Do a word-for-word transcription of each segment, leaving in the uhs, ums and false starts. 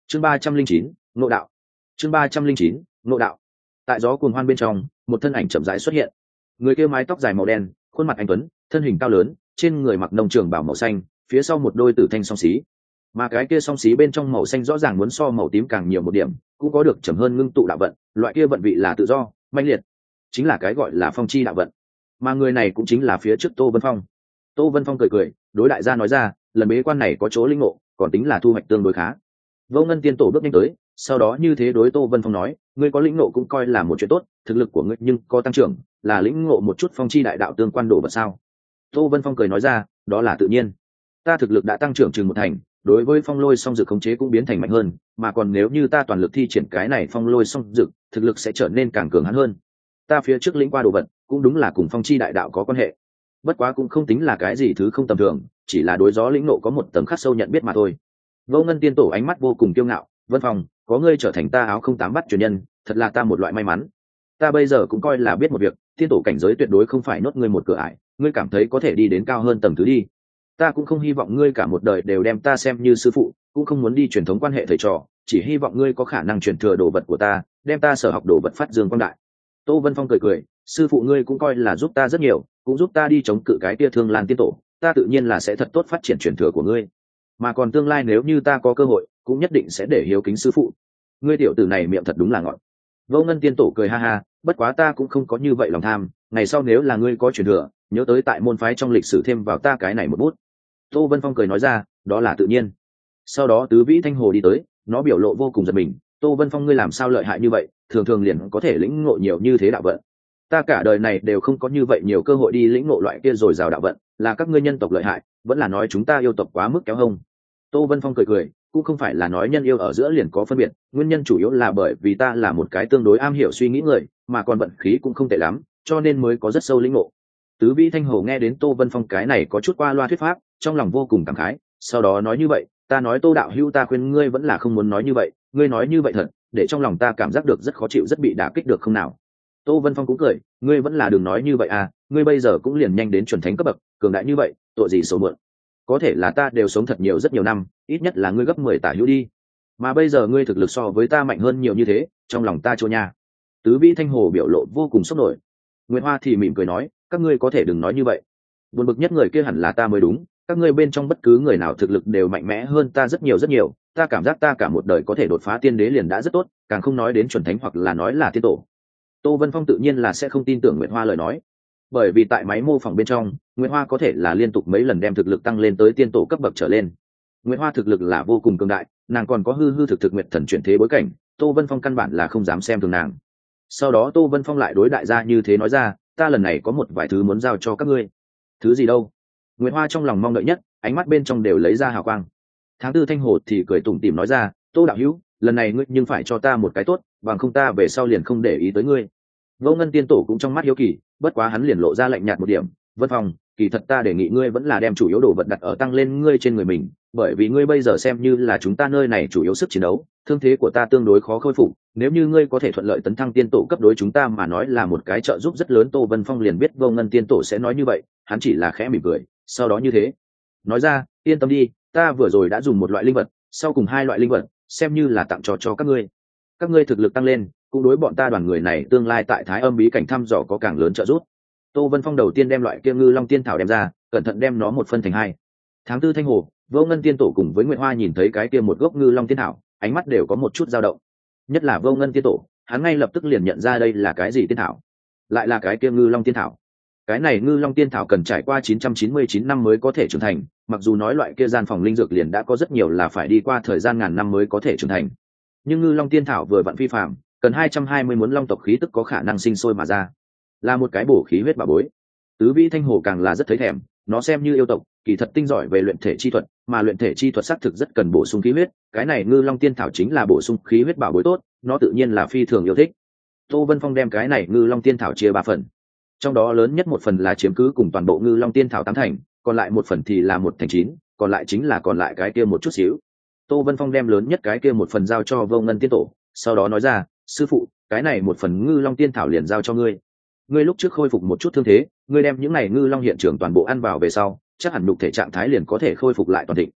chương ba trăm linh chín ngộ đạo. chương ba trăm linh chín ngộ đạo. Tại gió cuồng hoan bên trong, một thân ảnh chậm rãi xuất hiện. Người kia mái tóc dài màu đen, khuôn mặt anh tuấn, thân hình cao lớn, trên người mặc nông trường bảo màu xanh, phía sau một đôi tử thanh song xí. Mà cái kia song xí bên trong màu xanh rõ ràng muốn so màu tím càng nhiều một điểm, cũng có được chậm hơn ngưng tụ đạo vận, loại kia vận vị là tự do, mãnh liệt, chính là cái gọi là phong chi đạo vận. Mà người này cũng chính là phía trước Tô Vân Phong. Tô Vân Phong cười cười, đối đại gia nói ra, lần bế quan này có chỗ linh ngộ, còn tính là thu hoạch tương đối khá. Vô Ngân tiên tổ bước nhanh tới, sau đó như thế đối Tô Vân Phong nói, ngươi có lĩnh ngộ cũng coi là một chuyện tốt, thực lực của ngươi nhưng có tăng trưởng, là lĩnh ngộ một chút phong chi đại đạo tương quan đồ vật sao? Tô Vân Phong cười nói ra, đó là tự nhiên. Ta thực lực đã tăng trưởng chừng một thành, đối với phong lôi song dược khống chế cũng biến thành mạnh hơn, mà còn nếu như ta toàn lực thi triển cái này phong lôi song dược, thực lực sẽ trở nên càng cường hãn hơn. Ta phía trước lĩnh qua đồ vật, cũng đúng là cùng phong chi đại đạo có quan hệ. Bất quá cũng không tính là cái gì thứ không tầm thường, chỉ là đối gió lĩnh ngộ có một tầng khắc sâu nhận biết mà thôi. Vô Ngân tiên tổ ánh mắt vô cùng kiêu ngạo, Vân Phong, có ngươi trở thành ta áo không tám bắt truyền nhân, thật là ta một loại may mắn. Ta bây giờ cũng coi là biết một việc, tiên tổ cảnh giới tuyệt đối không phải nốt ngươi một cửa ải, ngươi cảm thấy có thể đi đến cao hơn tầng thứ đi. Ta cũng không hy vọng ngươi cả một đời đều đem ta xem như sư phụ, cũng không muốn đi truyền thống quan hệ thầy trò, chỉ hy vọng ngươi có khả năng truyền thừa đồ vật của ta, đem ta sở học đồ vật phát dương quang đại. Tô Vân Phong cười cười, sư phụ ngươi cũng coi là giúp ta rất nhiều, cũng giúp ta đi chống cự cái tia Thương Lan tiên tổ, ta tự nhiên là sẽ thật tốt phát triển truyền thừa của ngươi. Mà còn tương lai nếu như ta có cơ hội, cũng nhất định sẽ để hiếu kính sư phụ. Ngươi tiểu tử này miệng thật đúng là ngọt. Vô Ngân tiên tổ cười ha ha, bất quá ta cũng không có như vậy lòng tham, ngày sau nếu là ngươi có truyền thừa, nhớ tới tại môn phái trong lịch sử thêm vào ta cái này một bút. Tô Vân Phong cười nói ra, đó là tự nhiên. Sau đó Tứ Vĩ Thanh Hồ đi tới, nó biểu lộ vô cùng giật mình, Tô Vân Phong ngươi làm sao lợi hại như vậy, thường thường liền có thể lĩnh ngộ nhiều như thế đạo vận. Ta cả đời này đều không có như vậy nhiều cơ hội đi lĩnh ngộ loại kia rồi rào đạo vận, là các ngươi nhân tộc lợi hại, vẫn là nói chúng ta yêu tộc quá mức kéo hông. Tô Vân Phong cười cười, cũng không phải là nói nhân yêu ở giữa liền có phân biệt, nguyên nhân chủ yếu là bởi vì ta là một cái tương đối am hiểu suy nghĩ người, mà còn vận khí cũng không tệ lắm, cho nên mới có rất sâu lĩnh ngộ. Tứ Vĩ Thanh Hồ nghe đến Tô Vân Phong cái này có chút qua loa thuyết pháp, trong lòng vô cùng cảm khái, sau đó nói như vậy, ta nói Tô đạo hữu ta khuyên ngươi vẫn là không muốn nói như vậy, ngươi nói như vậy thật, để trong lòng ta cảm giác được rất khó chịu rất bị đả kích được không nào. Tô Vân Phong cũng cười, ngươi vẫn là đừng nói như vậy à, ngươi bây giờ cũng liền nhanh đến chuẩn thánh cấp bậc, cường đại như vậy, tội gì xấu mượn. Có thể là ta đều sống thật nhiều rất nhiều năm, ít nhất là ngươi gấp mười tả hữu đi. Mà bây giờ ngươi thực lực so với ta mạnh hơn nhiều như thế, trong lòng ta chua nha. Tứ Vĩ Thanh Hồ biểu lộ vô cùng sốc nổi. Nguyệt Hoa thì mỉm cười nói, các ngươi có thể đừng nói như vậy. Buồn bực nhất người kia hẳn là ta mới đúng, các ngươi bên trong bất cứ người nào thực lực đều mạnh mẽ hơn ta rất nhiều rất nhiều, ta cảm giác ta cả một đời có thể đột phá tiên đế liền đã rất tốt, càng không nói đến chuẩn thánh hoặc là nói là tiên tổ. Tô Vân Phong tự nhiên là sẽ không tin tưởng Nguyệt Hoa lời nói, bởi vì tại máy mô phỏng bên trong, Nguyệt Hoa có thể là liên tục mấy lần đem thực lực tăng lên tới tiên tổ cấp bậc trở lên. Nguyệt Hoa thực lực là vô cùng cường đại, nàng còn có hư hư thực thực Nguyệt thần chuyển thế bối cảnh, Tô Vân Phong căn bản là không dám xem thường nàng. Sau đó Tô Vân Phong lại đối đại gia như thế nói ra, ta lần này có một vài thứ muốn giao cho các ngươi. Thứ gì đâu? Nguyệt Hoa trong lòng mong đợi nhất, ánh mắt bên trong đều lấy ra hào quang. Tháng Tư Thanh Hồ thì cười tủm tỉm nói ra, Tô đạo hữu, lần này ngươi nhưng phải cho ta một cái tốt, bằng không ta về sau liền không để ý tới ngươi. Vô Ngân tiên tổ cũng trong mắt hiếu kỳ, bất quá hắn liền lộ ra lạnh nhạt một điểm, Vân Phong, kỳ thật ta đề nghị ngươi vẫn là đem chủ yếu đồ vật đặt ở tăng lên ngươi trên người mình, bởi vì ngươi bây giờ xem như là chúng ta nơi này chủ yếu sức chiến đấu, thương thế của ta tương đối khó khôi phục, nếu như ngươi có thể thuận lợi tấn thăng tiên tổ cấp đối chúng ta mà nói là một cái trợ giúp rất lớn. Tô Vân Phong liền biết Vô Ngân tiên tổ sẽ nói như vậy, hắn chỉ là khẽ mỉm cười, sau đó như thế nói ra, yên tâm đi, ta vừa rồi đã dùng một loại linh vật, sau cùng hai loại linh vật xem như là tặng cho cho các ngươi, các ngươi thực lực tăng lên cũng đối bọn ta đoàn người này tương lai tại Thái Âm bí cảnh thăm dò có càng lớn trợ giúp. Tô Vân Phong đầu tiên đem loại kia ngư long tiên thảo đem ra, cẩn thận đem nó một phân thành hai. Tháng Tư Thanh Hồ, Vô Ngân tiên tổ cùng với Nguyệt Hoa nhìn thấy cái kia một gốc ngư long tiên thảo, ánh mắt đều có một chút dao động. Nhất là Vô Ngân tiên tổ, hắn ngay lập tức liền nhận ra đây là cái gì tiên thảo, lại là cái kia ngư long tiên thảo. Cái này ngư long tiên thảo cần trải qua chín trăm chín mươi chín năm mới có thể trưởng thành, mặc dù nói loại kia gian phòng linh dược liền đã có rất nhiều là phải đi qua thời gian ngàn năm mới có thể trưởng thành, nhưng ngư long tiên thảo vừa vặn phi phàm, cần hai trăm hai mươi muốn long tộc khí tức có khả năng sinh sôi mà ra, là một cái bổ khí huyết bảo bối. Tứ Vĩ Thanh Hồ càng là rất thấy thèm, nó xem như yêu tộc, kỳ thật tinh giỏi về luyện thể chi thuật, mà luyện thể chi thuật xác thực rất cần bổ sung khí huyết, cái này ngư long tiên thảo chính là bổ sung khí huyết bảo bối tốt, nó tự nhiên là phi thường yêu thích. Tô Vân Phong đem cái này ngư long tiên thảo chia ba phần, trong đó lớn nhất một phần là chiếm cứ cùng toàn bộ ngư long tiên thảo tám thành, còn lại một phần thì là một thành chín, còn lại chính là còn lại cái kia một chút xíu. Tô Vân Phong đem lớn nhất cái kia một phần giao cho Vô Ngân tiên tổ, sau đó nói ra, sư phụ, cái này một phần ngư long tiên thảo liền giao cho ngươi. Ngươi lúc trước khôi phục một chút thương thế, ngươi đem những này ngư long hiện trường toàn bộ ăn vào về sau, chắc hẳn nhục thể trạng thái liền có thể khôi phục lại toàn thịnh.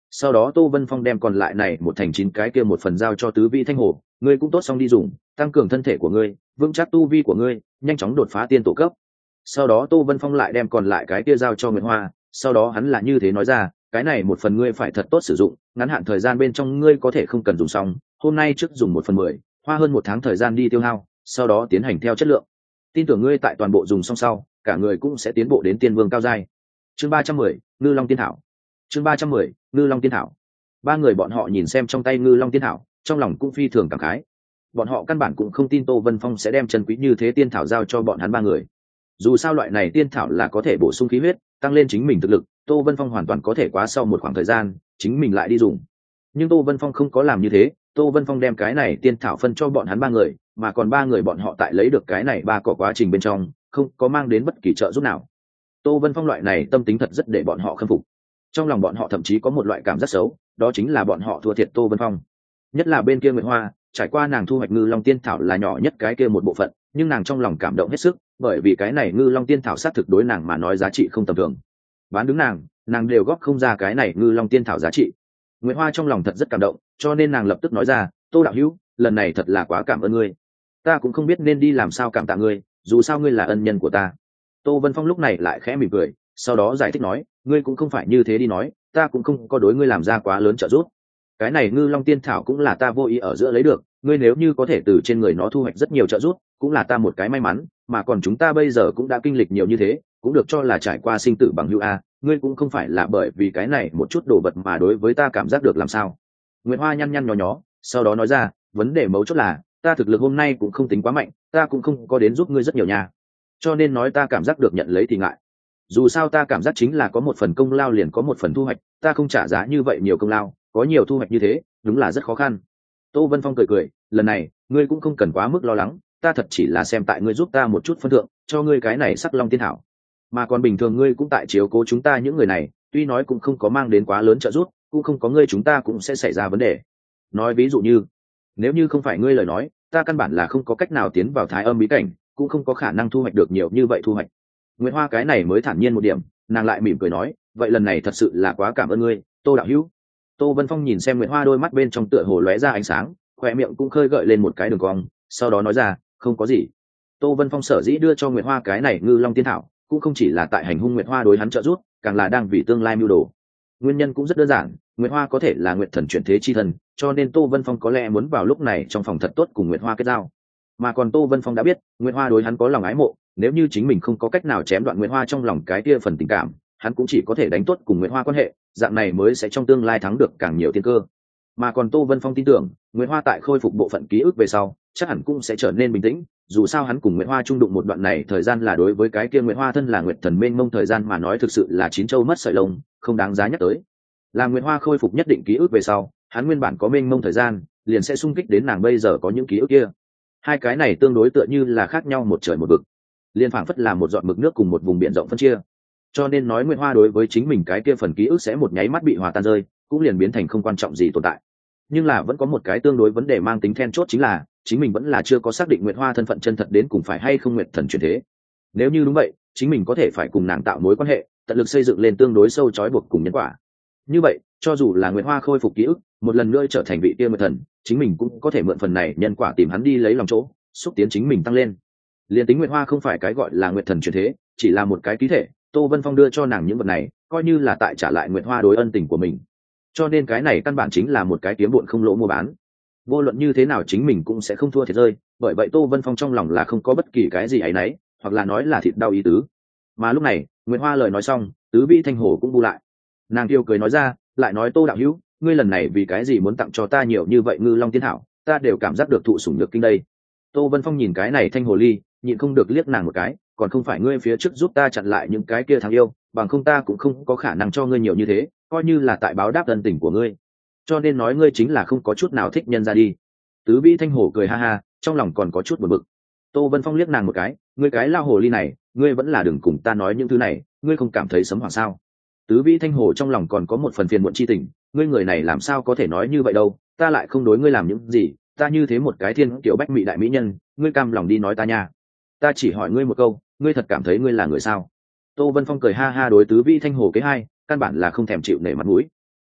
sau đó Tô Vân Phong đem còn lại này một thành chín cái kia một phần giao cho Tứ Vĩ Thanh Hồ, ngươi cũng tốt xong đi dùng, tăng cường thân thể của ngươi, vững chắc tu vi của ngươi, nhanh chóng đột phá tiên tổ cấp. Sau đó Tô Vân Phong lại đem còn lại cái kia giao cho Nguyệt Hoa, sau đó hắn là như thế nói ra, cái này một phần ngươi phải thật tốt sử dụng, ngắn hạn thời gian bên trong ngươi có thể không cần dùng xong, hôm nay trước dùng một phần mười, hoa hơn một tháng thời gian đi tiêu hao, sau đó tiến hành theo chất lượng. Tin tưởng ngươi tại toàn bộ dùng xong sau, cả người cũng sẽ tiến bộ đến tiên vương cao giai. Chương ba trăm mười, Ngư Long Tiên Thảo. Chương ba trăm mười, Ngư Long Tiên Thảo. Ba người bọn họ nhìn xem trong tay Ngư Long Tiên Thảo, trong lòng cũng phi thường cảm khái. Bọn họ căn bản cũng không tin Tô Vân Phong sẽ đem chân quý như thế tiên thảo giao cho bọn hắn ba người. Dù sao loại này tiên thảo là có thể bổ sung khí huyết, tăng lên chính mình thực lực, Tô Vân Phong hoàn toàn có thể quá sau một khoảng thời gian, chính mình lại đi dùng. Nhưng Tô Vân Phong không có làm như thế, Tô Vân Phong đem cái này tiên thảo phân cho bọn hắn ba người, mà còn ba người bọn họ tại lấy được cái này ba cỏ quá trình bên trong, không có mang đến bất kỳ trợ giúp nào. Tô Vân Phong loại này tâm tính thật rất để bọn họ khâm phục. Trong lòng bọn họ thậm chí có một loại cảm giác xấu, đó chính là bọn họ thua thiệt Tô Vân Phong. Nhất là bên kia Nguyệt Hoa, trải qua nàng thu hoạch Ngư Long Tiên Thảo là nhỏ nhất cái kia một bộ phận, nhưng nàng trong lòng cảm động hết sức, bởi vì cái này Ngư Long Tiên Thảo xác thực đối nàng mà nói giá trị không tầm thường. Bán đứng nàng, nàng đều góp không ra cái này Ngư Long Tiên Thảo giá trị. Nguyệt Hoa trong lòng thật rất cảm động, cho nên nàng lập tức nói ra, Tô đạo hữu, lần này thật là quá cảm ơn ngươi. Ta cũng không biết nên đi làm sao cảm tạ ngươi, dù sao ngươi là ân nhân của ta. Tô Vân Phong lúc này lại khẽ mỉm cười, sau đó giải thích nói, ngươi cũng không phải như thế đi nói, ta cũng không có đối ngươi làm ra quá lớn trợ giúp. Cái này Ngư Long Tiên Thảo cũng là ta vô ý ở giữa lấy được, ngươi nếu như có thể từ trên người nó thu hoạch rất nhiều trợ giúp, cũng là ta một cái may mắn, mà còn chúng ta bây giờ cũng đã kinh lịch nhiều như thế, cũng được cho là trải qua sinh tử bằng hữu a, ngươi cũng không phải là bởi vì cái này một chút đồ vật mà đối với ta cảm giác được làm sao. Nguyệt Hoa nhăn nhăn nhó nhó, sau đó nói ra, vấn đề mấu chốt là, ta thực lực hôm nay cũng không tính quá mạnh, ta cũng không có đến giúp ngươi rất nhiều nha. Cho nên nói ta cảm giác được nhận lấy thì ngại. Dù sao ta cảm giác chính là có một phần công lao liền có một phần thu hoạch, ta không trả giá như vậy nhiều công lao, có nhiều thu hoạch như thế, đúng là rất khó khăn. Tô Vân Phong cười cười, lần này, ngươi cũng không cần quá mức lo lắng, ta thật chỉ là xem tại ngươi giúp ta một chút phân thượng, cho ngươi cái này Sắc Long Tiên Thảo. Mà còn bình thường ngươi cũng tại chiếu cố chúng ta những người này, tuy nói cũng không có mang đến quá lớn trợ giúp, cũng không có ngươi chúng ta cũng sẽ xảy ra vấn đề. Nói ví dụ như, nếu như không phải ngươi lời nói, ta căn bản là không có cách nào tiến vào Thái Âm bí cảnh, cũng không có khả năng thu hoạch được nhiều như vậy thu hoạch. Nguyệt Hoa cái này mới thản nhiên một điểm, nàng lại mỉm cười nói, vậy lần này thật sự là quá cảm ơn ngươi, Tô đạo hữu. Tô Vân Phong nhìn xem Nguyệt Hoa đôi mắt bên trong tựa hồ lóe ra ánh sáng, khoe miệng cũng khơi gợi lên một cái đường cong, sau đó nói ra, không có gì. Tô Vân Phong sở dĩ đưa cho Nguyệt Hoa cái này Ngư Long Tiên Thảo, cũng không chỉ là tại hành hung Nguyệt Hoa đối hắn trợ giúp, càng là đang vì tương lai mưu đồ. Nguyên nhân cũng rất đơn giản, Nguyệt Hoa có thể là Nguyệt Thần chuyển thế chi thần, cho nên Tô Vân Phong có lẽ muốn vào lúc này trong phòng thật tốt cùng Nguyệt Hoa kết giao. Mà còn Tô Vân Phong đã biết, Nguyệt Hoa đối hắn có lòng ái mộ, nếu như chính mình không có cách nào chém đoạn Nguyệt Hoa trong lòng cái kia phần tình cảm, hắn cũng chỉ có thể đánh tốt cùng Nguyệt Hoa quan hệ, dạng này mới sẽ trong tương lai thắng được càng nhiều tiên cơ. Mà còn Tô Vân Phong tin tưởng, Nguyệt Hoa tại khôi phục bộ phận ký ức về sau, chắc hẳn cũng sẽ trở nên bình tĩnh, dù sao hắn cùng Nguyệt Hoa chung đụng một đoạn này thời gian là đối với cái kia Nguyệt Hoa thân là Nguyệt Thần mênh mông thời gian mà nói thực sự là chín châu mất sợi lông, không đáng giá nhắc tới. Làm Nguyệt Hoa khôi phục nhất định ký ức về sau, hắn nguyên bản có mênh mông thời gian, liền sẽ xung kích đến nàng bây giờ có những ký ức kia. Hai cái này tương đối tựa như là khác nhau một trời một vực, liên phảng phất là một giọt mực nước cùng một vùng biển rộng phân chia. Cho nên nói Nguyệt Hoa đối với chính mình cái kia phần ký ức sẽ một nháy mắt bị hòa tan rơi, cũng liền biến thành không quan trọng gì tồn tại. Nhưng là vẫn có một cái tương đối vấn đề mang tính then chốt, chính là chính mình vẫn là chưa có xác định Nguyệt Hoa thân phận chân thật đến cùng phải hay không Nguyệt Thần chuyển thế. Nếu như đúng vậy, chính mình có thể phải cùng nàng tạo mối quan hệ, tận lực xây dựng lên tương đối sâu trói buộc cùng nhân quả. Như vậy, cho dù là Nguyệt Hoa khôi phục ký ức, một lần nữa trở thành vị kia Nguyệt Thần, chính mình cũng có thể mượn phần này nhân quả tìm hắn đi lấy lòng chỗ, xúc tiến chính mình tăng lên. Liên tính Nguyệt Hoa không phải cái gọi là Nguyệt Thần chuyển thế, chỉ là một cái ký thể, Tô Vân Phong đưa cho nàng những vật này, coi như là tại trả lại Nguyệt Hoa đối ân tình của mình. Cho nên cái này căn bản chính là một cái kiếm bộn không lỗ mua bán. Vô luận như thế nào chính mình cũng sẽ không thua thiệt rơi, bởi vậy Tô Vân Phong trong lòng là không có bất kỳ cái gì ấy nấy, hoặc là nói là thịt đau ý tứ. Mà lúc này, Nguyệt Hoa lời nói xong, Tứ Vĩ Thanh Hồ cũng bu lại. Nàng tiêu cười nói ra, lại nói Tô đạo hữu, ngươi lần này vì cái gì muốn tặng cho ta nhiều như vậy Ngư Long Tiên Thảo, ta đều cảm giác được thụ sủng nhược kinh đây. Tô Vân Phong nhìn cái này Thanh Hồ ly, nhịn không được liếc nàng một cái, còn không phải ngươi phía trước giúp ta chặn lại những cái kia thằng yêu, bằng không ta cũng không có khả năng cho ngươi nhiều như thế, coi như là tại báo đáp ân tình của ngươi. Cho nên nói ngươi chính là không có chút nào thích nhân ra đi. Tứ Vĩ Thanh Hồ cười ha ha, trong lòng còn có chút buồn bực. Tô Vân Phong liếc nàng một cái, ngươi cái lao hồ ly này, ngươi vẫn là đừng cùng ta nói những thứ này, ngươi không cảm thấy sấm hoảng sao? Tứ Vĩ Thanh Hồ trong lòng còn có một phần phiền muộn chi tình, ngươi người này làm sao có thể nói như vậy đâu, ta lại không đối ngươi làm những gì, ta như thế một cái thiên tiểu bách mỹ đại mỹ nhân, ngươi cam lòng đi nói ta nha? Ta chỉ hỏi ngươi một câu, ngươi thật cảm thấy ngươi là người sao? Tô Vân Phong cười ha ha đối Tứ Vĩ Thanh Hồ cái hai, căn bản là không thèm chịu nể mặt mũi.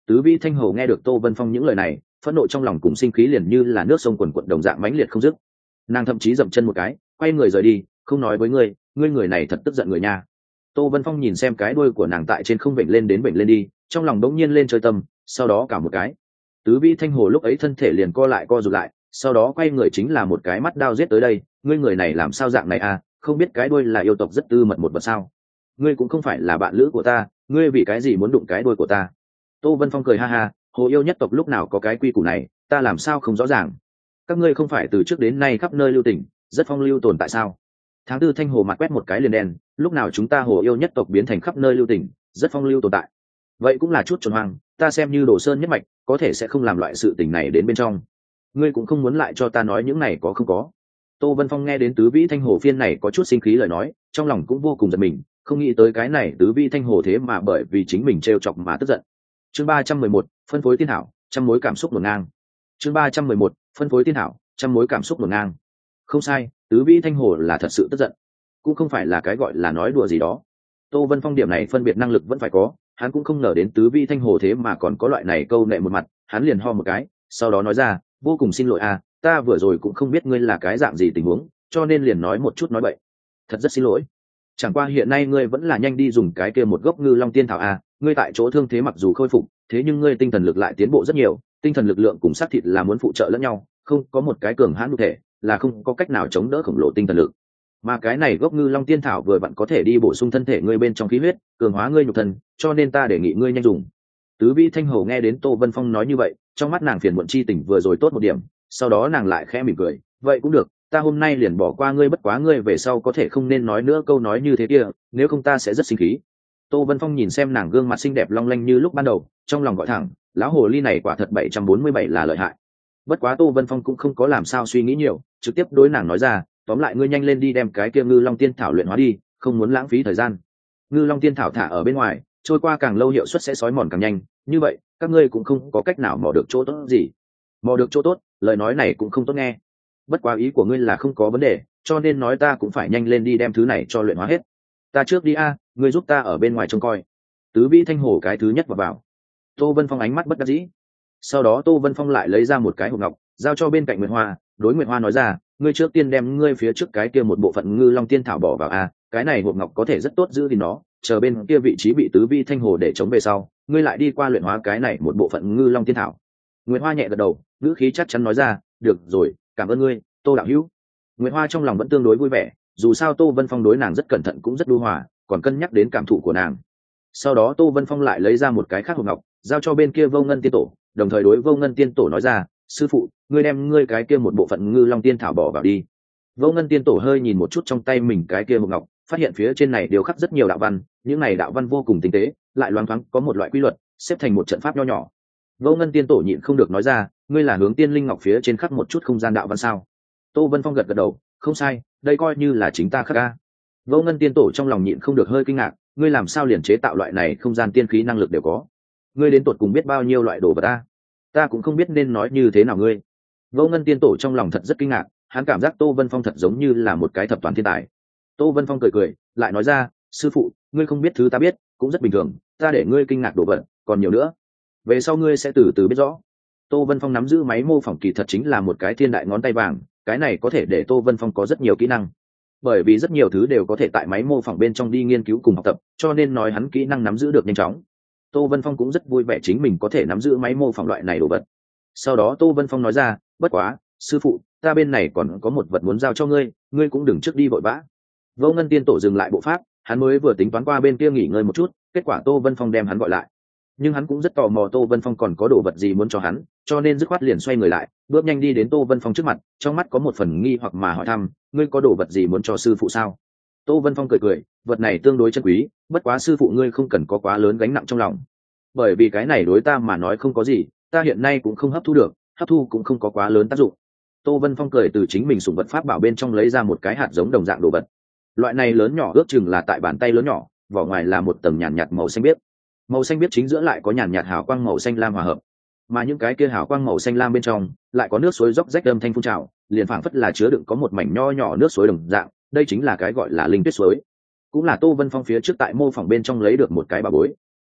Tứ Vi Thanh Hồ nghe được Tô Vân Phong những lời này, phẫn nộ trong lòng cùng sinh khí liền như là nước sông quần quận đồng dạng mãnh liệt không dứt. Nàng thậm chí dậm chân một cái, quay người rời đi, không nói với ngươi, ngươi người này thật tức giận người nha. Tô Vân Phong nhìn xem cái đuôi của nàng tại trên không vểnh lên đến vểnh lên đi, trong lòng đống nhiên lên chơi tâm, sau đó cả một cái. Tứ Vi Thanh Hồ lúc ấy thân thể liền co lại co rụt lại, sau đó quay người chính là một cái mắt đao giết tới đây, ngươi người này làm sao dạng này à, không biết cái đuôi là yêu tộc rất tư mật một vật sao? Ngươi cũng không phải là bạn lữ của ta, ngươi vì cái gì muốn đụng cái đuôi của ta? Tô Vân Phong cười ha ha, hồ yêu nhất tộc lúc nào có cái quy củ này, ta làm sao không rõ ràng? Các ngươi không phải từ trước đến nay khắp nơi lưu tình, rất phong lưu tồn tại sao? Tháng tư Thanh Hồ mặt quét một cái liền đen, lúc nào chúng ta hồ yêu nhất tộc biến thành khắp nơi lưu tình, rất phong lưu tồn tại? Vậy cũng là chút tròn hoang, ta xem như đồ sơn nhất mạch, có thể sẽ không làm loại sự tình này đến bên trong. Ngươi cũng không muốn lại cho ta nói những này có không có? Tô Vân Phong nghe đến Tứ Vĩ Thanh Hồ phiên này có chút sinh khí lời nói, trong lòng cũng vô cùng giận mình, không nghĩ tới cái này Tứ Vĩ Thanh Hồ thế mà bởi vì chính mình trêu chọc mà tức giận. Chương ba trăm mười một, phân phối tiên hảo, trăm mối cảm xúc hỗn ngang. Chương ba trăm mười một, phân phối tiên hảo, trăm mối cảm xúc hỗn ngang. Không sai, Tứ Vĩ Thanh Hồ là thật sự tức giận, cũng không phải là cái gọi là nói đùa gì đó. Tô Vân Phong điểm này phân biệt năng lực vẫn phải có, hắn cũng không ngờ đến Tứ Vĩ Thanh Hồ thế mà còn có loại này câu nệ một mặt, hắn liền ho một cái, sau đó nói ra, vô cùng xin lỗi à, ta vừa rồi cũng không biết ngươi là cái dạng gì tình huống, cho nên liền nói một chút nói bậy, thật rất xin lỗi. Chẳng qua hiện nay ngươi vẫn là nhanh đi dùng cái kia một gốc ngư long tiên thảo à, ngươi tại chỗ thương thế mặc dù khôi phục, thế nhưng ngươi tinh thần lực lại tiến bộ rất nhiều, tinh thần lực lượng cùng xác thịt là muốn phụ trợ lẫn nhau, không có một cái cường hãn cụ thể, là không có cách nào chống đỡ khổng lồ tinh thần lực. Mà cái này gốc ngư long tiên thảo vừa vặn có thể đi bổ sung thân thể ngươi bên trong khí huyết, cường hóa ngươi nhục thân, cho nên ta đề nghị ngươi nhanh dùng. Tứ Vi Thanh Hồ nghe đến Tô Vân Phong nói như vậy, trong mắt nàng phiền muộn chi tình vừa rồi tốt một điểm, sau đó nàng lại khẽ mỉm cười, vậy cũng được, ta hôm nay liền bỏ qua ngươi, bất quá ngươi về sau có thể không nên nói nữa câu nói như thế kia, nếu không ta sẽ rất sinh khí. Tô Vân Phong nhìn xem nàng gương mặt xinh đẹp long lanh như lúc ban đầu, trong lòng gọi thẳng, lão hồ ly này quả thật bảy trăm bốn mươi bảy là lợi hại. Bất quá Tô Vân Phong cũng không có làm sao suy nghĩ nhiều, trực tiếp đối nàng nói ra, tóm lại ngươi nhanh lên đi đem cái kia ngư long tiên thảo luyện hóa đi, không muốn lãng phí thời gian. Ngư long tiên thảo thả ở bên ngoài, trôi qua càng lâu hiệu suất sẽ sói mòn càng nhanh, như vậy các ngươi cũng không có cách nào mò được chỗ tốt gì. Mò được chỗ tốt, lời nói này cũng không tốt nghe. Bất quá ý của ngươi là không có vấn đề, cho nên nói ta cũng phải nhanh lên đi đem thứ này cho luyện hóa hết. Ta trước đi a, ngươi giúp ta ở bên ngoài trông coi. Tứ Vĩ Thanh Hồ cái thứ nhất vào vào. Tô Vân Phong ánh mắt bất đắc dĩ. Sau đó Tô Vân Phong lại lấy ra một cái hộp ngọc, giao cho bên cạnh Nguyệt Hoa, đối Nguyệt Hoa nói ra, ngươi trước tiên đem ngươi phía trước cái kia một bộ phận ngư long tiên thảo bỏ vào a, cái này hộp ngọc có thể rất tốt giữ gìn nó, chờ bên kia vị trí bị Tứ Vi Thanh Hồ để chống về sau, ngươi lại đi qua luyện hóa cái này một bộ phận ngư long tiên thảo. Nguyệt Hoa nhẹ gật đầu, ngữ khí chắc chắn nói ra, được rồi, cảm ơn ngươi, Tô đạo hữu. Nguyệt Hoa trong lòng vẫn tương đối vui vẻ, dù sao Tô Vân Phong đối nàng rất cẩn thận cũng rất lưu hòa, còn cân nhắc đến cảm thụ của nàng. Sau đó Tô Vân Phong lại lấy ra một cái khác hộp ngọc, giao cho bên kia Vô Ngân Tiên Tổ, đồng thời đối Vô Ngân Tiên Tổ nói ra, sư phụ, ngươi đem ngươi cái kia một bộ phận ngư long tiên thảo bỏ vào đi. Vô Ngân Tiên Tổ hơi nhìn một chút trong tay mình cái kia hộp ngọc, phát hiện phía trên này đều khắc rất nhiều đạo văn, những này đạo văn vô cùng tinh tế, lại loáng thoáng có một loại quy luật, xếp thành một trận pháp nho nhỏ. Vô Ngân Tiên Tổ nhịn không được nói ra, ngươi là hướng tiên linh ngọc phía trên khắc một chút không gian đạo văn sao? Tô Vân Phong gật gật đầu, không sai, đây coi như là chính ta khắc a. Vô Ngân Tiên Tổ trong lòng nhịn không được hơi kinh ngạc, ngươi làm sao liền chế tạo loại này không gian tiên khí năng lực đều có? Ngươi đến tột cùng biết bao nhiêu loại đồ vật ta? Ta cũng không biết nên nói như thế nào ngươi. Vô Ngân Tiên Tổ trong lòng thật rất kinh ngạc, hắn cảm giác Tô Vân Phong thật giống như là một cái thập toàn thiên tài. Tô Vân Phong cười cười, lại nói ra, sư phụ, ngươi không biết thứ ta biết, cũng rất bình thường, ta để ngươi kinh ngạc đồ vật, còn nhiều nữa. Về sau ngươi sẽ từ từ biết rõ. Tô Vân Phong nắm giữ máy mô phỏng kỳ thật chính là một cái thiên đại ngón tay vàng, cái này có thể để Tô Vân Phong có rất nhiều kỹ năng. Bởi vì rất nhiều thứ đều có thể tại máy mô phỏng bên trong đi nghiên cứu cùng học tập, cho nên nói hắn kỹ năng nắm giữ được nhanh chóng. Tô Vân Phong cũng rất vui vẻ chính mình có thể nắm giữ máy mô phỏng loại này đồ vật. Sau đó Tô Vân Phong nói ra, bất quá, sư phụ, ta bên này còn có một vật muốn giao cho ngươi, ngươi cũng đừng trước đi vội vã. Vô Ngân Tiên Tổ dừng lại bộ pháp, hắn mới vừa tính toán qua bên kia nghỉ ngơi một chút, kết quả Tô Vân Phong đem hắn gọi lại. Nhưng hắn cũng rất tò mò Tô Vân Phong còn có đồ vật gì muốn cho hắn, cho nên dứt khoát liền xoay người lại, bước nhanh đi đến Tô Vân Phong trước mặt, trong mắt có một phần nghi hoặc mà hỏi thăm, ngươi có đồ vật gì muốn cho sư phụ sao? Tô Vân Phong cười cười, vật này tương đối chân quý, bất quá sư phụ ngươi không cần có quá lớn gánh nặng trong lòng. Bởi vì cái này đối ta mà nói không có gì, ta hiện nay cũng không hấp thu được, hấp thu cũng không có quá lớn tác dụng. Tô Vân Phong cười từ chính mình sủng vật pháp bảo bên trong lấy ra một cái hạt giống đồng dạng đồ vật. Loại này lớn nhỏ ước chừng là tại bàn tay lớn nhỏ, vỏ ngoài là một tầng nhàn nhạt màu xanh biếc. Màu xanh biếc chính giữa lại có nhàn nhạt hào quang màu xanh lam hòa hợp, mà những cái kia hào quang màu xanh lam bên trong lại có nước suối róc rách âm thanh phun trào, liền phảng phất là chứa đựng có một mảnh nho nhỏ nước suối đồng dạng, đây chính là cái gọi là linh tuyết suối, cũng là Tô Vân Phong phía trước tại mô phỏng bên trong lấy được một cái bà bối.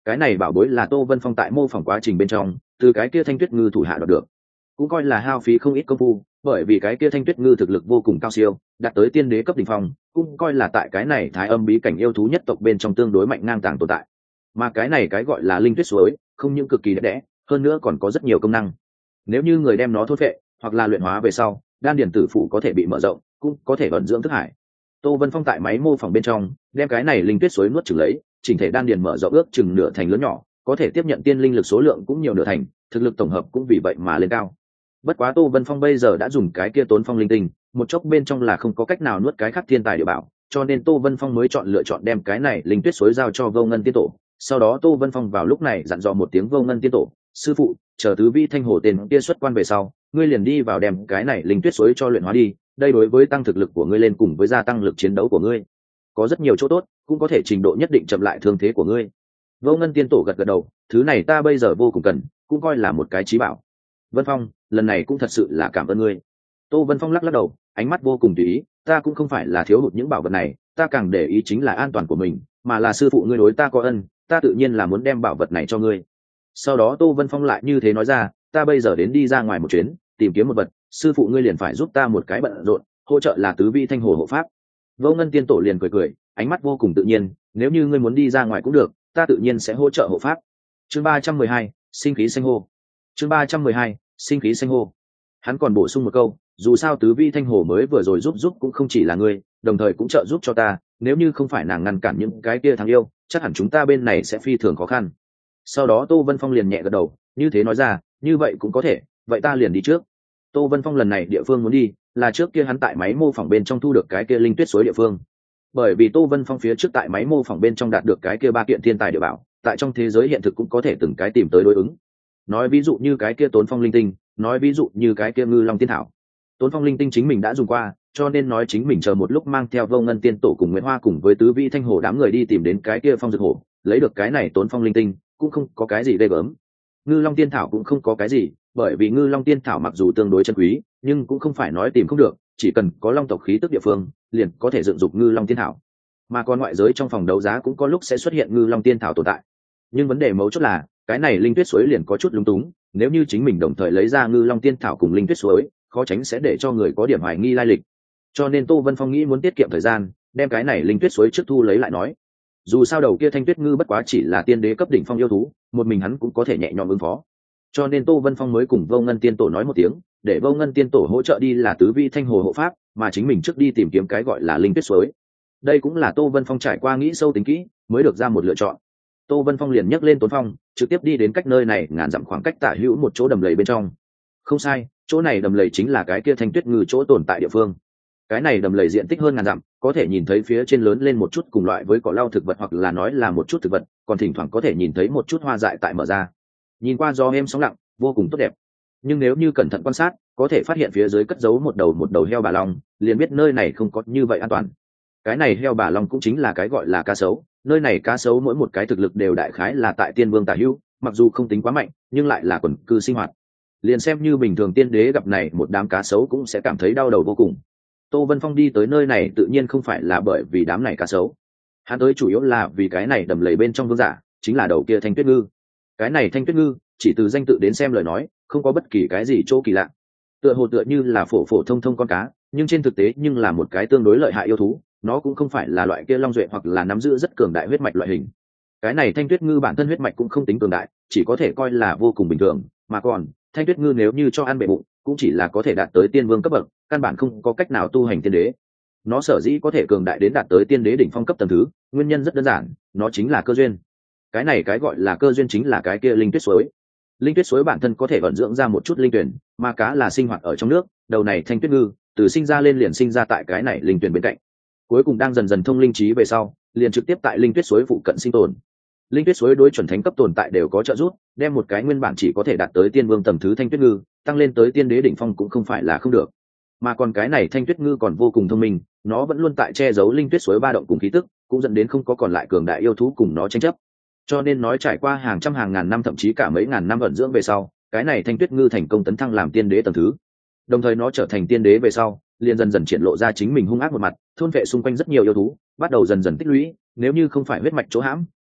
Cái này bảo bối là Tô Vân Phong tại mô phỏng quá trình bên trong từ cái kia thanh tuyết ngư thủ hạ đoạt được, cũng coi là hao phí không ít công phu, bởi vì cái kia thanh tuyết ngư thực lực vô cùng cao siêu, đạt tới tiên đế cấp đỉnh phong, cũng coi là tại cái này thái âm bí cảnh yêu thú nhất tộc bên trong tương đối mạnh ngang tàng tồn tại. Mà cái này cái gọi là linh tuyết suối, không những cực kỳ đẹp đẽ, hơn nữa còn có rất nhiều công năng. Nếu như người đem nó thốt vệ hoặc là luyện hóa về sau, đan điển tử phủ có thể bị mở rộng, cũng có thể vận dưỡng thức hải. Tô Vân Phong tại máy mô phỏng bên trong đem cái này linh tuyết suối nuốt chửng lấy, chỉnh thể đan điển mở rộng ước chừng nửa thành lớn nhỏ, có thể tiếp nhận tiên linh lực số lượng cũng nhiều nửa thành, thực lực tổng hợp cũng vì vậy mà lên cao. Bất quá Tô Vân Phong bây giờ đã dùng cái kia tốn phong linh tinh, một chốc bên trong là không có cách nào nuốt cái khác thiên tài địa bảo, cho nên Tô Vân Phong mới chọn lựa chọn đem cái này linh tuyết suối giao cho Vô Ngân Tiên Tổ. Sau đó Tô Vân Phong vào lúc này dặn dò một tiếng Vô Ngân Tiên Tổ: sư phụ, chờ tứ vi thanh hồ tên kia xuất quan về sau, ngươi liền đi vào đem cái này linh tuyết suối cho luyện hóa đi, đây đối với tăng thực lực của ngươi lên cùng với gia tăng lực chiến đấu của ngươi có rất nhiều chỗ tốt, cũng có thể trình độ nhất định chậm lại thương thế của ngươi. Vô Ngân Tiên Tổ gật gật đầu: thứ này ta bây giờ vô cùng cần, cũng coi là một cái trí bảo. Vân Phong, lần này cũng thật sự là cảm ơn ngươi. Tô Vân Phong lắc lắc đầu, ánh mắt vô cùng tùy ý: ta cũng không phải là thiếu hụt những bảo vật này, ta càng để ý chính là an toàn của mình, mà là sư phụ ngươi đối ta có ân, ta tự nhiên là muốn đem bảo vật này cho ngươi. Sau đó Tô Vân Phong lại như thế nói ra: ta bây giờ đến đi ra ngoài một chuyến, tìm kiếm một vật, sư phụ ngươi liền phải giúp ta một cái bận rộn, hỗ trợ là tứ vi thanh hồ hộ pháp. Vô Ngân Tiên Tổ liền cười cười, ánh mắt vô cùng tự nhiên: nếu như ngươi muốn đi ra ngoài cũng được, ta tự nhiên sẽ hỗ trợ hộ pháp. Chương ba trăm mười hai, sinh khí xanh hô. Chương ba trăm mười hai, sinh khí xanh hô. Hắn còn bổ sung một câu: dù sao tứ vi thanh hồ mới vừa rồi giúp giúp cũng không chỉ là ngươi, đồng thời cũng trợ giúp cho ta, nếu như không phải nàng ngăn cản những cái kia thằng yêu, chắc hẳn chúng ta bên này sẽ phi thường khó khăn. Sau đó Tô Vân Phong liền nhẹ gật đầu, như thế nói ra: như vậy cũng có thể, vậy ta liền đi trước. Tô Vân Phong lần này địa phương muốn đi là trước kia hắn tại máy mô phỏng bên trong thu được cái kia linh tuyết suối địa phương, bởi vì Tô Vân Phong phía trước tại máy mô phỏng bên trong đạt được cái kia ba kiện thiên tài địa bảo, tại trong thế giới hiện thực cũng có thể từng cái tìm tới đối ứng. Nói ví dụ như cái kia tốn phong linh tinh, nói ví dụ như cái kia ngư long tiên thảo. Tốn phong linh tinh chính mình đã dùng qua, cho nên nói chính mình chờ một lúc mang theo Vô Ngân Tiên Tổ cùng Nguyễn Hoa cùng với tứ vi thanh hồ đám người đi tìm đến cái kia phong dược hồ, lấy được cái này tốn phong linh tinh cũng không có cái gì ghê gớm. Ngư long tiên thảo cũng không có cái gì, bởi vì ngư long tiên thảo mặc dù tương đối chân quý, nhưng cũng không phải nói tìm không được, chỉ cần có long tộc khí tức địa phương liền có thể dựng dục ngư long tiên thảo. Mà còn ngoại giới trong phòng đấu giá cũng có lúc sẽ xuất hiện ngư long tiên thảo tồn tại, nhưng vấn đề mấu chốt là cái này linh tuyết suối liền có chút lúng túng, nếu như chính mình đồng thời lấy ra ngư long tiên thảo cùng linh tuyết suối, khó tránh sẽ để cho người có điểm hoài nghi lai lịch. Cho nên Tô Vân Phong nghĩ muốn tiết kiệm thời gian, đem cái này linh tuyết suối trước thu lấy lại nói. Dù sao đầu kia thanh tuyết ngư bất quá chỉ là tiên đế cấp đỉnh phong yêu thú, một mình hắn cũng có thể nhẹ nhõm ứng phó. Cho nên Tô Vân Phong mới cùng Vô Ngân Tiên Tổ nói một tiếng, để Vô Ngân Tiên Tổ hỗ trợ đi là tứ vi thanh hồ hộ pháp, mà chính mình trước đi tìm kiếm cái gọi là linh tuyết suối. Đây cũng là Tô Vân Phong trải qua nghĩ sâu tính kỹ mới được ra một lựa chọn. Tô Vân Phong liền nhấc lên Tốn Phong, trực tiếp đi đến cách nơi này ngàn dặm khoảng cách tả hữu một chỗ đầm lầy bên trong. Không sai, chỗ này đầm lầy chính là cái kia thanh tuyết ngư chỗ tồn tại địa phương. Cái này đầm lầy diện tích hơn ngàn dặm, có thể nhìn thấy phía trên lớn lên một chút cùng loại với cỏ lau thực vật hoặc là nói là một chút thực vật, còn thỉnh thoảng có thể nhìn thấy một chút hoa dại tại mở ra. Nhìn qua gió êm sóng lặng, vô cùng tốt đẹp. Nhưng nếu như cẩn thận quan sát, có thể phát hiện phía dưới cất giấu một đầu một đầu heo bà long, liền biết nơi này không có như vậy an toàn. Cái này heo bà long cũng chính là cái gọi là cá sấu, nơi này cá sấu mỗi một cái thực lực đều đại khái là tại tiên vương tả hữu, mặc dù không tính quá mạnh, nhưng lại là quần cư sinh hoạt. Liền xem như bình thường tiên đế gặp này một đám cá sấu cũng sẽ cảm thấy đau đầu vô cùng. Tô Vân Phong đi tới nơi này tự nhiên không phải là bởi vì đám này cá sấu, hắn tới chủ yếu là vì cái này đầm lầy bên trong vương giả, chính là đầu kia thanh tuyết ngư. Cái này thanh tuyết ngư, chỉ từ danh tự đến xem lời nói, không có bất kỳ cái gì chỗ kỳ lạ. Tựa hồ tựa như là phổ phổ thông thông con cá, nhưng trên thực tế nhưng là một cái tương đối lợi hại yêu thú, nó cũng không phải là loại kia long duệ hoặc là nắm giữ rất cường đại huyết mạch loại hình. Cái này thanh tuyết ngư bản thân huyết mạch cũng không tính cường đại, chỉ có thể coi là vô cùng bình thường, mà còn thanh tuyết ngư nếu như cho ăn bệ bụng, cũng chỉ là có thể đạt tới tiên vương cấp bậc, căn bản không có cách nào tu hành tiên đế. Nó sở dĩ có thể cường đại đến đạt tới tiên đế đỉnh phong cấp tầng thứ, nguyên nhân rất đơn giản, nó chính là cơ duyên. Cái này cái gọi là cơ duyên chính là cái kia linh tuyết suối. Linh tuyết suối bản thân có thể vận dưỡng ra một chút linh tuyển, mà cá là sinh hoạt ở trong nước, đầu này thanh tuyết ngư từ sinh ra lên liền sinh ra tại cái này linh tuyển bên cạnh, cuối cùng đang dần dần thông linh trí về sau, liền trực tiếp tại linh tuyết suối phụ cận sinh tồn. Linh tuyết suối đối chuẩn thánh cấp tồn tại đều có trợ giúp, đem một cái nguyên bản chỉ có thể đạt tới tiên vương tầng thứ thanh tuyết ngư tăng lên tới tiên đế đỉnh phong cũng không phải là không được. Mà còn cái này thanh tuyết ngư còn vô cùng thông minh, nó vẫn luôn tại che giấu linh tuyết suối ba động cùng khí tức, cũng dẫn đến không có còn lại cường đại yêu thú cùng nó tranh chấp. Cho nên nói trải qua hàng trăm hàng ngàn năm thậm chí cả mấy ngàn năm vận dưỡng về sau, cái này thanh tuyết ngư thành công tấn thăng làm tiên đế tầng thứ. Đồng thời nó trở thành tiên đế về sau, liền dần dần triển lộ ra chính mình hung ác một mặt, thôn vệ xung quanh rất nhiều yêu thú, bắt đầu dần dần tích lũy, nếu như không phải huyết mạch chỗ hãm,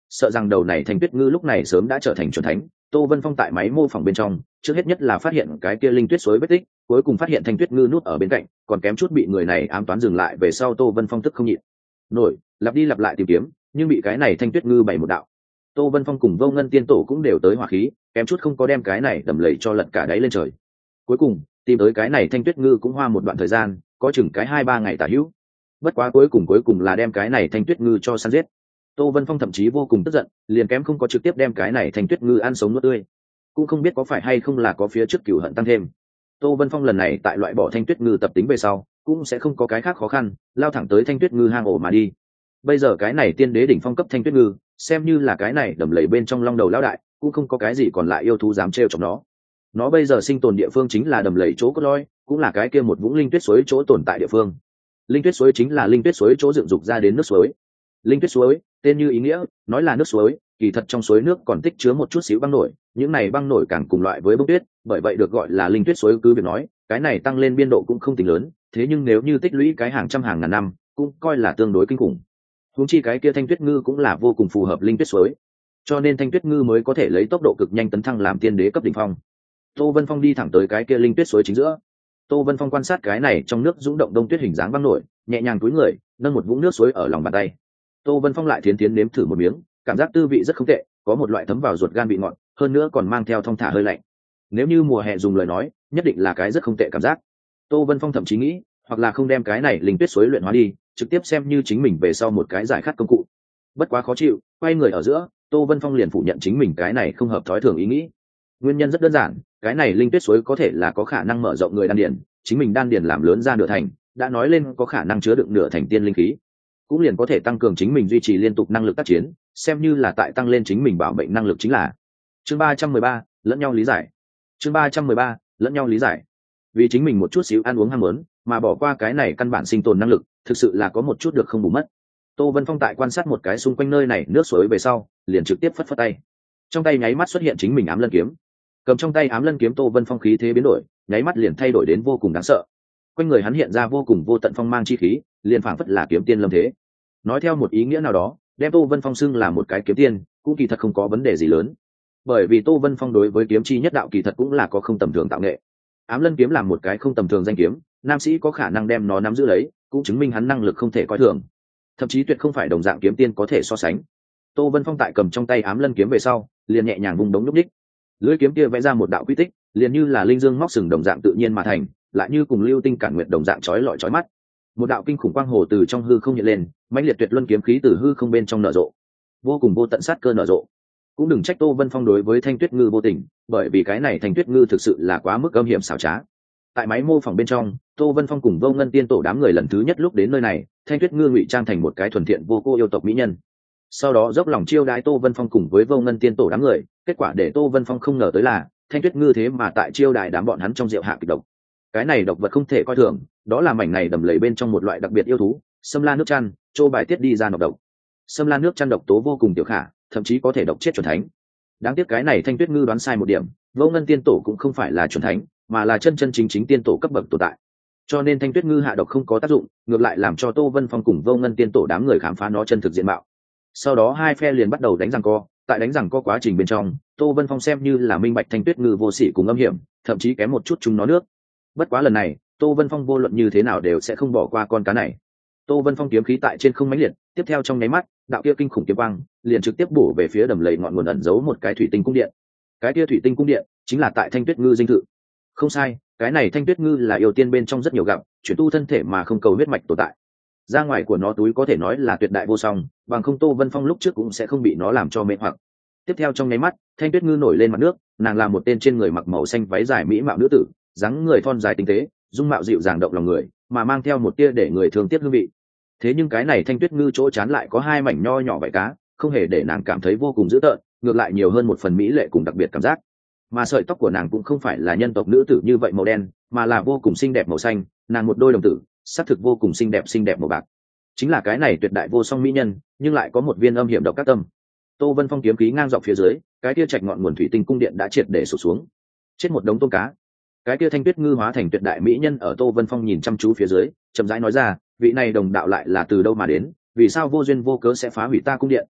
sợ rằng đầu này thanh tuyết ngư lúc này sớm đã trở thành chuẩn thánh. Tô Vân Phong tại máy mô phỏng bên trong trước hết nhất là phát hiện cái kia linh tuyết suối vết tích, cuối cùng phát hiện thanh tuyết ngư nút ở bên cạnh, còn kém chút bị người này ám toán dừng lại. Về sau Tô Vân Phong tức không nhịn nổi, lặp đi lặp lại tìm kiếm, nhưng bị cái này thanh tuyết ngư bày một đạo. Tô Vân Phong cùng Vô Ngân tiên tổ cũng đều tới hỏa khí, kém chút không có đem cái này đầm lầy cho lật cả đáy lên trời. Cuối cùng tìm tới cái này thanh tuyết ngư cũng hoa một đoạn thời gian, có chừng cái hai ba ngày tả hữu. Bất quá cuối cùng cuối cùng là đem cái này thanh tuyết ngư cho săn giết. Tô Vân Phong thậm chí vô cùng tức giận, liền kém không có trực tiếp đem cái này thanh tuyết ngư ăn sống nuốt tươi. Cũng không biết có phải hay không là có phía trước cửu hận tăng thêm. Tô Vân Phong lần này tại loại bỏ thanh tuyết ngư tập tính về sau, cũng sẽ không có cái khác khó khăn, lao thẳng tới thanh tuyết ngư hang ổ mà đi. Bây giờ cái này tiên đế đỉnh phong cấp thanh tuyết ngư, xem như là cái này đầm lầy bên trong long đầu lão đại, cũng không có cái gì còn lại yêu thú dám trêu chọc nó. Nó bây giờ sinh tồn địa phương chính là đầm lầy chỗ cốt lõi, cũng là cái kia một vũng linh tuyết suối chỗ tồn tại địa phương. Linh tuyết suối chính là linh tuyết suối chỗ dựng dục ra đến nước suối. Linh tuyết suối, tên như ý nghĩa, nói là nước suối, kỳ thật trong suối nước còn tích chứa một chút xíu băng nổi, những này băng nổi càng cùng loại với bông tuyết, bởi vậy được gọi là linh tuyết suối. Cứ việc nói, cái này tăng lên biên độ cũng không tính lớn, thế nhưng nếu như tích lũy cái hàng trăm hàng ngàn năm, cũng coi là tương đối kinh khủng. Huống chi cái kia thanh tuyết ngư cũng là vô cùng phù hợp linh tuyết suối, cho nên thanh tuyết ngư mới có thể lấy tốc độ cực nhanh tấn thăng làm tiên đế cấp đỉnh phong. Tô Vân Phong đi thẳng tới cái kia linh tuyết suối chính giữa. Tô Vân Phong quan sát cái này trong nước dũng động đông tuyết hình dáng băng nổi, nhẹ nhàng cúi người, nâng một vũng nước suối ở lòng bàn tay. Tô Vân Phong lại thiến tiến nếm thử một miếng, cảm giác tư vị rất không tệ, có một loại thấm vào ruột gan vị ngọt, hơn nữa còn mang theo thong thả hơi lạnh. Nếu như mùa hè dùng lời nói, nhất định là cái rất không tệ cảm giác. Tô Vân Phong thậm chí nghĩ, hoặc là không đem cái này linh tuyết suối luyện hóa đi, trực tiếp xem như chính mình về sau một cái giải khát công cụ. Bất quá khó chịu, quay người ở giữa, Tô Vân Phong liền phủ nhận chính mình cái này không hợp thói thường ý nghĩ. Nguyên nhân rất đơn giản, cái này linh tuyết suối có thể là có khả năng mở rộng người đan điền, chính mình đan điền làm lớn ra nửa thành, đã nói lên có khả năng chứa đựng nửa thành tiên linh khí, cũng liền có thể tăng cường chính mình duy trì liên tục năng lực tác chiến, xem như là tại tăng lên chính mình bảo mệnh năng lực chính là. Chương ba trăm mười ba, lẫn nhau lý giải. Chương ba trăm mười ba, lẫn nhau lý giải. Vì chính mình một chút xíu ăn uống ham muốn, mà bỏ qua cái này căn bản sinh tồn năng lực, thực sự là có một chút được không bù mất. Tô Vân Phong tại quan sát một cái xung quanh nơi này nước suối về sau, liền trực tiếp phất phất tay. Trong tay nháy mắt xuất hiện chính mình ám lân kiếm. Cầm trong tay ám lân kiếm, Tô Vân Phong khí thế biến đổi, nháy mắt liền thay đổi đến vô cùng đáng sợ. Quanh người hắn hiện ra vô cùng vô tận phong mang chi khí, liền phảng phất là kiếm tiên lâm thế. Nói theo một ý nghĩa nào đó, đem Tô Vân Phong xưng là một cái kiếm tiên, cũng kỳ thật không có vấn đề gì lớn. Bởi vì Tô Vân Phong đối với kiếm chi nhất đạo kỳ thật cũng là có không tầm thường tạo nghệ. Ám lân kiếm là một cái không tầm thường danh kiếm, nam sĩ có khả năng đem nó nắm giữ lấy, cũng chứng minh hắn năng lực không thể coi thường. Thậm chí tuyệt không phải đồng dạng kiếm tiên có thể so sánh. Tô Vân Phong tại cầm trong tay ám lân kiếm về sau, liền nhẹ nhàng vùng đống lúc đích. Lưỡi kiếm kia vẽ ra một đạo quy tích, liền như là linh dương móc sừng đồng dạng tự nhiên mà thành, lại như cùng lưu tinh cản nguyệt đồng dạng chói lọi chói mắt. Một đạo kinh khủng quang hồ từ trong hư không hiện lên, mãnh liệt tuyệt luân kiếm khí từ hư không bên trong nở rộ, vô cùng vô tận sát cơ nở rộ. Cũng đừng trách Tô Vân Phong đối với Thanh Tuyết Ngư vô tình, bởi vì cái này Thanh Tuyết Ngư thực sự là quá mức âm hiểm xảo trá. Tại máy mô phỏng bên trong, Tô Vân Phong cùng Vô Ngân tiên tổ đám người lần thứ nhất lúc đến nơi này, Thanh Tuyết Ngư ngụy trang thành một cái thuần thiện vô cô yêu tộc mỹ nhân. Sau đó dốc lòng chiêu đãi Tô Vân Phong cùng với Vô Ngân tiên tổ đám người, kết quả để Tô Vân Phong không ngờ tới là Thanh Tuyết Ngư thế mà tại chiêu đãi đám bọn hắn trong rượu hạ kịch độc. Cái này độc vật không thể coi thường, đó là mảnh này đầm lầy bên trong một loại đặc biệt yêu thú, Sâm La nước chăn, trô bài tiết đi ra nọc độc. Sâm La nước chăn độc tố vô cùng tiểu khả, thậm chí có thể độc chết chuẩn thánh. Đáng tiếc cái này Thanh Tuyết Ngư đoán sai một điểm, Vô Ngân tiên tổ cũng không phải là chuẩn thánh, mà là chân chân chính chính tiên tổ cấp bậc tồn tại. Cho nên Thanh Tuyết Ngư hạ độc không có tác dụng, ngược lại làm cho Tô Vân Phong cùng Vô Ngân tiên tổ đám người khám phá nó chân thực diện mạo. Sau đó hai phe liền bắt đầu đánh giằng co, tại đánh giằng co quá trình bên trong, Tô Vân Phong xem như là minh bạch Thanh Tuyết Ngư vô sỉ cùng âm hiểm, thậm chí kém một chút chúng nó nước. Bất quá lần này, Tô Vân Phong vô luận như thế nào đều sẽ không bỏ qua con cá này. Tô Vân Phong kiếm khí tại trên không mãnh liệt, tiếp theo trong nháy mắt, đạo kia kinh khủng kiếm quang liền trực tiếp bổ về phía đầm lầy ngọn nguồn ẩn giấu một cái thủy tinh cung điện. Cái kia thủy tinh cung điện chính là tại Thanh Tuyết Ngư dinh thự. Không sai, cái này Thanh Tuyết Ngư là yêu tiên bên trong rất nhiều gặp, chuyển tu thân thể mà không cầu huyết mạch tồn tại. Ra ngoài của nó túi có thể nói là tuyệt đại vô song, bằng không Tô Vân Phong lúc trước cũng sẽ không bị nó làm cho mê hoặc. Tiếp theo trong nháy mắt, Thanh Tuyết Ngư nổi lên mặt nước, nàng là một tên trên người mặc màu xanh váy dài mỹ mạo nữ tử, dáng người thon dài tinh tế, dung mạo dịu dàng động lòng người, mà mang theo một tia để người thương tiếc hương vị. Thế nhưng cái này Thanh Tuyết Ngư chỗ chán lại có hai mảnh nho nhỏ vảy cá, không hề để nàng cảm thấy vô cùng dữ tợn, ngược lại nhiều hơn một phần mỹ lệ cùng đặc biệt cảm giác. Mà sợi tóc của nàng cũng không phải là nhân tộc nữ tử như vậy màu đen, mà là vô cùng xinh đẹp màu xanh, nàng một đôi đồng tử, sắc thực vô cùng xinh đẹp xinh đẹp màu bạc. Chính là cái này tuyệt đại vô song mỹ nhân, nhưng lại có một viên âm hiểm độc các tâm. Tô Vân Phong kiếm khí ngang dọc phía dưới, cái kia trạch ngọn nguồn thủy tinh cung điện đã triệt để sụp xuống, chết một đống tôm cá. Cái kia Thanh Tuyết Ngư hóa thành tuyệt đại mỹ nhân ở Tô Vân Phong nhìn chăm chú phía dưới, chậm rãi nói ra, vị này đồng đạo lại là từ đâu mà đến, vì sao vô duyên vô cớ sẽ phá hủy ta cung điện?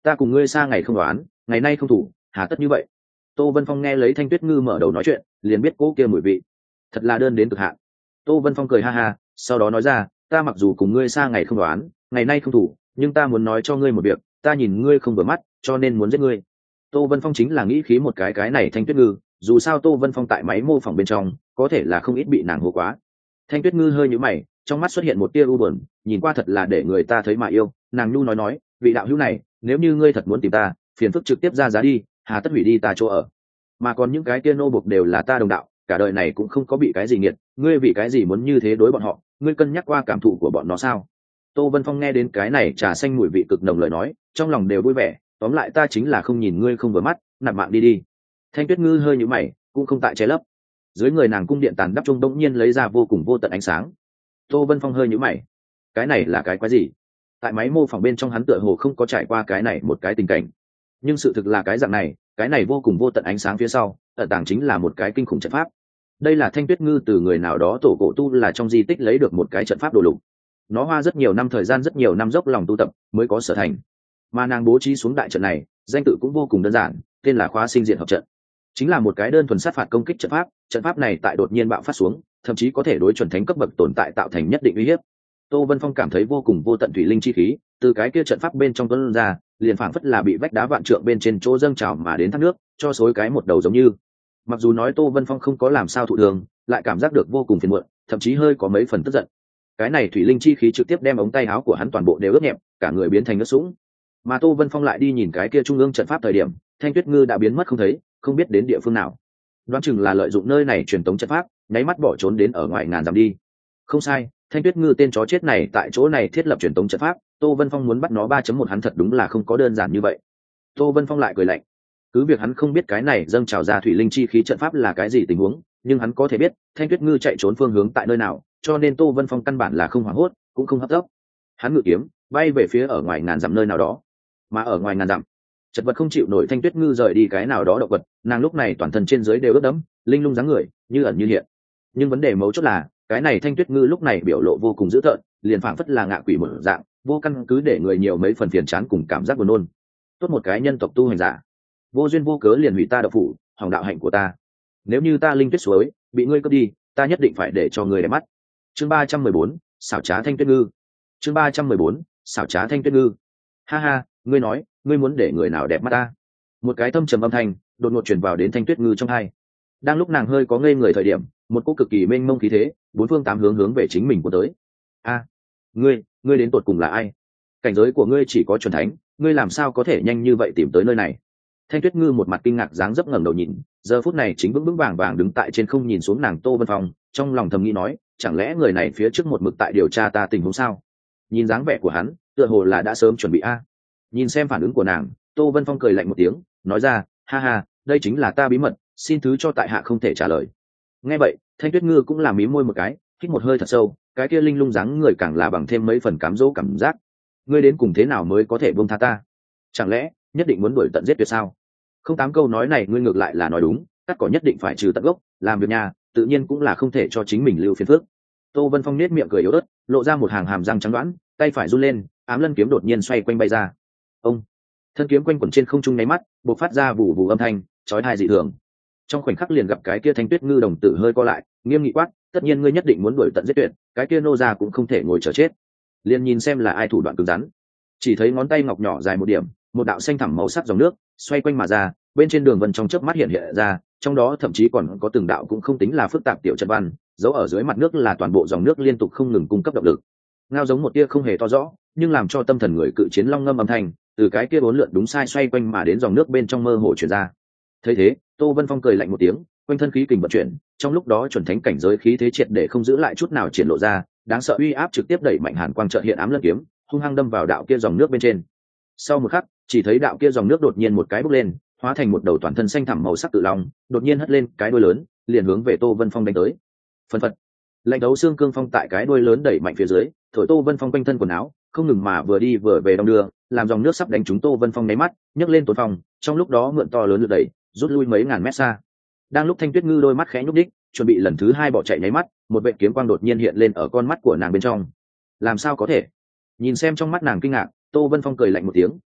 ta cùng ngươi xa ngày không đoán, ngày nay không thủ, hà tất như vậy? Tô Vân Phong nghe lấy Thanh Tuyết Ngư mở đầu nói chuyện, liền biết cô kia mùi vị thật là đơn đến cực hạn. Tô Vân Phong cười ha ha, sau đó nói ra, ta mặc dù cùng ngươi xa ngày không đoán, ngày nay không thủ, nhưng ta muốn nói cho ngươi một việc, ta nhìn ngươi không vừa mắt, cho nên muốn giết ngươi. Tô Vân Phong chính là nghĩ khí một cái cái này Thanh Tuyết Ngư, dù sao Tô Vân Phong tại máy mô phỏng bên trong, có thể là không ít bị nàng hô quá. Thanh Tuyết Ngư hơi nhíu mày, trong mắt xuất hiện một tia u buồn, nhìn qua thật là để người ta thấy mà yêu. Nàng nhu nói nói, vị đạo hữu này, nếu như ngươi thật muốn tìm ta, phiền phức trực tiếp ra giá đi, hà tất hủy đi ta chỗ ở. Mà còn những cái kia nô buộc đều là ta đồng đạo, cả đời này cũng không có bị cái gì nghiệt, ngươi vì cái gì muốn như thế đối bọn họ, ngươi cân nhắc qua cảm thụ của bọn nó sao? Tô Vân Phong nghe đến cái này trà xanh mùi vị cực nồng lời nói, trong lòng đều vui vẻ, tóm lại ta chính là không nhìn ngươi không vừa mắt, nạp mạng đi đi. Thanh Tuyết Ngư hơi nhíu mày, cũng không tại che lấp. Dưới người nàng cung điện tàn đắp trung bỗng nhiên lấy ra vô cùng vô tận ánh sáng. Tô Vân Phong hơi nhíu mày, cái này là cái quái gì? Tại máy mô phỏng bên trong hắn tựa hồ không có trải qua cái này một cái tình cảnh, nhưng sự thực là cái dạng này, cái này vô cùng vô tận ánh sáng phía sau, ẩn tàng chính là một cái kinh khủng trận pháp. Đây là Thanh Tuyết Ngư từ người nào đó tổ cổ tu là trong di tích lấy được một cái trận pháp đồ lục. Nó hoa rất nhiều năm thời gian rất nhiều năm dốc lòng tu tập mới có sở thành, mà nàng bố trí xuống đại trận này, danh tự cũng vô cùng đơn giản, tên là Khóa Sinh Diện Hợp Trận, chính là một cái đơn thuần sát phạt công kích trận pháp. Trận pháp này tại đột nhiên bạo phát xuống, thậm chí có thể đối chuẩn thánh cấp bậc tồn tại tạo thành nhất định uy hiếp. Tô Vân Phong cảm thấy vô cùng vô tận thủy linh chi khí từ cái kia trận pháp bên trong tuôn ra, liền phảng phất là bị vách đá vạn trượng bên trên chỗ dâng trào mà đến thác nước, cho xối cái một đầu giống như. Mặc dù nói Tô Vân Phong không có làm sao thụ thường, lại cảm giác được vô cùng phiền muộn, thậm chí hơi có mấy phần tức giận. Cái này thủy linh chi khí trực tiếp đem ống tay áo của hắn toàn bộ đều ướt nhẹp, cả người biến thành ướt sũng. Mà Tô Vân Phong lại đi nhìn cái kia trung ương trận pháp thời điểm, Thanh Tuyết Ngư đã biến mất không thấy, không biết đến địa phương nào. Đoán chừng là lợi dụng nơi này truyền tống trận pháp, nháy mắt bỏ trốn đến ở ngoài ngàn dặm đi. Không sai, Thanh Tuyết Ngư tên chó chết này tại chỗ này thiết lập truyền tống trận pháp, Tô Vân Phong muốn bắt nó ba chấm một hắn thật đúng là không có đơn giản như vậy. Tô Vân Phong lại cười lạnh, cứ việc hắn không biết cái này dâng trào ra thủy linh chi khí trận pháp là cái gì tình huống, nhưng hắn có thể biết Thanh Tuyết Ngư chạy trốn phương hướng tại nơi nào, cho nên Tô Vân Phong căn bản là không hoảng hốt, cũng không hấp tấp. Hắn ngự kiếm bay về phía ở ngoài ngàn dặm nơi nào đó, mà ở ngoài ngàn dặm, chật vật không chịu nổi Thanh Tuyết Ngư rời đi cái nào đó động vật, nàng lúc này toàn thân trên dưới đều ướt đẫm, linh lung dáng người như ẩn như hiện. Nhưng vấn đề mấu chốt là cái này Thanh Tuyết Ngư lúc này biểu lộ vô cùng dữ tợn, liền phảng phất là ngạ quỷ một dạng, vô căn cứ để người nhiều mấy phần phiền chán cùng cảm giác buồn nôn. Tốt một cái nhân tộc tu hành giả, vô duyên vô cớ liền hủy ta đạo phủ, hỏng đạo hạnh của ta. Nếu như ta linh tuyết suối bị ngươi cướp đi, ta nhất định phải để cho ngươi đẹp mắt. Chương ba trăm mười bốn, xảo trá Thanh Tuyết Ngư. Chương ba trăm mười bốn, xảo trá Thanh Tuyết Ngư. Ha ha, ngươi nói, ngươi muốn để người nào đẹp mắt ta? Một cái thâm trầm âm thanh đột ngột truyền vào đến Thanh Tuyết Ngư trong tai. Đang lúc nàng hơi có ngây người thời điểm, một cỗ cực kỳ mênh mông khí thế, bốn phương tám hướng hướng về chính mình của tới. A, ngươi, ngươi đến tột cùng là ai? Cảnh giới của ngươi chỉ có chuẩn thánh, ngươi làm sao có thể nhanh như vậy tìm tới nơi này? Thanh Tuyết Ngư một mặt kinh ngạc dáng dấp ngẩng đầu nhìn, giờ phút này chính vững vững vàng vàng đứng tại trên không nhìn xuống nàng Tô Vân Phong, trong lòng thầm nghĩ nói, chẳng lẽ người này phía trước một mực tại điều tra ta tình huống sao? Nhìn dáng vẻ của hắn, tựa hồ là đã sớm chuẩn bị a. Nhìn xem phản ứng của nàng, Tô Vân Phong cười lạnh một tiếng, nói ra, ha ha, đây chính là ta bí mật, xin thứ cho tại hạ không thể trả lời. Nghe vậy, Thanh Tuyết Ngư cũng làm mí môi một cái, hít một hơi thật sâu, cái kia linh lung dáng người càng là bằng thêm mấy phần cám dỗ cảm giác. Ngươi đến cùng thế nào mới có thể buông tha ta? Chẳng lẽ nhất định muốn đuổi tận giết tuyệt sao? Không tám câu nói này ngươi ngược lại là nói đúng, cắt cỏ nhất định phải trừ tận gốc, làm việc nhà, tự nhiên cũng là không thể cho chính mình lưu phiền phức. Tô Vân Phong nết miệng cười yếu ớt, lộ ra một hàng hàm răng trắng đoán, tay phải run lên, ám lân kiếm đột nhiên xoay quanh bay ra. Ông, thân kiếm quanh quẩn trên không trung nháy mắt, bộc phát ra vụ vụ âm thanh, chói tai dị thường. Trong khoảnh khắc liền gặp cái kia Thanh Tuyết Ngư đồng tử hơi co lại, nghiêm nghị quát, tất nhiên ngươi nhất định muốn đuổi tận giết tuyệt, cái kia nô gia cũng không thể ngồi chờ chết. Liền nhìn xem là ai thủ đoạn cứng rắn. Chỉ thấy ngón tay ngọc nhỏ dài một điểm, một đạo xanh thẳm màu sắc dòng nước xoay quanh mà ra, bên trên đường vân trong chớp mắt hiện hiện ra, trong đó thậm chí còn có từng đạo cũng không tính là phức tạp tiểu trận văn, giấu ở dưới mặt nước là toàn bộ dòng nước liên tục không ngừng cung cấp động lực. Ngao giống một tia không hề to rõ, nhưng làm cho tâm thần người cự chiến long ngâm âm thanh từ cái kia bốn lượn đúng sai xoay quanh mà đến dòng nước bên trong mơ hồ truyền ra. Thấy thế, Tô Vân Phong cười lạnh một tiếng, quanh thân khí kình vận chuyển, trong lúc đó chuẩn thánh cảnh giới khí thế triệt để không giữ lại chút nào triển lộ ra, đáng sợ uy áp trực tiếp đẩy mạnh hàn quang chợt hiện ám lân kiếm, hung hăng đâm vào đạo kia dòng nước bên trên. Sau một khắc, chỉ thấy đạo kia dòng nước đột nhiên một cái bốc lên, hóa thành một đầu toàn thân xanh thẳm màu sắc tự long, đột nhiên hất lên cái đuôi lớn, liền hướng về Tô Vân Phong đánh tới. Phần phật, lạnh đấu xương cương phong tại cái đuôi lớn đẩy mạnh phía dưới, thổi Tô Vân Phong quanh thân quần áo, không ngừng mà vừa đi vừa về đong đưa, làm dòng nước sắp đánh trúng Tô Vân Phong nháy mắt, nhấc lên tốn phong, trong lúc đó mượn to lớn lực đẩy, rút lui mấy ngàn mét xa. Đang lúc Thanh Tuyết Ngư đôi mắt khẽ nhúc đích, chuẩn bị lần thứ hai bỏ chạy nháy mắt, một vệt kiếm quang đột nhiên hiện lên ở con mắt của nàng bên trong. Làm sao có thể? Nhìn xem trong mắt nàng kinh ngạc, Tô Vân Phong cười lạnh một tiếng,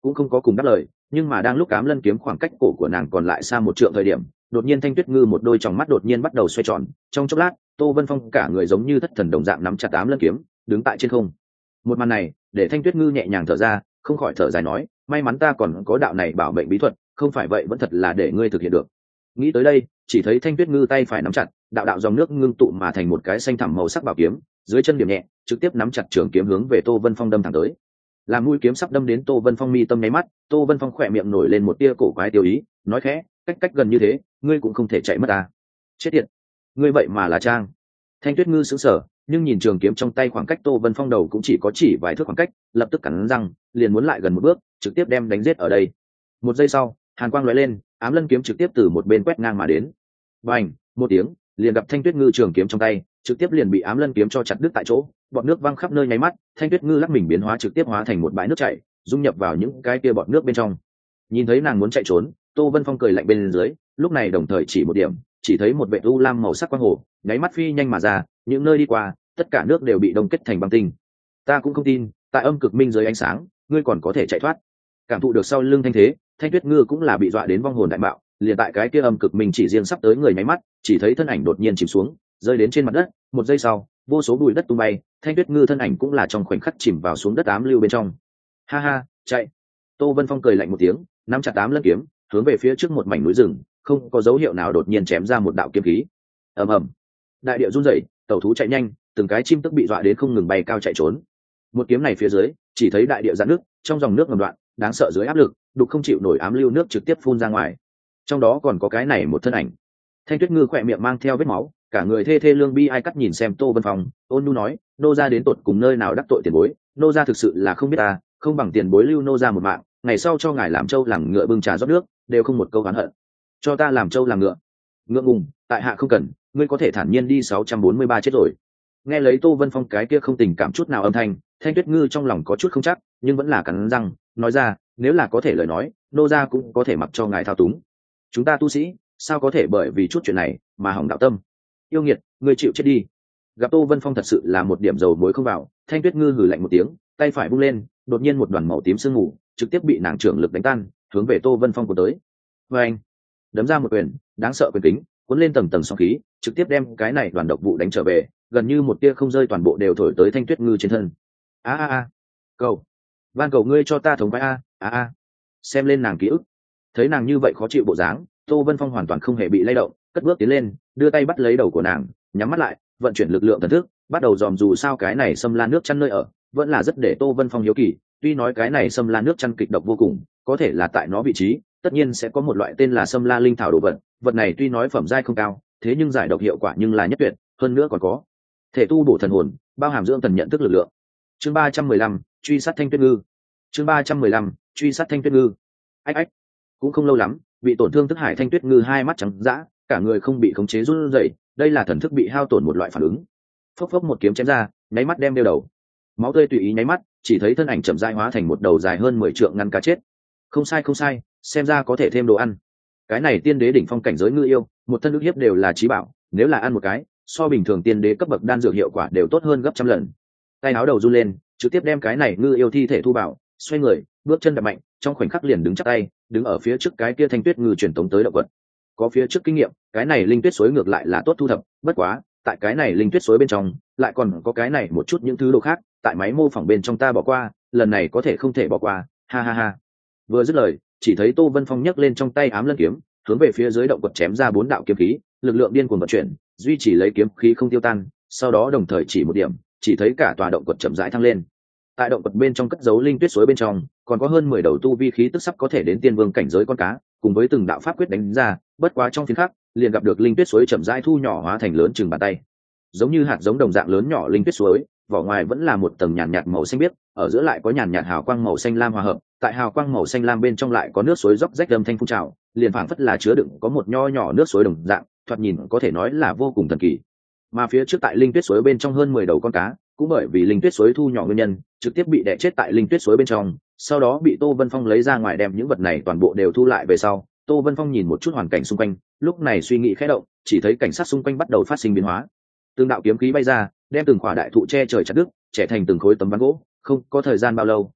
cũng không có cùng đáp lời, nhưng mà đang lúc ám lân kiếm khoảng cách cổ của nàng còn lại xa một trượng thời điểm, đột nhiên Thanh Tuyết Ngư một đôi tròng mắt đột nhiên bắt đầu xoay tròn, trong chốc lát Tô Vân Phong cả người giống như thất thần đồng dạng nắm chặt ám lân kiếm, đứng tại trên không. Một màn này để Thanh Tuyết Ngư nhẹ nhàng thở ra, không khỏi thở dài nói, may mắn ta còn có đạo này bảo mệnh bí thuật, không phải vậy vẫn thật là để ngươi thực hiện được. Nghĩ tới đây, chỉ thấy Thanh Tuyết Ngư tay phải nắm chặt, đạo đạo dòng nước ngưng tụ mà thành một cái xanh thẳm màu sắc bảo kiếm, dưới chân điểm nhẹ, trực tiếp nắm chặt trường kiếm hướng về Tô Vân Phong đâm thẳng tới. Làm mũi kiếm sắp đâm đến Tô Vân Phong mi tâm nháy mắt, Tô Vân Phong khỏe miệng nổi lên một tia cổ quái tiêu ý, nói khẽ, cách cách gần như thế, ngươi cũng không thể chạy mất ta. Chết tiệt, ngươi vậy mà là trang. Thanh Tuyết Ngư sững sờ, nhưng nhìn trường kiếm trong tay khoảng cách Tô Vân Phong đầu cũng chỉ có chỉ vài thước khoảng cách, lập tức cắn răng, liền muốn lại gần một bước, trực tiếp đem đánh giết ở đây. Một giây sau, hàn quang lóe lên, ám lân kiếm trực tiếp từ một bên quét ngang mà đến. Bành, một tiếng, liền gặp Thanh Tuyết Ngư trường kiếm trong tay, trực tiếp liền bị ám lân kiếm cho chặt đứt tại chỗ, bọt nước văng khắp nơi nháy mắt, Thanh Tuyết Ngư lắc mình biến hóa trực tiếp hóa thành một bãi nước chảy, dung nhập vào những cái kia bọt nước bên trong. Nhìn thấy nàng muốn chạy trốn, Tô Vân Phong cười lạnh bên dưới, lúc này đồng thời chỉ một điểm, chỉ thấy một vệt u lam màu sắc quang hồ, nháy mắt phi nhanh mà ra, những nơi đi qua, tất cả nước đều bị đông kết thành băng tinh. Ta cũng không tin, tại âm cực minh dưới ánh sáng, ngươi còn có thể chạy thoát. Cảm thụ được sau lưng thanh thế, Thanh Tuyết Ngư cũng là bị dọa đến vong hồn đại bạo, liền tại cái kia âm cực minh chỉ riêng sắp tới người nháy mắt, chỉ thấy thân ảnh đột nhiên chìm xuống, rơi đến trên mặt đất, một giây sau, vô số bụi đất tung bay, Thanh Tuyết Ngư thân ảnh cũng là trong khoảnh khắc chìm vào xuống đất ám lưu bên trong. Ha ha, chạy. Tô Vân Phong cười lạnh một tiếng, nắm chặt ám lân kiếm, hướng về phía trước một mảnh núi rừng, không có dấu hiệu nào đột nhiên chém ra một đạo kiếm khí. Ầm ầm. Đại địa run rẩy, tẩu thú chạy nhanh, từng cái chim tức bị dọa đến không ngừng bay cao chạy trốn. Một kiếm này phía dưới, chỉ thấy đại địa giãn nước, trong dòng nước ngầm đoạn, đáng sợ dưới áp lực, đục không chịu nổi ám lưu nước trực tiếp phun ra ngoài. Trong đó còn có cái này một thân ảnh. Thanh Tuyết Ngư khỏe miệng mang theo vết máu, cả người thê thê lương bi ai cắt nhìn xem Tô Vân Phong, ôn nhu nói, nô gia đến tột cùng nơi nào đắc tội tiền bối, nô gia thực sự là không biết ta, không bằng tiền bối lưu nô gia một mạng, ngày sau cho ngài làm trâu làm ngựa bưng trà rót nước, đều không một câu oán hận. Cho ta làm trâu làm ngựa. Ngượng ngùng, tại hạ không cần, ngươi có thể thản nhiên đi sáu trăm bốn mươi ba chết rồi. Nghe lấy Tô Vân Phong cái kia không tình cảm chút nào âm thanh, Thanh Tuyết Ngư trong lòng có chút không chắc, nhưng vẫn là cắn răng, nói ra, nếu là có thể lời nói, nô gia cũng có thể mặc cho ngài thao túng. Chúng ta tu sĩ, sao có thể bởi vì chút chuyện này mà hỏng đạo tâm. Yêu nghiệt, ngươi chịu chết đi. Gặp Tô Vân Phong thật sự là một điểm dầu muối không vào, Thanh Tuyết Ngư hừ lạnh một tiếng, tay phải bung lên, đột nhiên một đoàn màu tím sương mù trực tiếp bị nàng trưởng lực đánh tan, hướng về Tô Vân Phong của tới. Và anh đấm ra một quyền, đáng sợ quyền kính, cuốn lên tầng tầng sóng khí, trực tiếp đem cái này đoàn độc vụ đánh trở về, gần như một tia không rơi toàn bộ đều thổi tới Thanh Tuyết Ngư trên thân. A a a, cầu, van cầu ngươi cho ta thống vai a, a a. Xem lên nàng ký ức, thấy nàng như vậy khó chịu bộ dáng, Tô Vân Phong hoàn toàn không hề bị lay động, cất bước tiến lên, đưa tay bắt lấy đầu của nàng, nhắm mắt lại, vận chuyển lực lượng thần thức, bắt đầu dòm dù sao cái này xâm la nước chăn nơi ở, vẫn là rất để Tô Vân Phong hiếu kỳ. Tuy nói cái này xâm la nước chăn kịch độc vô cùng, có thể là tại nó vị trí, tất nhiên sẽ có một loại tên là xâm la linh thảo đồ vật. Vật này tuy nói phẩm giai không cao, thế nhưng giải độc hiệu quả nhưng là nhất tuyệt, hơn nữa còn có thể tu bổ thần hồn, bao hàm dưỡng thần nhận thức lực lượng. Chương ba trăm mười lăm, truy sát Thanh Tuyết Ngư. Chương ba trăm mười lăm, truy sát Thanh Tuyết Ngư. Ách ách, cũng không lâu lắm, bị tổn thương thức hải Thanh Tuyết Ngư hai mắt trắng dã, cả người không bị khống chế run rẩy, đây là thần thức bị hao tổn một loại phản ứng. Phốc phốc một kiếm chém ra, nháy mắt đem đeo đầu. Máu tươi tùy ý nháy mắt, chỉ thấy thân ảnh chậm rãi hóa thành một đầu dài hơn mười trượng ngăn cá chết. Không sai không sai, xem ra có thể thêm đồ ăn. Cái này tiên đế đỉnh phong cảnh giới ngư yêu, một thân ức hiếp đều là chí bảo, nếu là ăn một cái, so bình thường tiên đế cấp bậc đan dược hiệu quả đều tốt hơn gấp trăm lần. Tay áo đầu run lên, trực tiếp đem cái này ngư yêu thi thể thu bảo, xoay người, bước chân đạp mạnh, trong khoảnh khắc liền đứng chắc tay, đứng ở phía trước cái kia Thanh Tuyết Ngư truyền tống tới động vật. Có phía trước kinh nghiệm, cái này linh tuyết suối ngược lại là tốt thu thập, bất quá, tại cái này linh tuyết suối bên trong, lại còn có cái này một chút những thứ đồ khác, tại máy mô phỏng bên trong ta bỏ qua, lần này có thể không thể bỏ qua, ha ha ha. Vừa dứt lời, chỉ thấy Tô Vân Phong nhấc lên trong tay ám lân kiếm, hướng về phía dưới động quật chém ra bốn đạo kiếm khí, lực lượng điên cuồng vận chuyển, duy trì lấy kiếm khí không tiêu tan, sau đó đồng thời chỉ một điểm, chỉ thấy cả tòa động quật chậm rãi thăng lên. Tại động quật bên trong cất giấu linh tuyết suối bên trong, còn có hơn mười đầu tu vi khí tức sắp có thể đến tiên vương cảnh giới con cá, cùng với từng đạo pháp quyết đánh ra, bất quá trong phiến khắc, liền gặp được linh tuyết suối chậm rãi thu nhỏ hóa thành lớn chừng bàn tay. Giống như hạt giống đồng dạng lớn nhỏ linh tuyết suối, vỏ ngoài vẫn là một tầng nhàn nhạt màu xanh biếc, ở giữa lại có nhàn nhạt hào quang màu xanh lam hòa hợp, tại hào quang màu xanh lam bên trong lại có nước suối róc rách âm thanh phun trào, liền phảng phất là chứa đựng có một nho nhỏ nước suối đồng dạng, thoạt nhìn có thể nói là vô cùng thần kỳ. Mà phía trước tại linh tuyết suối bên trong hơn mười đầu con cá, cũng bởi vì linh tuyết suối thu nhỏ nguyên nhân, trực tiếp bị đè chết tại linh tuyết suối bên trong, sau đó bị Tô Vân Phong lấy ra ngoài đem những vật này toàn bộ đều thu lại về sau. Tô Vân Phong nhìn một chút hoàn cảnh xung quanh, lúc này suy nghĩ khẽ động, chỉ thấy cảnh sát xung quanh bắt đầu phát sinh biến hóa. Từng đạo kiếm khí bay ra, đem từng khỏa đại thụ che trời chặt đứt, trẻ thành từng khối tấm ván gỗ, không có thời gian bao lâu,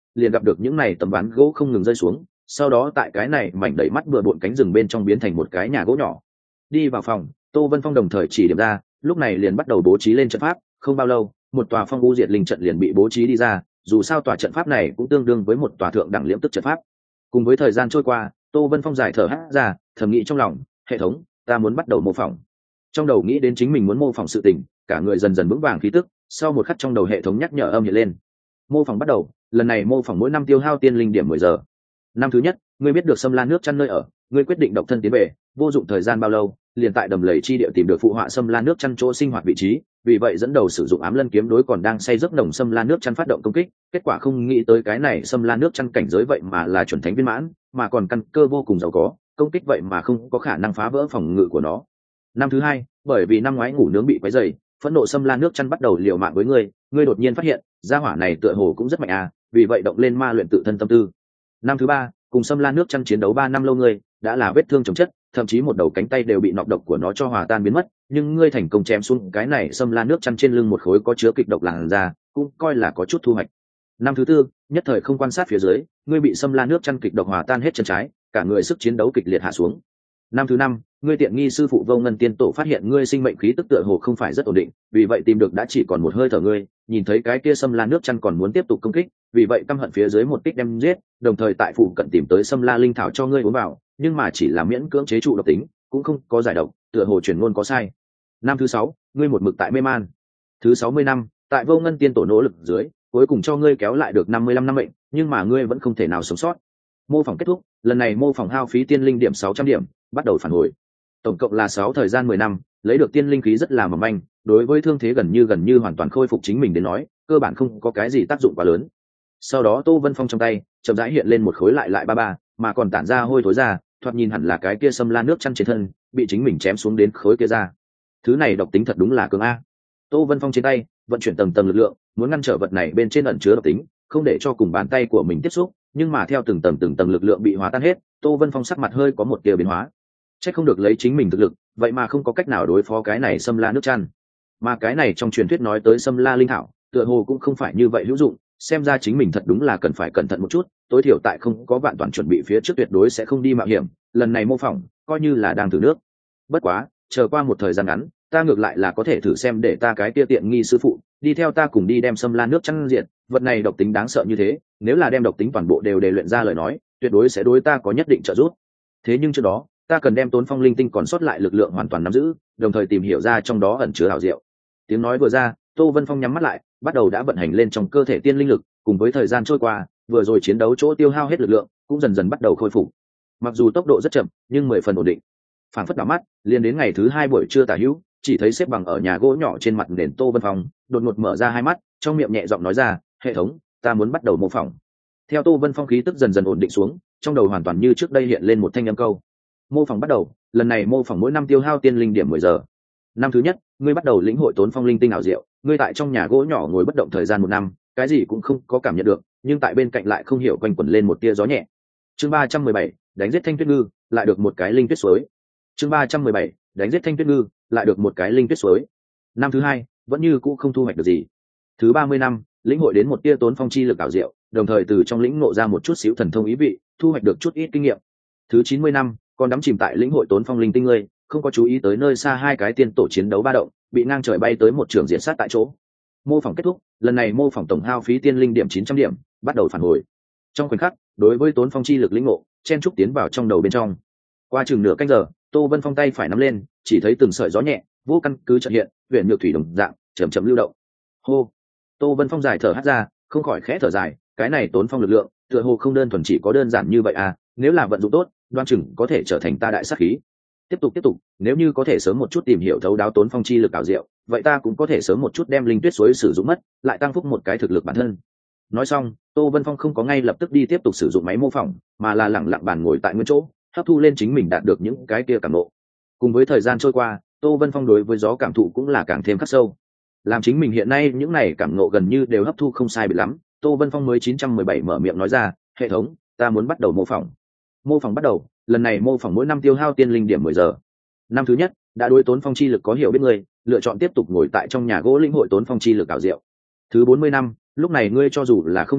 liền gặp được những này tấm ván gỗ không ngừng rơi xuống, sau đó tại cái này mảnh đầy mắt bừa bộn cánh rừng bên trong biến thành một cái nhà gỗ nhỏ. Đi vào phòng, Tô Vân Phong đồng thời chỉ điểm ra, lúc này liền bắt đầu bố trí lên trận pháp. Không bao lâu, một tòa phong u diệt linh trận liền bị bố trí đi ra, dù sao tòa trận pháp này cũng tương đương với một tòa thượng đẳng liễm tức trận pháp. Cùng với thời gian trôi qua, Tô Vân Phong giải thở hắt ra, thầm nghĩ trong lòng, hệ thống, ta muốn bắt đầu mô phỏng. Trong đầu nghĩ đến chính mình muốn mô phỏng sự tình, cả người dần dần vững vàng khí tức. Sau một khắc trong đầu hệ thống nhắc nhở âm hiện lên. Mô phỏng bắt đầu, lần này mô phỏng mỗi năm tiêu hao tiên linh điểm mười giờ. Năm thứ nhất, ngươi biết được Sâm La nước chăn nơi ở, ngươi quyết định độc thân tiến về, vô dụng thời gian bao lâu, liền tại đầm lầy chi địa tìm được phụ họa Sâm La nước chăn chỗ sinh hoạt vị trí, vì vậy dẫn đầu sử dụng ám lân kiếm đối còn đang say giấc nồng Sâm La nước chăn phát động công kích, kết quả không nghĩ tới cái này Sâm La nước chăn cảnh giới vậy mà là chuẩn thánh viên mãn, mà còn căn cơ vô cùng giàu có, công kích vậy mà không có khả năng phá vỡ phòng ngự của nó. Năm thứ hai, bởi vì năm ngoái ngủ nướng bị quấy rầy, phẫn nộ Sâm La nước chăn bắt đầu liều mạng với ngươi, ngươi đột nhiên phát hiện, gia hỏa này tựa hồ cũng rất mạnh à, vì vậy động lên ma luyện tự thân tâm tư. Năm thứ ba, cùng Sâm La nước chăn chiến đấu ba năm lâu ngươi đã là vết thương chồng chất, thậm chí một đầu cánh tay đều bị nọc độc của nó cho hòa tan biến mất, nhưng ngươi thành công chém xuống cái này Sâm La nước chăn trên lưng một khối có chứa kịch độc làn da, cũng coi là có chút thu hoạch. Năm thứ tư, nhất thời không quan sát phía dưới, ngươi bị Sâm La nước chăn kịch độc hòa tan hết chân trái, cả người sức chiến đấu kịch liệt hạ xuống. Năm thứ năm, ngươi tiện nghi sư phụ Vô Ngân tiên tổ phát hiện ngươi sinh mệnh khí tức tựa hồ không phải rất ổn định, vì vậy tìm được đã chỉ còn một hơi thở ngươi, nhìn thấy cái kia Sâm La nước chăn còn muốn tiếp tục công kích, vì vậy căm hận phía dưới một tích đem giết, đồng thời tại phụ cận tìm tới Sâm La linh thảo cho ngươi uống vào, nhưng mà chỉ là miễn cưỡng chế trụ độc tính, cũng không có giải độc, tựa hồ truyền ngôn có sai. Năm thứ sáu, ngươi một mực tại mê man. Thứ sáu mươi năm, tại Vô Ngân tiên tổ nỗ lực dưới, cuối cùng cho ngươi kéo lại được năm mươi lăm năm mệnh, nhưng mà ngươi vẫn không thể nào sống sót. Mô phỏng kết thúc, lần này mô phỏng hao phí tiên linh điểm sáu trăm điểm, bắt đầu phản hồi. Tổng cộng là sáu thời gian mười năm, lấy được tiên linh khí rất là mỏng manh, đối với thương thế gần như gần như hoàn toàn khôi phục chính mình đến nói, cơ bản không có cái gì tác dụng quá lớn. Sau đó Tô Vân Phong trong tay chậm rãi hiện lên một khối lại lại ba ba, mà còn tản ra hôi thối ra, thoạt nhìn hẳn là cái kia Sâm La nước chăn trên thân, bị chính mình chém xuống đến khối kia ra. Thứ này độc tính thật đúng là cường a. Tô Vân Phong trên tay vận chuyển tầng tầng lực lượng, muốn ngăn trở vật này bên trên ẩn chứa độc tính, không để cho cùng bàn tay của mình tiếp xúc, nhưng mà theo từng tầng từng tầng lực lượng bị hóa tan hết, Tô Vân Phong sắc mặt hơi có một tia biến hóa. Chắc không được lấy chính mình thực lực, vậy mà không có cách nào đối phó cái này Sâm La nước chăn. Mà cái này trong truyền thuyết nói tới Sâm La linh thảo, tựa hồ cũng không phải như vậy hữu dụng, xem ra chính mình thật đúng là cần phải cẩn thận một chút, tối thiểu tại không có vạn toàn chuẩn bị phía trước tuyệt đối sẽ không đi mạo hiểm, lần này mô phỏng coi như là đang thử nước. Bất quá, chờ qua một thời gian ngắn, ta ngược lại là có thể thử xem để ta cái tia tiện nghi sư phụ đi theo ta cùng đi đem Sâm La nước chăn diệt, vật này độc tính đáng sợ như thế, nếu là đem độc tính toàn bộ đều đề luyện ra lời nói, tuyệt đối sẽ đối ta có nhất định trợ giúp. Thế nhưng trước đó, ta cần đem Tốn Phong linh tinh còn sót lại lực lượng hoàn toàn nắm giữ, đồng thời tìm hiểu ra trong đó ẩn chứa hảo diệu. Tiếng nói vừa ra, Tô Vân Phong nhắm mắt lại, bắt đầu đã vận hành lên trong cơ thể tiên linh lực, cùng với thời gian trôi qua, vừa rồi chiến đấu chỗ tiêu hao hết lực lượng, cũng dần dần bắt đầu khôi phục. Mặc dù tốc độ rất chậm, nhưng mười phần ổn định. Phản phất đảo mắt, liền đến ngày thứ hai buổi trưa tả hữu, chỉ thấy xếp bằng ở nhà gỗ nhỏ trên mặt nền Tô Vân Phong, đột ngột mở ra hai mắt, trong miệng nhẹ giọng nói ra, "Hệ thống, ta muốn bắt đầu mô phỏng." Theo Tô Vân Phong khí tức dần dần ổn định xuống, trong đầu hoàn toàn như trước đây hiện lên một thanh âm câu. Mô phỏng bắt đầu, lần này mô phỏng mỗi năm tiêu hao tiên linh điểm mười giờ. Năm thứ nhất, ngươi bắt đầu lĩnh hội Tốn Phong linh tinh ảo diệu, ngươi tại trong nhà gỗ nhỏ ngồi bất động thời gian một năm, cái gì cũng không có cảm nhận được, nhưng tại bên cạnh lại không hiểu quanh quẩn lên một tia gió nhẹ. Chương ba trăm mười bảy, đánh giết Thanh Tuyết Ngư, lại được một cái linh tuyết suối. Chương ba trăm mười bảy, đánh giết Thanh Tuyết Ngư, lại được một cái linh tuyết suối. Năm thứ hai, vẫn như cũ không thu hoạch được gì. Thứ ba mươi năm, lĩnh hội đến một tia Tốn Phong chi lực ảo diệu, đồng thời từ trong lĩnh ngộ ra một chút xíu thần thông ý vị, thu hoạch được chút ít kinh nghiệm. Thứ chín mươi năm, còn đắm chìm tại lĩnh hội Tốn Phong linh tinh ngươi, không có chú ý tới nơi xa hai cái tiên tổ chiến đấu ba động, bị ngang trời bay tới một trường diện sát tại chỗ. Mô phỏng kết thúc, lần này mô phỏng tổng hao phí tiên linh điểm chín trăm điểm, bắt đầu phản hồi. Trong khoảnh khắc, đối với Tốn Phong chi lực lĩnh ngộ, chen trúc tiến vào trong đầu bên trong. Qua chừng nửa canh giờ, Tô Vân Phong tay phải nắm lên, chỉ thấy từng sợi gió nhẹ, vô căn cứ chợt hiện, huyền nhược thủy đồng dạng, chậm chậm lưu động. Hô. Tô Vân Phong dài thở hắt ra, không khỏi khẽ thở dài, cái này Tốn Phong lực lượng, tựa hồ không đơn thuần chỉ có đơn giản như vậy à, nếu là vận dụng tốt, đoan chừng có thể trở thành ta đại sát khí. Tiếp tục tiếp tục, nếu như có thể sớm một chút tìm hiểu thấu đáo Tốn Phong chi lực ảo diệu, vậy ta cũng có thể sớm một chút đem linh tuyết suối sử dụng mất, lại tăng phúc một cái thực lực bản thân. Nói xong, Tô Vân Phong không có ngay lập tức đi tiếp tục sử dụng máy mô phỏng, mà là lẳng lặng bàn ngồi tại nguyên chỗ, hấp thu lên chính mình đạt được những cái kia cảm ngộ. Cùng với thời gian trôi qua, Tô Vân Phong đối với gió cảm thụ cũng là càng thêm khắc sâu. Làm chính mình hiện nay những này cảm ngộ gần như đều hấp thu không sai biệt lắm, Tô Vân Phong mới chín trăm mười bảy mở miệng nói ra, "Hệ thống, ta muốn bắt đầu mô phỏng." Mô phỏng bắt đầu, lần này mô phỏng mỗi năm tiêu hao tiên linh điểm mười giờ. Năm thứ nhất, đã đối Tốn Phong chi lực có hiểu biết người, lựa chọn tiếp tục ngồi tại trong nhà gỗ lĩnh hội Tốn Phong chi lực ảo diệu. Thứ bốn mươi năm, lúc này ngươi cho dù là không nhúc đích,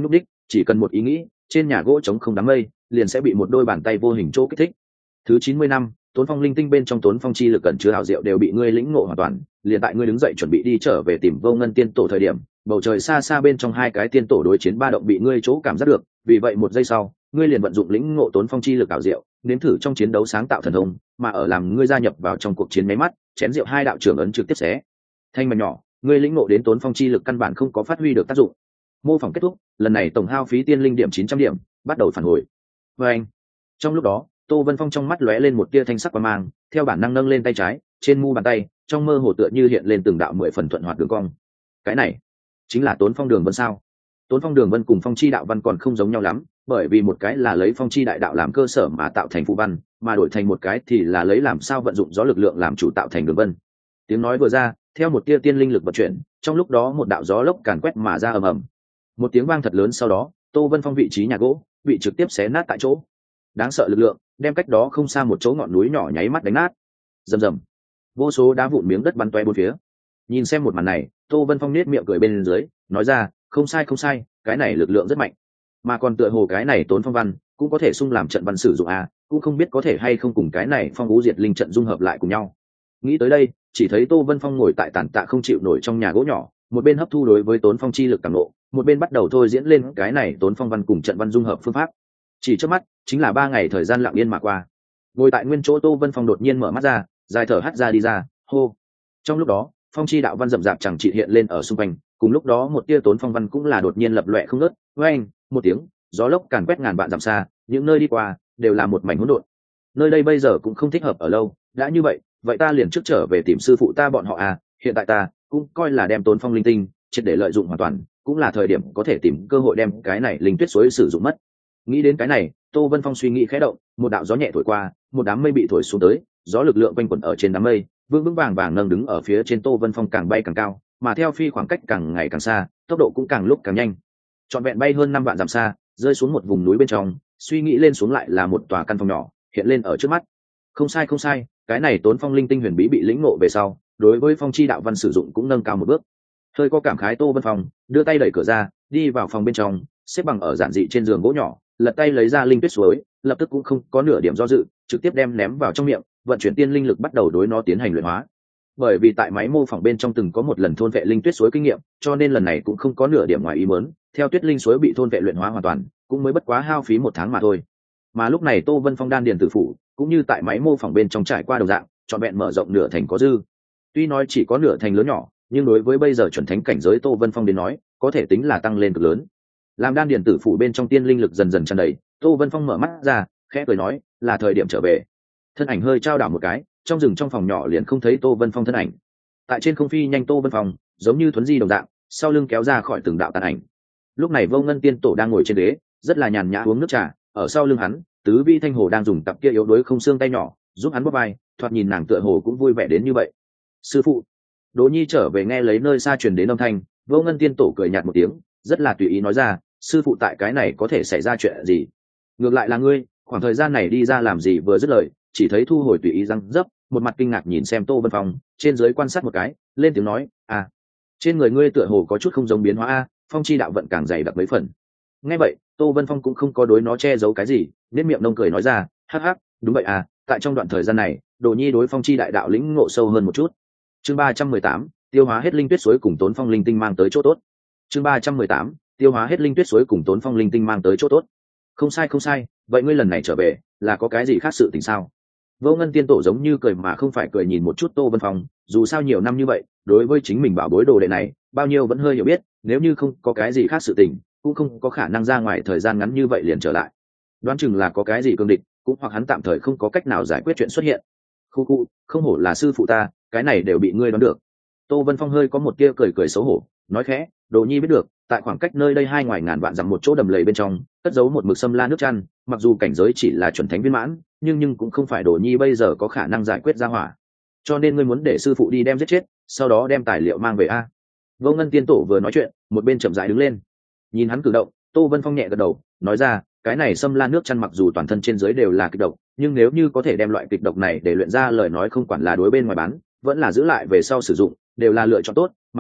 chỉ cần một ý nghĩ, trên nhà gỗ trống không đám mây liền sẽ bị một đôi bàn tay vô hình chỗ kích thích. Thứ chín mươi năm, Tốn Phong linh tinh bên trong Tốn Phong chi lực cẩn chứa hảo diệu đều bị ngươi lĩnh ngộ hoàn toàn, liền tại ngươi đứng dậy chuẩn bị đi trở về tìm Vô Ngân tiên tổ thời điểm, bầu trời xa xa bên trong hai cái tiên tổ đối chiến ba động bị ngươi chỗ cảm giác được, vì vậy một giây sau, ngươi liền vận dụng lĩnh ngộ Tốn Phong chi lực hảo diệu, nếm thử trong chiến đấu sáng tạo thần thông, mà ở làm ngươi gia nhập vào trong cuộc chiến mấy mắt, chén rượu hai đạo trưởng ấn trực tiếp xé thanh mảnh nhỏ, ngươi lĩnh ngộ đến Tốn Phong chi lực căn bản không có phát huy được tác dụng. Mô phỏng kết thúc, lần này tổng hao phí tiên linh điểm chín trăm điểm, bắt đầu phản hồi. Và anh, trong lúc đó, Tô Vân Phong trong mắt lóe lên một tia thanh sắc quang mang, theo bản năng nâng lên tay trái, trên mu bàn tay, trong mơ hồ tựa như hiện lên từng đạo mười phần thuận hoạt đường cong. Cái này chính là Tốn Phong đường vân sao? Tốn Phong đường vân cùng Phong chi đạo văn còn không giống nhau lắm, bởi vì một cái là lấy Phong chi đại đạo làm cơ sở mà tạo thành phù văn, mà đổi thành một cái thì là lấy làm sao vận dụng gió lực lượng làm chủ tạo thành đường vân. Tiếng nói vừa ra, theo một tia tiên linh lực vận chuyển, trong lúc đó một đạo gió lốc càn quét mà ra ầm ầm. Một tiếng vang thật lớn sau đó, Tô Vân Phong vị trí nhà gỗ bị trực tiếp xé nát tại chỗ. Đáng sợ lực lượng đem cách đó không xa một chỗ ngọn núi nhỏ nháy mắt đánh nát. Rầm rầm, vô số đá vụn miếng đất bắn toe bốn phía. Nhìn xem một màn này, Tô Vân Phong nết miệng cười bên dưới, nói ra, không sai không sai, cái này lực lượng rất mạnh, mà còn tựa hồ cái này Tốn Phong văn cũng có thể xung làm trận văn sử dụng à, cũng không biết có thể hay không cùng cái này Phong Vũ Diệt Linh trận dung hợp lại cùng nhau. Nghĩ tới đây, chỉ thấy Tô Vân Phong ngồi tại tàn tạ không chịu nổi trong nhà gỗ nhỏ, một bên hấp thu đối với Tốn Phong chi lực cảm ngộ, một bên bắt đầu thôi diễn lên cái này Tốn Phong văn cùng trận văn dung hợp phương pháp. Chỉ trước mắt chính là ba ngày thời gian lặng yên mà qua. Ngồi tại nguyên chỗ, Tô Vân Phong đột nhiên mở mắt ra, dài thở hắt ra đi ra, hô. Trong lúc đó, phong chi đạo văn rậm rạp chẳng trị hiện lên ở xung quanh, cùng lúc đó một tia Tốn Phong văn cũng là đột nhiên lập loè không ngớt, oeng, một tiếng, gió lốc càn quét ngàn vạn dặm xa, những nơi đi qua đều là một mảnh hỗn độn. Nơi đây bây giờ cũng không thích hợp ở lâu, đã như vậy, vậy ta liền trước trở về tìm sư phụ ta bọn họ à, hiện tại ta cũng coi là đem Tốn Phong linh tinh triệt để lợi dụng hoàn toàn, cũng là thời điểm có thể tìm cơ hội đem cái này linh tuyết suối sử dụng mất. Nghĩ đến cái này, Tô Vân Phong suy nghĩ khẽ động, một đạo gió nhẹ thổi qua, một đám mây bị thổi xuống tới, gió lực lượng quanh quẩn ở trên đám mây, vững vững vàng vàng nâng đứng ở phía trên. Tô Vân Phong càng bay càng cao, mà theo phi khoảng cách càng ngày càng xa, tốc độ cũng càng lúc càng nhanh. Trọn vẹn bay hơn năm vạn dặm xa, rơi xuống một vùng núi bên trong, suy nghĩ lên xuống lại là một tòa căn phòng nhỏ hiện lên ở trước mắt. Không sai không sai, cái này Tốn Phong linh tinh huyền bí bị lĩnh ngộ về sau, đối với phong chi đạo văn sử dụng cũng nâng cao một bước. Hơi có cảm khái, Tô Vân Phong đưa tay đẩy cửa ra, đi vào phòng bên trong, xếp bằng ở giản dị trên giường gỗ nhỏ, lật tay lấy ra linh tuyết suối, lập tức cũng không có nửa điểm do dự, trực tiếp đem ném vào trong miệng, vận chuyển tiên linh lực bắt đầu đối nó tiến hành luyện hóa. Bởi vì tại máy mô phỏng bên trong từng có một lần thôn vệ linh tuyết suối kinh nghiệm, cho nên lần này cũng không có nửa điểm ngoài ý muốn. Theo tuyết linh suối bị thôn vệ luyện hóa hoàn toàn, cũng mới bất quá hao phí một tháng mà thôi. Mà lúc này Tô Vân Phong đan điền tử phủ cũng như tại máy mô phỏng bên trong trải qua đồng dạng, trọn vẹn mở rộng nửa thành có dư. Tuy nói chỉ có nửa thành lớn nhỏ, nhưng đối với bây giờ chuẩn thánh cảnh giới Tô Vân Phong đến nói, có thể tính là tăng lên cực lớn. Làm đan điền tử phủ bên trong tiên linh lực dần dần tràn đầy, Tô Vân Phong mở mắt ra, khẽ cười nói, là thời điểm trở về. Thân ảnh hơi trao đảo một cái, trong rừng trong phòng nhỏ liền không thấy Tô Vân Phong thân ảnh. Tại trên không phi nhanh Tô Vân Phong, giống như thuấn di đồng dạng, sau lưng kéo ra khỏi từng đạo tàn ảnh. Lúc này Vô Ngân tiên tổ đang ngồi trên ghế, rất là nhàn nhã uống nước trà, ở sau lưng hắn, Tứ Vi Thanh Hồ đang dùng cặp kia yếu đuối không xương tay nhỏ, giúp hắn bóp vai, thoạt nhìn nàng tựa hồ cũng vui vẻ đến như vậy. Sư phụ. Đỗ Nhi trở về nghe lấy nơi xa truyền đến âm thanh, Vô Ngân tiên tổ cười nhạt một tiếng, rất là tùy ý nói ra, sư phụ tại cái này có thể xảy ra chuyện gì? Ngược lại là ngươi, khoảng thời gian này đi ra làm gì? Vừa dứt lời, chỉ thấy thu hồi tùy ý răng dấp, một mặt kinh ngạc nhìn xem Tô Vân Phong, trên dưới quan sát một cái, lên tiếng nói, à, trên người ngươi tựa hồ có chút không giống biến hóa a, phong chi đạo vận càng dày đặc mấy phần. Nghe vậy, Tô Vân Phong cũng không có đối nó che giấu cái gì, nét miệng nông cười nói ra, hắc hắc, đúng vậy à, tại trong đoạn thời gian này, Đồ Nhi đối phong chi đại đạo lĩnh ngộ sâu hơn một chút. Chương ba trăm mười tám, tiêu hóa hết linh tuyết suối cùng Tốn Phong linh tinh mang tới chỗ tốt. Chương ba trăm mười tám, tiêu hóa hết linh tuyết suối cùng Tốn Phong linh tinh mang tới chỗ tốt. Không sai không sai, vậy ngươi lần này trở về, là có cái gì khác sự tình sao? Vô Ngân tiên tổ giống như cười mà không phải cười nhìn một chút Tô Vân Phong, dù sao nhiều năm như vậy, đối với chính mình bảo bối đồ đệ này, bao nhiêu vẫn hơi hiểu biết, nếu như không có cái gì khác sự tình, cũng không có khả năng ra ngoài thời gian ngắn như vậy liền trở lại. Đoán chừng là có cái gì cương địch, cũng hoặc hắn tạm thời không có cách nào giải quyết chuyện xuất hiện. Khu khu, không hổ là sư phụ ta, cái này đều bị ngươi đoán được. Tô Vân Phong hơi có một tia cười cười xấu hổ, nói khẽ, Đồ Nhi biết được, tại khoảng cách nơi đây hai ngoài ngàn vạn dặm một chỗ đầm lầy bên trong, cất giấu một mực sâm la nước chăn, mặc dù cảnh giới chỉ là chuẩn thánh viên mãn, nhưng nhưng cũng không phải Đồ Nhi bây giờ có khả năng giải quyết ra hỏa. Cho nên ngươi muốn để sư phụ đi đem giết chết, sau đó đem tài liệu mang về a. Vô Ngân tiên tổ vừa nói chuyện, một bên chậm rãi đứng lên. Nhìn hắn cử động, Tô Vân Phong nhẹ gật đầu, nói ra, cái này sâm la nước chăn mặc dù toàn thân trên dưới đều là kịch độc, nhưng nếu như có thể đem loại kịch độc này để luyện ra lời nói, không quản là đối bên ngoài bán, vẫn là giữ lại về sau sử dụng, đều là lựa chọn tốt, mà còn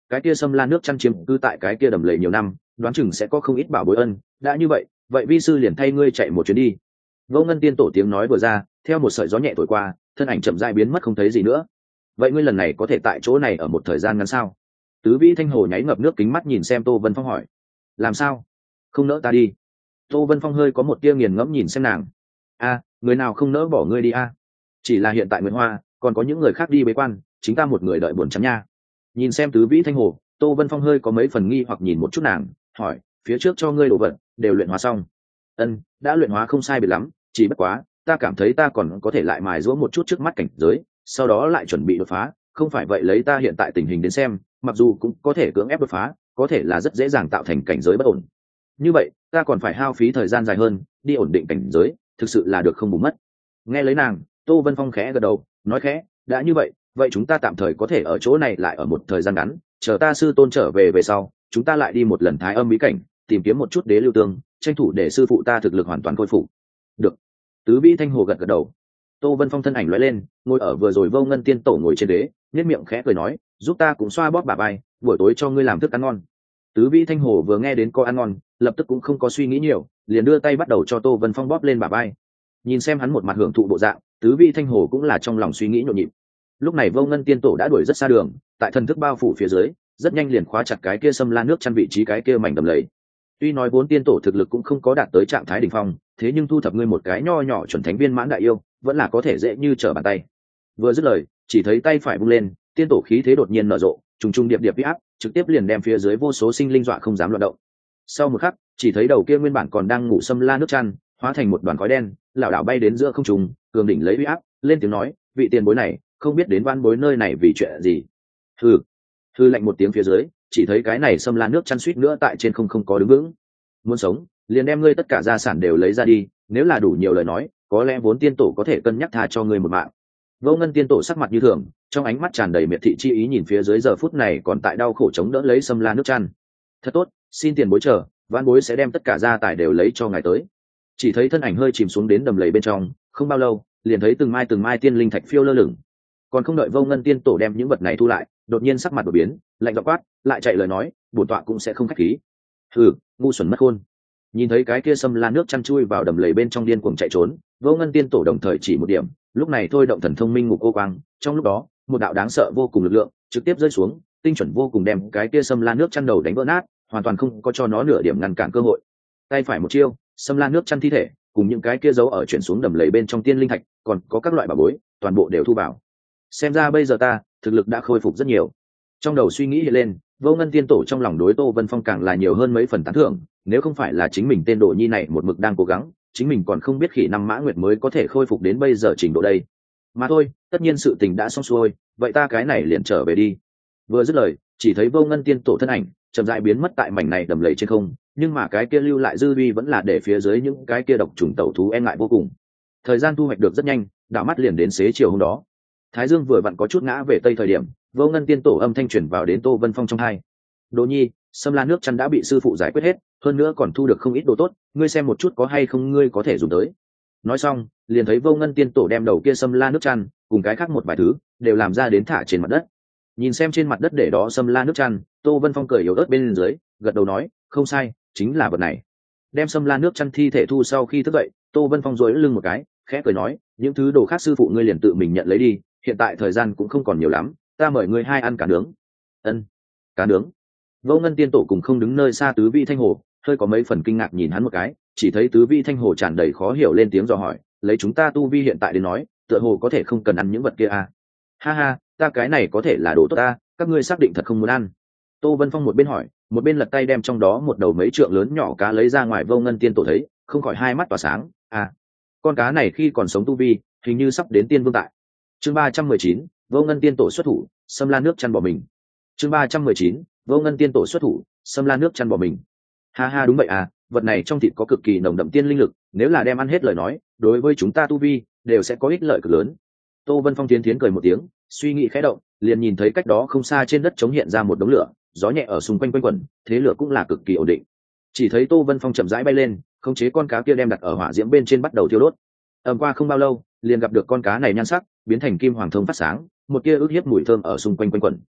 cái kia xâm la nước chăn chiếm cư tại cái kia đầm lầy nhiều năm, đoán chừng sẽ có không ít bảo bối ân. Đã như vậy, vậy vi sư liền thay ngươi chạy một chuyến đi. Vô Ngân Tiên Tổ tiếng nói vừa ra, theo một sợi gió nhẹ thổi qua, thân ảnh chậm rãi biến mất không thấy gì nữa. Vậy ngươi lần này có thể tại chỗ này ở một thời gian ngắn sao? Tứ Vĩ Thanh Hồ nháy ngập nước kính mắt nhìn xem Tô Vân Phong hỏi. Làm sao? Không nỡ ta đi? Tô Vân Phong hơi có một tia nghiền ngẫm nhìn xem nàng. A, người nào không nỡ bỏ ngươi đi a? Chỉ là hiện tại Nguyệt Hoa, còn có những người khác đi bế quan, chính ta một người đợi buồn chán nha. Nhìn xem Tứ Vĩ Thanh Hồ, Tô Vân Phong hơi có mấy phần nghi hoặc nhìn một chút nàng, hỏi, phía trước cho ngươi đồ vật đều luyện hóa xong? Ân, đã luyện hóa không sai biệt lắm, chỉ bất quá, ta cảm thấy ta còn có thể lại mài giũa một chút trước mắt cảnh giới, sau đó lại chuẩn bị đột phá, không phải vậy lấy ta hiện tại tình hình đến xem, mặc dù cũng có thể cưỡng ép đột phá, có thể là rất dễ dàng tạo thành cảnh giới bất ổn. Như vậy, ta còn phải hao phí thời gian dài hơn, đi ổn định cảnh giới, thực sự là được không bù mất. Nghe lấy nàng, Tô Vân Phong khẽ gật đầu, nói khẽ, đã như vậy, vậy chúng ta tạm thời có thể ở chỗ này lại ở một thời gian ngắn, chờ ta sư tôn trở về về sau, chúng ta lại đi một lần Thái Âm bí cảnh, tìm kiếm một chút đế lưu tương, tranh thủ để sư phụ ta thực lực hoàn toàn khôi phục. Được. Tứ Vĩ Thanh Hồ gật gật đầu. Tô Vân Phong thân ảnh lóe lên, ngồi ở vừa rồi Vô Ngân Tiên Tổ ngồi trên đế, nhếch miệng khẽ cười nói, giúp ta cũng xoa bóp bả vai, buổi tối cho ngươi làm thức ăn ngon. Tứ Vĩ Thanh Hồ vừa nghe đến có ăn ngon, lập tức cũng không có suy nghĩ nhiều, liền đưa tay bắt đầu cho Tô Vân Phong bóp lên bả vai. Nhìn xem hắn một mặt hưởng thụ bộ dạng, Tứ Vĩ Thanh Hồ cũng là trong lòng suy nghĩ nhộn nhịp. Lúc này Vô Ngân Tiên Tổ đã đuổi rất xa đường, tại thần thức bao phủ phía dưới, rất nhanh liền khóa chặt cái kia xâm la nước chăn vị trí cái kia mảnh đầm lầy. Tuy nói vốn tiên tổ thực lực cũng không có đạt tới trạng thái đỉnh phong, thế nhưng thu thập ngươi một cái nho nhỏ chuẩn thánh viên mãn đại yêu, vẫn là có thể dễ như trở bàn tay. Vừa dứt lời, chỉ thấy tay phải vung lên, tiên tổ khí thế đột nhiên nở rộ, trùng trùng điệp điệp uy áp, trực tiếp liền đem phía dưới vô số sinh linh dọa không dám loạn động. Sau một khắc, chỉ thấy đầu kia nguyên bản còn đang ngủ xâm la nước chăn, hóa thành một đoàn khói đen, lảo đảo bay đến giữa không trung, cường đỉnh lấy uy áp, lên tiếng nói, vị tiền bối này, không biết đến van bối nơi này vì chuyện gì. Hừ. Hừ lạnh một tiếng phía dưới, chỉ thấy cái này xâm la nước chăn suýt nữa tại trên không không có đứng vững. Muốn sống, liền đem ngươi tất cả gia sản đều lấy ra đi, nếu là đủ nhiều lời nói, có lẽ vốn tiên tổ có thể cân nhắc tha cho ngươi một mạng. Vô Ngân Tiên Tổ sắc mặt như thường, trong ánh mắt tràn đầy miệt thị chi ý nhìn phía dưới giờ phút này còn tại đau khổ chống đỡ lấy xâm la nước chăn. Thật tốt, xin tiền bối chờ, vãn bối sẽ đem tất cả gia tài đều lấy cho ngài tới. Chỉ thấy thân ảnh hơi chìm xuống đến đầm lầy bên trong, không bao lâu, liền thấy từng mai từng mai tiên linh thạch phiêu lơ lửng. Còn không đợi Vô Ngân Tiên Tổ đem những vật này thu lại, đột nhiên sắc mặt đổi biến, lạnh giọng quát, lại chạy lời nói, bổn tọa cũng sẽ không khách khí. Hừ, ngu xuẩn mất khôn. Nhìn thấy cái kia xâm la nước chăn chui vào đầm lầy bên trong điên cuồng chạy trốn, Vô Ngân Tiên Tổ đồng thời chỉ một điểm, lúc này thôi động thần thông minh ngục ô quang, trong lúc đó, một đạo đáng sợ vô cùng lực lượng trực tiếp rơi xuống, tinh chuẩn vô cùng đem cái kia xâm la nước chăn đầu đánh vỡ nát, hoàn toàn không có cho nó nửa điểm ngăn cản cơ hội. Tay phải một chiêu, xâm la nước chăn thi thể, cùng những cái kia giấu ở chuyển xuống đầm lầy bên trong tiên linh thạch, còn có các loại bảo bối, toàn bộ đều thu vào. Xem ra bây giờ ta, thực lực đã khôi phục rất nhiều. Trong đầu suy nghĩ hiện lên, Vô Ngân Tiên Tổ trong lòng đối Tô Vân Phong càng là nhiều hơn mấy phần tán thưởng, nếu không phải là chính mình tên Đồ Nhi này một mực đang cố gắng, chính mình còn không biết khỉ năm Mã Nguyệt mới có thể khôi phục đến bây giờ trình độ đây. Mà thôi, tất nhiên sự tình đã xong xuôi, vậy ta cái này liền trở về đi. Vừa dứt lời, chỉ thấy Vô Ngân Tiên Tổ thân ảnh chậm rãi biến mất tại mảnh này đầm lầy trên không, nhưng mà cái kia lưu lại dư uy vẫn là để phía dưới những cái kia độc trùng tẩu thú e ngại vô cùng. Thời gian thu hoạch được rất nhanh, đảo mắt liền đến xế chiều hôm đó. Thái Dương vừa vặn có chút ngã về tây thời điểm, Vô Ngân Tiên Tổ âm thanh truyền vào đến Tô Vân Phong trong tai. Đồ Nhi, xâm la nước chăn đã bị sư phụ giải quyết hết, hơn nữa còn thu được không ít đồ tốt, ngươi xem một chút có hay không ngươi có thể dùng tới. Nói xong, liền thấy Vô Ngân Tiên Tổ đem đầu kia xâm la nước chăn cùng cái khác một vài thứ đều làm ra đến thả trên mặt đất. Nhìn xem trên mặt đất để đó xâm la nước chăn, Tô Vân Phong cười yếu ớt bên dưới, gật đầu nói, không sai, chính là vật này. Đem xâm la nước chăn thi thể thu sau khi thức dậy, Tô Vân Phong duỗi lưng một cái, khẽ cười nói, những thứ đồ khác sư phụ ngươi liền tự mình nhận lấy đi, hiện tại thời gian cũng không còn nhiều lắm, ta mời ngươi hai ăn cá nướng. Ân, cá nướng. Vô Ngân Tiên Tổ cùng không đứng nơi xa Tứ Vĩ Thanh Hồ, hơi có mấy phần kinh ngạc nhìn hắn một cái, chỉ thấy Tứ Vĩ Thanh Hồ tràn đầy khó hiểu lên tiếng dò hỏi, lấy chúng ta tu vi hiện tại đến nói, tựa hồ có thể không cần ăn những vật kia à? Ha ha, ta cái này có thể là đồ tốt ta, các ngươi xác định thật không muốn ăn? Tô Vân Phong một bên hỏi, một bên lật tay đem trong đó một đầu mấy trượng lớn nhỏ cá lấy ra ngoài. Vô Ngân Tiên Tổ thấy, không khỏi hai mắt tỏa sáng, à, con cá này khi còn sống tu vi, hình như sắp đến tiên vương tại. Chương ba trăm mười chín, Vô Ngân Tiên Tổ xuất thủ, xâm la nước chăn bỏ mình. Chương ba trăm mười chín, Vô Ngân Tiên Tổ xuất thủ, xâm la nước chăn bỏ mình. Ha ha, đúng vậy à, vật này trong thịt có cực kỳ nồng đậm tiên linh lực, nếu là đem ăn hết lời nói, đối với chúng ta tu vi đều sẽ có ích lợi cực lớn. Tô Vân Phong tiến tiến cười một tiếng, suy nghĩ khẽ động, liền nhìn thấy cách đó không xa trên đất trống hiện ra một đống lửa, gió nhẹ ở xung quanh quanh quẩn, thế lửa cũng là cực kỳ ổn định. Chỉ thấy Tô Vân Phong chậm rãi bay lên, khống chế con cá kia đem đặt ở hỏa diễm bên trên bắt đầu thiêu đốt. Ầm qua không bao lâu, liền gặp được con cá này nhan sắc biến thành kim hoàng thông phát sáng, một kia ước hiếp mùi thơm ở xung quanh quanh quẩn.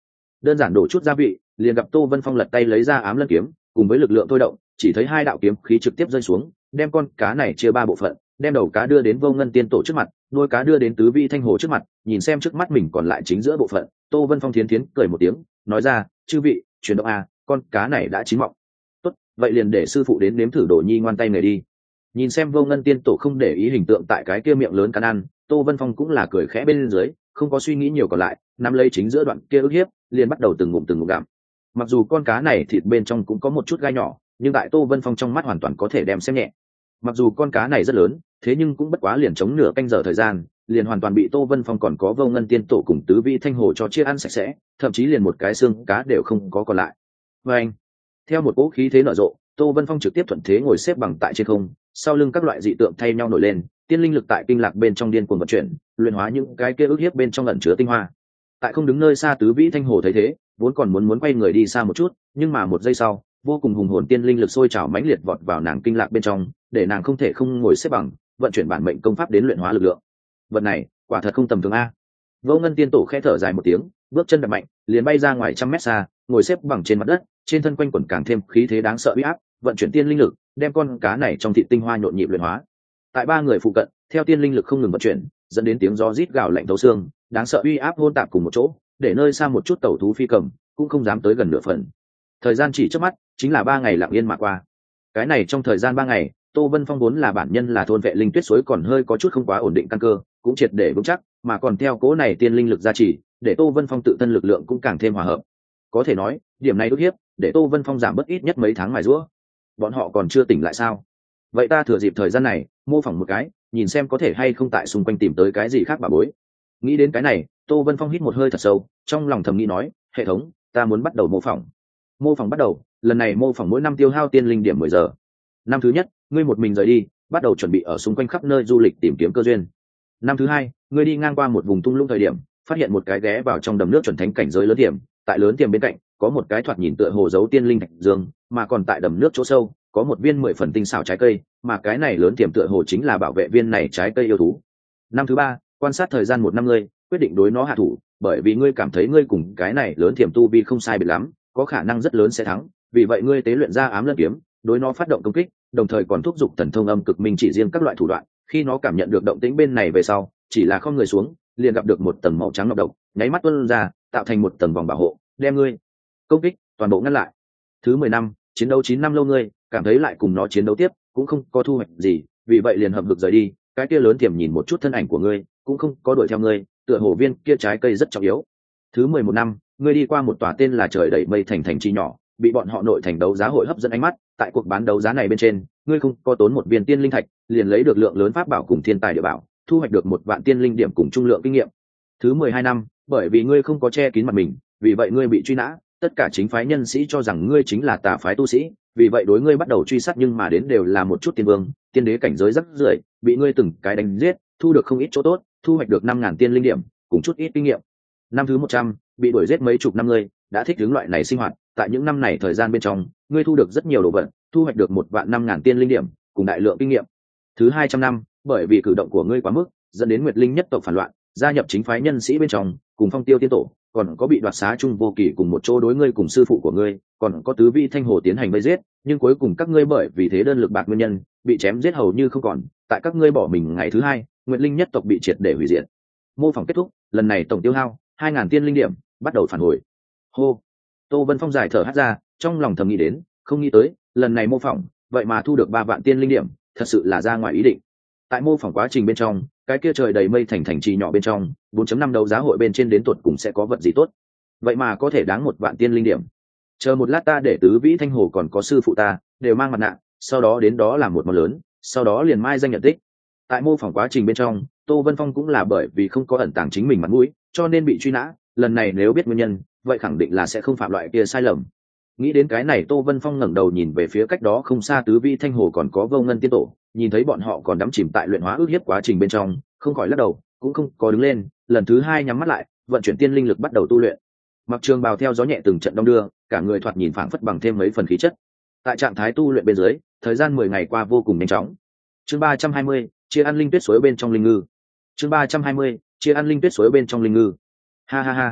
đơn giản đổ chút gia vị, liền gặp Tô Vân Phong lật tay lấy ra ám lân kiếm, cùng với lực lượng thôi động, chỉ thấy hai đạo kiếm khí trực tiếp rơi xuống, đem con cá này chia ba bộ phận, đem đầu cá đưa đến Vô Ngân Tiên Tổ trước mặt, đuôi cá đưa đến Tứ Vị Thanh Hồ trước mặt, nhìn xem trước mắt mình còn lại chính giữa bộ phận, Tô Vân Phong thiến thiến cười một tiếng, nói ra, chư vị, chuyển động à, con cá này đã chín mọng. Tốt, vậy liền để sư phụ đến nếm thử đồ nhi ngoan tay nghề đi. Nhìn xem Vô Ngân Tiên Tổ không để ý hình tượng tại cái kia miệng lớn cắn ăn, Tô Vân Phong cũng là cười khẽ bên dưới, không có suy nghĩ nhiều còn lại, nắm lấy chính giữa đoạn kia ức hiếp, liền bắt đầu từng ngụm từng ngụm gặm. Mặc dù con cá này thịt bên trong cũng có một chút gai nhỏ, nhưng tại Tô Vân Phong trong mắt hoàn toàn có thể đem xem nhẹ. Mặc dù con cá này rất lớn, thế nhưng cũng bất quá liền chống nửa canh giờ thời gian, liền hoàn toàn bị Tô Vân Phong còn có Vô Ngân Tiên Tổ cùng Tứ Vị Thanh Hồ cho chia ăn sạch sẽ, thậm chí liền một cái xương cá đều không có còn lại. Và anh, theo một cỗ khí thế nở rộ, Tô Vân Phong trực tiếp thuận thế ngồi xếp bằng tại trên không, sau lưng các loại dị tượng thay nhau nổi lên, tiên linh lực tại kinh lạc bên trong điên cuồng vận chuyển, luyện hóa những cái kia ức hiếp bên trong ẩn chứa tinh hoa. Tại không đứng nơi xa Tứ Vĩ Thanh Hồ thấy thế, vốn còn muốn muốn quay người đi xa một chút, nhưng mà một giây sau, vô cùng hùng hồn tiên linh lực sôi trào mãnh liệt vọt vào nàng kinh lạc bên trong, để nàng không thể không ngồi xếp bằng, vận chuyển bản mệnh công pháp đến luyện hóa lực lượng. Vật này, quả thật không tầm thường a. Vô Ngân Tiên Tổ khẽ thở dài một tiếng, bước chân đập mạnh, liền bay ra ngoài trăm mét xa, ngồi xếp bằng trên mặt đất, trên thân quanh quẩn càng thêm khí thế đáng sợ uy áp, vận chuyển tiên linh lực, đem con cá này trong thị tinh hoa nhộn nhịp luyện hóa. Tại ba người phụ cận, theo tiên linh lực không ngừng vận chuyển, dẫn đến tiếng gió rít gào lạnh thấu xương, đáng sợ uy áp hôn tạp cùng một chỗ, để nơi xa một chút tẩu thú phi cầm cũng không dám tới gần nửa phần. Thời gian chỉ chớp mắt, chính là ba ngày lặng yên mà qua. Cái này trong thời gian ba ngày, Tô Vân Phong vốn là bản nhân là thôn vệ linh tuyết suối còn hơi có chút không quá ổn định căn cơ, cũng triệt để vững chắc, mà còn theo cố này tiên linh lực gia trì, để Tô Vân Phong tự thân lực lượng cũng càng thêm hòa hợp. Có thể nói, điểm này đốt hiếp, để Tô Vân Phong giảm bớt ít nhất mấy tháng mài giũa. Bọn họ còn chưa tỉnh lại sao? Vậy ta thừa dịp thời gian này, mô phỏng một cái, nhìn xem có thể hay không tại xung quanh tìm tới cái gì khác bà bối. Nghĩ đến cái này, Tô Vân Phong hít một hơi thật sâu, trong lòng thầm nghĩ nói, hệ thống, ta muốn bắt đầu mô phỏng. Mô phỏng bắt đầu, lần này mô phỏng mỗi năm tiêu hao tiên linh điểm mười giờ. Năm thứ nhất, ngươi một mình rời đi, bắt đầu chuẩn bị ở xung quanh khắp nơi du lịch tìm kiếm cơ duyên. Năm thứ hai, ngươi đi ngang qua một vùng tung lũng thời điểm, phát hiện một cái ghé vào trong đầm nước chuẩn thánh cảnh giới lớn tiềm, tại lớn tiềm bên cạnh có một cái thoạt nhìn tựa hồ giấu tiên linh thạch dương, mà còn tại đầm nước chỗ sâu có một viên mười phần tinh xảo trái cây, mà cái này lớn tiềm tựa hồ chính là bảo vệ viên này trái cây yêu thú. Năm thứ ba, quan sát thời gian một năm, ngươi quyết định đối nó hạ thủ, bởi vì ngươi cảm thấy ngươi cùng cái này lớn tiềm tu vi không sai biệt lắm, có khả năng rất lớn sẽ thắng, vì vậy ngươi tế luyện ra ám lân kiếm, đối nó phát động công kích, đồng thời còn thúc giục thần thông âm cực minh chỉ riêng các loại thủ đoạn. Khi nó cảm nhận được động tĩnh bên này về sau, chỉ là không người xuống, liền gặp được một tầng màu trắng ngọc độc, nháy mắt tuôn ra, tạo thành một tầng vòng bảo hộ, đem ngươi công kích toàn bộ ngăn lại. Thứ mười năm, chiến đấu chín năm lâu, ngươi cảm thấy lại cùng nó chiến đấu tiếp cũng không có thu hoạch gì, vì vậy liền hợp lực rời đi. Cái kia lớn tiềm nhìn một chút thân ảnh của ngươi, cũng không có đuổi theo ngươi, tựa hồ viên kia trái cây rất trọng yếu. Thứ mười một năm, ngươi đi qua một tòa tên là Trời Đầy Mây thành thành chi nhỏ, bị bọn họ nội thành đấu giá hội hấp dẫn ánh mắt. Tại cuộc bán đấu giá này bên trên, ngươi không có tốn một viên tiên linh thạch, liền lấy được lượng lớn pháp bảo cùng thiên tài địa bảo, thu hoạch được một vạn tiên linh điểm cùng trung lượng kinh nghiệm. Thứ mười hai năm, bởi vì ngươi không có che kín mặt mình, vì vậy ngươi bị truy nã, tất cả chính phái nhân sĩ cho rằng ngươi chính là tà phái tu sĩ, vì vậy đối ngươi bắt đầu truy sát, nhưng mà đến đều là một chút tiên vương, tiên đế cảnh giới rất rưởi, bị ngươi từng cái đánh giết, thu được không ít chỗ tốt, thu hoạch được năm ngàn tiên linh điểm cùng chút ít kinh nghiệm. Năm thứ một trăm, bị đuổi giết mấy chục năm, ngươi đã thích ứng loại này sinh hoạt, tại những năm này thời gian bên trong, ngươi thu được rất nhiều đồ vật, thu hoạch được một vạn năm ngàn tiên linh điểm cùng đại lượng kinh nghiệm. Thứ hai trăm năm, bởi vì cử động của ngươi quá mức, dẫn đến Nguyệt Linh nhất tộc phản loạn, gia nhập chính phái nhân sĩ bên trong, cùng Phong Tiêu tiên tổ, còn có bị đoạt xá chung vô kỳ cùng một chỗ đối ngươi cùng sư phụ của ngươi, còn có Tứ Vị Thanh Hồ tiến hành vây giết, nhưng cuối cùng các ngươi bởi vì thế đơn lực bạc nguyên nhân, bị chém giết hầu như không còn. Tại các ngươi bỏ mình ngày thứ hai, Nguyệt Linh nhất tộc bị triệt để hủy diệt. Mô phỏng kết thúc, lần này tổng tiêu hao hai ngàn tiên linh điểm, bắt đầu phản hồi. Hô. Tô Vân Phong dài thở hắt ra, trong lòng thầm nghĩ đến, không nghĩ tới, lần này mô phỏng, vậy mà thu được ba vạn tiên linh điểm, thật sự là ra ngoài ý định. Tại mô phỏng quá trình bên trong, cái kia Trời Đầy Mây thành thành trì nhỏ bên trong, bốn chấm năm đấu giá hội bên trên đến tuột cùng sẽ có vật gì tốt, vậy mà có thể đáng một vạn tiên linh điểm. Chờ một lát, ta để Tứ Vĩ Thanh Hồ còn có sư phụ ta đều mang mặt nạ, sau đó đến đó làm một món lớn, sau đó liền mai danh nhận tích. Tại mô phỏng quá trình bên trong, Tô Vân Phong cũng là bởi vì không có ẩn tàng chính mình mặt mũi, cho nên bị truy nã. Lần này nếu biết nguyên nhân, vậy khẳng định là sẽ không phạm loại kia sai lầm. Nghĩ đến cái này, Tô Vân Phong ngẩng đầu nhìn về phía cách đó không xa Tứ Vĩ Thanh Hồ còn có Vô Ngân tiên tổ, nhìn thấy bọn họ còn đắm chìm tại luyện hóa ước hiếp quá trình bên trong, không khỏi lắc đầu, cũng không có đứng lên, lần thứ hai nhắm mắt lại, vận chuyển tiên linh lực bắt đầu tu luyện. Mặc trường bào theo gió nhẹ từng trận đông đưa, cả người thoạt nhìn phảng phất bằng thêm mấy phần khí chất. Tại trạng thái tu luyện bên dưới, thời gian mười ngày qua vô cùng nhanh chóng. Chương ba trăm hai mươi, chia ăn linh tuyết suối bên trong linh ngư. Chương ba trăm hai mươi, chia ăn linh tuyết suối bên trong linh ngư. Ha ha ha.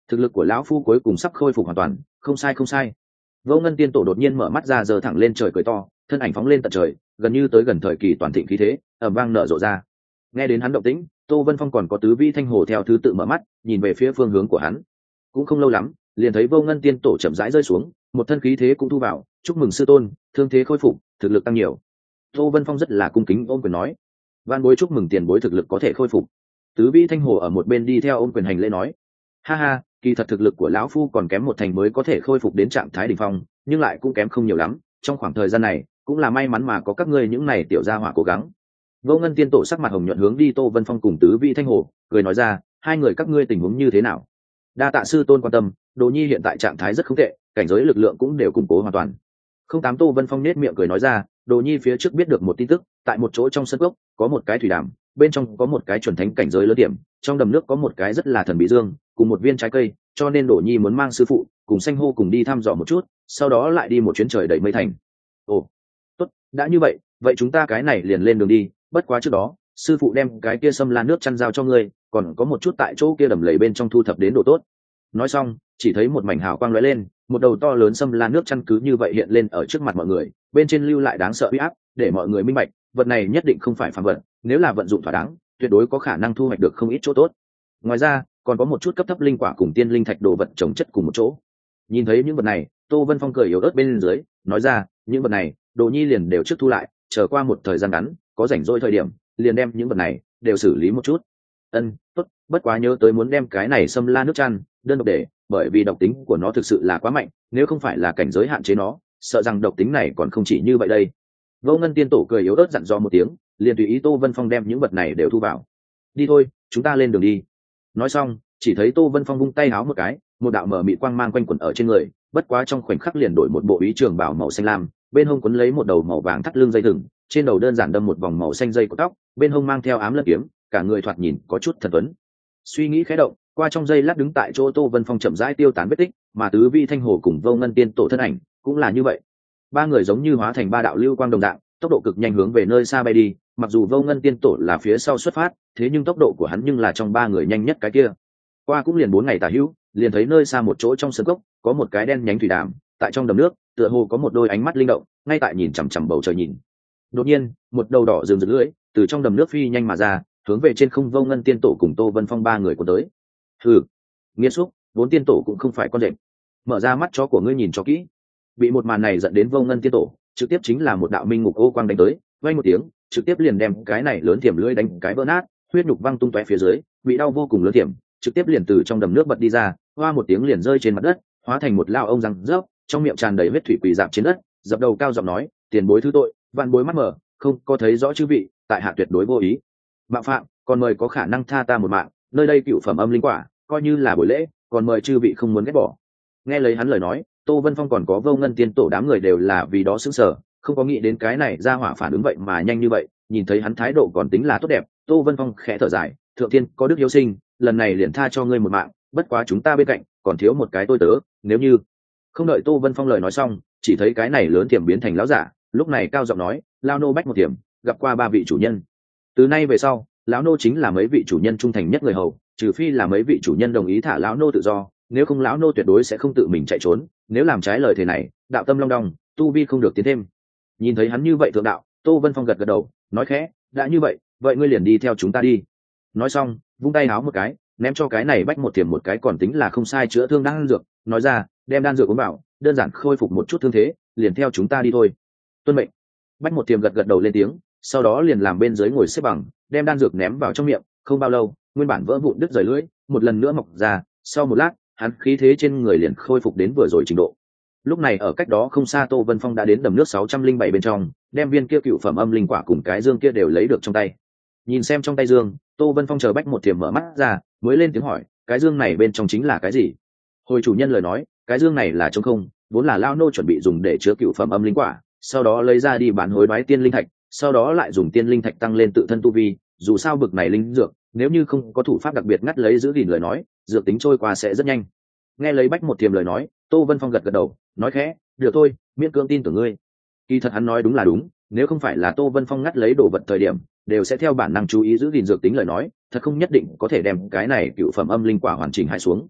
thực lực của lão phu cuối cùng sắp khôi phục hoàn toàn, không sai không sai. Vô Ngân tiên tổ đột nhiên mở mắt ra, giơ thẳng lên trời cười to, thân ảnh phóng lên tận trời, gần như tới gần thời kỳ toàn thịnh khí thế, ầm vang nở rộ ra. Nghe đến hắn động tĩnh, Tô Vân Phong còn có Tứ Vi Thanh Hồ theo thứ tự mở mắt, nhìn về phía phương hướng của hắn. Cũng không lâu lắm, liền thấy Vô Ngân tiên tổ chậm rãi rơi xuống, một thân khí thế cũng thu vào, chúc mừng sư tôn, thương thế khôi phục, thực lực tăng nhiều. Tô Vân Phong rất là cung kính ôm quyền nói, van bối chúc mừng tiền bối thực lực có thể khôi phục. Tứ Vi Thanh Hồ ở một bên đi theo ôm quyền hành lễ nói, ha ha, kỳ thật thực lực của lão phu còn kém một thành mới có thể khôi phục đến trạng thái đỉnh phong, nhưng lại cũng kém không nhiều lắm, trong khoảng thời gian này cũng là may mắn mà có các ngươi những này tiểu gia hỏa cố gắng. Vô Ngân tiên tổ sắc mặt hồng nhuận hướng đi Tô Vân Phong cùng Tứ Vi Thanh Hồ, cười nói ra, hai người các ngươi tình huống như thế nào? Đa tạ sư tôn quan tâm, Đồ Nhi hiện tại trạng thái rất không tệ, cảnh giới lực lượng cũng đều củng cố hoàn toàn. Không tám Tô Vân Phong nết miệng cười nói ra, Đồ Nhi phía trước biết được một tin tức, tại một chỗ trong sân cốc có một cái thủy đàm, bên trong có một cái chuẩn thánh cảnh giới lớn điểm, trong đầm nước có một cái rất là thần bí dương, cùng một viên trái cây, cho nên Đồ Nhi muốn mang sư phụ cùng Xanh Hô cùng đi thăm dò một chút, sau đó lại đi một chuyến trời đầy mây thành. Ồ, tốt, đã như vậy, vậy chúng ta cái này liền lên đường đi, bất quá trước đó, sư phụ đem cái kia xâm la nước chăn giao cho ngươi, còn có một chút tại chỗ kia đầm lầy bên trong thu thập đến đồ tốt. Nói xong, chỉ thấy một mảnh hào quang lóe lên, một đầu to lớn xâm la nước chăn cứ như vậy hiện lên ở trước mặt mọi người, bên trên lưu lại đáng sợ uy áp, để mọi người minh bạch, vật này nhất định không phải phàm vật, nếu là vận dụng thỏa đáng, tuyệt đối có khả năng thu hoạch được không ít chỗ tốt. Ngoài ra, còn có một chút cấp thấp linh quả cùng tiên linh thạch đồ vật trồng chất cùng một chỗ. Nhìn thấy những vật này, Tô Vân Phong cười yếu ớt bên dưới, nói ra, những vật này, Đồ Nhi liền đều trước thu lại, chờ qua một thời gian ngắn, có rảnh rỗi thời điểm, liền đem những vật này đều xử lý một chút. Ân, tốt, bất quá nhớ tới muốn đem cái này xâm la nước chăn đơn độc để, bởi vì độc tính của nó thực sự là quá mạnh, nếu không phải là cảnh giới hạn chế nó, sợ rằng độc tính này còn không chỉ như vậy đây. Vô Ngân tiên tổ cười yếu ớt dặn dò một tiếng, liền tùy ý Tô Vân Phong đem những vật này đều thu vào. Đi thôi, chúng ta lên đường đi. Nói xong, chỉ thấy Tô Vân Phong vung tay háo một cái, một đạo mở mị quang mang quanh quẩn ở trên người, bất quá trong khoảnh khắc liền đổi một bộ ý trường bào màu xanh lam, bên hông quấn lấy một đầu màu vàng thắt lưng dây thừng, trên đầu đơn giản đâm một vòng màu xanh dây của tóc, bên hông mang theo ám lân kiếm, cả người thoạt nhìn có chút thần tuấn. Suy nghĩ khẽ động, qua trong giây lát đứng tại chỗ Tô Vân Phong chậm rãi tiêu tán vết tích, mà Tứ Vi Thanh Hồ cùng Vô Ngân tiên tổ thân ảnh cũng là như vậy. Ba người giống như hóa thành ba đạo lưu quang đồng dạng, tốc độ cực nhanh hướng về nơi xa bay đi, mặc dù Vô Ngân tiên tổ là phía sau xuất phát, thế nhưng tốc độ của hắn nhưng là trong ba người nhanh nhất cái kia. Qua cũng liền bốn ngày tả hữu, liền thấy nơi xa một chỗ trong sân cốc có một cái đen nhánh thủy đàm, tại trong đầm nước tựa hồ có một đôi ánh mắt linh động, ngay tại nhìn chằm chằm bầu trời nhìn. Đột nhiên, một đầu đỏ rừng rực lưỡi từ trong đầm nước phi nhanh mà ra, hướng về trên không Vô Ngân tiên tổ cùng Tô Vân Phong ba người của tới. Hừ, nghiệt xúc, vốn tiên tổ cũng không phải con rệp, mở ra mắt chó của ngươi nhìn cho kỹ. Bị một màn này giận đến Vô Ngân tiên tổ, trực tiếp chính là một đạo minh ngục ô quang đánh tới, vang một tiếng, trực tiếp liền đem cái này lớn thiểm lưỡi đánh cái vỡ nát, huyết nhục văng tung tóe phía dưới, bị đau vô cùng lớn thiểm, trực tiếp liền từ trong đầm nước bật đi ra, hoa một tiếng liền rơi trên mặt đất, hóa thành một lao ông răng rớp, trong miệng tràn đầy huyết thủy quỳ dạp trên đất, dập đầu cao giọng nói, tiền bối thứ tội, vạn bối mắt mở, không có thấy rõ chư vị, tại hạ tuyệt đối vô ý mạo phạm, còn mời có khả năng tha ta một mạng, nơi đây cựu phẩm âm linh quả, coi như là buổi lễ, còn mời chư vị không muốn ghét bỏ. Nghe lấy hắn lời nói, Tô Vân Phong còn có Vô Ngân tiên tổ đám người đều là vì đó sững sờ, không có nghĩ đến cái này ra hỏa phản ứng vậy mà nhanh như vậy. Nhìn thấy hắn thái độ còn tính là tốt đẹp, Tô Vân Phong khẽ thở dài, thượng thiên có đức hiếu sinh, lần này liền tha cho ngươi một mạng, bất quá chúng ta bên cạnh còn thiếu một cái tôi tớ, nếu như không đợi Tô Vân Phong lời nói xong, chỉ thấy cái này lớn tiềm biến thành lão giả, lúc này cao giọng nói, lao nô bách một tiềm gặp qua ba vị chủ nhân, từ nay về sau lão nô chính là mấy vị chủ nhân trung thành nhất người hầu, trừ phi là mấy vị chủ nhân đồng ý thả lão nô tự do, nếu không lão nô tuyệt đối sẽ không tự mình chạy trốn, nếu làm trái lời thề này, đạo tâm long đong, tu vi không được tiến thêm. Nhìn thấy hắn như vậy thượng đạo, Tô Vân Phong gật gật đầu, nói khẽ, đã như vậy, vậy ngươi liền đi theo chúng ta đi. Nói xong, vung tay háo một cái, ném cho cái này bách một tiềm một cái còn tính là không sai chữa thương đan dược, nói ra, đem đan dược uống vào, đơn giản khôi phục một chút thương thế, liền theo chúng ta đi thôi. Tuân mệnh. Bách một tiềm gật gật đầu lên tiếng, sau đó liền làm bên dưới ngồi xếp bằng, đem đan dược ném vào trong miệng, không bao lâu, nguyên bản vỡ vụn đứt rời lưỡi, một lần nữa mọc ra, sau một lát, hắn khí thế trên người liền khôi phục đến vừa rồi trình độ. Lúc này ở cách đó không xa Tô Vân Phong đã đến đầm nước sáu trăm linh bảy bên trong, đem viên kia cựu phẩm âm linh quả cùng cái dương kia đều lấy được trong tay. Nhìn xem trong tay dương, Tô Vân Phong chờ bách một thiềm mở mắt ra, mới lên tiếng hỏi, cái dương này bên trong chính là cái gì? Hồi chủ nhân lời nói, cái dương này là trống không, vốn là lao nô chuẩn bị dùng để chứa cựu phẩm âm linh quả, sau đó lấy ra đi bán hối đoái tiên linh thạch, sau đó lại dùng tiên linh thạch tăng lên tự thân tu vi, dù sao bực này linh dược, nếu như không có thủ pháp đặc biệt ngắt lấy giữ gìn lời nói, dược tính trôi qua sẽ rất nhanh. Nghe lấy bách một thiềm lời nói, Tô Vân Phong gật gật đầu, nói khẽ, được thôi, miễn cưỡng tin tưởng ngươi. Kỳ thật hắn nói đúng là đúng, nếu không phải là Tô Vân Phong ngắt lấy đồ vật thời điểm đều sẽ theo bản năng chú ý giữ gìn dược tính lời nói, thật không nhất định có thể đem cái này cựu phẩm âm linh quả hoàn chỉnh hại xuống.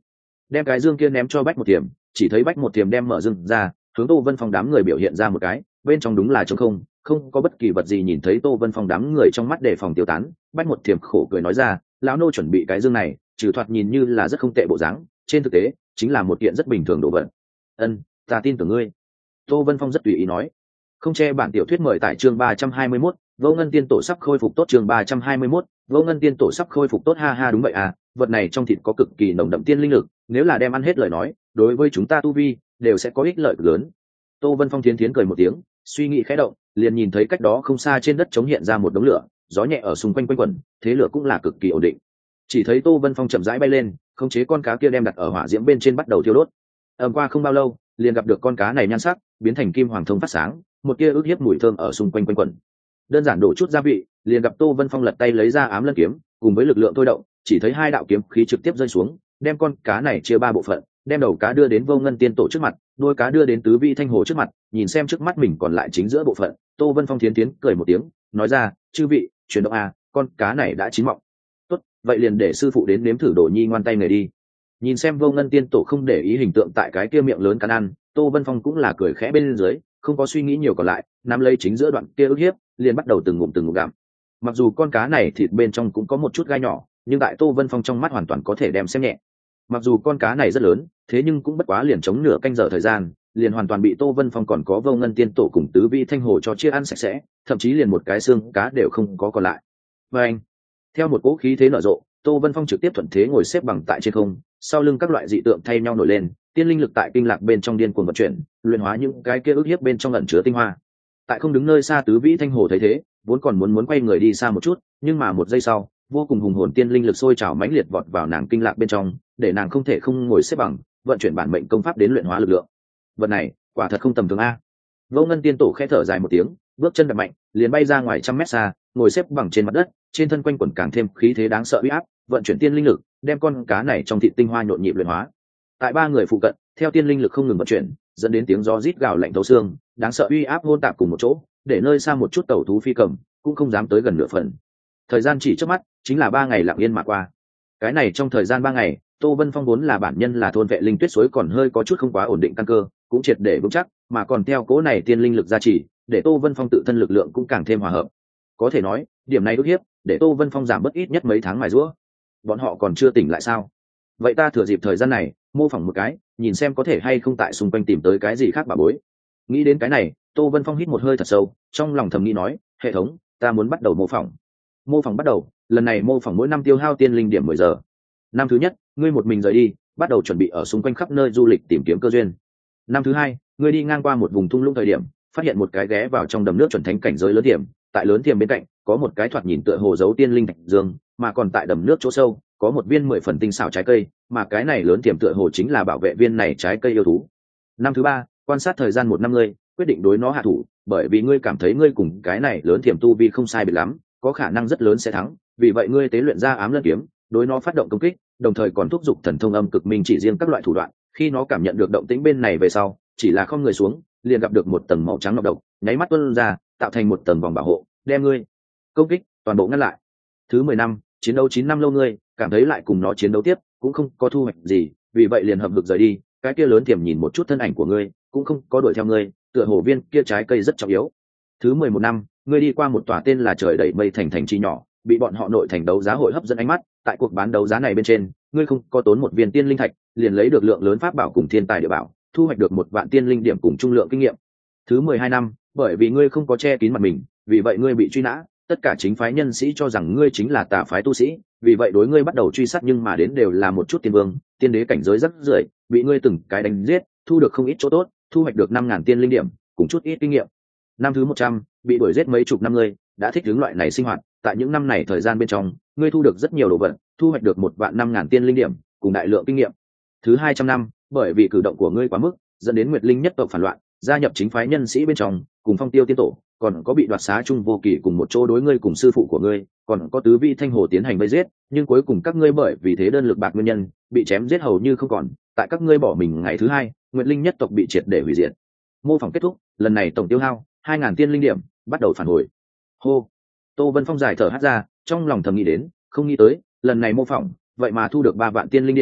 đem cái dương kia ném cho Bách Một Tiềm. Chỉ thấy Bách Một Tiềm đem mở dương ra, hướng Tô Vân Phong đám người biểu hiện ra một cái, bên trong đúng là trống không, không có bất kỳ vật gì. Nhìn thấy Tô Vân Phong đám người trong mắt đề phòng tiêu tán, Bách Một Tiềm khổ cười nói ra, lão nô chuẩn bị cái dương này, trừ thoạt nhìn như là rất không tệ bộ dáng, trên thực tế chính là một kiện rất bình thường đồ vật. Ân, ta tin tưởng ngươi. Tô Vân Phong rất tùy ý nói. Không che bản tiểu thuyết mời tại chương ba trăm hai mươi mốt, Vô Ngân Tiên Tổ sắp khôi phục tốt. Chương ba trăm hai mươi mốt, Vô Ngân Tiên Tổ sắp khôi phục tốt. Ha ha, đúng vậy à, vật này trong thịt có cực kỳ nồng đậm tiên linh lực, nếu là đem ăn hết lời nói, đối với chúng ta tu vi đều sẽ có ích lợi lớn. Tô Vân Phong thiến thiến cười một tiếng, suy nghĩ khẽ động, liền nhìn thấy cách đó không xa trên đất chống hiện ra một đống lửa, gió nhẹ ở xung quanh quanh quẩn, thế lửa cũng là cực kỳ ổn định. Chỉ thấy Tô Vân Phong chậm rãi bay lên, khống chế con cá kia đem đặt ở hỏa diễm bên trên bắt đầu thiêu đốt. Ầm, qua không bao lâu, liền gặp được con cá này nhan sắc biến thành kim hoàng thông phát sáng, một tia ước hiếp mùi thơm ở xung quanh quanh quẩn. Đơn giản đổ chút gia vị, liền gặp Tô Vân Phong lật tay lấy ra ám lân kiếm, cùng với lực lượng thôi động, chỉ thấy hai đạo kiếm khí trực tiếp rơi xuống, đem con cá này chia ba bộ phận, đem đầu cá đưa đến Vô Ngân Tiên Tổ trước mặt, đuôi cá đưa đến Tứ Vi Thanh Hồ trước mặt. Nhìn xem trước mắt mình còn lại chính giữa bộ phận, Tô Vân Phong thiến thiến cười một tiếng, nói ra, chư vị, chuyển động à, con cá này đã chín mọng. Tốt, vậy liền để sư phụ đến nếm thử đồ nhi ngoan tay người đi. Nhìn xem Vô Ngân Tiên Tổ không để ý hình tượng tại cái kia miệng lớn cắn ăn, Tô Vân Phong cũng là cười khẽ bên dưới, không có suy nghĩ nhiều còn lại, nắm lấy chính giữa đoạn kia ức hiếp, liền bắt đầu từng ngụm từng ngụm gặm. Mặc dù con cá này thịt bên trong cũng có một chút gai nhỏ, nhưng tại Tô Vân Phong trong mắt hoàn toàn có thể đem xem nhẹ. Mặc dù con cá này rất lớn, thế nhưng cũng bất quá liền chống nửa canh giờ thời gian, liền hoàn toàn bị Tô Vân Phong còn có Vô Ngân Tiên Tổ cùng Tứ Vi Thanh Hồ cho chia ăn sạch sẽ, thậm chí liền một cái xương cá đều không có còn lại. Và anh, theo một cỗ khí thế nở rộ, Tô Vân Phong trực tiếp thuận thế ngồi xếp bằng tại trên không, sau lưng các loại dị tượng thay nhau nổi lên, tiên linh lực tại kinh lạc bên trong điên cuồng vận chuyển, luyện hóa những cái kia ức hiếp bên trong ẩn chứa tinh hoa. Tại không đứng nơi xa Tứ Vĩ Thanh Hồ thấy thế, vốn còn muốn muốn quay người đi xa một chút, nhưng mà một giây sau, vô cùng hùng hồn tiên linh lực sôi trào mãnh liệt vọt vào nàng kinh lạc bên trong, để nàng không thể không ngồi xếp bằng, vận chuyển bản mệnh công pháp đến luyện hóa lực lượng. Vật này, quả thật không tầm thường a. Vô Ngân Tiên Tổ khẽ thở dài một tiếng, bước chân đập mạnh, liền bay ra ngoài trăm mét xa, ngồi xếp bằng trên mặt đất, trên thân quanh quẩn càng thêm khí thế đáng sợ uy áp, vận chuyển tiên linh lực, đem con cá này trong thịt tinh hoa nhộn nhịp luyện hóa. Tại ba người phụ cận, theo tiên linh lực không ngừng vận chuyển, dẫn đến tiếng gió rít gào lạnh thấu xương, đáng sợ uy áp hôn tạp cùng một chỗ, để nơi xa một chút tẩu thú phi cầm cũng không dám tới gần nửa phần. Thời gian chỉ chớp mắt, chính là ba ngày lặng yên mà qua. Cái này trong thời gian ba ngày, Tô Vân Phong vốn là bản nhân là thôn vệ linh tuyết suối còn hơi có chút không quá ổn định căn cơ, cũng triệt để vững chắc, mà còn theo cố này tiên linh lực gia trì, để Tô Vân Phong tự thân lực lượng cũng càng thêm hòa hợp. Có thể nói, điểm này ức hiếp, để Tô Vân Phong giảm bớt ít nhất mấy tháng mài giũa. Bọn họ còn chưa tỉnh lại sao? Vậy ta thừa dịp thời gian này, mô phỏng một cái, nhìn xem có thể hay không tại xung quanh tìm tới cái gì khác bà bối. Nghĩ đến cái này, Tô Vân Phong hít một hơi thật sâu, trong lòng thầm nghĩ nói, hệ thống, ta muốn bắt đầu mô phỏng. Mô phỏng bắt đầu, lần này mô phỏng mỗi năm tiêu hao tiên linh điểm mười giờ. Năm thứ nhất, ngươi một mình rời đi, bắt đầu chuẩn bị ở xung quanh khắp nơi du lịch tìm kiếm cơ duyên. Năm thứ hai, ngươi đi ngang qua một vùng thung lũng thời điểm, phát hiện một cái ghé vào trong đầm nước chuẩn thánh cảnh giới lớn điểm, tại lớn tiềm bên cạnh có một cái thoạt nhìn tựa hồ giấu tiên linh thạch dương, mà còn tại đầm nước chỗ sâu có một viên mười phần tinh xảo trái cây, mà cái này lớn tiềm tựa hồ chính là bảo vệ viên này trái cây yêu thú. Năm thứ ba, quan sát thời gian một năm, ngươi quyết định đối nó hạ thủ, bởi vì ngươi cảm thấy ngươi cùng cái này lớn tiềm tu vi không sai biệt lắm, có khả năng rất lớn sẽ thắng, vì vậy ngươi tế luyện ra ám lân kiếm, đối nó phát động công kích, đồng thời còn thúc giục thần thông âm cực minh chỉ riêng các loại thủ đoạn. Khi nó cảm nhận được động tĩnh bên này về sau, chỉ là không người xuống, liền gặp được một tầng màu trắng nọc độc nháy mắt tuôn ra, tạo thành một tầng vòng bảo hộ, đem ngươi công kích toàn bộ ngăn lại. Thứ mười năm, chiến đấu chín năm lâu, ngươi cảm thấy lại cùng nó chiến đấu tiếp cũng không có thu hoạch gì, vì vậy liền hợp lực rời đi. Cái kia lớn tiềm nhìn một chút thân ảnh của ngươi, cũng không có đuổi theo ngươi, tựa hồ viên kia trái cây rất trọng yếu. Thứ mười một năm, ngươi đi qua một tòa tên là Trời Đẩy Mây thành thành trì nhỏ, bị bọn họ nội thành đấu giá hội hấp dẫn ánh mắt. Tại cuộc bán đấu giá này bên trên, ngươi không có tốn một viên tiên linh thạch, liền lấy được lượng lớn pháp bảo cùng thiên tài địa bảo, thu hoạch được một vạn tiên linh điểm cùng trung lượng kinh nghiệm. Thứ mười hai năm, bởi vì ngươi không có che kín mặt mình, vì vậy ngươi bị truy nã, tất cả chính phái nhân sĩ cho rằng ngươi chính là tà phái tu sĩ, vì vậy đối ngươi bắt đầu truy sát, nhưng mà đến đều là một chút tiên vương, tiên đế cảnh giới rất rưởi, bị ngươi từng cái đánh giết, thu được không ít chỗ tốt, thu hoạch được năm ngàn tiên linh điểm cùng chút ít kinh nghiệm. Năm thứ một trăm, bị đuổi giết mấy chục năm, ngươi đã thích ứng loại này sinh hoạt, tại những năm này thời gian bên trong, ngươi thu được rất nhiều đồ vật, thu hoạch được một vạn năm ngàn tiên linh điểm cùng đại lượng kinh nghiệm. Thứ hai trăm năm, bởi vì cử động của ngươi quá mức, dẫn đến Nguyệt Linh nhất tộc phản loạn, gia nhập chính phái nhân sĩ bên trong, cùng Phong Tiêu tiên tổ, còn có bị đoạt xá chung vô kỳ cùng một chỗ đối ngươi cùng sư phụ của ngươi, còn có Tứ Vi Thanh Hồ tiến hành vây giết, nhưng cuối cùng các ngươi bởi vì thế đơn lực bạc nguyên nhân, bị chém giết hầu như không còn. Tại các ngươi bỏ mình ngày thứ hai, Nguyệt Linh nhất tộc bị triệt để hủy diệt. Mô phỏng kết thúc, lần này tổng tiêu hao hai ngàn tiên linh điểm, bắt đầu phản hồi. Hô. Tô Vân Phong dài thở hắt ra, trong lòng thầm nghĩ đến, không nghĩ tới, lần này mô phỏng, vậy mà thu được ba vạn tiên linh điểm,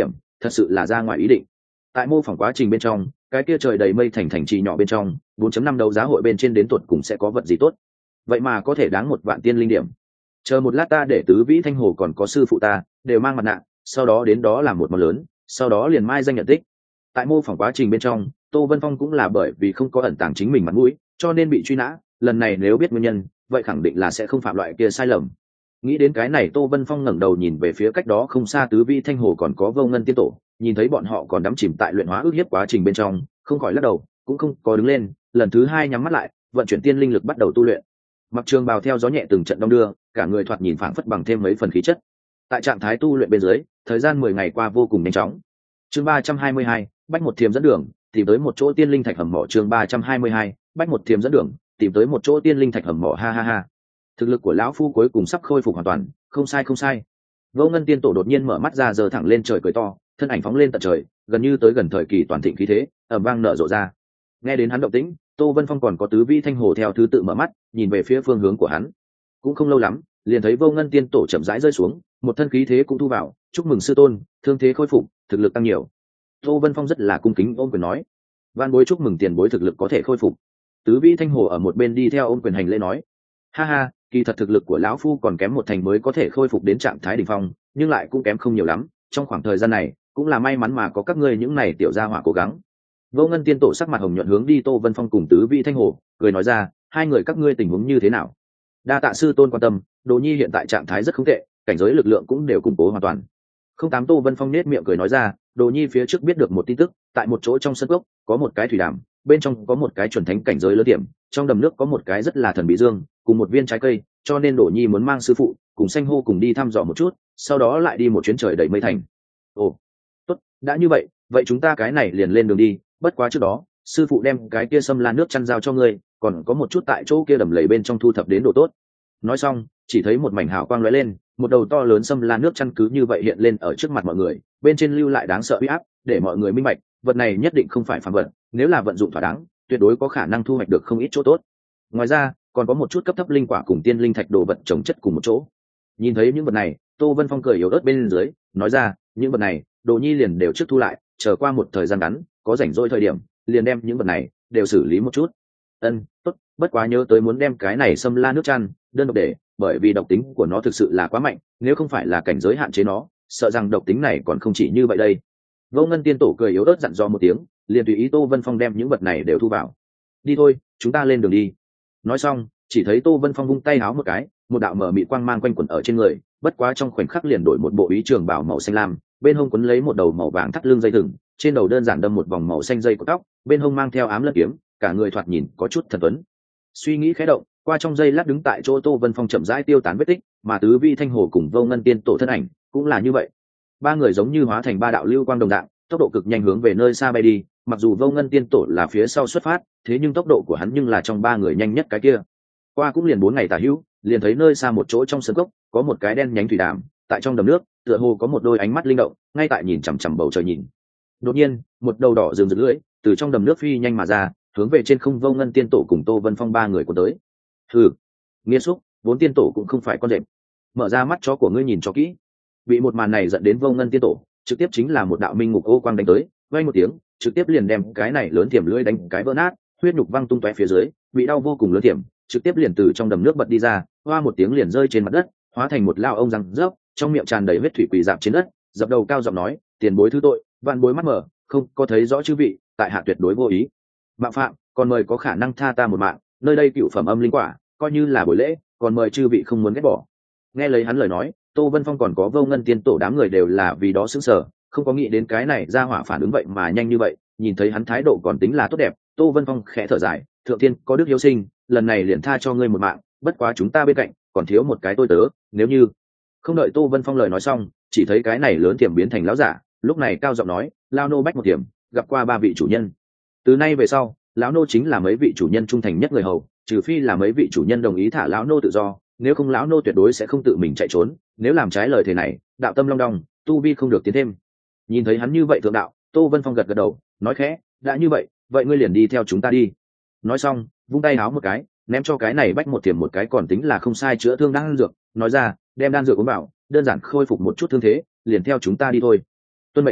thật sự là ra ngoài ý định. Tại mô phỏng quá trình bên trong, cái kia trời đầy mây thành thành trì nhỏ bên trong, bốn chấm năm đấu giá hội bên trên đến tuột cùng sẽ có vật gì tốt. Vậy mà có thể đáng một vạn tiên linh điểm. Chờ một lát ta để Tứ Vĩ Thanh Hồ còn có sư phụ ta đều mang mặt nạ, sau đó đến đó làm một món lớn, sau đó liền mai danh nhận tích. Tại mô phỏng quá trình bên trong, Tô Vân Phong cũng là bởi vì không có ẩn tàng chính mình mặt mũi, cho nên bị truy nã. Lần này nếu biết nguyên nhân, vậy khẳng định là sẽ không phạm loại kia sai lầm. Nghĩ đến cái này, Tô Vân Phong ngẩng đầu nhìn về phía cách đó không xa Tứ Vi Thanh Hồ còn có Vô Ngân Tiên Tổ, nhìn thấy bọn họ còn đắm chìm tại luyện hóa ước hiếp quá trình bên trong, không khỏi lắc đầu, cũng không có đứng lên, lần thứ hai nhắm mắt lại, vận chuyển tiên linh lực bắt đầu tu luyện. Mặc trường bào theo gió nhẹ từng trận đông đưa, cả người thoạt nhìn phảng phất bằng thêm mấy phần khí chất. Tại trạng thái tu luyện bên dưới, thời gian mười ngày qua vô cùng nhanh chóng. Chương ba trăm hai mươi hai, bách một thiềm dẫn đường, tìm tới một chỗ tiên linh thạch hầm mỏ. Chương ba trăm hai mươi hai, bách một thiềm dẫn đường, tìm tới một chỗ tiên linh thạch hầm mỏ. Ha ha ha. Thực lực của lão phu cuối cùng sắp khôi phục hoàn toàn, không sai không sai. Vô Ngân Tiên Tổ đột nhiên mở mắt ra, giơ thẳng lên trời cười to, thân ảnh phóng lên tận trời, gần như tới gần thời kỳ toàn thịnh khí thế, ầm vang nở rộ ra. Nghe đến hắn động tĩnh, Tô Vân Phong còn có Tứ Vi Thanh Hồ theo thứ tự mở mắt, nhìn về phía phương hướng của hắn. Cũng không lâu lắm, liền thấy Vô Ngân Tiên Tổ chậm rãi rơi xuống, một thân khí thế cũng thu vào, chúc mừng sư tôn, thương thế khôi phục, thực lực tăng nhiều. Tô Vân Phong rất là cung kính ôm quyền nói, van bối chúc mừng tiền bối thực lực có thể khôi phục. Tứ Vi Thanh Hồ ở một bên đi theo ôm quyền hành lễ nói, ha ha, kỳ thật thực lực của lão phu còn kém một thành mới có thể khôi phục đến trạng thái đỉnh phong, nhưng lại cũng kém không nhiều lắm. Trong khoảng thời gian này, cũng là may mắn mà có các ngươi những này tiểu gia hỏa cố gắng. Vô Ngân Tiên Tổ sắc mặt hồng nhuận hướng đi Tô Vân Phong cùng Tứ Vi Thanh Hồ, cười nói ra, hai người các ngươi tình huống như thế nào? Đa tạ sư tôn quan tâm, Đồ Nhi hiện tại trạng thái rất không tệ, cảnh giới lực lượng cũng đều củng cố hoàn toàn. Không tám Tô Vân Phong nết miệng cười nói ra, Đồ Nhi phía trước biết được một tin tức, tại một chỗ trong sân cốc có một cái thủy đàm, bên trong có một cái chuẩn thánh cảnh giới lớn điểm, trong đầm nước có một cái rất là thần bí dương, cùng một viên trái cây, cho nên Đồ Nhi muốn mang sư phụ cùng Xanh Hô cùng đi thăm dò một chút, sau đó lại đi một chuyến trời đầy mây thành. Ồ, tốt, đã như vậy, vậy chúng ta cái này liền lên đường đi, bất quá trước đó, sư phụ đem cái kia Sâm La nước chăn giao cho ngươi, còn có một chút tại chỗ kia đầm lầy bên trong thu thập đến đồ tốt. Nói xong, chỉ thấy một mảnh hào quang lóe lên, một đầu to lớn Sâm La nước chăn cứ như vậy hiện lên ở trước mặt mọi người, bên trên lưu lại đáng sợ uy áp, để mọi người minh bạch, vật này nhất định không phải phàm vật, nếu là vận dụng thỏa đáng, tuyệt đối có khả năng thu hoạch được không ít chỗ tốt. Ngoài ra, còn có một chút cấp thấp linh quả cùng tiên linh thạch đồ vật trồng chất cùng một chỗ. Nhìn thấy những vật này, Tô Vân Phong cười yếu ớt bên dưới, nói ra, những vật này, Đồ Nhi liền đều trước thu lại, chờ qua một thời gian ngắn, có rảnh rỗi thời điểm, liền đem những vật này đều xử lý một chút. Ân, tốt, bất quá nhớ tới muốn đem cái này Sâm La nước chăn đơn độc để, bởi vì độc tính của nó thực sự là quá mạnh, nếu không phải là cảnh giới hạn chế nó, sợ rằng độc tính này còn không chỉ như vậy đây. Vô Ngân Tiên Tổ cười yếu ớt dặn dò một tiếng, liền tùy ý Tô Vân Phong đem những vật này đều thu vào. Đi thôi, chúng ta lên đường đi. Nói xong, chỉ thấy Tô Vân Phong vung tay háo một cái, một đạo mở mị quang mang quanh quẩn ở trên người, bất quá trong khoảnh khắc liền đổi một bộ ý trường bào màu xanh lam, bên hông quấn lấy một đầu màu vàng thắt lưng dây thừng, trên đầu đơn giản đâm một vòng màu xanh dây của tóc, bên hông mang theo ám lân kiếm, cả người thoạt nhìn có chút thần tuấn. Suy nghĩ khẽ động, qua trong giây lát đứng tại chỗ Tô Vân Phong chậm rãi tiêu tán vết tích, mà Tứ Vi Thanh Hồ cùng Vô Ngân Tiên Tổ thân ảnh cũng là như vậy. Ba người giống như hóa thành ba đạo lưu quang đồng dạng, tốc độ cực nhanh hướng về nơi xa bay đi, mặc dù Vô Ngân Tiên Tổ là phía sau xuất phát, thế nhưng tốc độ của hắn nhưng là trong ba người nhanh nhất cái kia. Qua cũng liền bốn ngày tả hữu, liền thấy nơi xa một chỗ trong sân cốc, có một cái đen nhánh thủy đàm, tại trong đầm nước, tựa hồ có một đôi ánh mắt linh động, ngay tại nhìn chằm chằm bầu trời nhìn. Đột nhiên, một đầu đỏ rừng rực lưỡi từ trong đầm nước phi nhanh mà ra, hướng về trên không Vô Ngân Tiên Tổ cùng Tô Vân Phong ba người của tới. Hừ, nghĩa xúc, vốn tiên tổ cũng không phải con rệp, mở ra mắt chó của ngươi nhìn cho kỹ. Bị một màn này giận đến Vô Ngân Tiên Tổ, trực tiếp chính là một đạo minh ngục ô quang đánh tới, vang một tiếng, trực tiếp liền đem cái này lớn tiềm lưỡi đánh cái vỡ nát, huyết nhục văng tung tóe phía dưới, bị đau vô cùng lớn tiềm, trực tiếp liền từ trong đầm nước bật đi ra, hoa một tiếng liền rơi trên mặt đất, hóa thành một lao ông răng rớp, trong miệng tràn đầy huyết thủy quỳ dạp trên đất, dập đầu cao giọng nói, tiền bối thứ tội, vạn bối mắt mở, không có thấy rõ chư vị, tại hạ tuyệt đối vô ý mạo phạm, còn mời có khả năng tha ta một mạng, nơi đây cựu phẩm âm linh quả, coi như là buổi lễ, còn mời chư vị không muốn ghét bỏ. Nghe lấy hắn lời nói, Tô Vân Phong còn có Vô Ngân Tiên Tổ đám người đều là vì đó sững sờ, không có nghĩ đến cái này ra hỏa phản ứng vậy mà nhanh như vậy. Nhìn thấy hắn thái độ còn tính là tốt đẹp, Tô Vân Phong khẽ thở dài, thượng thiên có đức hiếu sinh, lần này liền tha cho ngươi một mạng, bất quá chúng ta bên cạnh còn thiếu một cái tôi tớ, nếu như không đợi Tô Vân Phong lời nói xong, chỉ thấy cái này lớn tiềm biến thành lão giả, lúc này cao giọng nói, lao nô bách một tiềm gặp qua ba vị chủ nhân, từ nay về sau lão nô chính là mấy vị chủ nhân trung thành nhất người hầu, trừ phi là mấy vị chủ nhân đồng ý thả lão nô tự do, nếu không lão nô tuyệt đối sẽ không tự mình chạy trốn, nếu làm trái lời thề này, đạo tâm long đong, tu vi không được tiến thêm. Nhìn thấy hắn như vậy thượng đạo, Tô Vân Phong gật gật đầu, nói khẽ, đã như vậy, vậy ngươi liền đi theo chúng ta đi. Nói xong, vung tay háo một cái, ném cho cái này bách một tiềm một cái còn tính là không sai chữa thương đan dược, nói ra, đem đan dược uống vào, đơn giản khôi phục một chút thương thế, liền theo chúng ta đi thôi. Tuân mệnh.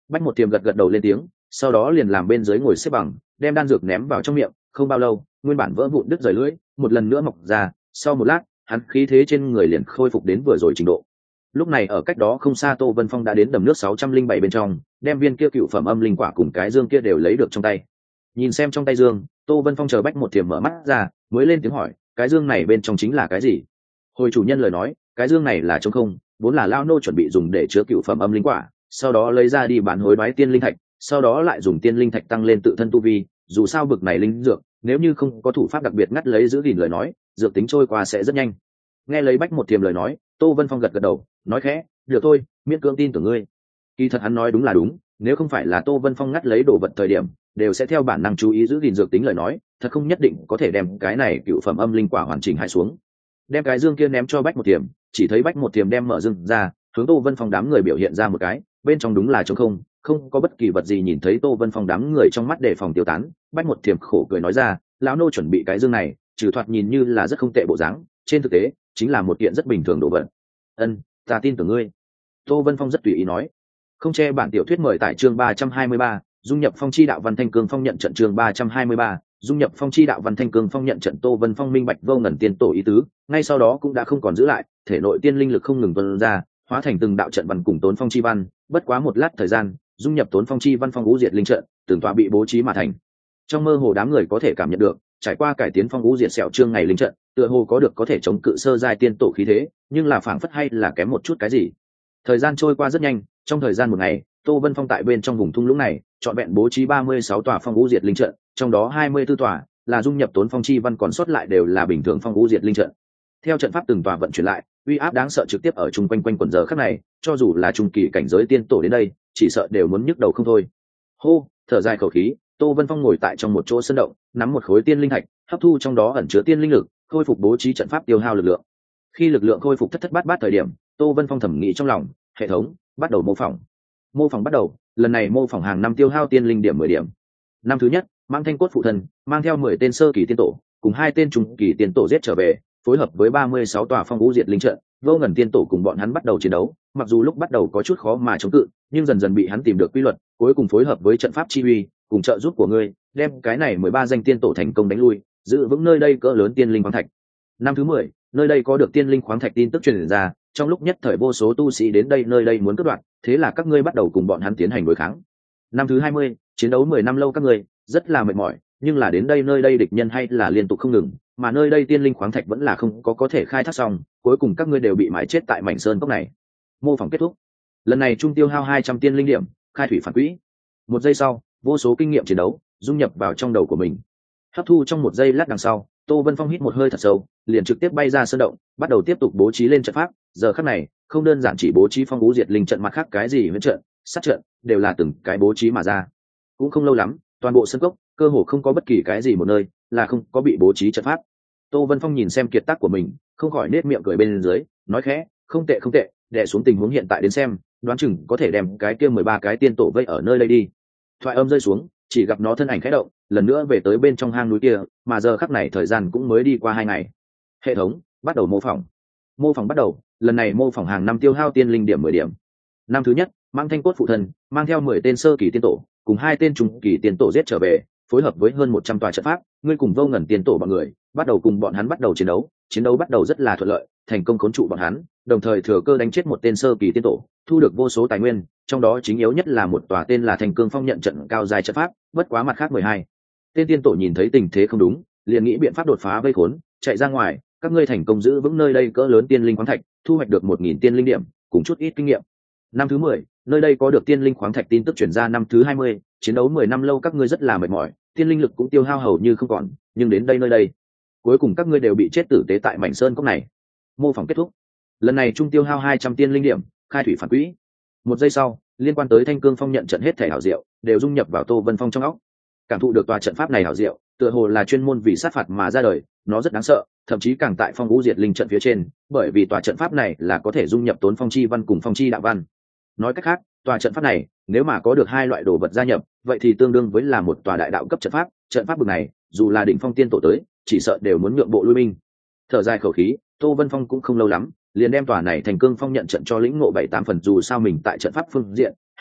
Bách một tiềm gật gật đầu lên tiếng, sau đó liền làm bên dưới ngồi xếp bằng, đem đan dược ném vào trong miệng. Không bao lâu, nguyên bản vỡ vụn đứt rời lưỡi một lần nữa mọc ra, sau một lát hắn khí thế trên người liền khôi phục đến vừa rồi trình độ. Lúc này ở cách đó không xa Tô Vân Phong đã đến đầm nước sáu trăm linh bảy bên trong, đem viên kia cựu phẩm âm linh quả cùng cái dương kia đều lấy được trong tay. Nhìn xem trong tay dương, Tô Vân Phong chờ Bách một thiềm mở mắt ra, mới lên tiếng hỏi, cái dương này bên trong chính là cái gì? Hồi chủ nhân lời nói, cái dương này là trống không, vốn là lao nô chuẩn bị dùng để chứa cựu phẩm âm linh quả, sau đó lấy ra đi bán hối đoái tiên linh thạch, sau đó lại dùng tiên linh thạch tăng lên tự thân tu vi, dù sao bực này linh dược, nếu như không có thủ pháp đặc biệt ngắt lấy giữ gìn lời nói, dược tính trôi qua sẽ rất nhanh. Nghe lấy Bách một thiềm lời nói, Tô Vân Phong gật gật đầu, nói khẽ, được thôi, miễn cưỡng tin tưởng ngươi. Kỳ thật hắn nói đúng là đúng, nếu không phải là Tô Vân Phong ngắt lấy đồ vật thời điểm đều sẽ theo bản năng chú ý giữ gìn dược tính lời nói, thật không nhất định có thể đem cái này cựu phẩm âm linh quả hoàn chỉnh hại xuống. Đem cái dương kia ném cho Bách một thiềm, chỉ thấy Bách một thiềm đem mở dương ra, hướng Tô Vân Phong đám người biểu hiện ra một cái, bên trong đúng là trống không, không có bất kỳ vật gì. Nhìn thấy Tô Vân Phong đám người trong mắt đề phòng tiêu tán, Bách một thiềm khổ cười nói ra, lão nô chuẩn bị cái dương này, trừ thoạt nhìn như là rất không tệ bộ dáng, trên thực tế chính là một kiện rất bình thường đồ vật. Ân, ta tin tưởng ngươi. Tô Vân Phong rất tùy ý nói. Không che bản tiểu thuyết mời tại chương ba trăm hai mươi ba, dung nhập phong chi đạo văn thanh cương phong nhận trận chương ba trăm hai mươi ba, dung nhập phong chi đạo văn thanh cương phong nhận trận. Tô Vân Phong minh bạch vô ngần tiên tổ ý tứ, ngay sau đó cũng đã không còn giữ lại, thể nội tiên linh lực không ngừng tuôn ra, hóa thành từng đạo trận văn cùng tốn phong chi văn, bất quá một lát thời gian, dung nhập tốn phong chi văn phong ngũ diệt linh trận, từng tọa bị bố trí mà thành. Trong mơ hồ đám người có thể cảm nhận được, trải qua cải tiến phong ngũ diệt sẹo chương ngày linh trận, tựa hồ có được có thể chống cự sơ giai tiên tổ khí thế, nhưng là phảng phất hay là kém một chút cái gì. Thời gian trôi qua rất nhanh, trong thời gian một ngày, Tô Vân Phong tại bên trong vùng thung lũng này chọn vẹn bố trí ba mươi sáu tòa phong ngũ diệt linh trận, trong đó hai mươi tư tòa là dung nhập tốn phong chi văn, còn sót lại đều là bình thường phong ngũ diệt linh trận. Theo trận pháp từng tòa vận chuyển lại, uy áp đáng sợ trực tiếp ở chung quanh quanh quần giờ khắc này, cho dù là trung kỳ cảnh giới tiên tổ đến đây, chỉ sợ đều muốn nhức đầu không thôi. Hô, thở dài khẩu khí, Tô Vân Phong ngồi tại trong một chỗ sân động, nắm một khối tiên linh thạch, hấp thu trong đó ẩn chứa tiên linh lực, khôi phục bố trí trận pháp tiêu hao lực lượng. Khi lực lượng khôi phục thất thất bát bát thời điểm, Tô Vân Phong thẩm nghĩ trong lòng, hệ thống bắt đầu mô phỏng. Mô phỏng bắt đầu, lần này mô phỏng hàng năm tiêu hao tiên linh điểm mười điểm. Năm thứ nhất, mang thanh cốt phụ thân, mang theo mười tên sơ kỳ tiên tổ, cùng hai tên trung kỳ tiên tổ giết trở về, phối hợp với ba mươi sáu tòa phong ngũ diệt linh trận, vô ngần tiên tổ cùng bọn hắn bắt đầu chiến đấu. Mặc dù lúc bắt đầu có chút khó mà chống cự, nhưng dần dần bị hắn tìm được quy luật, cuối cùng phối hợp với trận pháp chi uy, cùng trợ giúp của ngươi, đem cái này mười ba danh tiên tổ thành công đánh lui, giữ vững nơi đây cỡ lớn tiên linh khoáng thạch. Năm thứ mười, nơi đây có được tiên linh khoáng thạch tin tức truyền ra, trong lúc nhất thời vô số tu sĩ đến đây nơi đây muốn cướp đoạt, thế là các ngươi bắt đầu cùng bọn hắn tiến hành đối kháng. Năm thứ hai mươi, chiến đấu mười năm lâu các ngươi rất là mệt mỏi, nhưng là đến đây nơi đây địch nhân hay là liên tục không ngừng, mà nơi đây tiên linh khoáng thạch vẫn là không có có thể khai thác xong, cuối cùng các ngươi đều bị mãi chết tại mảnh sơn cốc này. Mô phỏng kết thúc. Lần này trung tiêu hao hai trăm tiên linh điểm, khai thủy phản quỹ. Một giây sau, vô số kinh nghiệm chiến đấu dung nhập vào trong đầu của mình. Hấp thu trong một giây lát đằng sau, Tô Vân Phong hít một hơi thật sâu, liền trực tiếp bay ra sơn động, bắt đầu tiếp tục bố trí lên trận pháp. Giờ khắc này, không đơn giản chỉ bố trí phong ngũ diệt linh trận, mặt khác cái gì với trận, sát trận, đều là từng cái bố trí mà ra. Cũng không lâu lắm, toàn bộ sân cốc cơ hồ không có bất kỳ cái gì một nơi là không có bị bố trí trận pháp. Tô Vân Phong nhìn xem kiệt tác của mình, không khỏi nết miệng cười bên dưới, nói khẽ, không tệ không tệ, đè xuống tình huống hiện tại đến xem, đoán chừng có thể đem cái kia mười ba cái tiên tổ vây ở nơi đây đi. Thoại âm rơi xuống, chỉ gặp nó thân ảnh khẽ động, lần nữa về tới bên trong hang núi kia, mà giờ khắc này thời gian cũng mới đi qua hai ngày. Hệ thống bắt đầu mô phỏng. Mô phỏng bắt đầu, lần này mô phỏng hàng năm tiêu hao tiên linh điểm mười điểm. Năm thứ nhất, mang thanh cốt phụ thân, mang theo mười tên sơ kỳ tiên tổ, cùng hai tên trung kỳ tiên tổ giết trở về, phối hợp với hơn một trăm tòa trận pháp, ngươi cùng vô ngần tiên tổ bọn người, bắt đầu cùng bọn hắn bắt đầu chiến đấu, chiến đấu bắt đầu rất là thuận lợi, thành công khốn trụ bọn hắn, đồng thời thừa cơ đánh chết một tên sơ kỳ tiên tổ, thu được vô số tài nguyên, trong đó chính yếu nhất là một tòa tên là Thành Cương Phong nhận trận cao dài trận pháp, bất quá mặt khác mười hai tên tiên tổ nhìn thấy tình thế không đúng, liền nghĩ biện pháp đột phá vây khốn, chạy ra ngoài, các ngươi thành công giữ vững nơi đây cỡ lớn tiên linh khoáng thạch, thu hoạch được một nghìn tiên linh điểm, cùng chút ít kinh nghiệm. Năm thứ mười, nơi đây có được tiên linh khoáng thạch tin tức truyền ra. Năm thứ hai mươi, chiến đấu mười năm lâu các ngươi rất là mệt mỏi, tiên linh lực cũng tiêu hao hầu như không còn, nhưng đến đây nơi đây, cuối cùng các ngươi đều bị chết tử tế tại mảnh sơn cốc này. Mô phỏng kết thúc. Lần này trung tiêu hao hai trăm tiên linh điểm, khai thủy phản quỹ. Một giây sau, liên quan tới Thanh Cương Phong nhận trận hết thể hảo diệu đều dung nhập vào Tô Vân Phong trong óc. Cảm thụ được tòa trận pháp này hảo diệu, tựa hồ là chuyên môn vì sát phạt mà ra đời, nó rất đáng sợ, thậm chí càng tại phong ngũ diệt linh trận phía trên, bởi vì tòa trận pháp này là có thể dung nhập tốn phong chi văn cùng phong chi đạo văn. Nói cách khác, tòa trận pháp này nếu mà có được hai loại đồ vật gia nhập, vậy thì tương đương với là một tòa đại đạo cấp trận pháp. Trận pháp bực này, dù là đỉnh phong tiên tổ tới, chỉ sợ đều muốn nhượng bộ lui binh. Thở dài khẩu khí, Tô Vân Phong cũng không lâu lắm, liền đem tòa này Thành Cương Phong nhận trận cho lĩnh ngộ bảy tám phần, dù sao mình tại trận pháp phương diện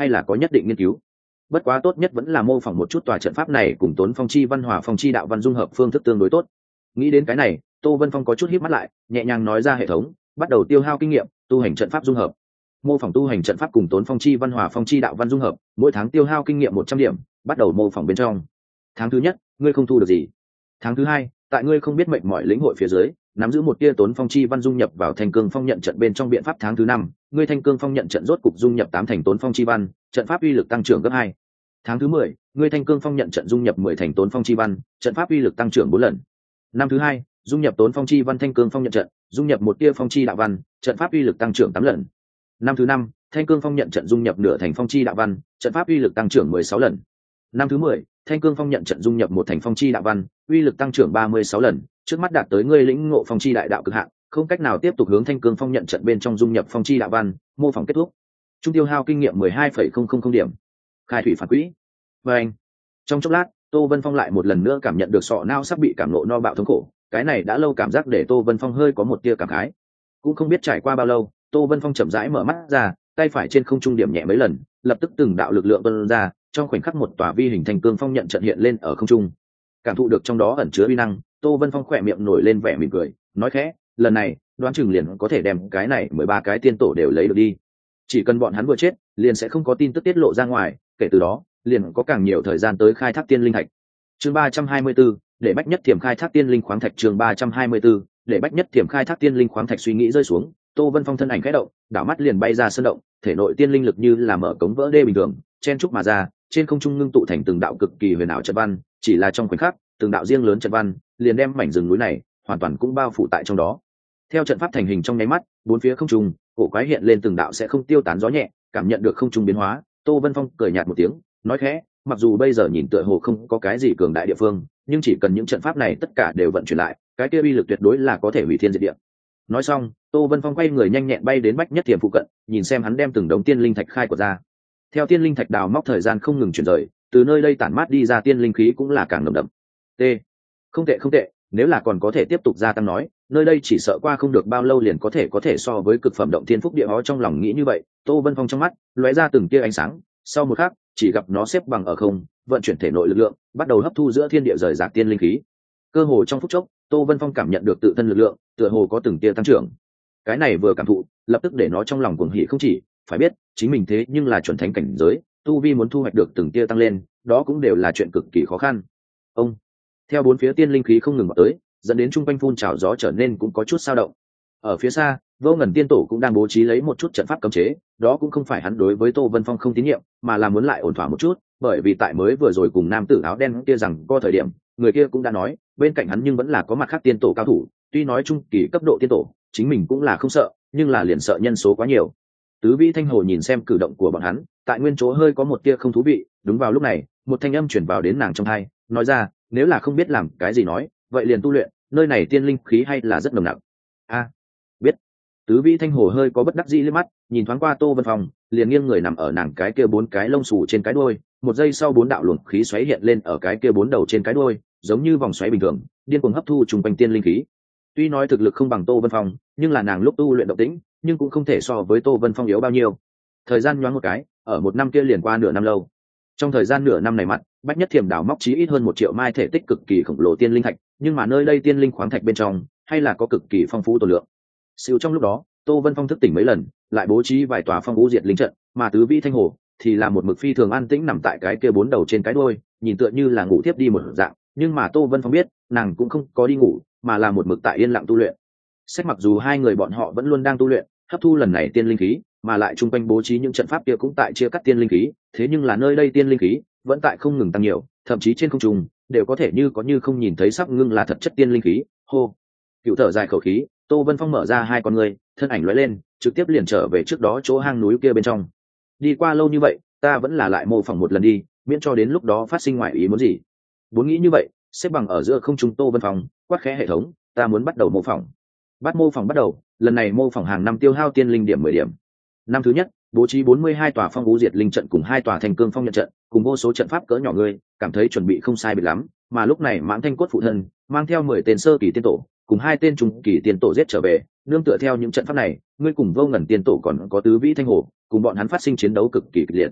hay là có nhất định nghiên cứu. Bất quá tốt nhất vẫn là mô phỏng một chút tòa trận pháp này cùng Tốn Phong chi văn hòa phong chi đạo văn dung hợp phương thức tương đối tốt. Nghĩ đến cái này, Tô Vân Phong có chút híp mắt lại, nhẹ nhàng nói ra hệ thống, bắt đầu tiêu hao kinh nghiệm, tu hành trận pháp dung hợp. Mô phỏng tu hành trận pháp cùng Tốn Phong chi văn hòa phong chi đạo văn dung hợp, mỗi tháng tiêu hao kinh nghiệm một trăm điểm, bắt đầu mô phỏng bên trong. Tháng thứ nhất, ngươi không thu được gì. Tháng thứ hai, tại ngươi không biết mệnh mọi lĩnh hội phía dưới, nắm giữ một tia Tốn Phong chi văn dung nhập vào Thanh Cương Phong nhận trận bên trong biện pháp. Tháng thứ năm, ngươi Thanh Cương Phong nhận trận rốt cục dung nhập tám thành Tốn Phong chi văn, trận pháp uy lực tăng trưởng gấp hai. Tháng thứ mười, ngươi Thanh Cương Phong nhận trận dung nhập mười thành Tốn Phong chi văn, trận pháp uy lực tăng trưởng bốn lần. Năm thứ hai, dung nhập Tốn Phong chi văn Thanh Cương Phong nhận trận, dung nhập một tia Phong chi đạo văn, trận pháp uy lực tăng trưởng tám lần. Năm thứ năm, Thanh Cương Phong nhận trận dung nhập nửa thành Phong chi đạo văn, trận pháp uy lực tăng trưởng mười sáu lần. Năm thứ mười, Thanh Cương Phong nhận trận dung nhập một thành Phong chi đạo văn, uy lực tăng trưởng ba mươi sáu lần, trước mắt đạt tới ngươi lĩnh ngộ Phong chi đại đạo cực hạn, không cách nào tiếp tục hướng Thanh Cương Phong nhận trận bên trong dung nhập Phong chi đạo văn, mô phỏng kết thúc. Trung tiêu hao kinh nghiệm mười hai phẩy không không không điểm. Khai thủy phản quỹ. Và anh. Trong chốc lát, Tô Vân Phong lại một lần nữa cảm nhận được sọ não sắp bị cảm nộ no bạo thống khổ, cái này đã lâu cảm giác để Tô Vân Phong hơi có một tia cảm khái. Cũng không biết trải qua bao lâu, Tô Vân Phong chậm rãi mở mắt ra, tay phải trên không trung điểm nhẹ mấy lần, lập tức từng đạo lực lượng tuôn ra, trong khoảnh khắc một tòa vi hình Thanh Cương Phong nhận trận hiện lên ở không trung. Cảm thụ được trong đó ẩn chứa uy năng, Tô Vân Phong khỏe miệng nổi lên vẻ mỉm cười, nói khẽ, lần này, đoán chừng liền có thể đem cái này mười ba cái tiên tổ đều lấy được đi. Chỉ cần bọn hắn vừa chết, liền sẽ không có tin tức tiết lộ ra ngoài, kể từ đó, liền có càng nhiều thời gian tới khai thác tiên linh thạch. Chương ba trăm hai mươi 34, để bách nhất thiểm khai thác tiên linh khoáng thạch. Chương ba trăm hai mươi 34, để bách nhất thiểm khai thác tiên linh khoáng thạch. Suy nghĩ rơi xuống, Tô Vân Phong thân ảnh khẽ động, đảo mắt liền bay ra sân động, thể nội tiên linh lực như là mở cống vỡ đê bình thường, chen trúc mà ra, trên không trung ngưng tụ thành từng đạo cực kỳ huyền ảo trận văn, chỉ là trong khoảnh khắc, từng đạo riêng lớn trận văn liền đem mảnh rừng núi này hoàn toàn cũng bao phủ tại trong đó. Theo trận pháp thành hình trong nháy mắt, bốn phía không trung cổ quái hiện lên từng đạo sẽ không tiêu tán gió nhẹ, cảm nhận được không trung biến hóa, Tô Vân Phong cười nhạt một tiếng, nói khẽ, mặc dù bây giờ nhìn tựa hồ không có cái gì cường đại địa phương, nhưng chỉ cần những trận pháp này tất cả đều vận chuyển lại, cái kia uy lực tuyệt đối là có thể hủy thiên diệt địa. Nói xong, Tô Vân Phong quay người nhanh nhẹn bay đến bách nhất thiểm phụ cận, nhìn xem hắn đem từng đống tiên linh thạch khai của ra. Theo tiên linh thạch đào móc thời gian không ngừng chuyển rời, từ nơi đây tản mát đi ra tiên linh khí cũng là càng nồng đậm. T. Không tệ không tệ, nếu là còn có thể tiếp tục gia tăng nói, nơi đây chỉ sợ qua không được bao lâu liền có thể có thể so với cực phẩm động thiên phúc địa hó. Trong lòng nghĩ như vậy, Tô Vân Phong trong mắt lóe ra từng tia ánh sáng, sau một khắc, chỉ gặp nó xếp bằng ở không, vận chuyển thể nội lực lượng, bắt đầu hấp thu giữa thiên địa rời rạc tiên linh khí. Cơ hồ trong phút chốc, Tô Vân Phong cảm nhận được tự thân lực lượng, tựa hồ có từng tia tăng trưởng. Cái này vừa cảm thụ, lập tức để nó trong lòng cuồng hỉ không chỉ, phải biết, chính mình thế nhưng là chuẩn thánh cảnh giới, tu vi muốn thu hoạch được từng tia tăng lên, đó cũng đều là chuyện cực kỳ khó khăn. Ông, theo bốn phía tiên linh khí không ngừng vào tới, dẫn đến trung quanh phun trào gió trở nên cũng có chút dao động. Ở phía xa, Vô Ngần tiên tổ cũng đang bố trí lấy một chút trận pháp cấm chế, đó cũng không phải hắn đối với Tô Vân Phong không tín nhiệm, mà là muốn lại ổn thỏa một chút, bởi vì tại mới vừa rồi cùng nam tử áo đen kia rằng có thời điểm, người kia cũng đã nói, bên cạnh hắn nhưng vẫn là có mặt khác tiên tổ cao thủ, tuy nói trung kỳ cấp độ tiên tổ, chính mình cũng là không sợ, nhưng là liền sợ nhân số quá nhiều. Tứ Vĩ Thanh Hồ nhìn xem cử động của bọn hắn, tại nguyên chỗ hơi có một tia không thú vị, đúng vào lúc này, một thanh âm truyền vào đến nàng trong tai, nói ra, nếu là không biết làm cái gì nói, vậy liền tu luyện, nơi này tiên linh khí hay là rất nồng nặc. A, biết. Tứ Vĩ Thanh Hồ hơi có bất đắc dĩ liếc mắt, nhìn thoáng qua Tô Vân Phong, liền nghiêng người nằm ở nàng cái kia bốn cái lông xù trên cái đuôi, một giây sau bốn đạo luồng khí xoáy hiện lên ở cái kia bốn đầu trên cái đuôi, giống như vòng xoáy bình thường, điên cuồng hấp thu trùng quanh tiên linh khí. Tuy nói thực lực không bằng Tô Vân Phong, nhưng là nàng lúc tu luyện động tĩnh, nhưng cũng không thể so với Tô Vân Phong yếu bao nhiêu. Thời gian nhoáng một cái, ở một năm kia liền qua nửa năm lâu. Trong thời gian nửa năm này mặt, bách nhất thiểm đào móc chí ít hơn một triệu mai thể tích cực kỳ khổng lồ tiên linh thạch, nhưng mà nơi đây tiên linh khoáng thạch bên trong, hay là có cực kỳ phong phú tổ lượng. Siêu trong lúc đó, Tô Vân Phong thức tỉnh mấy lần, lại bố trí vài tòa phong vũ diệt linh trận, mà Tứ Vĩ Thanh Hồ thì là một mực phi thường an tĩnh nằm tại cái kia bốn đầu trên cái đuôi, nhìn tựa như là ngủ thiếp đi một dạng, nhưng mà Tô Vân Phong biết, nàng cũng không có đi ngủ, mà là một mực tại yên lặng tu luyện. Xét mặc dù hai người bọn họ vẫn luôn đang tu luyện, hấp thu lần này tiên linh khí, mà lại chung quanh bố trí những trận pháp kia cũng tại chia cắt tiên linh khí, thế nhưng là nơi đây tiên linh khí vẫn tại không ngừng tăng nhiều, thậm chí trên không trung đều có thể như có như không nhìn thấy sắp ngưng là thật chất tiên linh khí. Hô, cựu thở dài khẩu khí, Tô Vân Phong mở ra hai con người, thân ảnh lóe lên, trực tiếp liền trở về trước đó chỗ hang núi kia bên trong. Đi qua lâu như vậy, ta vẫn là lại mô phỏng một lần đi, miễn cho đến lúc đó phát sinh ngoại ý muốn gì. Vốn nghĩ như vậy, xếp bằng ở giữa không trung Tô Vân Phong quát khẽ hệ thống, ta muốn bắt đầu mô phỏng. Bắt mô phỏng bắt đầu, lần này mô phỏng hàng năm tiêu hao tiên linh điểm mười điểm. Năm thứ nhất, bố trí bốn mươi hai tòa phong vũ diệt linh trận cùng hai tòa thành cương phong nhận trận, cùng vô số trận pháp cỡ nhỏ ngươi, cảm thấy chuẩn bị không sai biệt lắm, mà lúc này Mãng Thanh Cốt phụ thân mang theo mười tên sơ kỳ tiên tổ, cùng hai tên trung kỳ tiên tổ giết trở về, nương tựa theo những trận pháp này, ngươi cùng Vô Ngần tiên tổ còn có Tứ Vĩ Thanh Hồ, cùng bọn hắn phát sinh chiến đấu cực kỳ kịch liệt.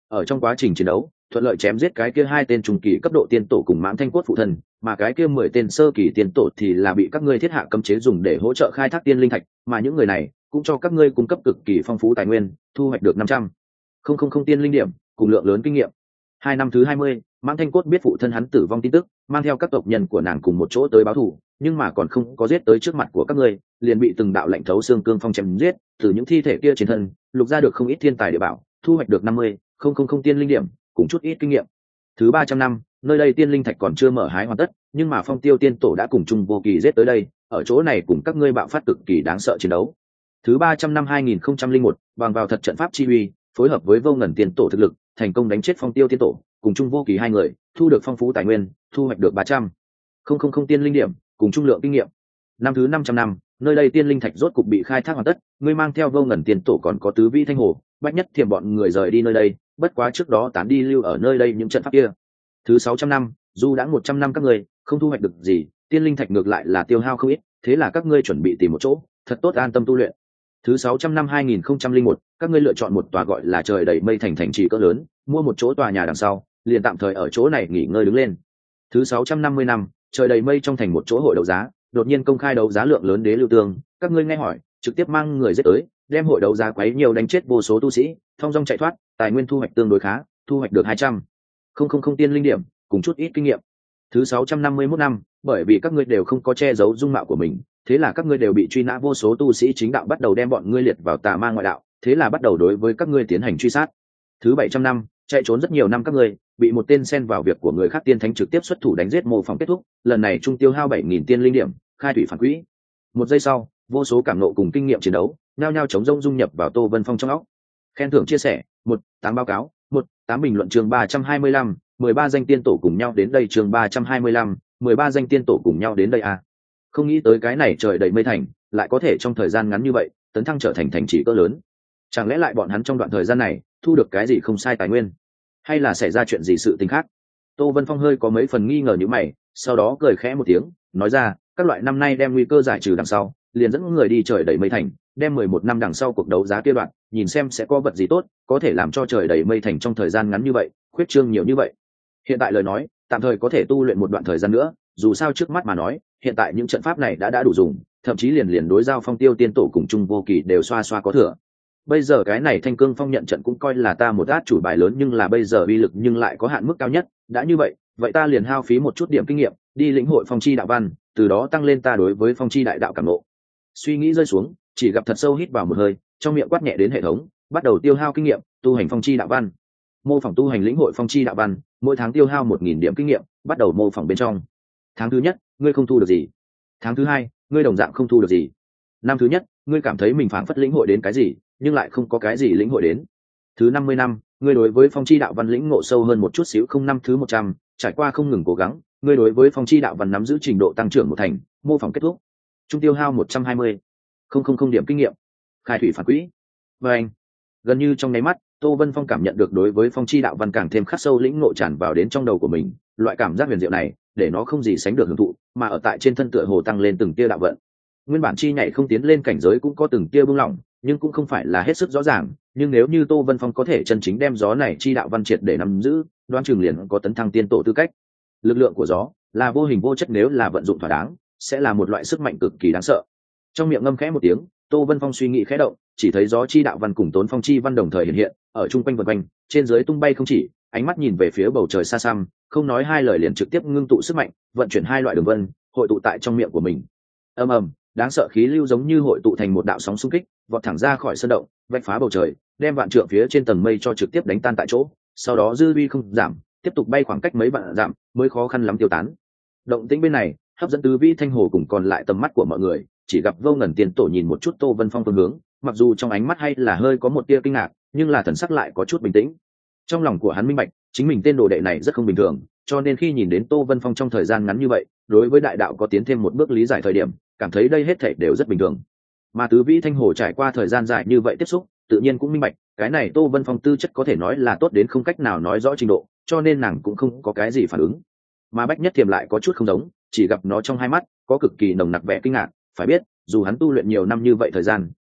ở trong quá trình chiến đấu thuận lợi chém giết cái kia hai tên trung kỳ cấp độ tiên tổ cùng mãng thanh cốt phụ thân, mà cái kia mười tên sơ kỳ tiên tổ thì là bị các ngươi thiết hạ cấm chế dùng để hỗ trợ khai thác tiên linh thạch, mà những người này cũng cho các ngươi cung cấp cực kỳ phong phú tài nguyên, thu hoạch được năm trăm không không không tiên linh điểm cùng lượng lớn kinh nghiệm. Hai năm thứ hai mươi, mãng thanh cốt biết phụ thân hắn tử vong tin tức, mang theo các tộc nhân của nàng cùng một chỗ tới báo thù, nhưng mà còn không có giết tới trước mặt của các ngươi, liền bị từng đạo lạnh thấu xương cương phong chém giết. Từ những thi thể kia trên thân lục ra được không ít thiên tài địa bảo, thu hoạch được năm mươi không không không tiên linh điểm cùng chút ít kinh nghiệm. Thứ ba trăm năm, nơi đây tiên linh thạch còn chưa mở hái hoàn tất, nhưng mà Phong Tiêu tiên tổ đã cùng chung vô kỳ giết tới đây, ở chỗ này cùng các ngươi bạo phát cực kỳ đáng sợ chiến đấu. Thứ ba trăm năm hai nghìn không trăm linh một, bằng vào thật trận pháp chi uy, phối hợp với vô ngần tiên tổ thực lực, thành công đánh chết Phong Tiêu tiên tổ, cùng chung vô kỳ hai người, thu được phong phú tài nguyên, thu hoạch được ba trăm không không không tiên linh điểm, cùng trung lượng kinh nghiệm. Năm thứ năm trăm năm, nơi đây tiên linh thạch rốt cục bị khai thác hoàn tất, ngươi mang theo vô ngần tiên tổ còn có tứ vĩ thanh hồ, bách nhất thiềm bọn người rời đi nơi đây, bất quá trước đó tán đi lưu ở nơi đây những trận pháp kia. Thứ sáu trăm năm, dù đã một trăm năm các người không thu hoạch được gì, tiên linh thạch ngược lại là tiêu hao không ít, thế là các ngươi chuẩn bị tìm một chỗ thật tốt an tâm tu luyện. Thứ sáu trăm năm hai nghìn không trăm linh một, các ngươi lựa chọn một tòa gọi là trời đầy mây thành thành trì cỡ lớn, mua một chỗ tòa nhà đằng sau, liền tạm thời ở chỗ này nghỉ ngơi đứng lên. Thứ sáu trăm năm mươi năm, trời đầy mây trong thành một chỗ hội đấu giá, đột nhiên công khai đấu giá lượng lớn đế lưu tương, các ngươi nghe hỏi, trực tiếp mang người giết tới, đem hội đấu giá quấy nhiều đánh chết vô số tu sĩ, thông dong chạy thoát, tài nguyên thu hoạch tương đối khá, thu hoạch được hai trăm không không không tiên linh điểm cùng chút ít kinh nghiệm. Thứ sáu trăm năm mươi mốt năm, bởi vì các ngươi đều không có che giấu dung mạo của mình, thế là các ngươi đều bị truy nã, vô số tu sĩ chính đạo bắt đầu đem bọn ngươi liệt vào tà ma ngoại đạo, thế là bắt đầu đối với các ngươi tiến hành truy sát. Thứ bảy trăm năm, chạy trốn rất nhiều năm các ngươi, bị một tên xen vào việc của người khác tiên thánh trực tiếp xuất thủ đánh giết, mô phỏng kết thúc, lần này trung tiêu hao bảy nghìn tiên linh điểm, khai thủy phản quỹ. Một giây sau, vô số cảm nộ cùng kinh nghiệm chiến đấu, nhao nhao chống rông dung nhập vào Tô Vân Phong trong óc. Khen thưởng chia sẻ, một, tám báo cáo, một, tám bình luận. Chương ba trăm hai mươi lăm, mười ba danh tiên tổ cùng nhau đến đây. Chương ba trăm hai mươi lăm, mười ba danh tiên tổ cùng nhau đến đây à. Không nghĩ tới cái này trời đầy mây thành, lại có thể trong thời gian ngắn như vậy, tấn thăng trở thành thành trì cỡ lớn. Chẳng lẽ lại bọn hắn trong đoạn thời gian này, thu được cái gì không sai tài nguyên? Hay là xảy ra chuyện gì sự tình khác? Tô Vân Phong hơi có mấy phần nghi ngờ như mày, sau đó cười khẽ một tiếng, nói ra, các loại năm nay đem nguy cơ giải trừ đằng sau, liền dẫn người đi trời đầy mây thành, đem mười một năm đằng sau cuộc đấu giá kia đoạn, nhìn xem sẽ có vật gì tốt, có thể làm cho trời đầy mây thành trong thời gian ngắn như vậy, khuyết trương nhiều như vậy. Hiện tại lời nói, tạm thời có thể tu luyện một đoạn thời gian nữa, dù sao trước mắt mà nói, hiện tại những trận pháp này đã đã đủ dùng, thậm chí liền liền đối giao Phong Tiêu tiên tổ cùng chung vô kỳ đều xoa xoa có thừa. Bây giờ cái này Thanh Cương Phong nhận trận cũng coi là ta một át chủ bài lớn, nhưng là bây giờ uy lực nhưng lại có hạn mức cao nhất, đã như vậy, vậy ta liền hao phí một chút điểm kinh nghiệm, đi lĩnh hội phong chi đạo văn, từ đó tăng lên ta đối với phong chi đại đạo cảm ngộ. Suy nghĩ rơi xuống, chỉ gặp thật sâu hít vào một hơi, trong miệng quát nhẹ đến hệ thống, bắt đầu tiêu hao kinh nghiệm, tu hành phong chi đạo văn. Mô phỏng tu hành lĩnh hội phong chi đạo văn, mỗi tháng tiêu hao một nghìn điểm kinh nghiệm, bắt đầu mô phỏng bên trong. Tháng thứ nhất, ngươi không thu được gì. Tháng thứ hai, ngươi đồng dạng không thu được gì. Năm thứ nhất, ngươi cảm thấy mình phảng phất lĩnh hội đến cái gì, nhưng lại không có cái gì lĩnh hội đến. Thứ năm mươi năm, ngươi đối với phong chi đạo văn lĩnh ngộ sâu hơn một chút xíu. Không năm thứ một trăm, trải qua không ngừng cố gắng, ngươi đối với phong chi đạo văn nắm giữ trình độ tăng trưởng một thành, mô phỏng kết thúc. Trung tiêu hao một trăm hai mươi không không không điểm kinh nghiệm, khai thủy phản quỹ. Và anh, gần như trong nháy mắt, Tô Vân Phong cảm nhận được đối với phong chi đạo văn càng thêm khắc sâu lĩnh ngộ tràn vào đến trong đầu của mình, loại cảm giác huyền diệu này, để nó không gì sánh được hưởng thụ, mà ở tại trên thân tựa hồ tăng lên từng tia đạo vận. Nguyên bản chi nhảy không tiến lên cảnh giới cũng có từng tia buông lỏng, nhưng cũng không phải là hết sức rõ ràng, nhưng nếu như Tô Vân Phong có thể chân chính đem gió này chi đạo văn triệt để nắm giữ, đoán chừng liền có tấn thăng tiên tổ tư cách. Lực lượng của gió là vô hình vô chất, nếu là vận dụng thỏa đáng, sẽ là một loại sức mạnh cực kỳ đáng sợ. Trong miệng ngâm khẽ một tiếng, Tô Vân Phong suy nghĩ khẽ động, chỉ thấy gió chi đạo văn cùng tốn phong chi văn đồng thời hiện hiện, ở trung quanh vần quanh, trên dưới tung bay không chỉ, ánh mắt nhìn về phía bầu trời xa xăm, không nói hai lời liền trực tiếp ngưng tụ sức mạnh, vận chuyển hai loại đường vân, hội tụ tại trong miệng của mình. Ầm ầm, đáng sợ khí lưu giống như hội tụ thành một đạo sóng xung kích, vọt thẳng ra khỏi sơn động, vạch phá bầu trời, đem vạn trượng phía trên tầng mây cho trực tiếp đánh tan tại chỗ, sau đó dư uy không giảm, tiếp tục bay khoảng cách mấy vạn dặm, mới khó khăn lắm tiêu tán. Động tĩnh bên này hấp dẫn tứ vĩ thanh hồ cùng còn lại tầm mắt của mọi người, chỉ gặp vô ngần tiền tổ nhìn một chút Tô Vân Phong phương hướng, mặc dù trong ánh mắt hay là hơi có một tia kinh ngạc, nhưng là thần sắc lại có chút bình tĩnh. Trong lòng của hắn minh bạch, chính mình tên đồ đệ này rất không bình thường, cho nên khi nhìn đến Tô Vân Phong trong thời gian ngắn như vậy, đối với đại đạo có tiến thêm một bước lý giải thời điểm, cảm thấy đây hết thảy đều rất bình thường. Mà tứ vĩ thanh hồ trải qua thời gian dài như vậy tiếp xúc, tự nhiên cũng minh bạch, cái này Tô Vân Phong tư chất có thể nói là tốt đến không cách nào nói rõ trình độ, cho nên nàng cũng không có cái gì phản ứng. Mà Bách Nhất Thiềm lại có chút không giống, chỉ gặp nó trong hai mắt có cực kỳ nồng nặc vẻ kinh ngạc, phải biết, dù hắn tu luyện nhiều năm như vậy thời gian, cũng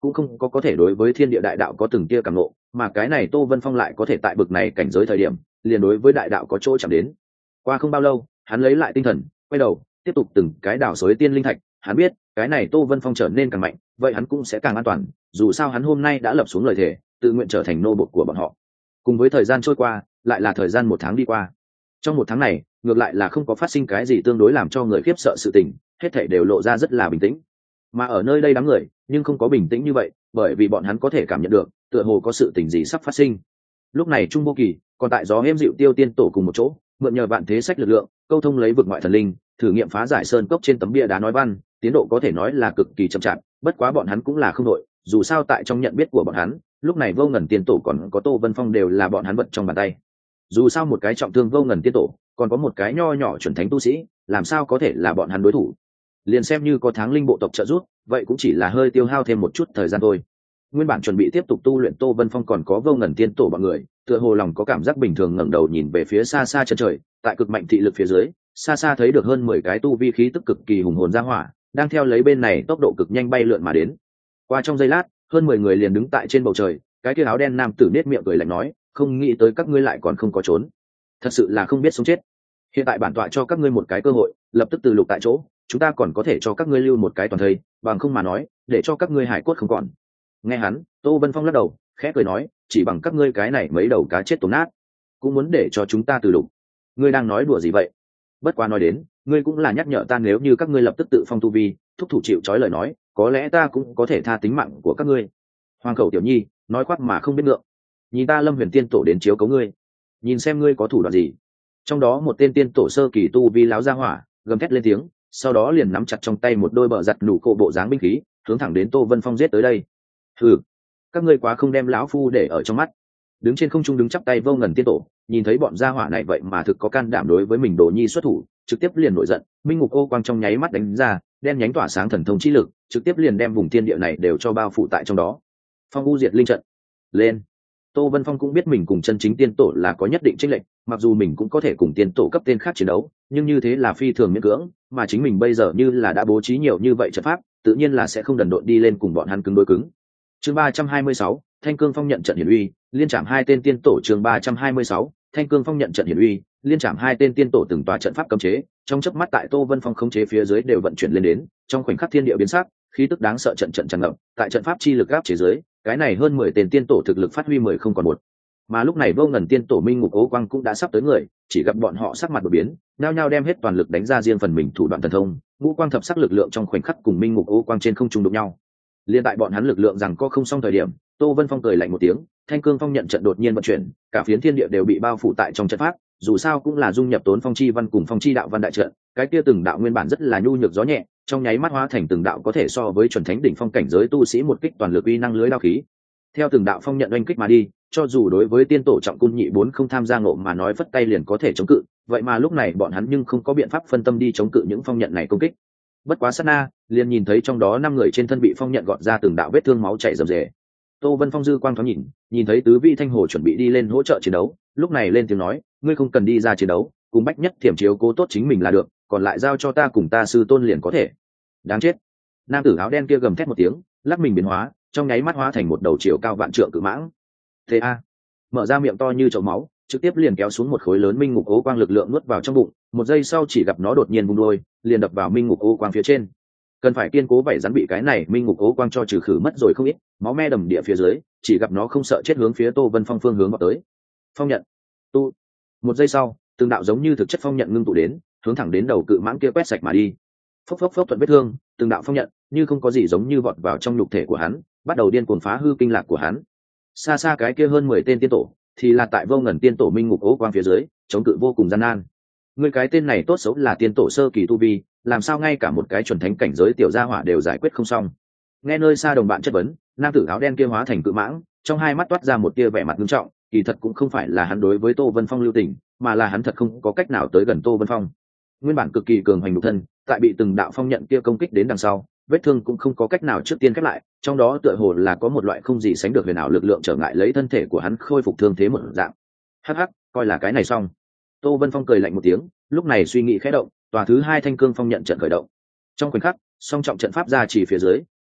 cũng không có có thể đối với thiên địa đại đạo có từng tia cảm ngộ, mà cái này Tô Vân Phong lại có thể tại bực này cảnh giới thời điểm liền đối với đại đạo có chỗ chạm đến. Qua không bao lâu, hắn lấy lại tinh thần, quay đầu tiếp tục từng cái đào xới tiên linh thạch. Hắn biết cái này Tô Vân Phong trở nên càng mạnh, vậy hắn cũng sẽ càng an toàn, dù sao hắn hôm nay đã lập xuống lời thề tự nguyện trở thành nô bộc của bọn họ. Cùng với thời gian trôi qua, lại là thời gian một tháng đi qua. Trong một tháng này ngược lại là không có phát sinh cái gì tương đối làm cho người khiếp sợ sự tình, hết thảy đều lộ ra rất là bình tĩnh. Mà ở nơi đây đám người nhưng không có bình tĩnh như vậy, bởi vì bọn hắn có thể cảm nhận được tựa hồ có sự tình gì sắp phát sinh. Lúc này Trung Vô Kỳ còn tại gió êm dịu Tiêu Tiên tổ cùng một chỗ, mượn nhờ vạn thế sách lực lượng câu thông lấy vực ngoại thần linh, thử nghiệm phá giải sơn cốc trên tấm bia đá nói văn, tiến độ có thể nói là cực kỳ chậm chạp, bất quá bọn hắn cũng là không đội, dù sao tại trong nhận biết của bọn hắn, lúc này Vô Ngần Tiên tổ còn có Tô Vân Phong đều là bọn hắn vật trong bàn tay. Dù sao một cái trọng thương Vô Ngần Tiên tổ, còn có một cái nho nhỏ chuẩn thánh tu sĩ, làm sao có thể là bọn hắn đối thủ. Liền xem như có tháng linh bộ tộc trợ giúp, vậy cũng chỉ là hơi tiêu hao thêm một chút thời gian thôi. Nguyên bản chuẩn bị tiếp tục tu luyện Tô Vân Phong còn có Vô Ngần Tiên tổ bọn người, tựa hồ lòng có cảm giác bình thường ngẩng đầu nhìn về phía xa xa chân trời, tại cực mạnh thị lực phía dưới, xa xa thấy được hơn mười cái tu vi khí tức cực kỳ hùng hồn ra hỏa, đang theo lấy bên này tốc độ cực nhanh bay lượn mà đến. Qua trong giây lát, hơn mười người liền đứng tại trên bầu trời, cái kia áo đen nam tử nết miệng cười lạnh nói, không nghĩ tới các ngươi lại còn không có trốn, thật sự là không biết sống chết. Hiện tại bản tọa cho các ngươi một cái cơ hội, lập tức từ lục tại chỗ, chúng ta còn có thể cho các ngươi lưu một cái toàn thây, bằng không mà nói, để cho các ngươi hải cốt không còn. Nghe hắn, Tô Vân Phong lắc đầu, khẽ cười nói, chỉ bằng các ngươi cái này mấy đầu cá chết tổn nát, cũng muốn để cho chúng ta từ lục? Ngươi đang nói đùa gì vậy? Bất quá nói đến, ngươi cũng là nhắc nhở ta, nếu như các ngươi lập tức tự phong tu vi, thúc thủ chịu trói lời nói, có lẽ ta cũng có thể tha tính mạng của các ngươi. Hoàng khẩu tiểu nhi, nói khoác mà không biết ngượng. Nhìn ta Lâm Huyền Tiên tổ đến chiếu cấu ngươi, nhìn xem ngươi có thủ đoạn gì. Trong đó một tên tiên tổ sơ kỳ tu vi láo ra hỏa, gầm thét lên tiếng, sau đó liền nắm chặt trong tay một đôi bờ giặt nủ cổ bộ dáng binh khí, hướng thẳng đến Tô Vân Phong giết tới đây. Hừ, các ngươi quá không đem lão phu để ở trong mắt. Đứng trên không trung đứng chắp tay Vô Ngần Tiên tổ, nhìn thấy bọn gia hỏa này vậy mà thực có can đảm đối với mình đồ nhi xuất thủ, trực tiếp liền nổi giận, minh ngục ô quang trong nháy mắt đánh ra, đen nhánh tỏa sáng thần thông chi lực, trực tiếp liền đem vùng thiên địa này đều cho bao phủ tại trong đó. Phong u diệt linh trận lên. Tô Vân Phong cũng biết mình cùng chân chính tiên tổ là có nhất định chênh lệch, mặc dù mình cũng có thể cùng tiên tổ cấp tên khác chiến đấu, nhưng như thế là phi thường miễn cưỡng, mà chính mình bây giờ như là đã bố trí nhiều như vậy trận pháp, tự nhiên là sẽ không đần độn đi lên cùng bọn hắn cứng đối cứng. Chương ba trăm hai mươi sáu, Thanh Cương Phong nhận trận hiển uy, liên trảm hai tên tiên tổ. Chương ba trăm hai mươi sáu, Thanh Cương Phong nhận trận hiển uy, liên trảm hai tên tiên tổ từng tòa trận pháp cấm chế, trong chớp mắt tại Tô Vân Phong khống chế phía dưới đều vận chuyển lên đến, trong khoảnh khắc thiên địa biến sắc, khí tức đáng sợ trận trận tràn ngập, tại trận pháp chi lực áp chế dưới, cái này hơn mười tên tiên tổ thực lực phát huy mười không còn một. Mà lúc này Vô Ngần Tiên tổ minh ngục ố quang cũng đã sắp tới người, chỉ gặp bọn họ sắc mặt đột biến, nhao nhao đem hết toàn lực đánh ra riêng phần mình thủ đoạn thần thông, ngũ quang thập sắc lực lượng trong khoảnh khắc cùng minh ngục ố quang trên không trung đụng nhau. Liên tại bọn hắn lực lượng rằng có không xong thời điểm, Tô Vân Phong cười lạnh một tiếng, Thanh Cương Phong nhận trận đột nhiên vận chuyển, cả phiến thiên địa đều bị bao phủ tại trong trận pháp, dù sao cũng là dung nhập Tốn Phong chi văn cùng Phong chi đạo văn đại trận, cái kia từng đạo nguyên bản rất là nhu nhược gió nhẹ, trong nháy mắt hóa thành từng đạo có thể so với chuẩn thánh đỉnh phong cảnh giới tu sĩ một kích toàn lực uy năng lưới đao khí. Theo từng đạo phong nhận oanh kích mà đi, cho dù đối với tiên tổ trọng cung nhị bốn không tham gia ngộ mà nói phất tay liền có thể chống cự, vậy mà lúc này bọn hắn nhưng không có biện pháp phân tâm đi chống cự những phong nhận này công kích. Bất quá sát na, liền nhìn thấy trong đó năm người trên thân bị phong nhận gọt ra từng đạo vết thương máu chảy rầm rề. Tô Vân Phong dư quang thoáng nhìn, nhìn thấy tứ vị thanh hồ chuẩn bị đi lên hỗ trợ chiến đấu, lúc này lên tiếng nói, ngươi không cần đi ra chiến đấu, cùng bách nhất thiểm chiếu cố tốt chính mình là được, còn lại giao cho ta cùng ta sư tôn liền có thể. Đáng chết! Nam tử áo đen kia gầm thét một tiếng, lắc mình biến hóa, trong nháy mắt hóa thành một đầu chiều cao vạn trượng cự mãng. Thế a, mở ra miệng to như chậu máu, trực tiếp liền kéo xuống một khối lớn minh ngục ố quang lực lượng nuốt vào trong bụng, một giây sau chỉ gặp nó đột nhiên vung đuôi, liền đập vào minh ngục ố quang phía trên. Cần phải kiên cố vảy rắn bị cái này minh ngục ố quang cho trừ khử mất rồi không ít, máu me đầm địa phía dưới, chỉ gặp nó không sợ chết hướng phía Tô Vân Phong phương hướng vào tới. Phong nhận tu. Một giây sau, từng đạo giống như thực chất phong nhận ngưng tụ đến, hướng thẳng đến đầu cự mãng kia quét sạch mà đi. Phốc phốc phốc thuận vết thương, từng đạo phong nhận như không có gì giống như vọt vào trong nhục thể của hắn, bắt đầu điên cuồng phá hư kinh lạc của hắn. Xa xa cái kia hơn mười tên tiên tổ, thì là tại Vô Ngần Tiên tổ minh ngục ố quang phía dưới, chống cự vô cùng gian nan. Người cái tên này tốt xấu là tiên tổ sơ kỳ tu vi, làm sao ngay cả một cái chuẩn thánh cảnh giới tiểu gia hỏa đều giải quyết không xong. Nghe nơi xa đồng bạn chất vấn, nam tử áo đen kia hóa thành cự mãng, trong hai mắt toát ra một tia vẻ mặt nghiêm trọng, kỳ thật cũng không phải là hắn đối với Tô Vân Phong lưu tình, mà là hắn thật không có cách nào tới gần Tô Vân Phong. Nguyên bản cực kỳ cường hành nhục thân, tại bị từng đạo phong nhận kia công kích đến đằng sau, vết thương cũng không có cách nào trước tiên khép lại, trong đó tựa hồ là có một loại không gì sánh được huyền ảo lực lượng trở ngại lấy thân thể của hắn khôi phục thương thế một dạng. Hắc hắc, coi là cái này xong. Tô Vân Phong cười lạnh một tiếng, lúc này suy nghĩ khẽ động, tòa thứ hai Thanh Cương Phong nhận trận khởi động. Trong khoảnh khắc, song trọng trận pháp ra chỉ phía dưới,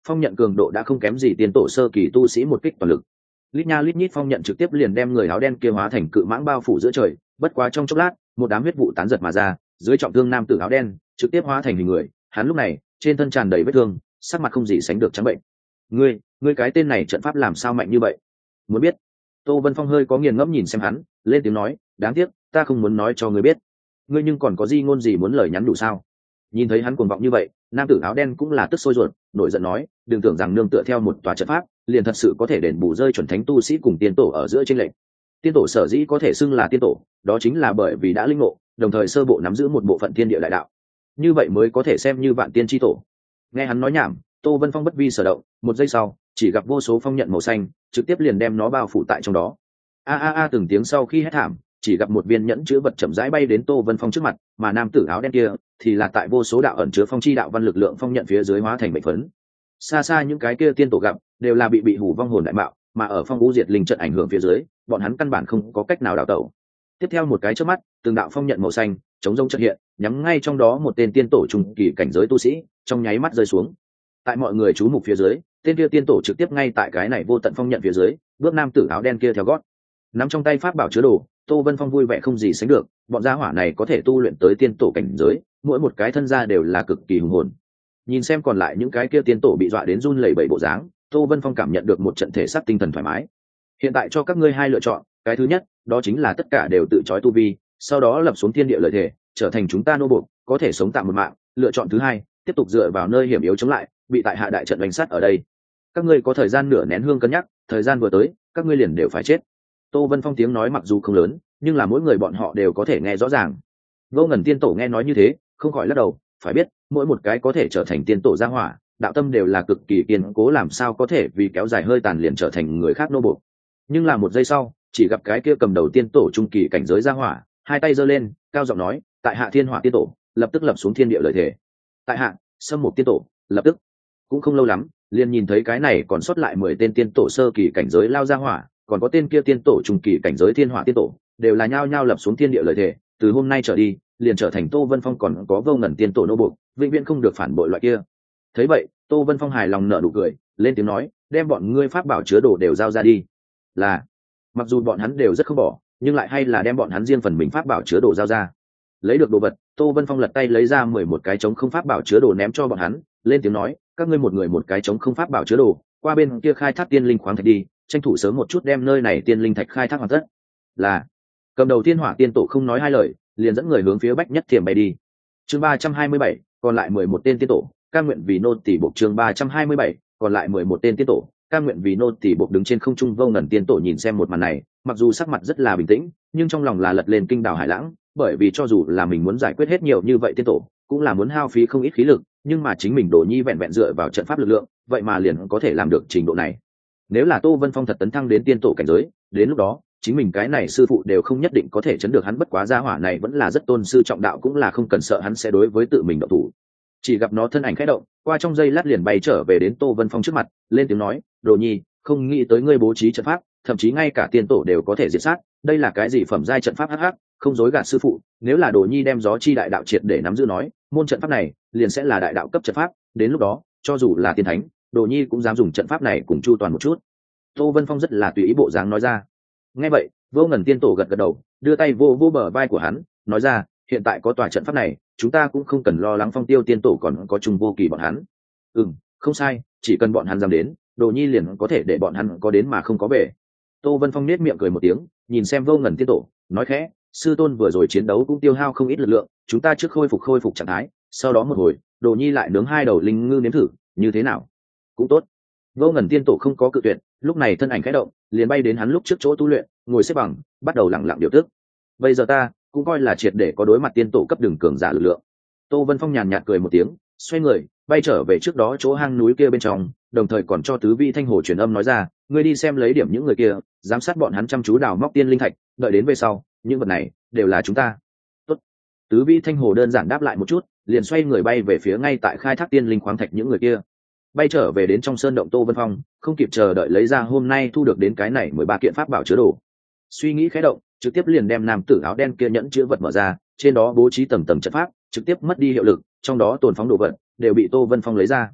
phong nhận cường độ đã không kém gì tiên tổ sơ kỳ tu sĩ một kích toàn lực. Lít nha lít nhít phong nhận trực tiếp liền đem người áo đen kia hóa thành cự mãng bao phủ giữa trời, bất quá trong chốc lát một đám huyết vụ tán giật mà ra, dưới trọng thương nam tử áo đen trực tiếp hóa thành hình người. Hắn lúc này trên thân tràn đầy vết thương, sắc mặt không gì sánh được trắng bệnh. ngươi ngươi cái tên này trận pháp làm sao mạnh như vậy? Muốn biết? Tô Vân Phong hơi có nghiền ngẫm nhìn xem hắn, lên tiếng nói, đáng tiếc ta không muốn nói cho ngươi biết. Ngươi nhưng còn có gì ngôn gì muốn lời nhắn đủ sao? Nhìn thấy hắn cuồng vọng như vậy, nam tử áo đen cũng là tức sôi ruột, nổi giận nói, đừng tưởng rằng nương tựa theo một tòa trận pháp liền thật sự có thể đền bù rơi chuẩn thánh tu sĩ cùng tiên tổ ở giữa chênh lệch. Tiên tổ sở dĩ có thể xưng là tiên tổ, đó chính là bởi vì đã linh ngộ, đồng thời sơ bộ nắm giữ một bộ phận thiên địa đại đạo, như vậy mới có thể xem như vạn tiên chi tổ. Nghe hắn nói nhảm, Tô Vân Phong bất vi sở động, một giây sau chỉ gặp vô số phong nhận màu xanh trực tiếp liền đem nó bao phủ tại trong đó. A a a từng tiếng sau khi hét thảm, chỉ gặp một viên nhẫn chứa vật chậm rãi bay đến Tô Vân Phong trước mặt, mà nam tử áo đen kia thì là tại vô số đạo ẩn chứa phong chi đạo văn lực lượng phong nhận phía dưới hóa thành mệnh phấn. Xa xa những cái kia tiên tổ gặp đều là bị bị hủ vong hồn đại mạo, mà ở phong vũ diệt linh trận ảnh hưởng phía dưới, bọn hắn căn bản không có cách nào đào tẩu. Tiếp theo một cái chớp mắt, từng đạo phong nhận màu xanh chống rông chợt hiện, nhắm ngay trong đó một tên tiên tổ trung kỳ cảnh giới tu sĩ, trong nháy mắt rơi xuống. Tại mọi người chú mục phía dưới, tên kia tiên tổ trực tiếp ngay tại cái này vô tận phong nhận phía dưới, bước nam tử áo đen kia theo gót, nắm trong tay pháp bảo chứa đồ. Tô Vân Phong vui vẻ không gì sánh được, bọn gia hỏa này có thể tu luyện tới tiên tổ cảnh giới, mỗi một cái thân gia đều là cực kỳ hùng hồn. Nhìn xem còn lại những cái kia tiên tổ bị dọa đến run lẩy bẩy bộ dáng, Tô Vân Phong cảm nhận được một trận thể xác tinh thần thoải mái. Hiện tại cho các ngươi hai lựa chọn, cái thứ nhất, đó chính là tất cả đều tự chói tu vi, sau đó lập xuống thiên địa lợi thể, trở thành chúng ta nô buộc, có thể sống tạm một mạng. Lựa chọn thứ hai, tiếp tục dựa vào nơi hiểm yếu chống lại, bị tại hạ đại trận đánh sát ở đây. Các ngươi có thời gian nửa nén hương cân nhắc, thời gian vừa tới, các ngươi liền đều phải chết. Tô Vân Phong tiếng nói mặc dù không lớn, nhưng là mỗi người bọn họ đều có thể nghe rõ ràng. Vô Ngần tiên tổ nghe nói như thế, không khỏi lắc đầu, phải biết, mỗi một cái có thể trở thành tiên tổ gia hỏa, đạo tâm đều là cực kỳ kiên cố, làm sao có thể vì kéo dài hơi tàn liền trở thành người khác nô bộc. Nhưng là một giây sau, chỉ gặp cái kia cầm đầu tiên tổ trung kỳ cảnh giới gia hỏa, hai tay giơ lên, cao giọng nói, tại hạ Thiên Hỏa tiên tổ, lập tức lập xuống thiên địa lợi thể. Tại hạ, Sâm Mục tiên tổ, lập tức. Cũng không lâu lắm, liền nhìn thấy cái này còn sót lại mười tên tiên tổ sơ kỳ cảnh giới lao gia hỏa, còn có tên kia tiên tổ trung kỳ cảnh giới Thiên Hỏa tiên tổ, đều là nhao nhao lập xuống thiên địa lợi thể, từ hôm nay trở đi, liền trở thành Tô Vân Phong còn có Vô Ngần tiên tổ nô buộc, vĩnh viễn không được phản bội loại kia. Thấy vậy, Tô Vân Phong hài lòng nở nụ cười, lên tiếng nói, đem bọn ngươi pháp bảo chứa đồ đều giao ra đi. Là, mặc dù bọn hắn đều rất không bỏ, nhưng lại hay là đem bọn hắn riêng phần mình pháp bảo chứa đồ giao ra. Lấy được đồ vật, Tô Vân Phong lật tay lấy ra mười một cái trống không pháp bảo chứa đồ ném cho bọn hắn, lên tiếng nói, các ngươi một người một cái trống không pháp bảo chứa đồ, qua bên kia khai thác tiên linh khoáng thạch đi, tranh thủ sớm một chút đem nơi này tiên linh thạch khai thác hoàn tất. Là, cầm đầu Thiên Hỏa tiên tổ không nói hai lời, liền dẫn người hướng phía Bách Nhất Thiểm bay đi. Chương ba trăm hai mươi bảy, còn lại mười một tên tiên tổ, cam nguyện vì nô tỳ buộc. Chương ba trăm hai mươi bảy, còn lại mười một tên tiên tổ, cam nguyện vì nô tỳ buộc. Đứng trên không trung Vô Ngần tiên tổ nhìn xem một màn này, mặc dù sắc mặt rất là bình tĩnh, nhưng trong lòng là lật lên kinh đảo hải lãng, bởi vì cho dù là mình muốn giải quyết hết nhiều như vậy tiên tổ, cũng là muốn hao phí không ít khí lực, nhưng mà chính mình Đồ Nhi vẹn vẹn dựa vào trận pháp lực lượng, vậy mà liền có thể làm được trình độ này. Nếu là Tô Vân Phong thật tấn thăng đến tiên tổ cảnh giới, đến lúc đó chính mình cái này sư phụ đều không nhất định có thể chấn được hắn, bất quá gia hỏa này vẫn là rất tôn sư trọng đạo, cũng là không cần sợ hắn sẽ đối với tự mình động thủ. Chỉ gặp nó thân ảnh khẽ động, qua trong giây lát liền bay trở về đến Tô Vân Phong trước mặt, lên tiếng nói, Đồ Nhi, không nghĩ tới ngươi bố trí trận pháp, thậm chí ngay cả tiên tổ đều có thể diệt sát, đây là cái gì phẩm giai trận pháp hắc hắc, không dối gạt sư phụ, nếu là Đồ Nhi đem gió chi đại đạo triệt để nắm giữ nói, môn trận pháp này liền sẽ là đại đạo cấp trận pháp, đến lúc đó, cho dù là tiên thánh, Đồ Nhi cũng dám dùng trận pháp này cùng chu toàn một chút. Tô Vân Phong rất là tùy ý bộ dáng nói ra. Nghe vậy, Vô Ngần tiên tổ gật gật đầu, đưa tay vô vô bờ vai của hắn, nói ra, hiện tại có tòa trận pháp này, chúng ta cũng không cần lo lắng Phong Tiêu tiên tổ còn có Trung Vô Kỳ bọn hắn. Ừm, không sai, chỉ cần bọn hắn dám đến, Đồ Nhi liền có thể để bọn hắn có đến mà không có về. Tô Vân Phong nét miệng cười một tiếng, nhìn xem Vô Ngần tiên tổ, nói khẽ, sư tôn vừa rồi chiến đấu cũng tiêu hao không ít lực lượng, chúng ta trước khôi phục khôi phục trạng thái, sau đó một hồi, Đồ Nhi lại nướng hai đầu linh ngư nếm thử, như thế nào? Cũng tốt. Vô Ngần tiên tổ không có cự tuyệt, lúc này thân ảnh khẽ động, liền bay đến hắn lúc trước chỗ tu luyện, ngồi xếp bằng, bắt đầu lặng lặng điều tức. Bây giờ ta cũng coi là triệt để có đối mặt tiên tổ cấp đường cường giả lực lượng. Tô Vân Phong nhàn nhạt cười một tiếng, xoay người, bay trở về trước đó chỗ hang núi kia bên trong, đồng thời còn cho Tứ Vi Thanh Hồ truyền âm nói ra, ngươi đi xem lấy điểm những người kia, giám sát bọn hắn chăm chú đào móc tiên linh thạch, đợi đến về sau, những vật này đều là chúng ta. Tốt. Tứ Vi Thanh Hồ đơn giản đáp lại một chút, liền xoay người bay về phía ngay tại khai thác tiên linh khoáng thạch những người kia. Bay trở về đến trong sơn động Tô Vân Phong, không kịp chờ đợi lấy ra hôm nay thu được đến cái này mười ba kiện pháp bảo chứa đồ. Suy nghĩ khẽ động, trực tiếp liền đem nam tử áo đen kia nhẫn chứa vật mở ra, trên đó bố trí tầng tầng trận pháp, trực tiếp mất đi hiệu lực, trong đó tồn phóng đồ vật đều bị Tô Vân Phong lấy ra.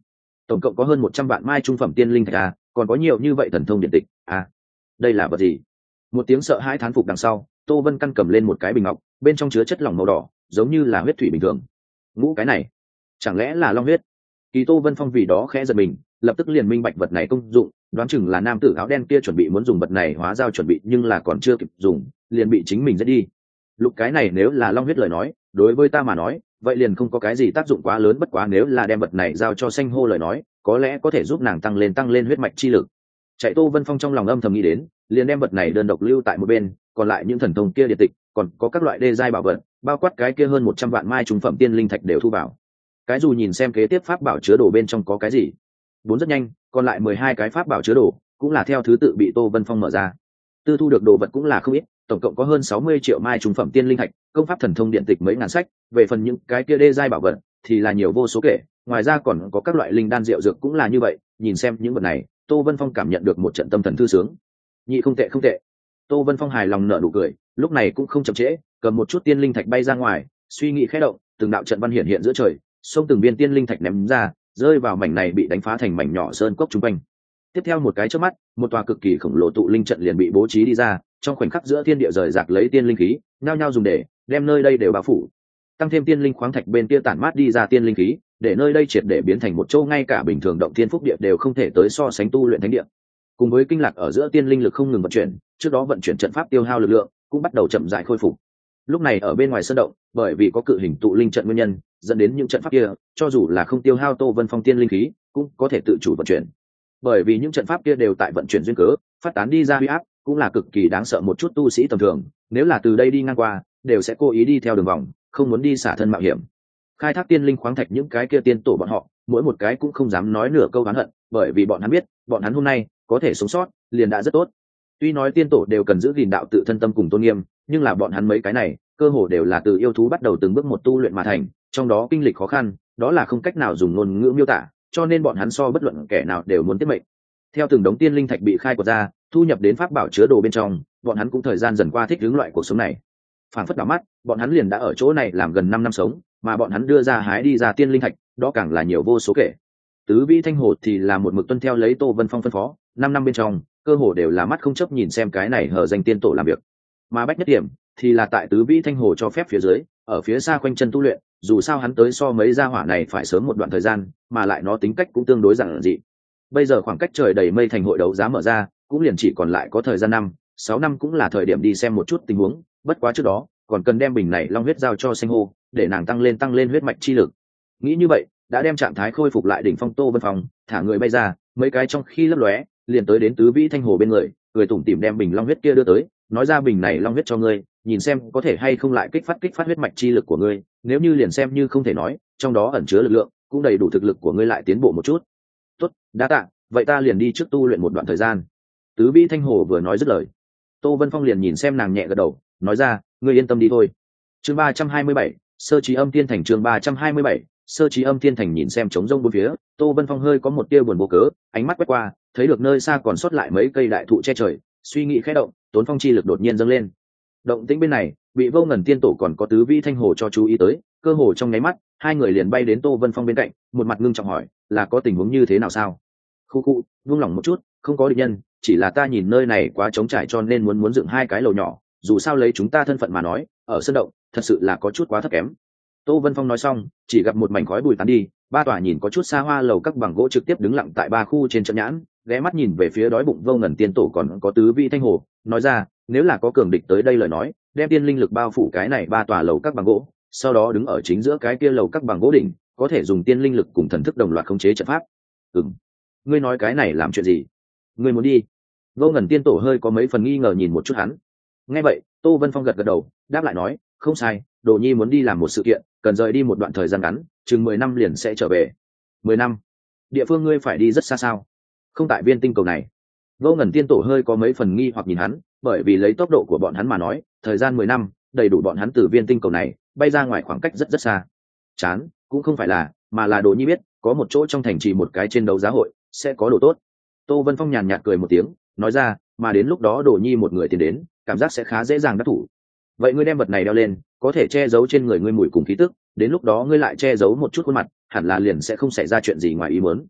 tổng cộng có hơn một trăm vạn mai trung phẩm tiên linh thạch à, còn có nhiều như vậy thần thông điện tịch à, đây là vật gì? Một tiếng sợ hãi thán phục đằng sau, Tô Vân Căn cầm lên một cái bình ngọc, bên trong chứa chất lỏng màu đỏ, giống như là huyết thủy bình thường. Ngũ cái này, chẳng lẽ là long huyết? Kỳ Tô Vân Phong vì đó khẽ giật mình, lập tức liền minh bạch vật này công dụng, đoán chừng là nam tử áo đen kia chuẩn bị muốn dùng vật này hóa giao chuẩn bị, nhưng là còn chưa kịp dùng, liền bị chính mình giết đi. Lục cái này nếu là long huyết lời nói, đối với ta mà nói, vậy liền không có cái gì tác dụng quá lớn, bất quá nếu là đem vật này giao cho Xanh Hô lời nói, có lẽ có thể giúp nàng tăng lên tăng lên huyết mạch chi lực. Chạy Tô Vân Phong trong lòng âm thầm nghĩ đến, liền đem vật này đơn độc lưu tại một bên, còn lại những thần thông kia điện tịch, còn có các loại đê giai bảo vật, bao quát cái kia hơn một trăm vạn mai trung phẩm tiên linh thạch đều thu vào. Cái dù nhìn xem kế tiếp pháp bảo chứa đồ bên trong có cái gì. Bốn rất nhanh, còn lại mười hai cái pháp bảo chứa đồ, cũng là theo thứ tự bị Tô Vân Phong mở ra. Tư thu được đồ vật cũng là không ít, tổng cộng có hơn sáu mươi triệu mai trung phẩm tiên linh thạch, công pháp thần thông điện tịch mấy ngàn sách, về phần những cái kia đê giai bảo vật thì là nhiều vô số kể, ngoài ra còn có các loại linh đan rượu dược cũng là như vậy, nhìn xem những vật này, Tô Vân Phong cảm nhận được một trận tâm thần thư sướng. Nhị không tệ không tệ. Tô Vân Phong hài lòng nở nụ cười, lúc này cũng không chậm trễ, cầm một chút tiên linh thạch bay ra ngoài, suy nghĩ khẽ động, từng đạo trận văn hiện hiện giữa trời, xông từng viên tiên linh thạch ném ra, rơi vào mảnh này bị đánh phá thành mảnh nhỏ sơn cốc trung quanh. Tiếp theo một cái chớp mắt, một tòa cực kỳ khổng lồ tụ linh trận liền bị bố trí đi ra, trong khoảnh khắc giữa thiên địa rời rạc lấy tiên linh khí, nhao nhao dùng để đem nơi đây đều bao phủ. Tăng thêm tiên linh khoáng thạch bên kia tản mát đi ra tiên linh khí, để nơi đây triệt để biến thành một châu ngay cả bình thường động thiên phúc địa đều không thể tới so sánh tu luyện thánh địa. Cùng với kinh lạc ở giữa tiên linh lực không ngừng vận chuyển, trước đó vận chuyển trận pháp tiêu hao lực lượng cũng bắt đầu chậm rãi khôi phục. Lúc này ở bên ngoài sơn động, bởi vì có cự hình tụ linh trận nguyên nhân, dẫn đến những trận pháp kia, cho dù là không tiêu hao Tô Vân Phong tiên linh khí, cũng có thể tự chủ vận chuyển. Bởi vì những trận pháp kia đều tại vận chuyển duyên cớ, phát tán đi ra uy áp, cũng là cực kỳ đáng sợ một chút tu sĩ tầm thường, nếu là từ đây đi ngang qua, đều sẽ cố ý đi theo đường vòng, không muốn đi xả thân mạo hiểm. Khai thác tiên linh khoáng thạch những cái kia tiên tổ bọn họ, mỗi một cái cũng không dám nói nửa câu oán hận, bởi vì bọn hắn biết, bọn hắn hôm nay có thể sống sót, liền đã rất tốt. Tuy nói tiên tổ đều cần giữ gìn đạo tự thân tâm cùng tôn nghiêm, nhưng là bọn hắn mấy cái này, cơ hồ đều là từ yêu thú bắt đầu từng bước một tu luyện mà thành, trong đó kinh lịch khó khăn, đó là không cách nào dùng ngôn ngữ miêu tả, cho nên bọn hắn so bất luận kẻ nào đều muốn tiết mệnh. Theo từng đống tiên linh thạch bị khai quật ra, thu nhập đến pháp bảo chứa đồ bên trong, bọn hắn cũng thời gian dần qua thích ứng loại cuộc sống này. Phản phất đảo mắt, bọn hắn liền đã ở chỗ này làm gần năm năm sống, mà bọn hắn đưa ra hái đi ra tiên linh thạch, đó càng là nhiều vô số kể. Tứ Vĩ Thanh Hồ thì là một mực tuân theo lấy Tô Vân Phong phân phó, năm năm bên trong, cơ hồ đều là mắt không chấp nhìn xem cái này hở danh tiên tổ làm việc. Mà bách nhất điểm thì là tại Tứ Vĩ Thanh Hồ cho phép phía dưới, ở phía xa quanh chân tu luyện, dù sao hắn tới so mấy gia hỏa này phải sớm một đoạn thời gian, mà lại nó tính cách cũng tương đối giản dị. Bây giờ khoảng cách trời đầy mây thành hội đấu giá mở ra, cũng liền chỉ còn lại có thời gian năm, sáu năm cũng là thời điểm đi xem một chút tình huống, bất quá trước đó, còn cần đem bình này long huyết giao cho Xanh Hô, để nàng tăng lên tăng lên huyết mạch chi lực. Nghĩ như vậy, đã đem trạng thái khôi phục lại đỉnh phong Tô Vân Phong, thả người bay ra, mấy cái trong khi lấp lóe, liền tới đến Tứ Vĩ Thanh Hồ bên người, người tủm tỉm đem bình long huyết kia đưa tới, nói ra bình này long huyết cho ngươi, nhìn xem có thể hay không lại kích phát kích phát huyết mạch chi lực của ngươi, nếu như liền xem như không thể nói, trong đó ẩn chứa lực lượng, cũng đầy đủ thực lực của ngươi lại tiến bộ một chút. Tốt, đa tạ, vậy ta liền đi trước tu luyện một đoạn thời gian. Tứ Vĩ Thanh Hồ vừa nói dứt lời, Tô Vân Phong liền nhìn xem nàng nhẹ gật đầu, nói ra, ngươi yên tâm đi thôi. Chương ba trăm hai mươi bảy, Sơ Chí Âm Thiên Thành. Chương ba trăm hai mươi bảy, Sơ Chí Âm Thiên Thành. Nhìn xem trống rông bốn phía, Tô Vân Phong hơi có một tia buồn vô cớ, ánh mắt quét qua, thấy được nơi xa còn sót lại mấy cây đại thụ che trời, suy nghĩ khẽ động, tốn phong chi lực đột nhiên dâng lên. Động tĩnh bên này, bị Vô Ngần Tiên Tổ còn có Tứ Vĩ Thanh Hồ cho chú ý tới, cơ hồ trong nháy mắt, hai người liền bay đến Tô Vân Phong bên cạnh, một mặt ngưng trọng hỏi, là có tình huống như thế nào sao? Khu khu, buông lòng một chút, không có địch nhân, chỉ là ta nhìn nơi này quá trống trải cho nên muốn muốn dựng hai cái lầu nhỏ, dù sao lấy chúng ta thân phận mà nói, ở sân động, thật sự là có chút quá thấp kém. Tô Vân Phong nói xong, chỉ gặp một mảnh khói bụi tán đi, ba tòa nhìn có chút xa hoa lầu các bằng gỗ trực tiếp đứng lặng tại ba khu trên trận nhãn, ghé mắt nhìn về phía đói bụng Vô Ngần Tiên Tổ còn có Tứ Vĩ Thanh Hồ, nói ra, nếu là có cường địch tới đây lời nói, đem tiên linh lực bao phủ cái này ba tòa lầu các bằng gỗ, sau đó đứng ở chính giữa cái kia lầu các bằng gỗ đỉnh, có thể dùng tiên linh lực cùng thần thức đồng loạt khống chế trận pháp. Ừm, ngươi nói cái này làm chuyện gì? Ngươi muốn đi? Vô Ngần Tiên Tổ hơi có mấy phần nghi ngờ nhìn một chút hắn. Nghe vậy, Tô Vân Phong gật gật đầu, đáp lại nói, không sai, Đồ Nhi muốn đi làm một sự kiện, cần rời đi một đoạn thời gian ngắn, chừng mười năm liền sẽ trở về. Mười năm? Địa phương ngươi phải đi rất xa sao? Không tại viên tinh cầu này. Vô Ngần Tiên Tổ hơi có mấy phần nghi hoặc nhìn hắn, bởi vì lấy tốc độ của bọn hắn mà nói, thời gian mười năm, đầy đủ bọn hắn từ viên tinh cầu này bay ra ngoài khoảng cách rất rất xa. Chán, cũng không phải là, mà là Đồ Nhi biết, có một chỗ trong thành trì một cái trên đấu giá hội, sẽ có đồ tốt. Tô Vân Phong nhàn nhạt cười một tiếng, nói ra, mà đến lúc đó Đồ Nhi một người tiến đến, cảm giác sẽ khá dễ dàng đắc thủ. Vậy ngươi đem vật này đeo lên, có thể che giấu trên người ngươi mùi cùng khí tức, đến lúc đó ngươi lại che giấu một chút khuôn mặt, hẳn là liền sẽ không xảy ra chuyện gì ngoài ý muốn.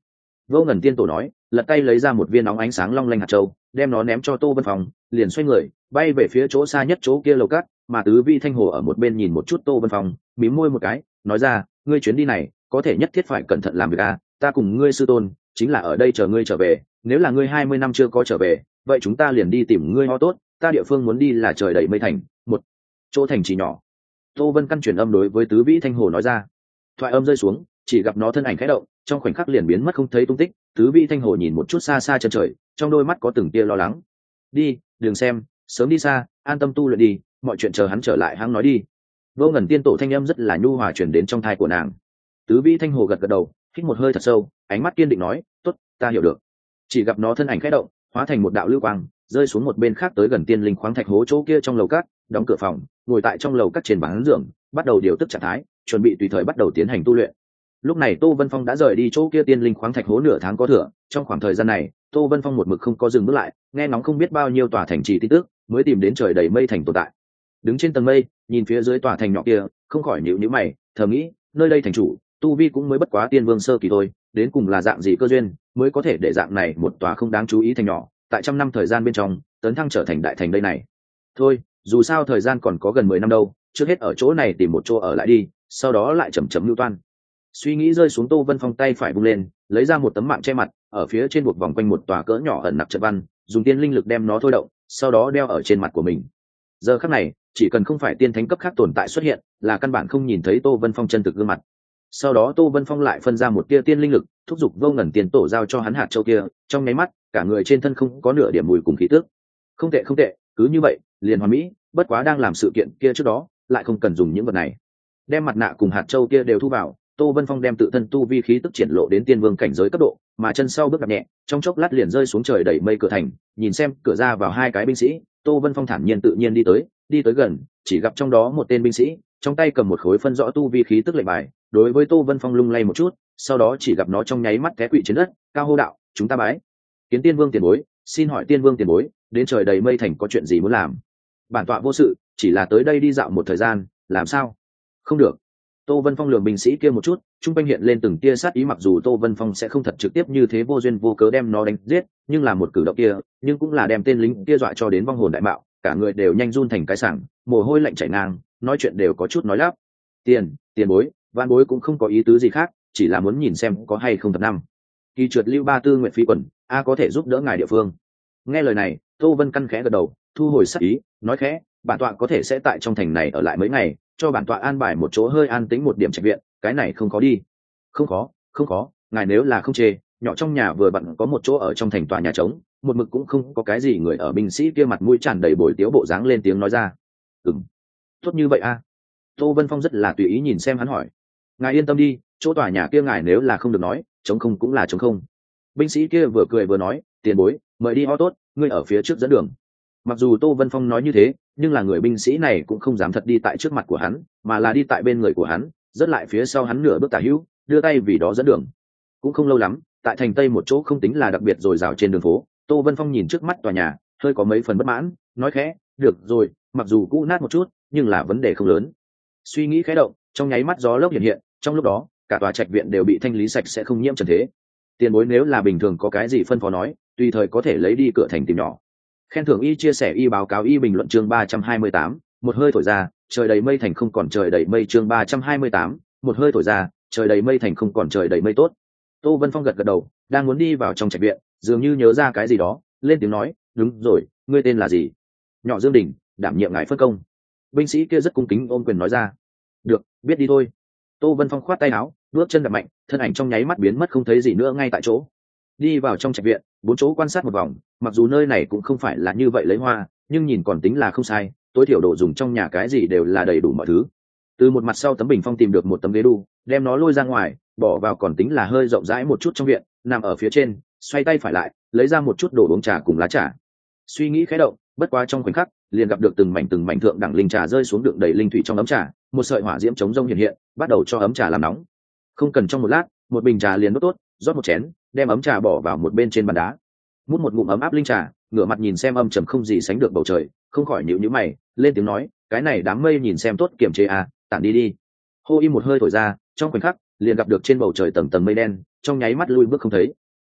Vô Ngần Tiên Tổ nói, lật tay lấy ra một viên nóng ánh sáng long lanh hạt châu, đem nó ném cho Tô Vân Phong, liền xoay người bay về phía chỗ xa nhất chỗ kia lầu cát, mà Tứ Vi Thanh Hồ ở một bên nhìn một chút Tô Vân Phong, mím môi một cái, nói ra, ngươi chuyến đi này có thể nhất thiết phải cẩn thận làm việc a, ta cùng ngươi sư tôn chính là ở đây chờ ngươi trở về, nếu là ngươi hai mươi năm chưa có trở về, vậy chúng ta liền đi tìm ngươi ho tốt, ta địa phương muốn đi là trời đầy mây thành, một chỗ thành trì nhỏ. Tô Vân căn truyền âm đối với Tứ Vĩ Thanh Hồ nói ra. Thoại âm rơi xuống, chỉ gặp nó thân ảnh khẽ động, trong khoảnh khắc liền biến mất không thấy tung tích. Tứ Vĩ Thanh Hồ nhìn một chút xa xa chân trời, trong đôi mắt có từng tia lo lắng. Đi, đừng xem, sớm đi xa, an tâm tu luyện đi, mọi chuyện chờ hắn trở lại hắn nói đi. Vô Ngần Tiên Tổ thanh âm rất là nhu hòa truyền đến trong tai của nàng. Tứ Vĩ Thanh Hồ gật gật đầu, hít một hơi thật sâu, ánh mắt kiên định nói, tốt, ta hiểu được. Chỉ gặp nó thân ảnh khẽ động, hóa thành một đạo lưu quang, rơi xuống một bên khác tới gần tiên linh khoáng thạch hố chỗ kia trong lầu cát, đóng cửa phòng, ngồi tại trong lầu cát trên bán giường, bắt đầu điều tức trạng thái, chuẩn bị tùy thời bắt đầu tiến hành tu luyện. Lúc này Tô Vân Phong đã rời đi chỗ kia tiên linh khoáng thạch hố nửa tháng có thừa, trong khoảng thời gian này, Tô Vân Phong một mực không có dừng bước lại, nghe ngóng không biết bao nhiêu tòa thành trì tin tức, mới tìm đến trời đầy mây thành tồn tại. Đứng trên tầng mây, nhìn phía dưới tòa thành nhỏ kia, không khỏi nhíu nhíu mày, thầm nghĩ, nơi đây thành chủ, tu vi cũng mới bất quá tiên vương sơ kỳ thôi, đến cùng là dạng gì cơ duyên, mới có thể để dạng này một tòa không đáng chú ý thành nhỏ, tại trăm năm thời gian bên trong, tấn thăng trở thành đại thành đây này. Thôi, dù sao thời gian còn có gần mười năm đâu, trước hết ở chỗ này tìm một chỗ ở lại đi, sau đó lại chậm chậm lưu toan. Suy nghĩ rơi xuống, Tô Vân Phong tay phải vung lên, lấy ra một tấm mạng che mặt, ở phía trên buộc vòng quanh một tòa cỡ nhỏ ẩn nặc trận văn, dùng tiên linh lực đem nó thôi động, sau đó đeo ở trên mặt của mình. Giờ khắc này, chỉ cần không phải tiên thánh cấp khác tồn tại xuất hiện, là căn bản không nhìn thấy Tô Vân Phong chân thực gương mặt. Sau đó Tô Vân Phong lại phân ra một tia tiên linh lực, thúc giục Vô Ngần Tiên Tổ giao cho hắn hạt châu kia, trong nháy mắt, cả người trên thân không có nửa điểm mùi cùng khí tức. Không tệ không tệ, cứ như vậy, liền hoàn mỹ, bất quá đang làm sự kiện kia trước đó, lại không cần dùng những vật này. Đem mặt nạ cùng hạt châu kia đều thu vào, Tô Vân Phong đem tự thân tu vi khí tức triển lộ đến tiên vương cảnh giới cấp độ, mà chân sau bước đạp nhẹ, trong chốc lát liền rơi xuống trời đẩy mây cửa thành, nhìn xem cửa ra vào hai cái binh sĩ, Tô Vân Phong thản nhiên tự nhiên đi tới, đi tới gần, chỉ gặp trong đó một tên binh sĩ, trong tay cầm một khối phân rõ tu vi khí tức lệnh bài, đối với Tô Vân Phong lung lay một chút, sau đó chỉ gặp nó trong nháy mắt té quỵ trên đất, cao hô đạo, chúng ta bái kiến tiên vương tiền bối, xin hỏi tiên vương tiền bối, đến trời đầy mây thành có chuyện gì muốn làm? Bản tọa vô sự, chỉ là tới đây đi dạo một thời gian, làm sao? Không được. Tô Vân Phong lườm binh sĩ kia một chút, trung quanh hiện lên từng tia sát ý, mặc dù Tô Vân Phong sẽ không thật trực tiếp như thế vô duyên vô cớ đem nó đánh giết, nhưng là một cử động kia, nhưng cũng là đem tên lính kia dọa cho đến vong hồn đại mạo, cả người đều nhanh run thành cái sảng, mồ hôi lạnh chảy ngang, nói chuyện đều có chút nói lắp. Tiền, tiền bối, van bối cũng không có ý tứ gì khác, chỉ là muốn nhìn xem có hay không thập năm kỳ trượt lưu ba tư nguyện phí quần, a có thể giúp đỡ ngài địa phương. Nghe lời này, Tô Vân căn khẽ gật đầu, thu hồi sát ý, nói khẽ, bản tọa có thể sẽ tại trong thành này ở lại mấy ngày, cho bản tọa an bài một chỗ hơi an tĩnh một điểm trạch viện, cái này không có đi. Không có, không có, ngài nếu là không chê, nhỏ trong nhà vừa bận có một chỗ ở trong thành tòa nhà trống, một mực cũng không có cái gì người ở, binh sĩ kia mặt mũi tràn đầy bồi tiếu bộ dáng lên tiếng nói ra. Ừm, tốt như vậy a. À? Tô Vân Phong rất là tùy ý nhìn xem hắn hỏi, ngài yên tâm đi, chỗ tòa nhà kia ngài nếu là không được nói, trống không cũng là trống không. Binh sĩ kia vừa cười vừa nói, tiền bối, mời đi ho tốt, ngươi ở phía trước dẫn đường. Mặc dù Tô Vân Phong nói như thế, nhưng là người binh sĩ này cũng không dám thật đi tại trước mặt của hắn, mà là đi tại bên người của hắn, dứt lại phía sau hắn nửa bước tả hữu, đưa tay vì đó dẫn đường. Cũng không lâu lắm, tại thành tây một chỗ không tính là đặc biệt rồi rào trên đường phố, Tô Vân Phong nhìn trước mắt tòa nhà, hơi có mấy phần bất mãn, nói khẽ, được rồi, mặc dù cũ nát một chút, nhưng là vấn đề không lớn. Suy nghĩ khẽ động, trong nháy mắt gió lốc hiện hiện, trong lúc đó, cả tòa trạch viện đều bị thanh lý sạch sẽ không nhiễm trần thế. Tiền bối nếu là bình thường có cái gì phân phó nói, tùy thời có thể lấy đi cửa thành tìm nhỏ. Khen thưởng y chia sẻ y báo cáo y bình luận chương ba trăm hai mươi tám, một hơi thổi ra, trời đầy mây thành không còn trời đầy mây chương ba trăm hai mươi tám, một hơi thổi ra, trời đầy mây thành không còn trời đầy mây tốt. Tô Vân Phong gật gật đầu, đang muốn đi vào trong trạch viện, dường như nhớ ra cái gì đó, lên tiếng nói, đúng rồi, ngươi tên là gì? Nhỏ Dương Đình, đảm nhiệm ngài phân công. Binh sĩ kia rất cung kính ôm quyền nói ra. Được, biết đi thôi. Tô Vân Phong khoát tay áo, bước chân đập mạnh, thân ảnh trong nháy mắt biến mất không thấy gì nữa ngay tại chỗ. Đi vào trong trạch viện, bốn chỗ quan sát một vòng, mặc dù nơi này cũng không phải là như vậy lấy hoa, nhưng nhìn còn tính là không sai, tối thiểu đồ dùng trong nhà cái gì đều là đầy đủ mọi thứ. Từ một mặt sau tấm bình phong tìm được một tấm ghế đu, đem nó lôi ra ngoài, bỏ vào còn tính là hơi rộng rãi một chút trong viện, nằm ở phía trên, xoay tay phải lại, lấy ra một chút đồ uống trà cùng lá trà. Suy nghĩ khẽ động, bất quá trong khoảnh khắc, liền gặp được từng mảnh từng mảnh thượng đẳng linh trà rơi xuống đựng đầy linh thủy trong ấm trà, một sợi hỏa diễm chống rông hiện hiện, bắt đầu cho ấm trà làm nóng. Không cần trong một lát, một bình trà liền đốt tốt, rót một chén, đem ấm trà bỏ vào một bên trên bàn đá. Mút một ngụm ấm áp linh trà, ngửa mặt nhìn xem âm trầm không gì sánh được bầu trời, không khỏi nhíu nhíu mày, lên tiếng nói, cái này đám mây nhìn xem tốt kiềm chế à, tản đi đi. Hô im một hơi thổi ra, trong khoảnh khắc, liền gặp được trên bầu trời tầng tầng mây đen, trong nháy mắt lui bước không thấy.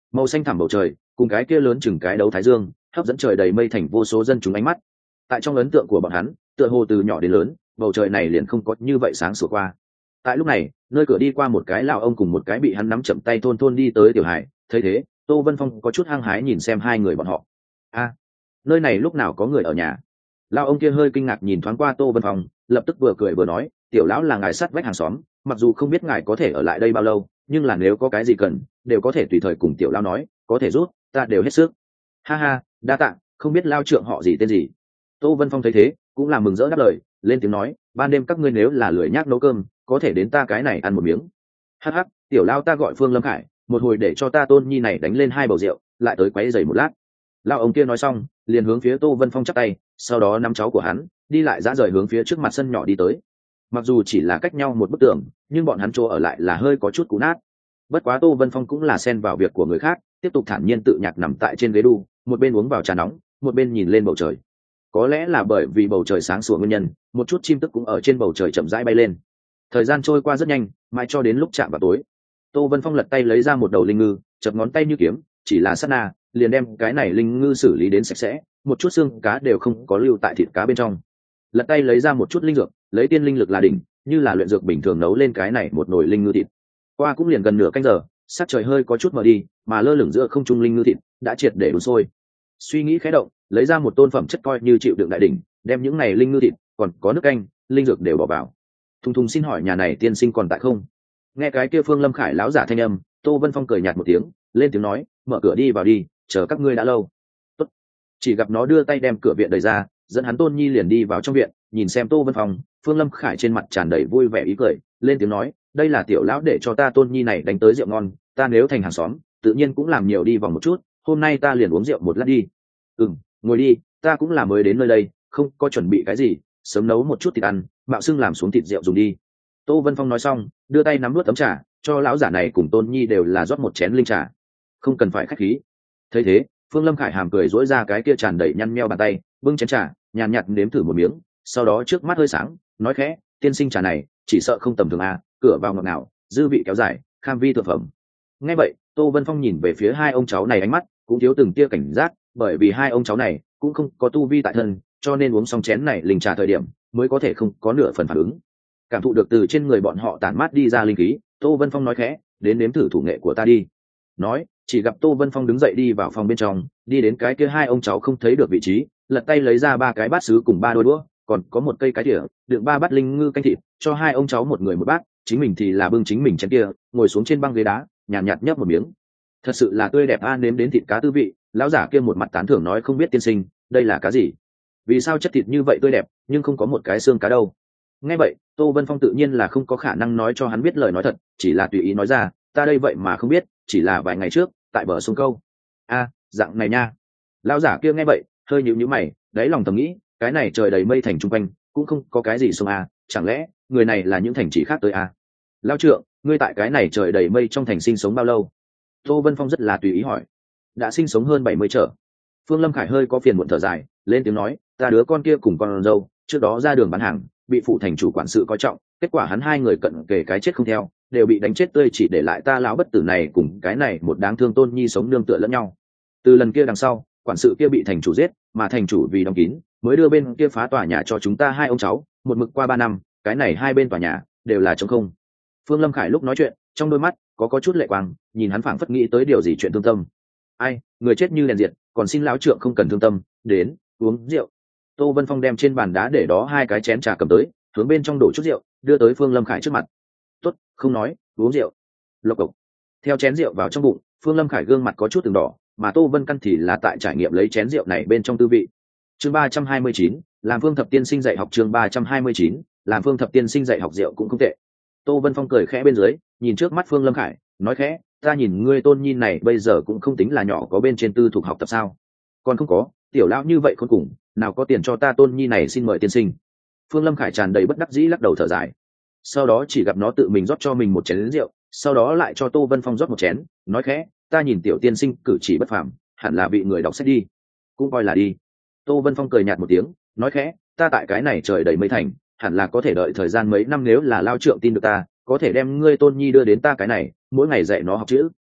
Màu xanh thẳm bầu trời cùng cái kia lớn chừng cái đấu thái dương hấp dẫn trời đầy mây thành vô số dân chúng ánh mắt. Tại trong ấn tượng của bọn hắn, tựa hồ từ nhỏ đến lớn bầu trời này liền không có như vậy sáng sủa qua. Tại lúc này, nơi cửa đi qua một cái lão ông cùng một cái bị hắn nắm chậm tay thôn thôn đi tới Tiểu Hải, thấy thế Tô Vân Phong có chút hăng hái nhìn xem hai người bọn họ. A, nơi này lúc nào có người ở nhà? Lão ông kia hơi kinh ngạc nhìn thoáng qua Tô Vân Phong, lập tức vừa cười vừa nói, tiểu lão là ngài sát vách hàng xóm, mặc dù không biết ngài có thể ở lại đây bao lâu, nhưng là nếu có cái gì cần đều có thể tùy thời cùng tiểu lão nói, có thể giúp ta đều hết sức. Ha ha, đa tạ, không biết lao trượng họ gì tên gì? Tô Vân Phong thấy thế cũng là mừng rỡ đáp lời, lên tiếng nói, ban đêm các ngươi nếu là lười nhác nấu cơm có thể đến ta cái này ăn một miếng. Hắc hắc, tiểu lao ta gọi Phương Lâm Khải, một hồi để cho ta tôn nhi này đánh lên hai bầu rượu lại tới quấy giày một lát. Lao ông kia nói xong liền hướng phía Tô Vân Phong chắp tay, sau đó nắm cháu của hắn đi lại dã rời hướng phía trước mặt sân nhỏ đi tới. Mặc dù chỉ là cách nhau một bức tường, nhưng bọn hắn chỗ ở lại là hơi có chút cũ nát. Bất quá Tô Vân Phong cũng là xen vào việc của người khác, tiếp tục thản nhiên tự nhạc nằm tại trên ghế đu, một bên uống vào trà nóng một bên nhìn lên bầu trời. Có lẽ là bởi vì bầu trời sáng sủa nguyên nhân, một chút chim tức cũng ở trên bầu trời chậm rãi bay lên. Thời gian trôi qua rất nhanh, mãi cho đến lúc chạm vào tối, Tô Vân Phong lật tay lấy ra một đầu linh ngư, chập ngón tay như kiếm, chỉ là sát na liền đem cái này linh ngư xử lý đến sạch sẽ, một chút xương cá đều không có lưu tại thịt cá bên trong. Lật tay lấy ra một chút linh dược, lấy tiên linh lực là đỉnh, như là luyện dược bình thường nấu lên cái này một nồi linh ngư thịt. Qua cũng liền gần nửa canh giờ, sắc trời hơi có chút mờ đi, mà lơ lửng giữa không trung linh ngư thịt đã triệt để đun sôi. Suy nghĩ khẽ động, lấy ra một tôn phẩm chất coi như chịu đựng đại đỉnh, đem những này linh ngư thịt còn có nước canh linh dược đều bỏ vào. Thùng thùng xin hỏi nhà này tiên sinh còn tại không? Nghe cái kia Phương Lâm Khải lão giả thanh âm, Tô Vân Phong cười nhạt một tiếng, lên tiếng nói, mở cửa đi vào đi, chờ các ngươi đã lâu. Tốt. Chỉ gặp nó đưa tay đem cửa viện đẩy ra, dẫn hắn tôn nhi liền đi vào trong viện, nhìn xem Tô Vân Phong, Phương Lâm Khải trên mặt tràn đầy vui vẻ ý cười, lên tiếng nói, đây là tiểu lão để cho ta tôn nhi này đánh tới rượu ngon, ta nếu thành hàng xóm tự nhiên cũng làm nhiều đi vòng một chút, hôm nay ta liền uống rượu một lát đi. Ừm, ngồi đi, ta cũng là mới đến nơi đây, không có chuẩn bị cái gì, sớm nấu một chút thịt ăn, mạo xưng làm xuống thịt rượu dùng đi. Tô Vân Phong nói xong đưa tay nắm nuốt tấm trà, cho lão giả này cùng tôn nhi đều là rót một chén linh trà. Không cần phải khách khí. Thấy thế Phương Lâm Khải hàm cười dỗi ra cái kia tràn đầy nhăn nheo bàn tay, bưng chén trà nhàn nhạt nếm thử một miếng, sau đó trước mắt hơi sáng nói khẽ, tiên sinh trà này chỉ sợ không tầm thường à, cửa vào ngọt ngào, dư vị kéo dài, kham vi thượng phẩm. Nghe vậy Tô Vân Phong nhìn về phía hai ông cháu này, ánh mắt cũng thiếu từng tia cảnh giác, bởi vì hai ông cháu này cũng không có tu vi tại thân, cho nên uống xong chén này linh trà thời điểm mới có thể không có nửa phần phản ứng. Cảm thụ được từ trên người bọn họ tản mát đi ra linh khí, Tô Vân Phong nói khẽ, đến nếm thử thủ nghệ của ta đi. Nói chỉ gặp Tô Vân Phong đứng dậy đi vào phòng bên trong, đi đến cái kia hai ông cháu không thấy được vị trí, lật tay lấy ra ba cái bát sứ cùng ba đôi đũa, còn có một cây cái thìa đựng ba bát linh ngư canh thịt, cho hai ông cháu một người một bát, chính mình thì là bưng chính mình chén kia, ngồi xuống trên băng ghế đá, nhàn nhạt, nhạt nhấp một miếng. Thật sự là tươi đẹp a, nếm đến thịt cá tư vị. Lão giả kia một mặt tán thưởng nói, không biết tiên sinh đây là cá gì, vì sao chất thịt như vậy tươi đẹp nhưng không có một cái xương cá đâu? Nghe vậy Tô Vân Phong tự nhiên là không có khả năng nói cho hắn biết lời nói thật, chỉ là tùy ý nói ra, ta đây vậy mà không biết, chỉ là vài ngày trước tại bờ sông câu. A, dạng này nha. Lão giả kia nghe vậy hơi nhíu nhíu mày, đáy lòng thầm nghĩ, cái này trời đầy mây thành trung quanh cũng không có cái gì sông a, chẳng lẽ người này là những thành trì khác tới a? Lão trượng, ngươi tại cái này trời đầy mây trong thành sinh sống bao lâu? Tô Vân Phong rất là tùy ý hỏi. Đã sinh sống hơn bảy mươi trở. Phương Lâm Khải hơi có phiền muộn thở dài, lên tiếng nói, ta đứa con kia cùng con dâu trước đó ra đường bán hàng, bị phụ thành chủ quản sự coi trọng, kết quả hắn hai người cận kề cái chết không theo, đều bị đánh chết tươi, chỉ để lại ta lão bất tử này cùng cái này một đáng thương tôn nhi sống nương tựa lẫn nhau. Từ lần kia đằng sau, quản sự kia bị thành chủ giết, mà thành chủ vì đóng kín mới đưa bên kia phá tòa nhà cho chúng ta hai ông cháu, một mực qua ba năm, cái này hai bên tòa nhà đều là trống không. Phương Lâm Khải lúc nói chuyện trong đôi mắt có có chút lệ quang, nhìn hắn phảng phất nghĩ tới điều gì chuyện thương tâm. Ai, người chết như đèn diệt, còn xin lão trượng không cần thương tâm, đến uống rượu. Tô Vân Phong đem trên bàn đá để đó hai cái chén trà cầm tới, hướng bên trong đổ chút rượu đưa tới Phương Lâm Khải trước mặt. Tốt, không nói, uống rượu. Lộc cộc. Theo chén rượu vào trong bụng, Phương Lâm Khải gương mặt có chút từng đỏ, mà Tô Vân Căn thì là tại trải nghiệm lấy chén rượu này bên trong tư vị. Chương ba trăm hai mươi chín, làm Phương Thập Tiên Sinh dạy học. Chương ba trăm hai mươi chín, làm Phương Thập Tiên Sinh dạy học rượu cũng không tệ. Tô Vân Phong cười khẽ bên dưới, nhìn trước mắt Phương Lâm Khải, nói khẽ, ta nhìn ngươi tôn nhi này bây giờ cũng không tính là nhỏ, có bên trên tư thuộc học tập sao? Còn không có, tiểu lão như vậy khôn cùng, nào có tiền cho ta tôn nhi này xin mời tiên sinh. Phương Lâm Khải tràn đầy bất đắc dĩ lắc đầu thở dài. Sau đó chỉ gặp nó tự mình rót cho mình một chén rượu, sau đó lại cho Tô Vân Phong rót một chén, nói khẽ, ta nhìn tiểu tiên sinh cử chỉ bất phàm, hẳn là bị người đọc sách đi, cũng coi là đi. Tô Vân Phong cười nhạt một tiếng, nói khẽ, ta tại cái này trời đầy mây thành, hẳn là có thể đợi thời gian mấy năm, nếu là lao trượng tin được ta, có thể đem ngươi tôn nhi đưa đến ta cái này, mỗi ngày dạy nó học chữ.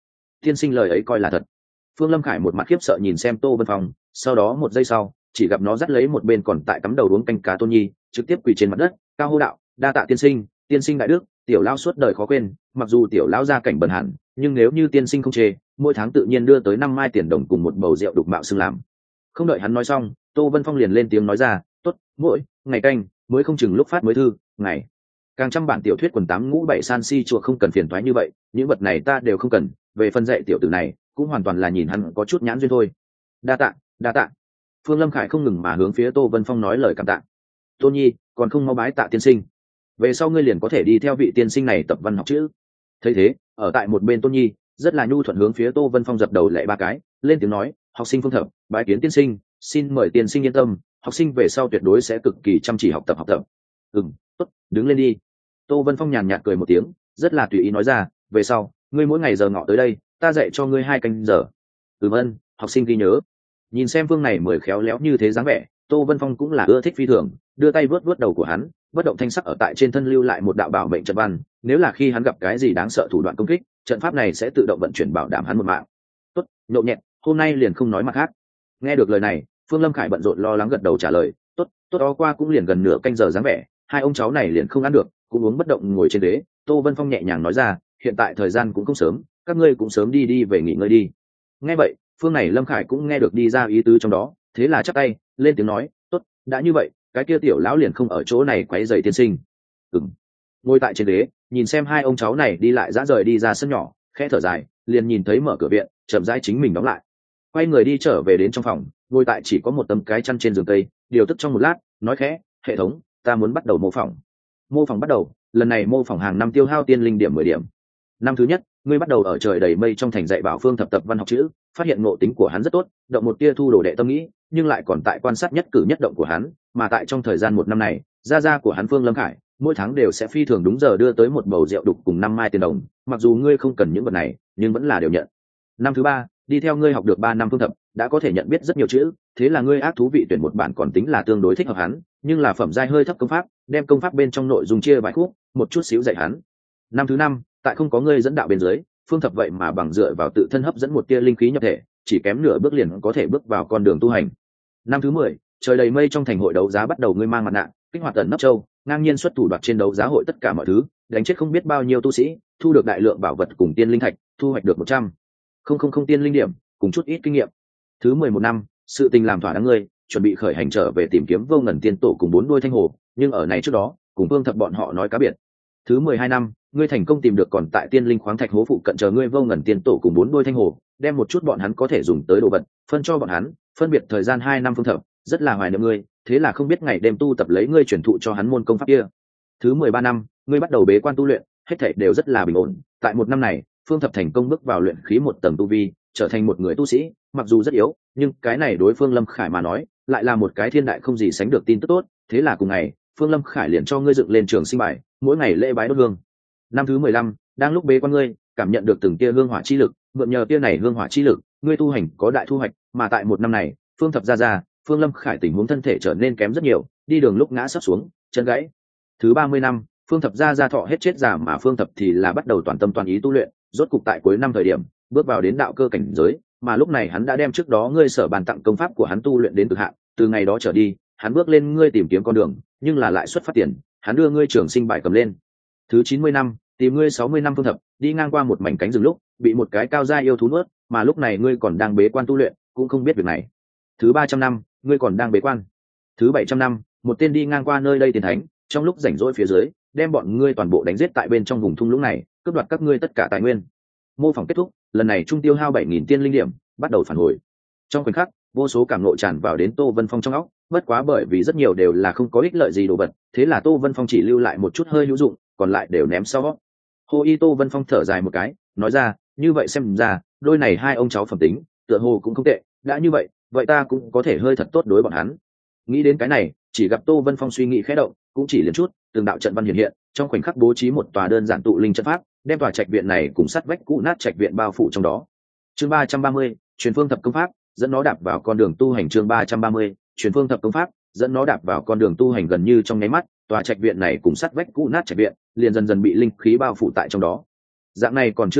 tiên sinh lời ấy coi là thật. Phương Lâm Khải một mặt khiếp sợ nhìn xem Tô Vân Phong, sau đó một giây sau chỉ gặp nó dắt lấy một bên còn tại cắm đầu uống canh cá Tôn Nhi, trực tiếp quỳ trên mặt đất cao hô đạo: đa tạ tiên sinh, tiên sinh đại đức, tiểu lão suốt đời khó quên. Mặc dù tiểu lão gia cảnh bần hàn, nhưng nếu như tiên sinh không chê, mỗi tháng tự nhiên đưa tới năm mai tiền đồng cùng một bầu rượu đục mạo xưng làm. Không đợi hắn nói xong, Tô Vân Phong liền lên tiếng nói ra: tốt, mỗi ngày canh mới không chừng lúc phát mới thư ngày càng trăm bản tiểu thuyết quần tám ngũ bảy san si chùa không cần phiền toái như vậy, những vật này ta đều không cần. Về phần dạy tiểu tử này cũng hoàn toàn là nhìn hắn có chút nhãn duyên thôi. Đa tạ, đa tạ. Phương Lâm Khải không ngừng mà hướng phía Tô Vân Phong nói lời cảm tạ. Tôn Nhi, còn không mau bái tạ tiên sinh, về sau ngươi liền có thể đi theo vị tiên sinh này tập văn học chữ. Thấy thế, ở tại một bên Tôn Nhi rất là nhu thuận hướng phía Tô Vân Phong dập đầu lạy ba cái, lên tiếng nói: học sinh Phương Thập bái kiến tiên sinh, xin mời tiên sinh yên tâm, học sinh về sau tuyệt đối sẽ cực kỳ chăm chỉ học tập học tập. Ừm, tốt, đứng lên đi. Tô Vân Phong nhàn nhạt cười một tiếng, rất là tùy ý nói ra: về sau ngươi mỗi ngày giờ ngọ tới đây, ta dạy cho ngươi hai canh giờ. Ừm ơn, học sinh ghi nhớ. Nhìn xem Phương này mười khéo léo như thế dáng vẻ, Tô Vân Phong cũng là ưa thích phi thường, đưa tay vớt vớt đầu của hắn, bất động thanh sắc ở tại trên thân lưu lại một đạo bảo mệnh trận văn, nếu là khi hắn gặp cái gì đáng sợ thủ đoạn công kích, trận pháp này sẽ tự động vận chuyển bảo đảm hắn một mạng. Tốt, nhộn nhẹt, hôm nay liền không nói mặt khác. Nghe được lời này, Phương Lâm Khải bận rộn lo lắng gật đầu trả lời: tốt, tốt đó qua cũng liền gần nửa canh giờ dáng vẻ, hai ông cháu này liền không ăn được, cũng uống bất động ngồi trên ghế. Tô Vân Phong nhẹ nhàng nói ra: hiện tại thời gian cũng không sớm, các ngươi cũng sớm đi đi về nghỉ ngơi đi. Nghe vậy, Phương này Lâm Khải cũng nghe được đi ra ý tứ trong đó, thế là chắp tay lên tiếng nói: tốt, đã như vậy, cái kia tiểu lão liền không ở chỗ này quấy rầy tiên sinh. Ừm. Ngồi tại trên ghế, nhìn xem hai ông cháu này đi lại dã rời đi ra sân nhỏ, khẽ thở dài, liền nhìn thấy mở cửa viện, chậm rãi chính mình đóng lại. Quay người đi trở về đến trong phòng, ngồi tại chỉ có một tấm cái chăn trên giường tây, điều tức trong một lát, nói khẽ: hệ thống, ta muốn bắt đầu mô phỏng. Mô phỏng bắt đầu, lần này mô phỏng hàng năm tiêu hao tiên linh điểm mười điểm. Năm thứ nhất, ngươi bắt đầu ở trời đầy mây trong thành dạy bảo Phương Thập tập văn học chữ, phát hiện ngộ tính của hắn rất tốt, động một tia thu đồ đệ tâm nghĩ, nhưng lại còn tại quan sát nhất cử nhất động của hắn, mà tại trong thời gian một năm này, gia gia của hắn Phương Lâm Khải mỗi tháng đều sẽ phi thường đúng giờ đưa tới một bầu rượu đục cùng năm mai tiền đồng, mặc dù ngươi không cần những vật này, nhưng vẫn là đều nhận. Năm thứ ba, đi theo ngươi học được ba năm Phương Thập đã có thể nhận biết rất nhiều chữ, thế là ngươi ác thú vị tuyển một bản còn tính là tương đối thích hợp hắn, nhưng là phẩm giai hơi thấp công pháp, đem công pháp bên trong nội dung chia vài khúc, một chút xíu dạy hắn. Năm thứ năm, tại không có ngươi dẫn đạo bên dưới, Phương Thập vậy mà bằng dựa vào tự thân hấp dẫn một tia linh khí nhập thể, chỉ kém nửa bước liền có thể bước vào con đường tu hành. Năm thứ mười, trời đầy mây trong thành hội đấu giá bắt đầu ngươi mang mặt nạ, kích hoạt tận nấp châu, ngang nhiên xuất thủ đoạt trên đấu giá hội tất cả mọi thứ, đánh chết không biết bao nhiêu tu sĩ, thu được đại lượng bảo vật cùng tiên linh thạch, thu hoạch được một trăm không không không tiên linh điểm, cùng chút ít kinh nghiệm. Thứ mười một năm, sự tình làm thỏa đáng ngươi, chuẩn bị khởi hành trở về tìm kiếm Vô Ngần Tiên Tổ cùng bốn đuôi thanh hồ, nhưng ở này trước đó, cùng Phương Thập bọn họ nói cá biệt. Thứ mười hai năm, ngươi thành công tìm được còn tại tiên linh khoáng thạch hố phụ cận chờ ngươi Vô Ngần Tiên Tổ cùng bốn đuôi thanh hồ, đem một chút bọn hắn có thể dùng tới đồ vật phân cho bọn hắn, phân biệt thời gian hai năm Phương Thập rất là hoài niệm ngươi, thế là không biết ngày đêm tu tập lấy ngươi truyền thụ cho hắn môn công pháp kia. Thứ mười ba năm, ngươi bắt đầu bế quan tu luyện, hết thảy đều rất là bình ổn. Tại một năm này, Phương Thập thành công bước vào luyện khí một tầng tu vi, trở thành một người tu sĩ, mặc dù rất yếu, nhưng cái này đối Phương Lâm Khải mà nói, lại là một cái thiên đại không gì sánh được tin tức tốt. Thế là cùng ngày, Phương Lâm Khải liền cho ngươi dựng lên trường sinh bài, mỗi ngày lễ bái đốt hương. Năm thứ mười lăm, đang lúc bế quan ngươi, cảm nhận được từng tia hương hỏa chi lực, mượn nhờ tia này hương hỏa chi lực, ngươi tu hành có đại thu hoạch, mà tại một năm này, Phương Thập ra ra, Phương Lâm Khải tình huống thân thể trở nên kém rất nhiều, đi đường lúc ngã sấp xuống, chân gãy. Thứ ba mươi năm, Phương Thập ra ra thọ hết chết già mà Phương Thập thì là bắt đầu toàn tâm toàn ý tu luyện, rốt cục tại cuối năm thời điểm, bước vào đến đạo cơ cảnh giới, mà lúc này hắn đã đem trước đó ngươi sở bàn tặng công pháp của hắn tu luyện đến cực hạn, từ ngày đó trở đi, hắn bước lên ngươi tìm kiếm con đường, nhưng là lại xuất phát tiền, hắn đưa ngươi trường sinh bài cầm lên. Thứ chín mươi năm, tìm ngươi sáu mươi năm Phương Thập, đi ngang qua một mảnh cánh rừng lúc, bị một cái cao gia yêu thú nuốt, mà lúc này ngươi còn đang bế quan tu luyện, cũng không biết việc này. Thứ ba trăm năm, ngươi còn đang bế quan. Thứ bảy trăm năm, một tên đi ngang qua nơi đây tiền thánh, trong lúc rảnh rỗi phía dưới, đem bọn ngươi toàn bộ đánh giết tại bên trong vùng thung lũng này, cướp đoạt các ngươi tất cả tài nguyên. Mô phỏng kết thúc, lần này trung tiêu hao bảy nghìn tiên linh điểm, bắt đầu phản hồi. Trong khoảnh khắc, vô số cảm ngộ tràn vào đến Tô Vân Phong trong óc, bất quá bởi vì rất nhiều đều là không có ích lợi gì đồ vật, thế là Tô Vân Phong chỉ lưu lại một chút hơi hữu dụng, còn lại đều ném sau. Hồ Y Tô Vân Phong thở dài một cái, nói ra, như vậy xem ra, đôi này hai ông cháu phẩm tính, tựa hồ cũng không tệ, đã như vậy, vậy ta cũng có thể hơi thật tốt đối bọn hắn. Nghĩ đến cái này, chỉ gặp Tô Vân Phong suy nghĩ khẽ động, cũng chỉ liền chút, từng đạo trận văn hiện hiện, trong khoảnh khắc bố trí một tòa đơn giản tụ linh trận pháp, đem tòa trạch viện này cùng sắt vách cũ nát trạch viện bao phủ trong đó. Chương ba trăm ba mươi, truyền phương thập công pháp, dẫn nó đạp vào con đường tu hành. Chương ba trăm ba mươi, truyền phương thập công pháp, dẫn nó đạp vào con đường tu hành. Gần như trong nháy mắt, tòa trạch viện này cùng sắt vách cũ nát trạch viện liền dần dần bị linh khí bao phủ tại trong đó. Dạng này còn chưa đủ,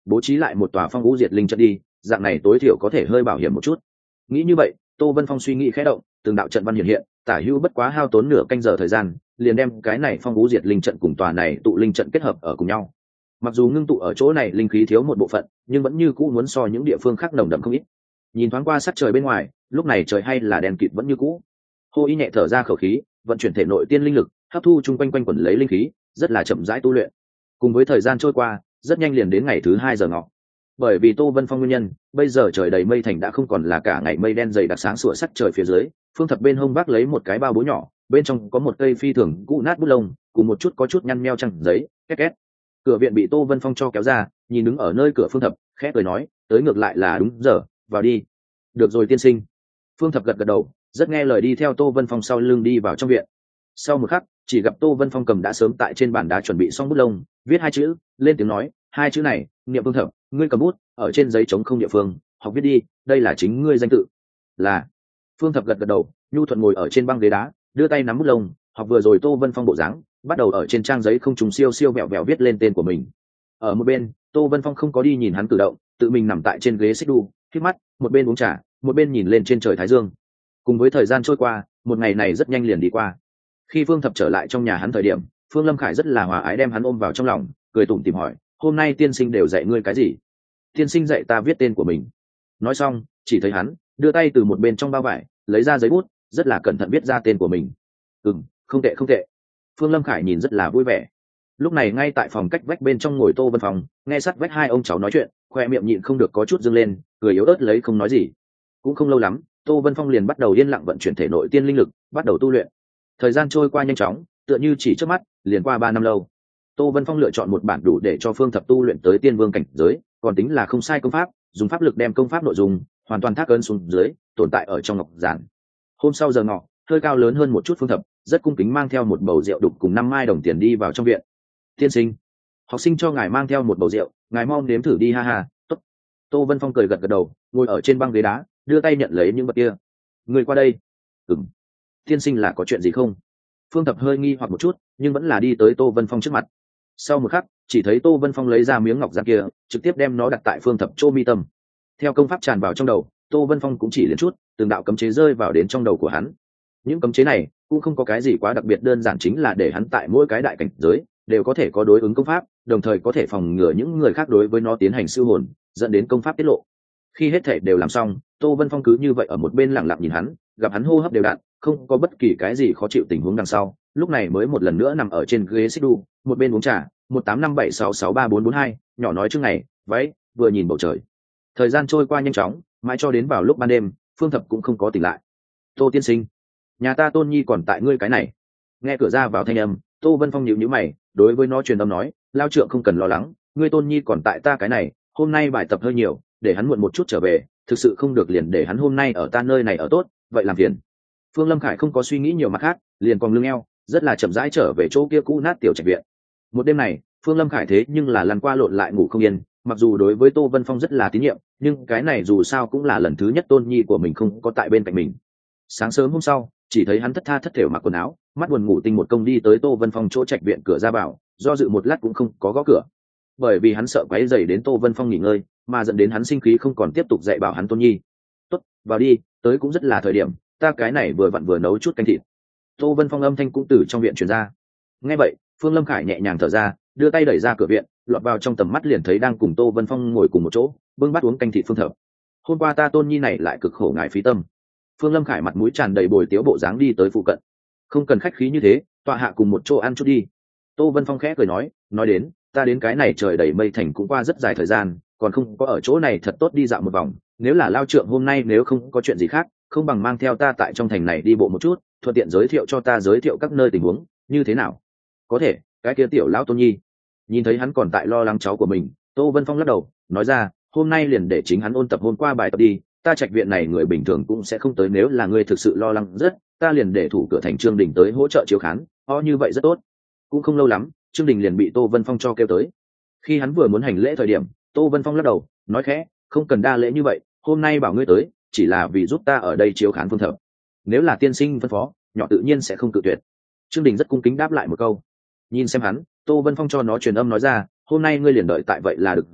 bố trí lại một tòa phong vũ diệt linh trận đi, dạng này tối thiểu có thể hơi bảo hiểm một chút. Nghĩ như vậy, Tô Vân Phong suy nghĩ khẽ động, từng đạo trận văn hiện hiện, tả hữu bất quá hao tốn nửa canh giờ thời gian, liền đem cái này phong vũ diệt linh trận cùng tòa này tụ linh trận kết hợp ở cùng nhau. Mặc dù ngưng tụ ở chỗ này linh khí thiếu một bộ phận, nhưng vẫn như cũ muốn so những địa phương khác nồng đậm không ít. Nhìn thoáng qua sắc trời bên ngoài, lúc này trời hay là đèn kịt vẫn như cũ. Hô Ý nhẹ thở ra khẩu khí, vận chuyển thể nội tiên linh lực, hấp thu chung quanh quanh quẩn lấy linh khí, rất là chậm rãi tu luyện. Cùng với thời gian trôi qua, rất nhanh liền đến ngày thứ hai giờ ngọ. Bởi vì Tô Vân Phong nguyên nhân, bây giờ trời đầy mây thành đã không còn là cả ngày mây đen dày đặc sáng sủa sắc trời phía dưới. Phương Thập bên hông vác lấy một cái bao bố nhỏ, bên trong có một cây phi thường cũ nát bút lông, cùng một chút có chút nhăn nheo trăng giấy, két két. Cửa viện bị Tô Vân Phong cho kéo ra, nhìn đứng ở nơi cửa Phương Thập, khẽ cười nói, tới ngược lại là đúng giờ, vào đi. Được rồi tiên sinh. Phương Thập gật gật đầu, rất nghe lời đi theo Tô Vân Phong sau lưng đi vào trong viện. Sau một khắc, chỉ gặp Tô Vân Phong cầm đã sớm tại trên bàn đá chuẩn bị xong bút lông, viết hai chữ, lên tiếng nói, hai chữ này, niệm Phương Thập, ngươi cầm bút, ở trên giấy trống không địa phương, học viết đi, đây là chính ngươi danh tự. Là. Phương Thập gật gật đầu, nhu thuận ngồi ở trên băng ghế đá, đưa tay nắm bút lông, học vừa rồi Tô Vân Phong bộ dáng, bắt đầu ở trên trang giấy không trùng siêu siêu vẹo vẹo viết lên tên của mình. Ở một bên, Tô Vân Phong không có đi nhìn hắn cử động, tự mình nằm tại trên ghế xích đu, khép mắt, một bên uống trà, một bên nhìn lên trên trời thái dương. Cùng với thời gian trôi qua, một ngày này rất nhanh liền đi qua. Khi Phương Thập trở lại trong nhà hắn thời điểm, Phương Lâm Khải rất là hòa ái đem hắn ôm vào trong lòng, cười tủm tỉm hỏi, hôm nay tiên sinh đều dạy ngươi cái gì? Tiên sinh dạy ta viết tên của mình. Nói xong, chỉ thấy hắn đưa tay từ một bên trong bao vải lấy ra giấy bút, rất là cẩn thận viết ra tên của mình. Ừm, không tệ không tệ. Phương Lâm Khải nhìn rất là vui vẻ. Lúc này ngay tại phòng cách vách bên trong ngồi Tô Vân Phong, nghe sát vách hai ông cháu nói chuyện, khoe miệng nhịn không được có chút dâng lên, cười yếu ớt lấy không nói gì. Cũng không lâu lắm, Tô Vân Phong liền bắt đầu yên lặng vận chuyển thể nội tiên linh lực, bắt đầu tu luyện. Thời gian trôi qua nhanh chóng, tựa như chỉ trước mắt, liền qua ba năm lâu. Tô Vân Phong lựa chọn một bản đủ để cho Phương Thập tu luyện tới tiên vương cảnh giới, còn tính là không sai công pháp, dùng pháp lực đem công pháp nội dung hoàn toàn thác ấn xuống dưới, tồn tại ở trong ngọc giản. Hôm sau giờ ngọ, hơi cao lớn hơn một chút Phương Thập, rất cung kính mang theo một bầu rượu đục cùng năm mai đồng tiền đi vào trong viện. Tiên sinh, học sinh cho ngài mang theo một bầu rượu, ngài mong nếm thử đi ha ha. Tốt. Tô Vân Phong cười gật gật đầu, ngồi ở trên băng ghế đá, đưa tay nhận lấy những vật kia. Người qua đây. Ừm. Tiên sinh là có chuyện gì không? Phương Thập hơi nghi hoặc một chút, nhưng vẫn là đi tới Tô Vân Phong trước mặt. Sau một khắc, chỉ thấy Tô Vân Phong lấy ra miếng ngọc giản kia, trực tiếp đem nó đặt tại Phương Thập chỗ mi tâm. Theo công pháp tràn vào trong đầu, Tô Vân Phong cũng chỉ liền chút, từng đạo cấm chế rơi vào đến trong đầu của hắn. Những cấm chế này cũng không có cái gì quá đặc biệt, đơn giản chính là để hắn tại mỗi cái đại cảnh giới đều có thể có đối ứng công pháp, đồng thời có thể phòng ngừa những người khác đối với nó tiến hành siêu hồn, dẫn đến công pháp tiết lộ. Khi hết thể đều làm xong, Tô Vân Phong cứ như vậy ở một bên lặng lặng nhìn hắn, gặp hắn hô hấp đều đặn, không có bất kỳ cái gì khó chịu tình huống đằng sau, lúc này mới một lần nữa nằm ở trên ghế xích đu, một bên uống trà, một tám năm bảy sáu sáu ba bốn bốn hai, nhỏ nói chương này, váy, vừa nhìn bầu trời. Thời gian trôi qua nhanh chóng, mãi cho đến vào lúc ban đêm, Phương Thập cũng không có tỉnh lại. Tô tiên sinh, nhà ta Tôn Nhi còn tại ngươi cái này. Nghe cửa ra vào thanh âm, Tô Vân Phong nhíu nhíu mày, đối với nó truyền âm nói, lao trượng không cần lo lắng, ngươi Tôn Nhi còn tại ta cái này, hôm nay bài tập hơi nhiều, để hắn muộn một chút trở về, thực sự không được liền để hắn hôm nay ở ta nơi này ở tốt, vậy làm phiền. Phương Lâm Khải không có suy nghĩ nhiều mặt khác, liền còn lưng eo, rất là chậm rãi trở về chỗ kia cũ nát tiểu trạch viện. Một đêm này, Phương Lâm Khải thế nhưng là lăn qua lộn lại ngủ không yên, mặc dù đối với Tô Vân Phong rất là tín nhiệm, nhưng cái này dù sao cũng là lần thứ nhất Tôn Nhi của mình không có tại bên cạnh mình. Sáng sớm hôm sau, chỉ thấy hắn thất tha thất thểu mặc quần áo, mắt buồn ngủ tinh một công đi tới Tô Vân Phong chỗ trạch viện cửa ra vào, do dự một lát cũng không có gõ cửa. Bởi vì hắn sợ quấy rầy đến Tô Vân Phong nghỉ ngơi, mà dẫn đến hắn sinh khí không còn tiếp tục dạy bảo hắn Tôn Nhi. "Tốt, vào đi, tới cũng rất là thời điểm, ta cái này vừa vặn vừa nấu chút canh thịt." Tô Vân Phong âm thanh cũng từ trong viện truyền ra. Nghe vậy, Phương Lâm Khải nhẹ nhàng thở ra, đưa tay đẩy ra cửa viện, lọt vào trong tầm mắt liền thấy đang cùng Tô Vân Phong ngồi cùng một chỗ, bưng bát uống canh thịt Phương Thập. "Hôm qua ta Tôn Nhi này lại cực khổ ngài phí tâm." Phương Lâm Khải mặt mũi tràn đầy bồi tiếu bộ dáng đi tới phụ cận. "Không cần khách khí như thế, tọa hạ cùng một chỗ ăn chút đi." Tô Vân Phong khẽ cười nói, nói đến, ta đến cái này trời đầy mây thành cũng qua rất dài thời gian, còn không có ở chỗ này thật tốt đi dạo một vòng, nếu là lao trượng hôm nay nếu không có chuyện gì khác, không bằng mang theo ta tại trong thành này đi bộ một chút, thuận tiện giới thiệu cho ta giới thiệu các nơi tình huống, như thế nào? Có thể, cái kia tiểu lão Tôn Nhi. Nhìn thấy hắn còn tại lo lắng cháu của mình, Tô Vân Phong lắc đầu, nói ra, hôm nay liền để chính hắn ôn tập hôm qua bài tập đi, ta trạch viện này người bình thường cũng sẽ không tới, nếu là ngươi thực sự lo lắng rất, ta liền để thủ cửa thành Trương Đình tới hỗ trợ chiếu khán, ho như vậy rất tốt. Cũng không lâu lắm, Trương Đình liền bị Tô Vân Phong cho kêu tới. Khi hắn vừa muốn hành lễ thời điểm, Tô Vân Phong lắc đầu, nói khẽ, không cần đa lễ như vậy, hôm nay bảo ngươi tới, chỉ là vì giúp ta ở đây chiếu khán Phương Thập. Nếu là tiên sinh phân phó, nhỏ tự nhiên sẽ không cự tuyệt. Trương Đình rất cung kính đáp lại một câu. Nhìn xem hắn, Tô Vân Phong cho nó truyền âm nói ra, hôm nay ngươi liền đợi tại vậy là được rồi,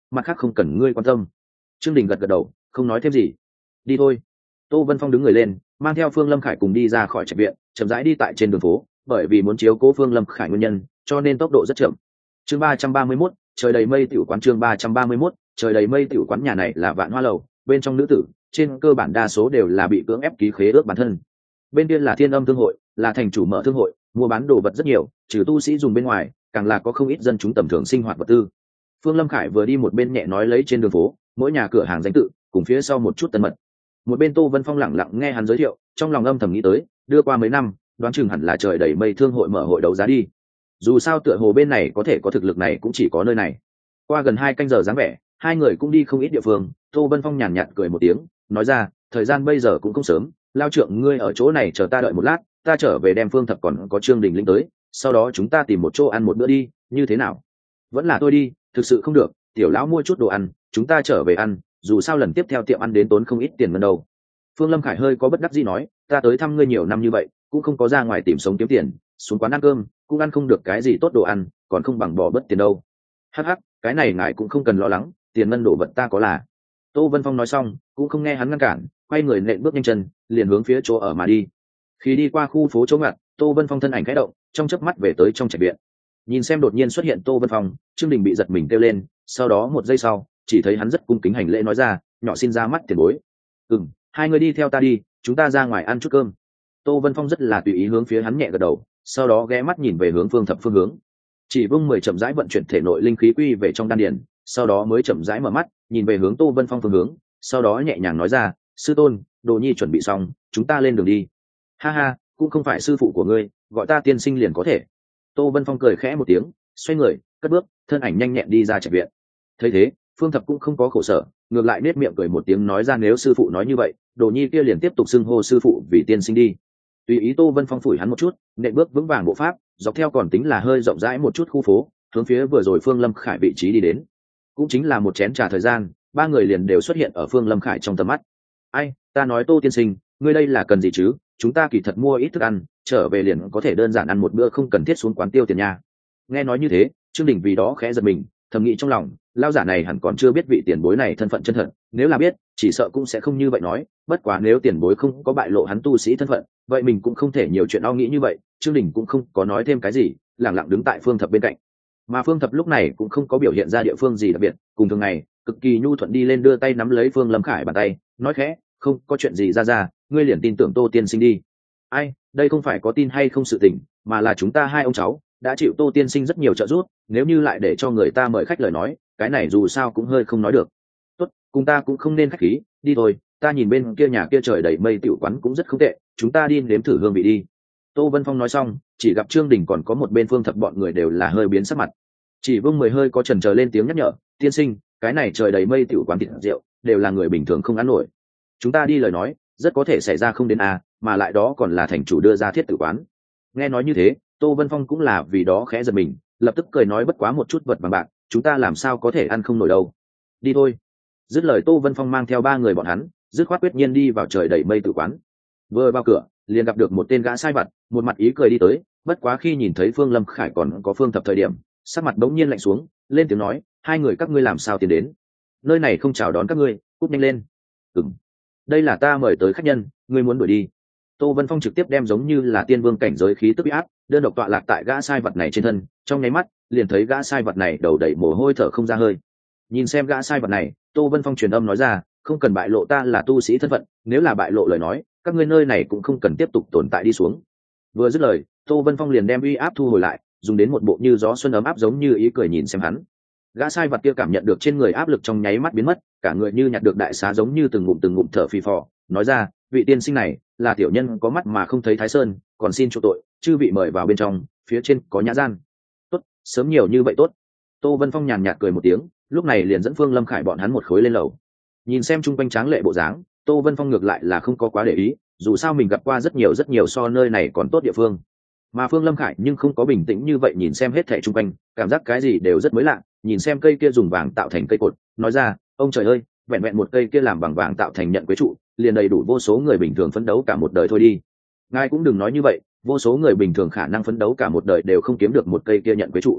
mặt khác không cần ngươi quan tâm. Trương Đình gật gật đầu, không nói thêm gì. Đi thôi. Tô Vân Phong đứng người lên, mang theo Phương Lâm Khải cùng đi ra khỏi trạch viện, chậm rãi đi tại trên đường phố, bởi vì muốn chiếu cố Phương Lâm Khải nguyên nhân, cho nên tốc độ rất chậm. Chương ba trăm ba mươi mốt, trời đầy mây tiểu quán. Chương ba trăm ba mươi mốt, trời đầy mây tiểu quán. Nhà này là Vạn Hoa lầu, bên trong nữ tử trên cơ bản đa số đều là bị cưỡng ép ký khế ước bản thân. Bên kia là Thiên Âm thương hội, là thành chủ mở thương hội, mua bán đồ vật rất nhiều, trừ tu sĩ dùng bên ngoài, càng là có không ít dân chúng tầm thường sinh hoạt vật tư. Phương Lâm Khải vừa đi một bên nhẹ nói lấy trên đường phố, mỗi nhà cửa hàng danh tự, cùng phía sau một chút tân mật. Một bên Tô Vân Phong lẳng lặng nghe hắn giới thiệu, trong lòng âm thầm nghĩ tới, đưa qua mấy năm, đoán chừng hẳn là trời đầy mây thương hội mở hội đấu giá đi. Dù sao tựa hồ bên này có thể có thực lực này cũng chỉ có nơi này. Qua gần hai canh giờ dáng vẻ, hai người cũng đi không ít địa phương. Tô Vân Phong nhàn nhạt cười một tiếng, nói ra, thời gian bây giờ cũng không sớm, lao trượng ngươi ở chỗ này chờ ta đợi một lát, ta trở về đem Phương Thập còn có Trương Đình Linh tới, sau đó chúng ta tìm một chỗ ăn một bữa đi, như thế nào? Vẫn là tôi đi, thực sự không được, tiểu lão mua chút đồ ăn, chúng ta trở về ăn, dù sao lần tiếp theo tiệm ăn đến tốn không ít tiền ngân đâu. Phương Lâm Khải hơi có bất đắc dĩ nói, ta tới thăm ngươi nhiều năm như vậy, cũng không có ra ngoài tìm sống kiếm tiền, xuống quán ăn cơm cũng ăn không được cái gì tốt đồ ăn, còn không bằng bỏ bất tiền đâu. Hắc hắc, cái này ngài cũng không cần lo lắng, tiền ngân đồ vật ta có là. Tô Vân Phong nói xong, cũng không nghe hắn ngăn cản, quay người nện bước nhanh chân, liền hướng phía chỗ ở mà đi. Khi đi qua khu phố chỗ ngặt, Tô Vân Phong thân ảnh khẽ động, trong chớp mắt về tới trong trạch viện. Nhìn xem đột nhiên xuất hiện Tô Vân Phong, Trương Đình bị giật mình kêu lên, sau đó một giây sau, chỉ thấy hắn rất cung kính hành lễ nói ra, nhỏ xin ra mắt tiền bối. Ừm, hai người đi theo ta đi, chúng ta ra ngoài ăn chút cơm. Tô Vân Phong rất là tùy ý hướng phía hắn nhẹ gật đầu, sau đó ghé mắt nhìn về hướng Phương Thập phương hướng. Chỉ Vương mười chậm rãi vận chuyển thể nội linh khí quy về trong đan điền, sau đó mới chậm rãi mở mắt, nhìn về hướng Tô Vân Phong phương hướng, sau đó nhẹ nhàng nói ra, sư tôn, đồ nhi chuẩn bị xong, chúng ta lên đường đi. Ha ha, cũng không phải sư phụ của ngươi, gọi ta tiên sinh liền có thể. Tô Vân Phong cười khẽ một tiếng, xoay người, cất bước, thân ảnh nhanh nhẹn đi ra trạch viện. Thấy thế, Phương Thập cũng không có khổ sở, ngược lại nết miệng cười một tiếng nói ra, nếu sư phụ nói như vậy, đồ nhi kia liền tiếp tục xưng hô sư phụ vì tiên sinh đi. Tùy ý Tô Vân Phong phủi hắn một chút, nện bước vững vàng bộ pháp, dọc theo còn tính là hơi rộng rãi một chút khu phố, hướng phía vừa rồi Phương Lâm Khải vị trí đi đến. Cũng chính là một chén trà thời gian, ba người liền đều xuất hiện ở Phương Lâm Khải trong tầm mắt. Ai, ta nói Tô tiên sinh, ngươi đây là cần gì chứ? Chúng ta kỳ thật mua ít thức ăn, trở về liền có thể đơn giản ăn một bữa, không cần thiết xuống quán tiêu tiền nha. Nghe nói như thế, Trương Đình vì đó khẽ giật mình, thầm nghĩ trong lòng, lao giả này hẳn còn chưa biết vị tiền bối này thân phận chân thật, nếu là biết, chỉ sợ cũng sẽ không như vậy nói. Bất quá nếu tiền bối không có bại lộ hắn tu sĩ thân phận, vậy mình cũng không thể nhiều chuyện ao nghĩ như vậy. Trương Đình cũng không có nói thêm cái gì, lẳng lặng đứng tại Phương Thập bên cạnh. Mà Phương Thập lúc này cũng không có biểu hiện ra địa phương gì đặc biệt, cùng thường ngày, cực kỳ nhu thuận đi lên đưa tay nắm lấy Phương Lâm Khải bàn tay, nói khẽ, không có chuyện gì ra ra, ngươi liền tin tưởng Tô tiên sinh đi. Ai, đây không phải có tin hay không sự tình, mà là chúng ta hai ông cháu đã chịu Tô tiên sinh rất nhiều trợ giúp, nếu như lại để cho người ta mời khách lời nói, cái này dù sao cũng hơi không nói được. Tốt, cùng ta cũng không nên khách khí, đi thôi, ta nhìn bên kia nhà kia trời đầy mây tiểu quán cũng rất không tệ, chúng ta đi nếm thử hương vị đi. Tô Vân Phong nói xong, chỉ gặp Trương Đình còn có một bên Phương Thập bọn người đều là hơi biến sắc mặt. Chỉ Vương mười hơi có chần chờ lên tiếng nhắc nhở, tiên sinh, cái này trời đầy mây tiểu quán thịt rượu đều là người bình thường không ăn nổi, chúng ta đi lời nói rất có thể xảy ra không đến a, mà lại đó còn là thành chủ đưa ra thiết tử quán. Nghe nói như thế, Tô Vân Phong cũng là vì đó khẽ giật mình, lập tức cười nói, bất quá một chút vật bằng bạc, chúng ta làm sao có thể ăn không nổi đâu. Đi thôi. Dứt lời, Tô Vân Phong mang theo ba người bọn hắn, dứt khoát quyết nhiên đi vào trời đầy mây tử quán. Vừa vào cửa, liền gặp được một tên gã sai vặt, một mặt ý cười đi tới, bất quá khi nhìn thấy Phương Lâm Khải còn có Phương Thập thời điểm, sắc mặt bỗng nhiên lạnh xuống, lên tiếng nói, hai người các ngươi làm sao tiến đến? Nơi này không chào đón các ngươi, cút nhanh lên. Ừm, đây là ta mời tới khách nhân, ngươi muốn đuổi đi? Tô Vân Phong trực tiếp đem giống như là tiên vương cảnh giới khí tức uy áp đơn độc tọa lạc tại gã sai vật này trên thân, trong nháy mắt liền thấy gã sai vật này đầu đầy mồ hôi thở không ra hơi. Nhìn xem gã sai vật này, Tô Vân Phong truyền âm nói ra, không cần bại lộ ta là tu sĩ thân phận, nếu là bại lộ lời nói, các ngươi nơi này cũng không cần tiếp tục tồn tại đi xuống. Vừa dứt lời, Tô Vân Phong liền đem uy áp thu hồi lại, dùng đến một bộ như gió xuân ấm áp giống như ý cười nhìn xem hắn. Gã sai vật kia cảm nhận được trên người áp lực trong nháy mắt biến mất, cả người như nhặt được đại xá giống như từng ngụm từng ngụm thở phì phò, nói ra, vị tiên sinh này là tiểu nhân có mắt mà không thấy Thái Sơn, còn xin chỗ tội, chư vị mời vào bên trong, phía trên có nhã gian. Tốt, sớm nhiều như vậy tốt. Tô Vân Phong nhàn nhạt cười một tiếng, lúc này liền dẫn Phương Lâm Khải bọn hắn một khối lên lầu. Nhìn xem chung quanh tráng lệ bộ dáng, Tô Vân Phong ngược lại là không có quá để ý, dù sao mình gặp qua rất nhiều rất nhiều so nơi này còn tốt địa phương. Mà Phương Lâm Khải nhưng không có bình tĩnh như vậy, nhìn xem hết thảy chung quanh, cảm giác cái gì đều rất mới lạ, nhìn xem cây kia dùng vàng tạo thành cây cột, nói ra, ông trời ơi, vẹn vẹn một cây kia làm bằng vàng tạo thành nhận quế trụ, liền đầy đủ vô số người bình thường phấn đấu cả một đời thôi đi. Ngài cũng đừng nói như vậy, vô số người bình thường khả năng phấn đấu cả một đời đều không kiếm được một cây kia nhận quế trụ.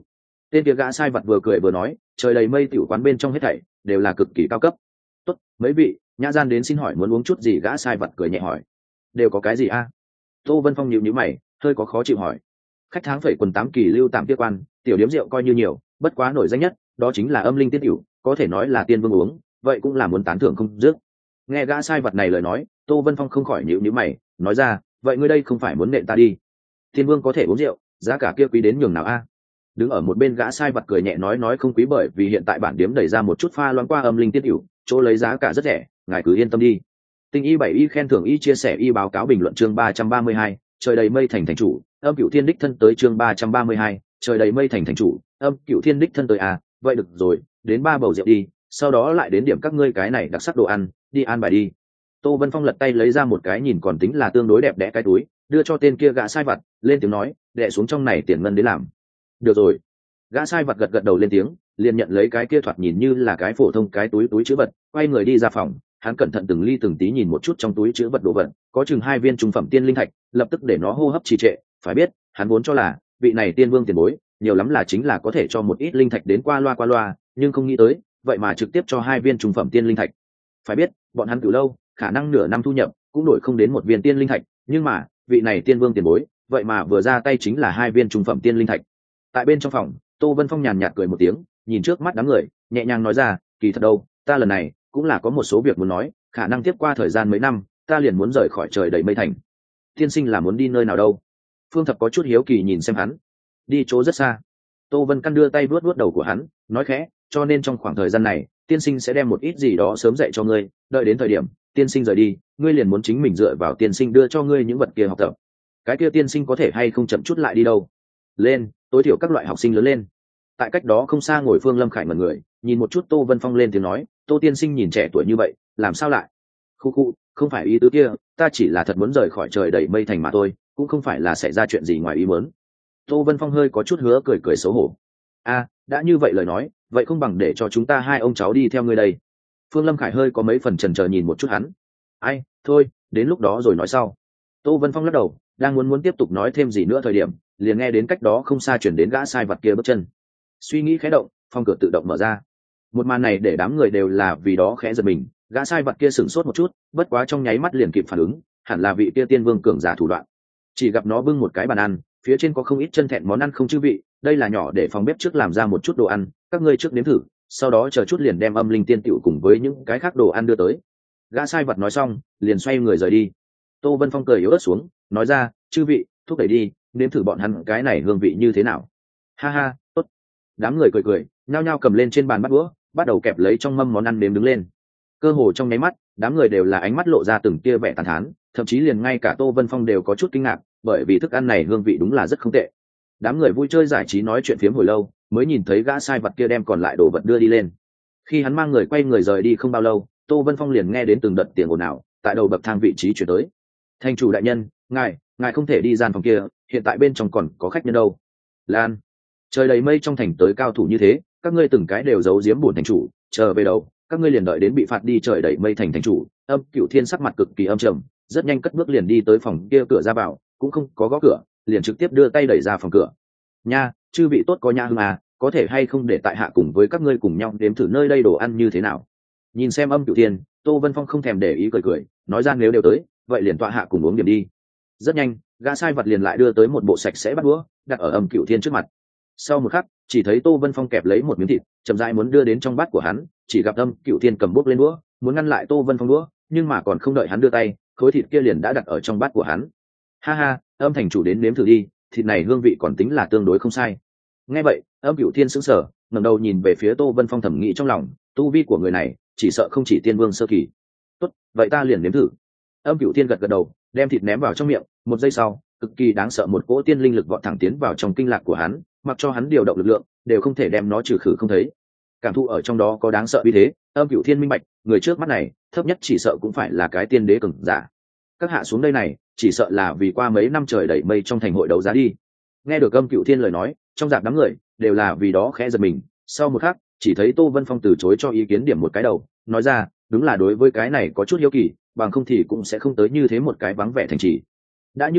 Tên kia gã sai vật vừa cười vừa nói, trời đầy mây tiểu quán bên trong hết thảy đều là cực kỳ cao cấp. Tốt, mấy vị, nhã gian đến xin hỏi muốn uống chút gì? Gã sai vật cười nhẹ hỏi. Đều có cái gì a? Tô Vân Phong nhíu nhíu mày, hơi có khó chịu hỏi. Khách tháng phẩy quần tám kỳ lưu tạm tiết quan, tiểu điếm rượu coi như nhiều, bất quá nổi danh nhất đó chính là âm linh tiết tiểu, có thể nói là tiên vương uống, vậy cũng là muốn tán thưởng không dứt. Nghe gã sai vật này lời nói, Tô Vân Phong không khỏi nhíu nhíu mày, nói ra, vậy ngươi đây không phải muốn nện ta đi? Tiên vương có thể uống rượu, giá cả kia quý đến nhường nào a? Đứng ở một bên gã sai vật cười nhẹ nói, nói không quý bởi vì hiện tại bản điếm đẩy ra một chút pha loãng qua âm linh tiết tiểu, chỗ lấy giá cả rất rẻ, ngài cứ yên tâm đi. Tinh y bảy y khen thưởng y chia sẻ y báo cáo bình luận chương ba trăm ba mươi hai, trời đầy mây thành thành chủ, âm cửu thiên đích thân tới chương ba trăm ba mươi hai, trời đầy mây thành thành chủ, âm cửu thiên đích thân tới à, vậy được rồi, đến ba bầu rượu đi, sau đó lại đến điểm các ngươi cái này đặc sắc đồ ăn, đi ăn bài đi. Tô Vân Phong lật tay lấy ra một cái nhìn còn tính là tương đối đẹp đẽ cái túi, đưa cho tên kia gã sai vặt, lên tiếng nói, đè xuống trong này tiền ngân đến làm. Được rồi. Gã sai vặt gật gật đầu lên tiếng, liền nhận lấy cái kia thoạt nhìn như là cái phổ thông cái túi túi chứa vật, quay người đi ra phòng. Hắn cẩn thận từng ly từng tí nhìn một chút trong túi chứa vật đồ vật, có chừng hai viên trung phẩm tiên linh thạch, lập tức để nó hô hấp trì trệ. Phải biết, hắn vốn cho là vị này tiên vương tiền bối, nhiều lắm là chính là có thể cho một ít linh thạch đến qua loa qua loa, nhưng không nghĩ tới, vậy mà trực tiếp cho hai viên trung phẩm tiên linh thạch. Phải biết, bọn hắn từ lâu, khả năng nửa năm thu nhập cũng đổi không đến một viên tiên linh thạch, nhưng mà vị này tiên vương tiền bối, vậy mà vừa ra tay chính là hai viên trung phẩm tiên linh thạch. Tại bên trong phòng, Tô Vân Phong nhàn nhạt cười một tiếng, nhìn trước mắt đám người, nhẹ nhàng nói ra, kỳ thật đâu, ta lần này cũng là có một số việc muốn nói, khả năng tiếp qua thời gian mấy năm, ta liền muốn rời khỏi trời đầy mây thành. Tiên sinh là muốn đi nơi nào đâu? Phương Thập có chút hiếu kỳ nhìn xem hắn. Đi chỗ rất xa. Tô Vân Căn đưa tay vuốt vuốt đầu của hắn, nói khẽ, cho nên trong khoảng thời gian này, tiên sinh sẽ đem một ít gì đó sớm dạy cho ngươi, đợi đến thời điểm tiên sinh rời đi, ngươi liền muốn chính mình dựa vào tiên sinh đưa cho ngươi những vật kia học tập. Cái kia tiên sinh có thể hay không chậm chút lại đi đâu? Lên, tối thiểu các loại học sinh lớn lên. Tại cách đó không xa ngồi Phương Lâm Khải ngẩn người, nhìn một chút Tô Vân Phong lên tiếng nói, Tô tiên sinh nhìn trẻ tuổi như vậy, làm sao lại? Khu khu, không phải ý tứ kia, ta chỉ là thật muốn rời khỏi trời đầy mây thành mà thôi, cũng không phải là xảy ra chuyện gì ngoài ý muốn. Tô Vân Phong hơi có chút hứa cười cười xấu hổ. A, đã như vậy lời nói, vậy không bằng để cho chúng ta hai ông cháu đi theo ngươi đây. Phương Lâm Khải hơi có mấy phần chần chờ nhìn một chút hắn. Ai, thôi, đến lúc đó rồi nói sau. Tô Vân Phong lắc đầu, đang muốn muốn tiếp tục nói thêm gì nữa thời điểm, liền nghe đến cách đó không xa chuyển đến gã sai vật kia bước chân. Suy nghĩ khẽ động, phòng cửa tự động mở ra. Một màn này để đám người đều là vì đó khẽ giật mình, gã sai vật kia sửng sốt một chút, bất quá trong nháy mắt liền kịp phản ứng, hẳn là vị kia tiên vương cường giả thủ đoạn. Chỉ gặp nó bưng một cái bàn ăn, phía trên có không ít chân thẹn món ăn không chư vị, đây là nhỏ để phòng bếp trước làm ra một chút đồ ăn, các ngươi trước nếm thử, sau đó chờ chút liền đem âm linh tiên tiểu cùng với những cái khác đồ ăn đưa tới. Gã sai vật nói xong, liền xoay người rời đi. Tô Vân Phong cười yếu ớt xuống, nói ra, chư vị, thúc đẩy đi, nếm thử bọn hắn cái này hương vị như thế nào. Ha ha, tốt. Đám người cười cười, nhao nhao cầm lên trên bàn bát đũa, bắt đầu kẹp lấy trong mâm món ăn nếm đứng lên. Cơ hồ trong nháy mắt, đám người đều là ánh mắt lộ ra từng tia vẻ tàn thán, thậm chí liền ngay cả Tô Vân Phong đều có chút kinh ngạc, bởi vì thức ăn này hương vị đúng là rất không tệ. Đám người vui chơi giải trí nói chuyện phiếm hồi lâu, mới nhìn thấy gã sai vật kia đem còn lại đồ vật đưa đi lên. Khi hắn mang người quay người rời đi không bao lâu, Tô Vân Phong liền nghe đến từng đợt tiếng ồn ào tại đầu bậc thang vị trí chuyển tới. Thành chủ đại nhân, ngài, ngài không thể đi gian phòng kia, hiện tại bên trong còn có khách nhân đâu. Lan, trời đầy mây trong thành tới cao thủ như thế, các ngươi từng cái đều giấu giếm bổn thành chủ, chờ về đầu, các ngươi liền đợi đến bị phạt đi. Trời đầy mây thành thành chủ, Âm Cửu Thiên sắc mặt cực kỳ âm trầm, rất nhanh cất bước liền đi tới phòng kia cửa ra vào, cũng không có gõ cửa, liền trực tiếp đưa tay đẩy ra phòng cửa. Nha, chư vị tốt có nha hưng à, có thể hay không để tại hạ cùng với các ngươi cùng nhau đếm thử nơi đây đồ ăn như thế nào? Nhìn xem Âm Cửu Thiên, Tô Vân Phong không thèm để ý cười cười, nói ra nếu đều tới, vậy liền tọa hạ cùng uống điểm đi. Rất nhanh, gã sai vật liền lại đưa tới một bộ sạch sẽ bát đũa, đặt ở Âm Cửu Thiên trước mặt. Sau một khắc, chỉ thấy Tô Vân Phong kẹp lấy một miếng thịt, chậm rãi muốn đưa đến trong bát của hắn, chỉ gặp Âm Cửu Thiên cầm bút lên đũa, muốn ngăn lại Tô Vân Phong đũa, nhưng mà còn không đợi hắn đưa tay, khối thịt kia liền đã đặt ở trong bát của hắn. Ha ha, Âm thành chủ đến nếm thử đi, thịt này hương vị còn tính là tương đối không sai. Nghe vậy, Âm Cửu Thiên sững sờ, ngẩng đầu nhìn về phía Tô Vân Phong, thầm nghĩ trong lòng, tu vi của người này, chỉ sợ không chỉ tiên vương sơ kỳ. Tốt, vậy ta liền nếm thử. Âm Cửu Thiên gật gật đầu, đem thịt ném vào trong miệng, một giây sau, cực kỳ đáng sợ một cỗ tiên linh lực vọt thẳng tiến vào trong kinh lạc của hắn, mặc cho hắn điều động lực lượng, đều không thể đem nó trừ khử không thấy. Cảm thụ ở trong đó có đáng sợ như thế, Âm Cửu Thiên minh bạch, người trước mắt này, thấp nhất chỉ sợ cũng phải là cái tiên đế cường giả. Các hạ xuống đây này, chỉ sợ là vì qua mấy năm trời đầy mây trong thành hội đấu giá đi. Nghe được Âm Cửu Thiên lời nói, trong dạp đám người đều là vì đó khẽ giật mình. Sau một khắc, chỉ thấy Tô Vân Phong từ chối cho ý kiến điểm một cái đầu, nói ra, đúng là đối với cái này có chút hiếu kỳ, bằng không thì cũng sẽ không tới như thế một cái vắng vẻ thành trì. Đã như vậy,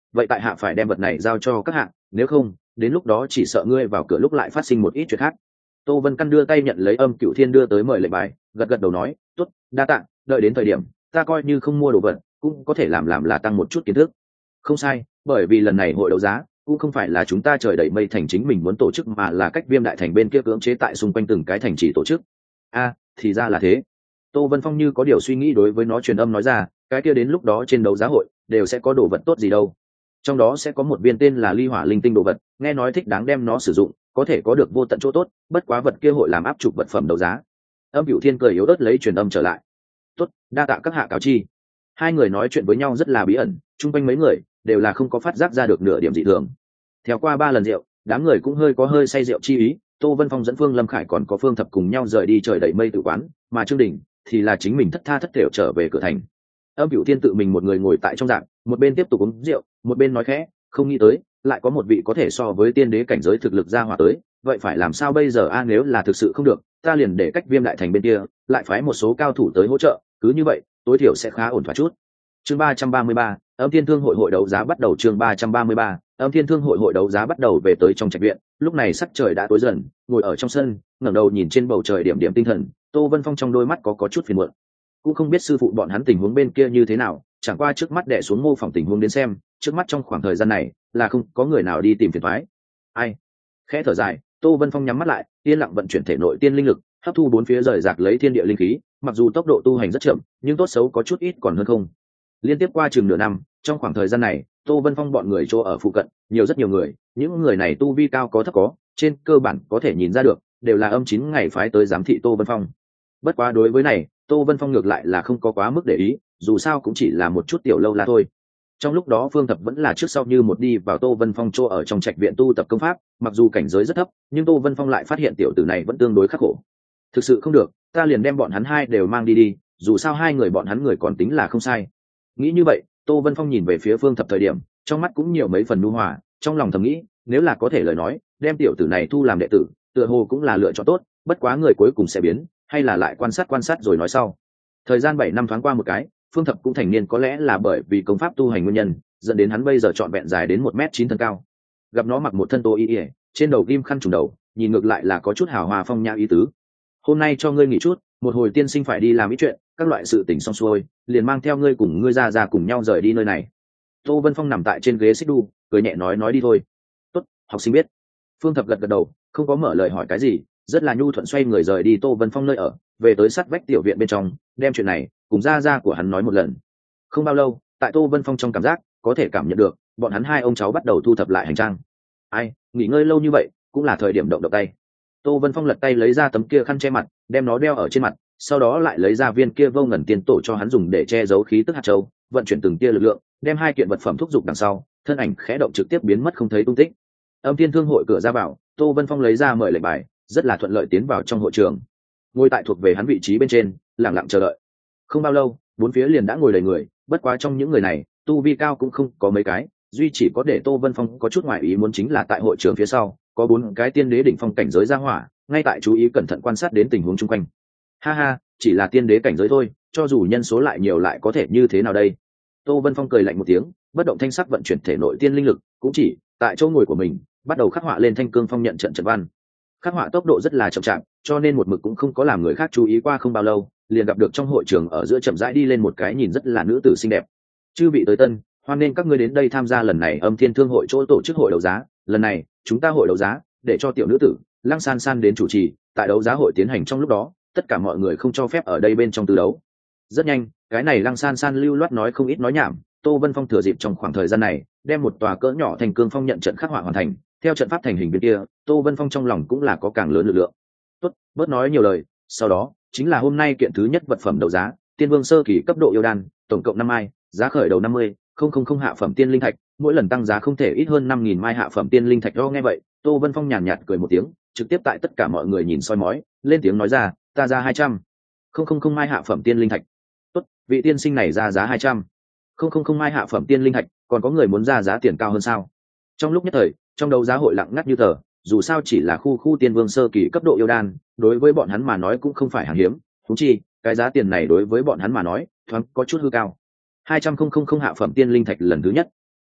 vậy tại hạ phải đem vật này giao cho các hạ, nếu không đến lúc đó chỉ sợ ngươi vào cửa lúc lại phát sinh một ít chuyện khác. Tô Vân Căn đưa tay nhận lấy Âm Cửu Thiên đưa tới mời lệnh bài, gật gật đầu nói, tốt, đa tạ, đợi đến thời điểm ta coi như không mua đồ vật cũng có thể làm làm là tăng một chút kiến thức. Không sai, bởi vì lần này hội đấu giá cũng không phải là chúng ta trời đẩy mây thành chính mình muốn tổ chức, mà là cách Viêm Đại Thành bên kia cưỡng chế tại xung quanh từng cái thành trì tổ chức. A, thì ra là thế. Tô Vân Phong như có điều suy nghĩ đối với nó truyền âm nói ra, cái kia đến lúc đó trên đấu giá hội đều sẽ có đồ vật tốt gì đâu. Trong đó sẽ có một viên tên là Ly Hỏa Linh Tinh đồ vật, nghe nói thích đáng đem nó sử dụng, có thể có được vô tận chỗ tốt, bất quá vật kia hội làm áp trục vật phẩm đấu giá. Âm Cửu Thiên cười yếu ớt lấy truyền âm trở lại. Tốt, đa tạ các hạ cáo chi. Hai người nói chuyện với nhau rất là bí ẩn, chung quanh mấy người đều là không có phát giác ra được nửa điểm dị thường. Theo qua ba lần rượu, đám người cũng hơi có hơi say rượu chi ý. Tô Vân Phong dẫn Phương Lâm Khải còn có Phương Thập cùng nhau rời đi trời đẩy mây tự quán, mà Trương Đình thì là chính mình thất tha thất thểu trở về cửa thành. Âm Cửu Thiên tự mình một người ngồi tại trong dạng, một bên tiếp tục uống rượu, một bên nói khẽ, không nghĩ tới lại có một vị có thể so với tiên đế cảnh giới thực lực ra hỏa tới, vậy phải làm sao bây giờ a? Nếu là thực sự không được, ta liền để cách Viêm Đại Thành bên kia lại phái một số cao thủ tới hỗ trợ, cứ như vậy tối thiểu sẽ khá ổn thỏa chút. Chương ba trăm ba mươi ba, Âm Thiên Thương hội hội đấu giá bắt đầu. Chương ba trăm ba mươi ba, Âm Thiên Thương hội hội đấu giá bắt đầu. Về tới trong trạch viện, lúc này sắc trời đã tối dần, ngồi ở trong sân, ngẩng đầu nhìn trên bầu trời điểm điểm tinh thần, Tô Vân Phong trong đôi mắt có có chút phiền muộn. Cũng không biết sư phụ bọn hắn tình huống bên kia như thế nào, chẳng qua trước mắt đè xuống mô phỏng tình huống đến xem, trước mắt trong khoảng thời gian này là không có người nào đi tìm phiền toái. Ai? Khẽ thở dài, Tô Vân Phong nhắm mắt lại, yên lặng vận chuyển thể nội tiên linh lực, hấp thu bốn phía rời rạc lấy thiên địa linh khí, mặc dù tốc độ tu hành rất chậm, nhưng tốt xấu có chút ít còn hơn không. Liên tiếp qua chừng nửa năm, trong khoảng thời gian này, Tô Vân Phong bọn người chỗ ở phụ cận, nhiều rất nhiều người, những người này tu vi cao có thấp có, trên cơ bản có thể nhìn ra được, đều là âm chín ngày phái tới giám thị Tô Vân Phong. Bất quá đối với này, Tô Vân Phong ngược lại là không có quá mức để ý, dù sao cũng chỉ là một chút tiểu lâu la thôi. Trong lúc đó Phương Thập vẫn là trước sau như một đi vào Tô Vân Phong chỗ ở trong trạch viện tu tập công pháp, mặc dù cảnh giới rất thấp, nhưng Tô Vân Phong lại phát hiện tiểu tử này vẫn tương đối khắc khổ. Thực sự không được, ta liền đem bọn hắn hai đều mang đi đi, dù sao hai người bọn hắn người còn tính là không sai. Nghĩ như vậy, Tô Vân Phong nhìn về phía Phương Thập thời điểm, trong mắt cũng nhiều mấy phần nhu hòa, trong lòng thầm nghĩ, nếu là có thể lời nói, đem tiểu tử này thu làm đệ tử, tựa hồ cũng là lựa chọn tốt, bất quá người cuối cùng sẽ biến, hay là lại quan sát quan sát rồi nói sau. Thời gian bảy năm thoáng qua một cái, Phương Thập cũng thành niên, có lẽ là bởi vì công pháp tu hành nguyên nhân, dẫn đến hắn bây giờ trọn vẹn dài đến một mét chín thân cao. Gặp nó mặc một thân tô y y, trên đầu ghim khăn trùm đầu, nhìn ngược lại là có chút hào hoa phong nhã ý tứ. Hôm nay cho ngươi nghỉ chút, một hồi tiên sinh phải đi làm ít chuyện, các loại sự tình xong xuôi, liền mang theo ngươi cùng ngươi ra ra cùng nhau rời đi nơi này. Tô Vân Phong nằm tại trên ghế xích đu, cười nhẹ nói nói đi thôi. Tốt, học sinh biết. Phương Thập gật gật đầu, không có mở lời hỏi cái gì, rất là nhu thuận xoay người rời đi Tô Vân Phong nơi ở, về tới sát vách tiểu viện bên trong, đem chuyện này cùng ra ra của hắn nói một lần. Không bao lâu, tại Tô Vân Phong trong cảm giác có thể cảm nhận được, bọn hắn hai ông cháu bắt đầu thu thập lại hành trang. Ai, nghỉ ngơi lâu như vậy, cũng là thời điểm động động tay. Tô Vân Phong lật tay lấy ra tấm kia khăn che mặt, đem nó đeo ở trên mặt, sau đó lại lấy ra viên kia vô ngần tiên tổ cho hắn dùng để che giấu khí tức hạt châu, vận chuyển từng tia lực lượng, đem hai kiện vật phẩm thúc giục đằng sau, thân ảnh khẽ động trực tiếp biến mất không thấy tung tích. Âm Thiên Thương hội cửa ra vào, Tô Vân Phong lấy ra mời lệnh bài, rất là thuận lợi tiến vào trong hội trường. Ngồi tại thuộc về hắn vị trí bên trên, lặng lặng chờ đợi. Không bao lâu, bốn phía liền đã ngồi đầy người, bất quá trong những người này, tu vi cao cũng không có mấy cái, duy chỉ có để Tô Vân Phong có chút ngoài ý muốn chính là tại hội trường phía sau, có bốn cái tiên đế đỉnh phong cảnh giới ra hỏa, ngay tại chú ý cẩn thận quan sát đến tình huống chung quanh. Ha ha, chỉ là tiên đế cảnh giới thôi, cho dù nhân số lại nhiều lại có thể như thế nào đây? Tô Vân Phong cười lạnh một tiếng, bất động thanh sắc vận chuyển thể nội tiên linh lực, cũng chỉ tại chỗ ngồi của mình, bắt đầu khắc họa lên thanh cương phong nhận trận trận văn. Khắc họa tốc độ rất là chậm chạp, cho nên một mực cũng không có làm người khác chú ý qua. Không bao lâu, liền gặp được trong hội trường ở giữa chậm rãi đi lên một cái nhìn rất là nữ tử xinh đẹp. Chư vị tới tân, hoan nên các ngươi đến đây tham gia lần này Âm Thiên Thương hội chỗ tổ chức hội đấu giá. Lần này, chúng ta hội đấu giá để cho tiểu nữ tử Lăng San San đến chủ trì. Tại đấu giá hội tiến hành trong lúc đó, tất cả mọi người không cho phép ở đây bên trong tư đấu. Rất nhanh, cái này Lăng San San lưu loát nói không ít nói nhảm. Tô Vân Phong thừa dịp trong khoảng thời gian này, đem một tòa cỡ nhỏ thành cương phong nhận trận khắc họa hoàn thành. Theo trận pháp thành hình bên kia, Tô Vân Phong trong lòng cũng là có càng lớn lực lượng. Tốt, bớt nói nhiều lời, sau đó chính là hôm nay kiện thứ nhất vật phẩm đấu giá, Tiên Vương sơ kỳ cấp độ yêu đan, tổng cộng năm mai, giá khởi đầu năm mươi, không không không hạ phẩm tiên linh thạch, mỗi lần tăng giá không thể ít hơn năm nghìn mai hạ phẩm tiên linh thạch. Do nghe vậy, Tô Vân Phong nhàn nhạt cười một tiếng, trực tiếp tại tất cả mọi người nhìn soi mói, lên tiếng nói ra, ta ra hai trăm, không không không mai hạ phẩm tiên linh thạch. Tốt, vị tiên sinh này ra giá hai trăm, không không không mai hạ phẩm tiên linh thạch, còn có người muốn ra giá tiền cao hơn sao? Trong lúc nhất thời, trong đấu giá hội lặng ngắt như tờ, dù sao chỉ là khu khu tiên vương sơ kỳ cấp độ yêu đan, đối với bọn hắn mà nói cũng không phải hàng hiếm, thú chi cái giá tiền này đối với bọn hắn mà nói thoáng có chút hư cao. Hai trăm không không không hạ phẩm tiên linh thạch lần thứ nhất,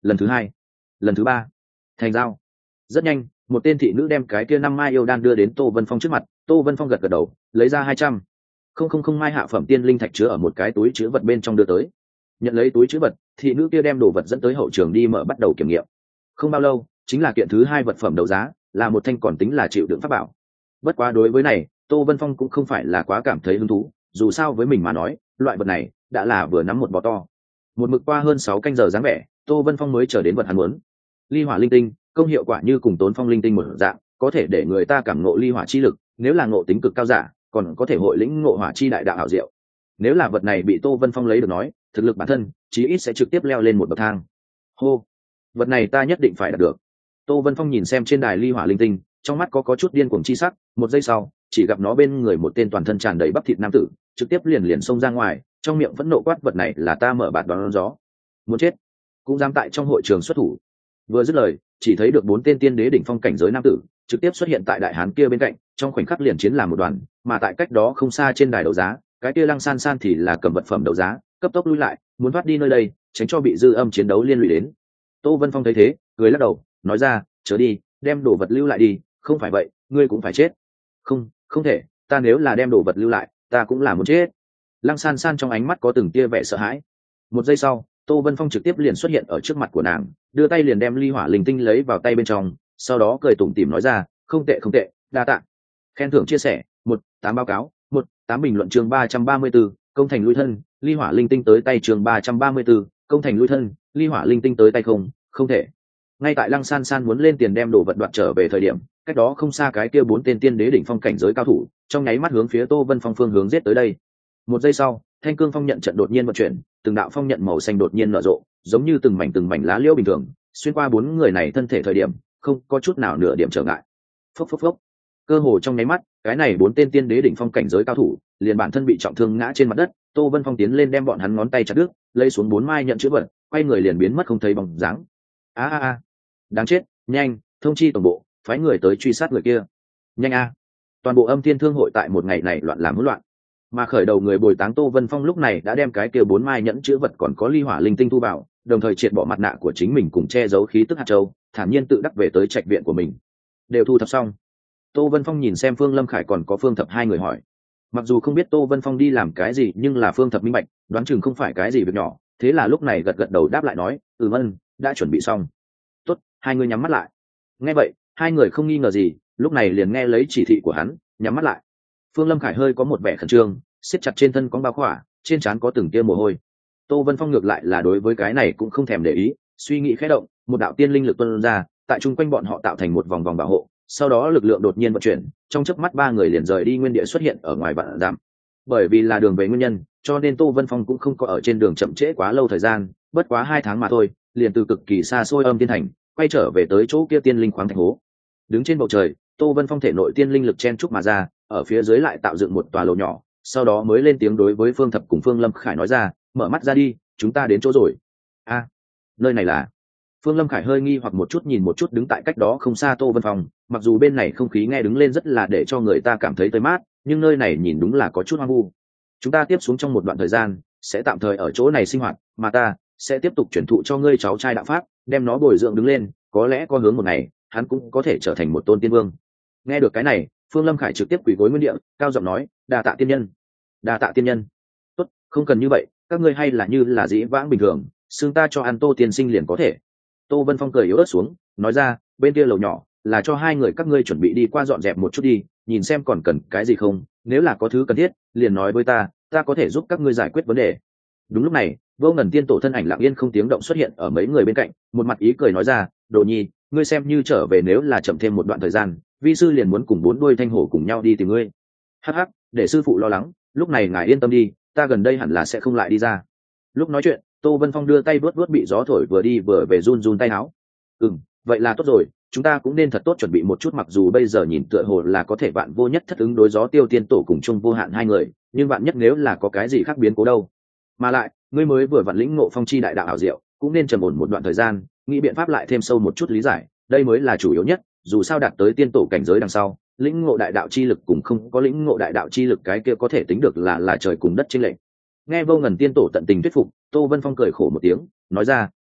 lần thứ hai, lần thứ ba, thành giao. Rất nhanh, một tên thị nữ đem cái kia năm mai yêu đan đưa đến Tô Vân Phong trước mặt. Tô Vân Phong gật gật đầu, lấy ra hai trăm không không không mai hạ phẩm tiên linh thạch chứa ở một cái túi chứa vật bên trong đưa tới. Nhận lấy túi chứa vật, thị nữ kia đem đồ vật dẫn tới hậu trường đi mở bắt đầu kiểm nghiệm. Không bao lâu, chính là kiện thứ hai vật phẩm đấu giá, là một thanh còn tính là chịu đựng pháp bảo. Bất quá đối với này, Tô Vân Phong cũng không phải là quá cảm thấy hứng thú, dù sao với mình mà nói, loại vật này đã là vừa nắm một bò to. Một mực qua hơn sáu canh giờ dáng vẻ, Tô Vân Phong mới chờ đến vật hắn muốn. Ly hỏa linh tinh, công hiệu quả như cùng Tốn Phong linh tinh một dạng, có thể để người ta cảm ngộ ly hỏa chi lực, nếu là ngộ tính cực cao giả, còn có thể hội lĩnh ngộ hỏa chi đại đạo hảo diệu. Nếu là vật này bị Tô Vân Phong lấy được nói, thực lực bản thân chí ít sẽ trực tiếp leo lên một bậc thang. Hô, vật này ta nhất định phải đạt được. Tô Vân Phong nhìn xem trên đài ly hỏa linh tinh, trong mắt có có chút điên cuồng chi sắc. Một giây sau, chỉ gặp nó bên người một tên toàn thân tràn đầy bắp thịt nam tử, trực tiếp liền liền xông ra ngoài, trong miệng vẫn nộ quát vật này là ta mở bạt đón gió. Muốn chết, cũng dám tại trong hội trường xuất thủ. Vừa dứt lời, chỉ thấy được bốn tên tiên đế đỉnh phong cảnh giới nam tử trực tiếp xuất hiện tại đại hán kia bên cạnh, trong khoảnh khắc liền chiến làm một đoàn. Mà tại cách đó không xa trên đài đấu giá, cái kia Lăng San San thì là cầm vật phẩm đấu giá, cấp tốc lui lại, muốn thoát đi nơi đây, tránh cho bị dư âm chiến đấu liên lụy đến. Tô Vân Phong thấy thế, cười lắc đầu, nói ra, chớ đi, đem đồ vật lưu lại đi, không phải vậy, ngươi cũng phải chết. Không, không thể, ta nếu là đem đồ vật lưu lại, ta cũng là muốn chết. Lăng San San trong ánh mắt có từng tia vẻ sợ hãi. Một giây sau, Tô Vân Phong trực tiếp liền xuất hiện ở trước mặt của nàng, đưa tay liền đem ly hỏa linh tinh lấy vào tay bên trong, sau đó cười tủm tỉm nói ra, không tệ không tệ, đa tạ. Khen thưởng chia sẻ, một, tám báo cáo, một, tám bình luận chương ba trăm ba mươi 34, công thành lui thân, ly hỏa linh tinh tới tay chương ba trăm ba mươi 34, công thành lui thân, ly hỏa linh tinh tới tay không, không thể. Ngay tại Lăng San San muốn lên tiền đem đồ vật đoạt trở về thời điểm, cách đó không xa cái kia bốn tên tiên đế đỉnh phong cảnh giới cao thủ, trong nháy mắt hướng phía Tô Vân Phong phương hướng giết tới đây. Một giây sau, thanh cương phong nhận trận đột nhiên vận chuyển, từng đạo phong nhận màu xanh đột nhiên nở rộ, giống như từng mảnh từng mảnh lá liễu bình thường, xuyên qua bốn người này thân thể thời điểm, không có chút nào nửa điểm trở ngại. Phốc phốc phốc. Cơ hồ trong nháy mắt, cái này bốn tên tiên đế đỉnh phong cảnh giới cao thủ, liền bản thân bị trọng thương ngã trên mặt đất. Tô Vân Phong tiến lên đem bọn hắn ngón tay chặt đứt, lấy xuống bốn mai nhận chữ vật, quay người liền biến mất không thấy bóng dáng. A a a, đáng chết, nhanh, thông chi tổng bộ, phái người tới truy sát người kia. Nhanh a. Toàn bộ Âm Thiên Thương hội tại một ngày này loạn làm hỗn loạn. Mà khởi đầu người bồi táng Tô Vân Phong lúc này đã đem cái kia bốn mai nhẫn chữ vật còn có ly hỏa linh tinh thu vào, đồng thời triệt bỏ mặt nạ của chính mình cùng che giấu khí tức hạt châu, thản nhiên tự đắc về tới trạch viện của mình. Đều thu thập xong. Tô Vân Phong nhìn xem Phương Lâm Khải còn có Phương Thập hai người hỏi. Mặc dù không biết Tô Vân Phong đi làm cái gì, nhưng là Phương Thập minh bạch, đoán chừng không phải cái gì việc nhỏ, thế là lúc này gật gật đầu đáp lại nói, "Ừ vâng, đã chuẩn bị xong." "Tốt, hai người nhắm mắt lại." Nghe vậy, hai người không nghi ngờ gì, lúc này liền nghe lấy chỉ thị của hắn, nhắm mắt lại. Phương Lâm Khải hơi có một vẻ khẩn trương, siết chặt trên thân có bao khỏa, trên trán có từng tia mồ hôi. Tô Vân Phong ngược lại là đối với cái này cũng không thèm để ý, suy nghĩ khẽ động, một đạo tiên linh lực tuôn ra, tại trung quanh bọn họ tạo thành một vòng vòng bảo hộ, sau đó lực lượng đột nhiên vận chuyển, trong chớp mắt ba người liền rời đi nguyên địa xuất hiện ở ngoài vạn dặm. Bởi vì là đường về nguyên nhân, cho nên Tô Vân Phong cũng không có ở trên đường chậm trễ quá lâu thời gian, bất quá hai tháng mà thôi, liền từ cực kỳ xa xôi Âm Tiên Thành, quay trở về tới chỗ kia tiên linh khoáng thạch hố. Đứng trên bầu trời, Tô Vân Phong thể nội tiên linh lực chen trúc mà ra, ở phía dưới lại tạo dựng một tòa lầu nhỏ, sau đó mới lên tiếng đối với Phương Thập cùng Phương Lâm Khải nói ra, mở mắt ra đi, chúng ta đến chỗ rồi. A, à, nơi này là? Phương Lâm Khải hơi nghi hoặc một chút nhìn một chút đứng tại cách đó không xa Tô Vân Phong, mặc dù bên này không khí nghe đứng lên rất là để cho người ta cảm thấy tươi mát, nhưng nơi này nhìn đúng là có chút hoang vu. Chúng ta tiếp xuống trong một đoạn thời gian, sẽ tạm thời ở chỗ này sinh hoạt, mà ta sẽ tiếp tục truyền thụ cho ngươi cháu trai đạo pháp, đem nó bồi dưỡng đứng lên, có lẽ có hướng một ngày, hắn cũng có thể trở thành một tôn tiên vương. Nghe được cái này, Phương Lâm Khải trực tiếp quỳ gối nguyên địa, cao giọng nói, đa tạ tiên nhân, đa tạ tiên nhân. Tốt, không cần như vậy, các ngươi hay là như là dĩ vãng bình thường, xưng ta cho ăn Tô tiên sinh liền có thể. Tô Vân Phong cười yếu ớt xuống, nói ra, bên kia lầu nhỏ là cho hai người các ngươi chuẩn bị đi qua dọn dẹp một chút đi, nhìn xem còn cần cái gì không, nếu là có thứ cần thiết, liền nói với ta, ta có thể giúp các ngươi giải quyết vấn đề. Đúng lúc này, Vô Ngần Tiên Tổ thân ảnh lặng yên không tiếng động xuất hiện ở mấy người bên cạnh, một mặt ý cười nói ra, Đồ Nhi, ngươi xem như trở về, nếu là chậm thêm một đoạn thời gian, vi sư liền muốn cùng bốn đuôi thanh hổ cùng nhau đi tìm ngươi. Hắc hắc, để sư phụ lo lắng, lúc này ngài yên tâm đi, ta gần đây hẳn là sẽ không lại đi ra. Lúc nói chuyện, Tô Vân Phong đưa tay vuốt vuốt bị gió thổi vừa đi vừa về run run tay áo. Ừm, vậy là tốt rồi, chúng ta cũng nên thật tốt chuẩn bị một chút, mặc dù bây giờ nhìn tựa hồ là có thể vạn vô nhất thất ứng đối gió Tiêu Tiên Tổ cùng chung vô hạn hai người, nhưng vạn nhất nếu là có cái gì khác biến cố đâu. Mà lại, ngươi mới vừa vặn lĩnh ngộ phong chi đại đạo ảo diệu, cũng nên trầm ổn một đoạn thời gian, nghĩ biện pháp lại thêm sâu một chút lý giải, đây mới là chủ yếu nhất, dù sao đạt tới tiên tổ cảnh giới đằng sau, lĩnh ngộ đại đạo chi lực cùng không có lĩnh ngộ đại đạo chi lực cái kia có thể tính được là là trời cùng đất chênh lệch. Nghe Vô Ngần Tiên Tổ tận tình thuyết phục, Tô Vân Phong cười khổ một tiếng, nói ra,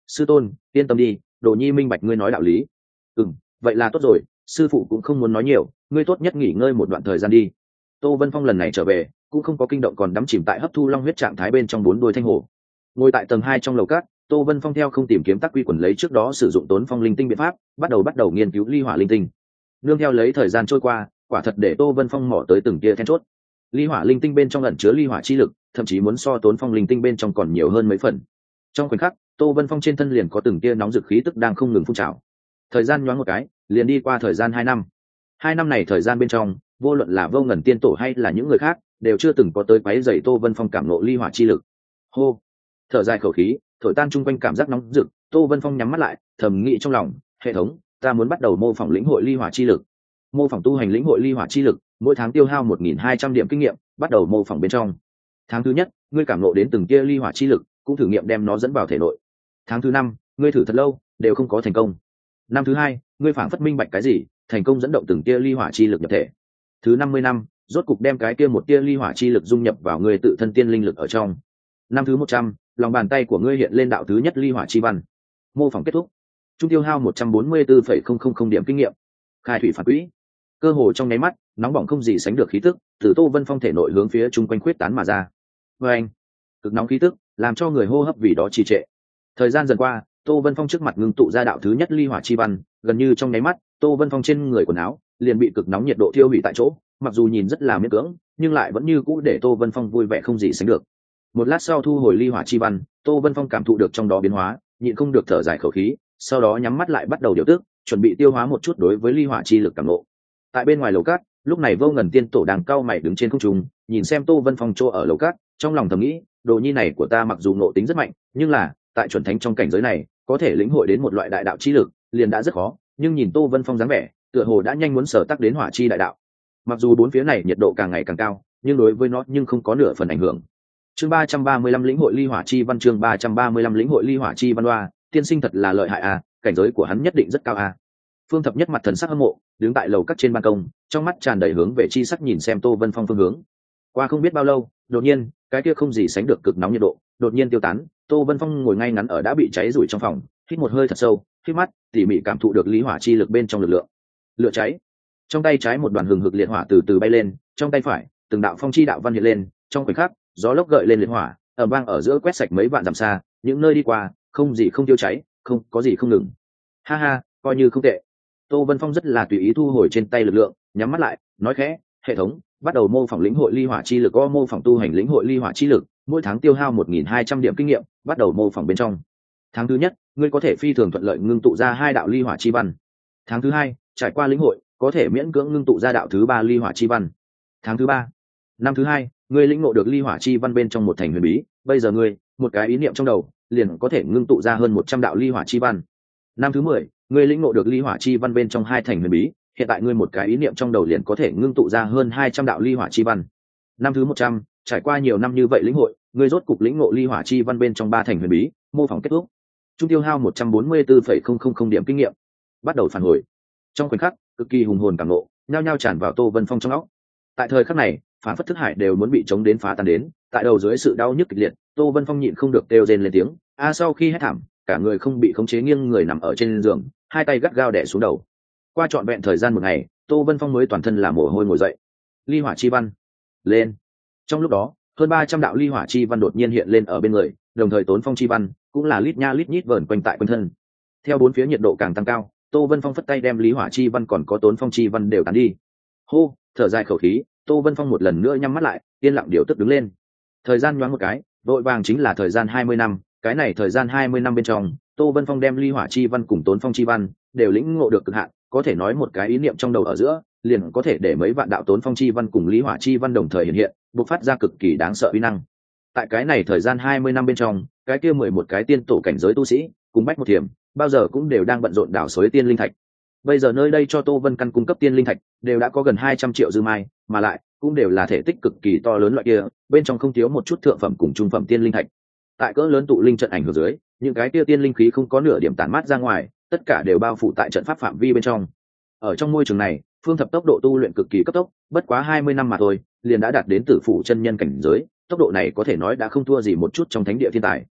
sư tôn yên tâm đi, đồ nhi minh bạch ngươi nói đạo lý. Ừ, vậy là tốt rồi, sư phụ cũng không muốn nói nhiều, ngươi tốt nhất nghỉ ngơi một đoạn thời gian đi. Tô Vân Phong lần này trở về cũng không có kinh động, còn đắm chìm tại hấp thu long huyết trạng thái bên trong bốn đuôi thanh hồ. Ngồi tại tầng hai trong lầu cát, Tô Vân Phong theo không tìm kiếm tắc quy quần lấy trước đó sử dụng tốn phong linh tinh biện pháp, bắt đầu bắt đầu nghiên cứu ly hỏa linh tinh. Nương theo lấy thời gian trôi qua, quả thật để Tô Vân Phong mò tới từng tia then chốt. Ly hỏa linh tinh bên trong ẩn chứa ly hỏa chi lực, thậm chí muốn so tốn phong linh tinh bên trong còn nhiều hơn mấy phần. Trong khoảnh khắc, Tô Vân Phong trên thân liền có từng tia nóng dực khí tức đang không ngừng phun trào. Thời gian nhoáng một cái, liền đi qua thời gian hai năm. Hai năm này thời gian bên trong, vô luận là Vô Ngần tiên tổ hay là những người khác, đều chưa từng có tới quấy rầy Tô Vân Phong cảm ngộ ly hỏa chi lực. Hô, thở dài khẩu khí, thổi tan chung quanh cảm giác nóng rực, Tô Vân Phong nhắm mắt lại, thầm nghĩ trong lòng, hệ thống, ta muốn bắt đầu mô phỏng lĩnh hội ly hỏa chi lực. Mô phỏng tu hành lĩnh hội ly hỏa chi lực, mỗi tháng tiêu hao một nghìn hai trăm điểm kinh nghiệm, bắt đầu mô phỏng bên trong. Tháng thứ nhất, ngươi cảm ngộ đến từng kia ly hỏa chi lực, cũng thử nghiệm đem nó dẫn vào thể nội. Tháng thứ năm, ngươi thử thật lâu, đều không có thành công. Năm thứ hai, ngươi phảng phất minh bạch cái gì, thành công dẫn động từng tia ly hỏa chi lực nhập thể. Thứ năm mươi năm, rốt cục đem cái kia một tia ly hỏa chi lực dung nhập vào ngươi tự thân tiên linh lực ở trong. Năm thứ một trăm, lòng bàn tay của ngươi hiện lên đạo thứ nhất ly hỏa chi văn. Mô phỏng kết thúc. Trung tiêu hao một trăm bốn mươi tư phẩy không không không điểm kinh nghiệm. Khai thủy phản quỹ. Cơ hồ trong nháy mắt, nóng bỏng không gì sánh được khí tức từ Tô Vân Phong thể nội hướng phía chung quanh khuyết tán mà ra. Và anh, cực nóng khí tức làm cho người hô hấp vì đó trì trệ. Thời gian dần qua, Tô Vân Phong trước mặt ngưng tụ ra đạo thứ nhất ly hỏa chi văn, gần như trong nháy mắt, Tô Vân Phong trên người quần áo liền bị cực nóng nhiệt độ thiêu hủy tại chỗ, mặc dù nhìn rất là miễn cưỡng, nhưng lại vẫn như cũ để Tô Vân Phong vui vẻ không gì sánh được. Một lát sau thu hồi ly hỏa chi văn, Tô Vân Phong cảm thụ được trong đó biến hóa, nhịn không được thở dài khẩu khí, sau đó nhắm mắt lại bắt đầu điều tức, chuẩn bị tiêu hóa một chút đối với ly hỏa chi lực cảm ngộ. Tại bên ngoài lầu cát, lúc này Vô Ngần tiên tổ đang cau mày đứng trên không trung, nhìn xem Tô Vân Phong chỗ ở lầu cát, trong lòng thầm nghĩ, đồ nhi này của ta mặc dù ngộ tính rất mạnh, nhưng là tại chuẩn thánh trong cảnh giới này, có thể lĩnh hội đến một loại đại đạo chi lực, liền đã rất khó, nhưng nhìn Tô Vân Phong dáng vẻ, tựa hồ đã nhanh muốn sở tác đến hỏa chi đại đạo. Mặc dù bốn phía này nhiệt độ càng ngày càng cao, nhưng đối với nó nhưng không có nửa phần ảnh hưởng. Chương ba trăm ba mươi lăm lĩnh hội ly hỏa chi văn, chương ba trăm ba mươi lăm lĩnh hội ly hỏa chi văn loa, tiên sinh thật là lợi hại a, cảnh giới của hắn nhất định rất cao a. Phương Thập Nhất mặt thần sắc hâm mộ, đứng tại lầu cắt trên ban công, trong mắt tràn đầy hướng về chi sắc nhìn xem Tô Vân Phong phương hướng. Qua không biết bao lâu, đột nhiên, cái kia không gì sánh được cực nóng nhiệt độ, đột nhiên tiêu tán, Tô Vân Phong ngồi ngay ngắn ở đã bị cháy rủi trong phòng, hít một hơi thật sâu, hít mắt, tỉ mỉ cảm thụ được lý hỏa chi lực bên trong lực lượng. Lửa cháy. Trong tay trái một đoàn hừng hực liệt hỏa từ từ bay lên, trong tay phải, từng đạo phong chi đạo văn hiện lên, trong khoảnh khắc, gió lốc gợi lên liệt hỏa, ầm vang ở giữa quét sạch mấy vạn dặm xa, những nơi đi qua, không gì không tiêu cháy, không có gì không ngừng. Ha ha, coi như không tệ. Tô Vân Phong rất là tùy ý thu hồi trên tay lực lượng, nhắm mắt lại, nói khẽ, hệ thống, bắt đầu mô phỏng lĩnh hội ly hỏa chi lực, có mô phỏng tu hành lĩnh hội ly hỏa chi lực, mỗi tháng tiêu hao một nghìn hai trăm điểm kinh nghiệm, bắt đầu mô phỏng bên trong. Tháng thứ nhất, ngươi có thể phi thường thuận lợi ngưng tụ ra hai đạo ly hỏa chi văn. Tháng thứ hai, trải qua lĩnh hội, có thể miễn cưỡng ngưng tụ ra đạo thứ ba ly hỏa chi văn. Tháng thứ ba, năm thứ hai, ngươi lĩnh ngộ được ly hỏa chi văn bên trong một thành huyền bí, bây giờ ngươi, một cái ý niệm trong đầu, liền có thể ngưng tụ ra hơn một trăm đạo ly hỏa chi văn. Năm thứ mười, ngươi lĩnh ngộ được ly hỏa chi văn bên trong hai thành huyền bí, hiện tại ngươi một cái ý niệm trong đầu liền có thể ngưng tụ ra hơn hai trăm đạo ly hỏa chi văn. Năm thứ một trăm, trải qua nhiều năm như vậy lĩnh hội, ngươi rốt cục lĩnh ngộ ly hỏa chi văn bên trong ba thành huyền bí, mô phỏng kết thúc. Trung tiêu hao một trăm bốn mươi tư phẩy không không không điểm kinh nghiệm. Bắt đầu phản hồi. Trong khoảnh khắc, cực kỳ hùng hồn cảm ngộ, nhao nhao tràn vào Tô Vân Phong trong óc. Tại thời khắc này, phản phất thức hải đều muốn bị chống đến phá tan đến, tại đầu dưới sự đau nhức kịch liệt, Tô Vân Phong nhịn không được kêu rên lên tiếng, a sau khi hét thảm, cả người không bị khống chế nghiêng người nằm ở trên giường, hai tay gắt gao đè xuống đầu. Qua trọn vẹn thời gian một ngày, Tô Vân Phong mới toàn thân là mồ hôi ngồi dậy. Ly hỏa chi văn lên. Trong lúc đó, hơn ba trăm đạo ly hỏa chi văn đột nhiên hiện lên ở bên người, đồng thời tốn phong chi văn cũng là lít nha lít nhít vờn quanh tại quanh thân. Theo bốn phía nhiệt độ càng tăng cao, Tô Vân Phong phất tay đem lý hỏa chi văn còn có tốn phong chi văn đều tán đi. Hô, thở dài khẩu khí, Tô Vân Phong một lần nữa nhắm mắt lại, yên lặng điều tức đứng lên. Thời gian nhoáng một cái, vội vàng chính là thời gian hai mươi năm, cái này thời gian hai mươi năm bên trong, Tô Vân Phong đem ly hỏa chi văn cùng tốn phong chi văn đều lĩnh ngộ được cực hạn, có thể nói một cái ý niệm trong đầu ở giữa, liền có thể để mấy vạn đạo tốn phong chi văn cùng lý hỏa chi văn đồng thời hiện hiện, bộc phát ra cực kỳ đáng sợ uy năng. Tại cái này thời gian hai mươi năm bên trong, cái kia mười một cái tiên tổ cảnh giới tu sĩ, cùng bách một thiểm, bao giờ cũng đều đang bận rộn đào xới tiên linh thạch. Bây giờ nơi đây cho Tô Vân Căn cung cấp tiên linh thạch, đều đã có gần hai trăm triệu dư mai, mà lại cũng đều là thể tích cực kỳ to lớn loại kia, bên trong không thiếu một chút thượng phẩm cùng trung phẩm tiên linh thạch. Tại cỡ lớn tụ linh trận ảnh hưởng dưới, những cái kia tiên linh khí không có nửa điểm tản mát ra ngoài, tất cả đều bao phủ tại trận pháp phạm vi bên trong. Ở trong môi trường này, Phương Thập tốc độ tu luyện cực kỳ cấp tốc, bất quá hai mươi năm mà thôi, liền đã đạt đến tử phủ chân nhân cảnh giới, tốc độ này có thể nói đã không thua gì một chút trong thánh địa thiên tài.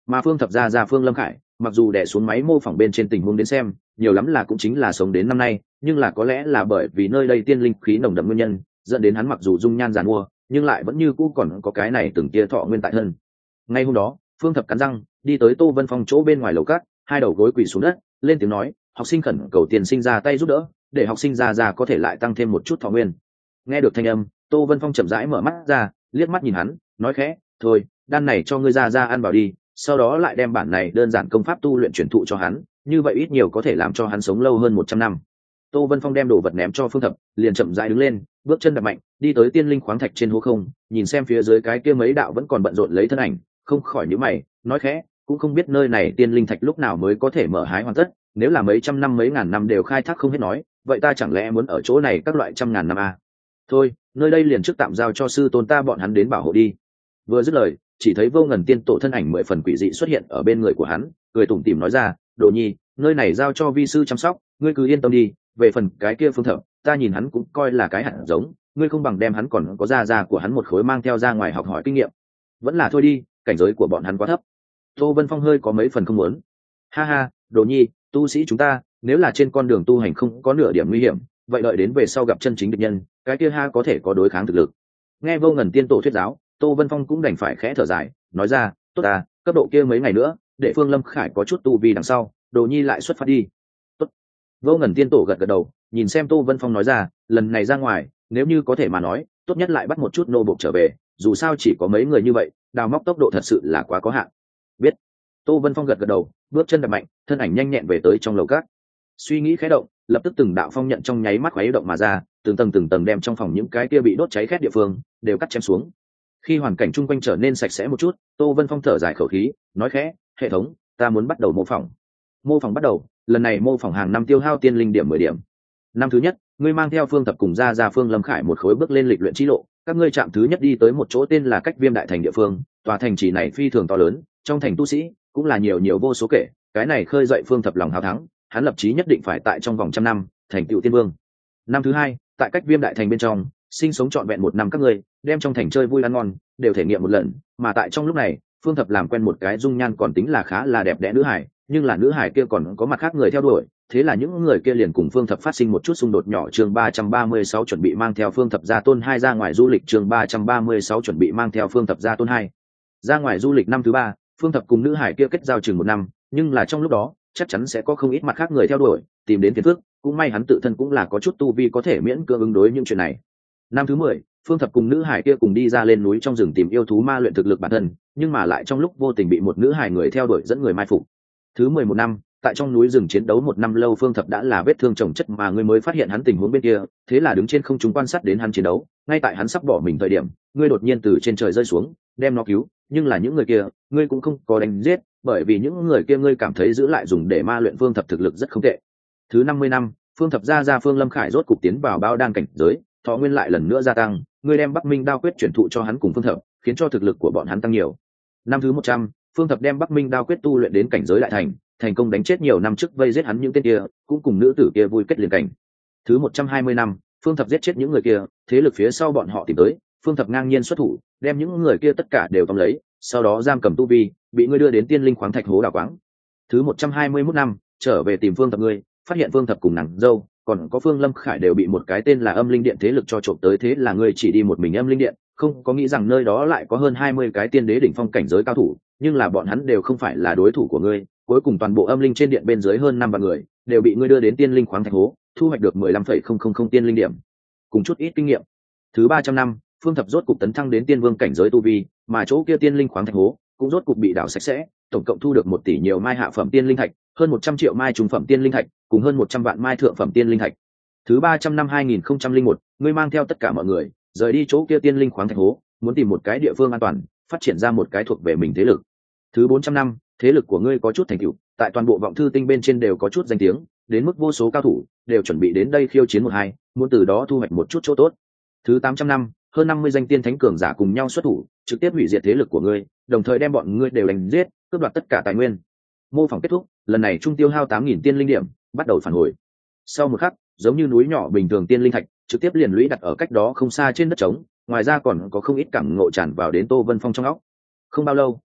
Mà Phương Thập gia gia Phương Lâm Khải, mặc dù đè xuống máy mô phỏng bên trên tình huống đến xem, nhiều lắm là cũng chính là sống đến năm nay, nhưng là có lẽ là bởi vì nơi đây tiên linh khí nồng đậm nguyên nhân, dẫn đến hắn mặc dù dung nhan giàn mua, nhưng lại vẫn như cũ còn có cái này từng tia thọ nguyên tại thân. Ngay hôm đó, Phương Thập cắn răng, đi tới Tô Vân Phong chỗ bên ngoài lầu cát, hai đầu gối quỳ xuống đất, lên tiếng nói, học sinh khẩn cầu tiền sinh ra tay giúp đỡ, để học sinh già già có thể lại tăng thêm một chút thọ nguyên. Nghe được thanh âm, Tô Vân Phong chậm rãi mở mắt ra, liếc mắt nhìn hắn, nói khẽ, thôi, đan này cho ngươi ra ra ăn vào đi, sau đó lại đem bản này đơn giản công pháp tu luyện truyền thụ cho hắn, như vậy ít nhiều có thể làm cho hắn sống lâu hơn một trăm năm. Tô Vân Phong đem đồ vật ném cho Phương Thập, liền chậm rãi đứng lên, bước chân đập mạnh, đi tới tiên linh khoáng thạch trên hố không, nhìn xem phía dưới cái kia mấy đạo vẫn còn bận rộn lấy thân ảnh, không khỏi nhíu mày, nói khẽ, cũng không biết nơi này tiên linh thạch lúc nào mới có thể mở hái hoàn tất, nếu là mấy trăm năm mấy ngàn năm đều khai thác không hết nói, vậy ta chẳng lẽ muốn ở chỗ này các loại trăm ngàn năm à? Thôi, nơi đây liền trước tạm giao cho sư tôn ta bọn hắn đến bảo hộ đi. Vừa dứt lời, chỉ thấy Vô Ngần tiên tổ thân ảnh mười phần quỷ dị xuất hiện ở bên người của hắn, cười tủm tỉm nói ra, Đồ Nhi, nơi này giao cho vi sư chăm sóc, ngươi cứ yên tâm đi, về phần cái kia Phương Thập, ta nhìn hắn cũng coi là cái hạt giống, ngươi không bằng đem hắn còn có gia gia của hắn một khối mang theo ra ngoài học hỏi kinh nghiệm. Vẫn là thôi đi, cảnh giới của bọn hắn quá thấp. Tô Vân Phong hơi có mấy phần không muốn. Ha ha, Đồ Nhi, tu sĩ chúng ta, nếu là trên con đường tu hành không có nửa điểm nguy hiểm, vậy đợi đến về sau gặp chân chính địch nhân, cái kia ha có thể có đối kháng thực lực. Nghe Vô Ngần tiên tổ thuyết giáo, Tô Vân Phong cũng đành phải khẽ thở dài, nói ra, tốt à, cấp độ kia mấy ngày nữa, để Phương Lâm Khải có chút tu vi đằng sau, Đồ Nhi lại xuất phát đi. Tốt. Vô Ngần tiên tổ gật gật đầu, nhìn xem Tô Vân Phong nói ra, lần này ra ngoài, nếu như có thể mà nói, tốt nhất lại bắt một chút nô bộc trở về, dù sao chỉ có mấy người như vậy, đào móc tốc độ thật sự là quá có hạn. Biết. Tô Vân Phong gật gật đầu, bước chân đập mạnh, thân ảnh nhanh nhẹn về tới trong lầu các. Suy nghĩ khẽ động, lập tức từng đạo phong nhận trong nháy mắt khuấy động mà ra, từng tầng từng tầng đem trong phòng những cái kia bị đốt cháy khét địa phương đều cắt chém xuống. Khi hoàn cảnh chung quanh trở nên sạch sẽ một chút, Tô Vân Phong thở dài khẩu khí, nói khẽ, hệ thống, ta muốn bắt đầu mô phỏng. Mô phỏng bắt đầu, lần này mô phỏng hàng năm tiêu hao tiên linh điểm mười điểm. Năm thứ nhất, ngươi mang theo Phương Thập cùng ra ra Phương Lâm Khải một khối bước lên lịch luyện chi lộ, các ngươi chạm thứ nhất đi tới một chỗ tên là Cách Viêm Đại Thành địa phương, tòa thành trì này phi thường to lớn, trong thành tu sĩ cũng là nhiều nhiều vô số kể, cái này khơi dậy Phương Thập lòng hào thắng, hắn lập chí nhất định phải tại trong vòng trăm năm thành tựu tiên vương. Năm thứ hai, tại Cách Viêm Đại Thành bên trong sinh sống trọn vẹn một năm, các ngươi đem trong thành chơi vui ăn ngon đều thể nghiệm một lần, mà tại trong lúc này Phương Thập làm quen một cái dung nhan còn tính là khá là đẹp đẽ nữ hải, nhưng là nữ hải kia còn có mặt khác người theo đuổi, thế là những người kia liền cùng Phương Thập phát sinh một chút xung đột nhỏ. Chương ba trăm ba mươi sáu chuẩn bị mang theo Phương Thập gia tôn hai ra ngoài du lịch. Chương ba trăm ba mươi sáu chuẩn bị mang theo Phương Thập gia tôn hai ra ngoài du lịch. Năm thứ ba, Phương Thập cùng nữ hải kia kết giao chừng một năm, nhưng là trong lúc đó chắc chắn sẽ có không ít mặt khác người theo đuổi, tìm đến phiền phức, cũng may hắn tự thân cũng là có chút tu vi có thể miễn cưỡng ứng đối những chuyện này. Năm thứ mười, Phương Thập cùng nữ hải kia cùng đi ra lên núi trong rừng tìm yêu thú ma luyện thực lực bản thân, nhưng mà lại trong lúc vô tình bị một nữ hải người theo đuổi dẫn người mai phục. Thứ mười một năm, tại trong núi rừng chiến đấu một năm lâu, Phương Thập đã là vết thương chồng chất mà ngươi mới phát hiện hắn tình huống bên kia, thế là đứng trên không trung quan sát đến hắn chiến đấu, ngay tại hắn sắp bỏ mình thời điểm, ngươi đột nhiên từ trên trời rơi xuống, đem nó cứu, nhưng là những người kia, ngươi cũng không có đánh giết, bởi vì những người kia ngươi cảm thấy giữ lại dùng để ma luyện Phương Thập thực lực rất không tệ. Thứ năm mươi năm, Phương Thập gia gia Phương Lâm Khải rốt cục tiến vào bao đan cảnh giới, thọ nguyên lại lần nữa gia tăng, ngươi đem Bắc Minh đao quyết chuyển thụ cho hắn cùng Phương Thập, khiến cho thực lực của bọn hắn tăng nhiều. Năm thứ một trăm, Phương Thập đem Bắc Minh đao quyết tu luyện đến cảnh giới đại thành, thành công đánh chết nhiều năm trước vây giết hắn những tên kia, cũng cùng nữ tử kia vui kết liền cảnh. Thứ một trăm hai mươi năm, Phương Thập giết chết những người kia, thế lực phía sau bọn họ tìm tới, Phương Thập ngang nhiên xuất thủ, đem những người kia tất cả đều tóm lấy, sau đó giam cầm tu vi, bị ngươi đưa đến tiên linh khoáng thạch hố đào quáng. Thứ một trăm hai mươi mốt năm, trở về tìm Phương Thập ngươi, phát hiện Phương Thập cùng nàng dâu, còn có Phương Lâm Khải đều bị một cái tên là Âm Linh Điện thế lực cho trộm tới, thế là ngươi chỉ đi một mình Âm Linh Điện, không có nghĩ rằng nơi đó lại có hơn hai mươi cái tiên đế đỉnh phong cảnh giới cao thủ, nhưng là bọn hắn đều không phải là đối thủ của ngươi, cuối cùng toàn bộ Âm Linh trên điện bên dưới hơn năm vạn người đều bị ngươi đưa đến tiên linh khoáng thạch hố, thu hoạch được mười lăm phẩy không không không tiên linh điểm cùng chút ít kinh nghiệm. Thứ ba trăm năm, Phương Thập rốt cục tấn thăng đến tiên vương cảnh giới tu vi, mà chỗ kia tiên linh khoáng thạch hố cũng rốt cục bị đào sạch sẽ, tổng cộng thu được một tỷ nhiều mai hạ phẩm tiên linh thạch, hơn một trăm triệu mai trung phẩm tiên linh thạch, cùng hơn một trăm vạn mai thượng phẩm tiên linh thạch. Thứ ba trăm năm hai nghìn không trăm linh một, ngươi mang theo tất cả mọi người rời đi chỗ kia tiên linh khoáng thạch hố, muốn tìm một cái địa phương an toàn, phát triển ra một cái thuộc về mình thế lực. Thứ bốn trăm năm, thế lực của ngươi có chút thành tựu, tại toàn bộ vọng thư tinh bên trên đều có chút danh tiếng, đến mức vô số cao thủ đều chuẩn bị đến đây khiêu chiến một hai, muốn từ đó thu hoạch một chút chỗ tốt. Thứ tám trăm năm, hơn năm mươi danh tiên thánh cường giả cùng nhau xuất thủ, trực tiếp hủy diệt thế lực của ngươi, đồng thời đem bọn ngươi đều đánh giết, cướp đoạt tất cả tài nguyên. Mô phỏng kết thúc, lần này trung tiêu hao tám nghìn tiên linh điểm, bắt đầu phản hồi. Sau một khắc, giống như núi nhỏ bình thường tiên linh thạch trực tiếp liền lũy đặt ở cách đó không xa trên đất trống, ngoài ra còn có không ít cảm ngộ tràn vào đến Tô Vân Phong trong óc. Không bao lâu,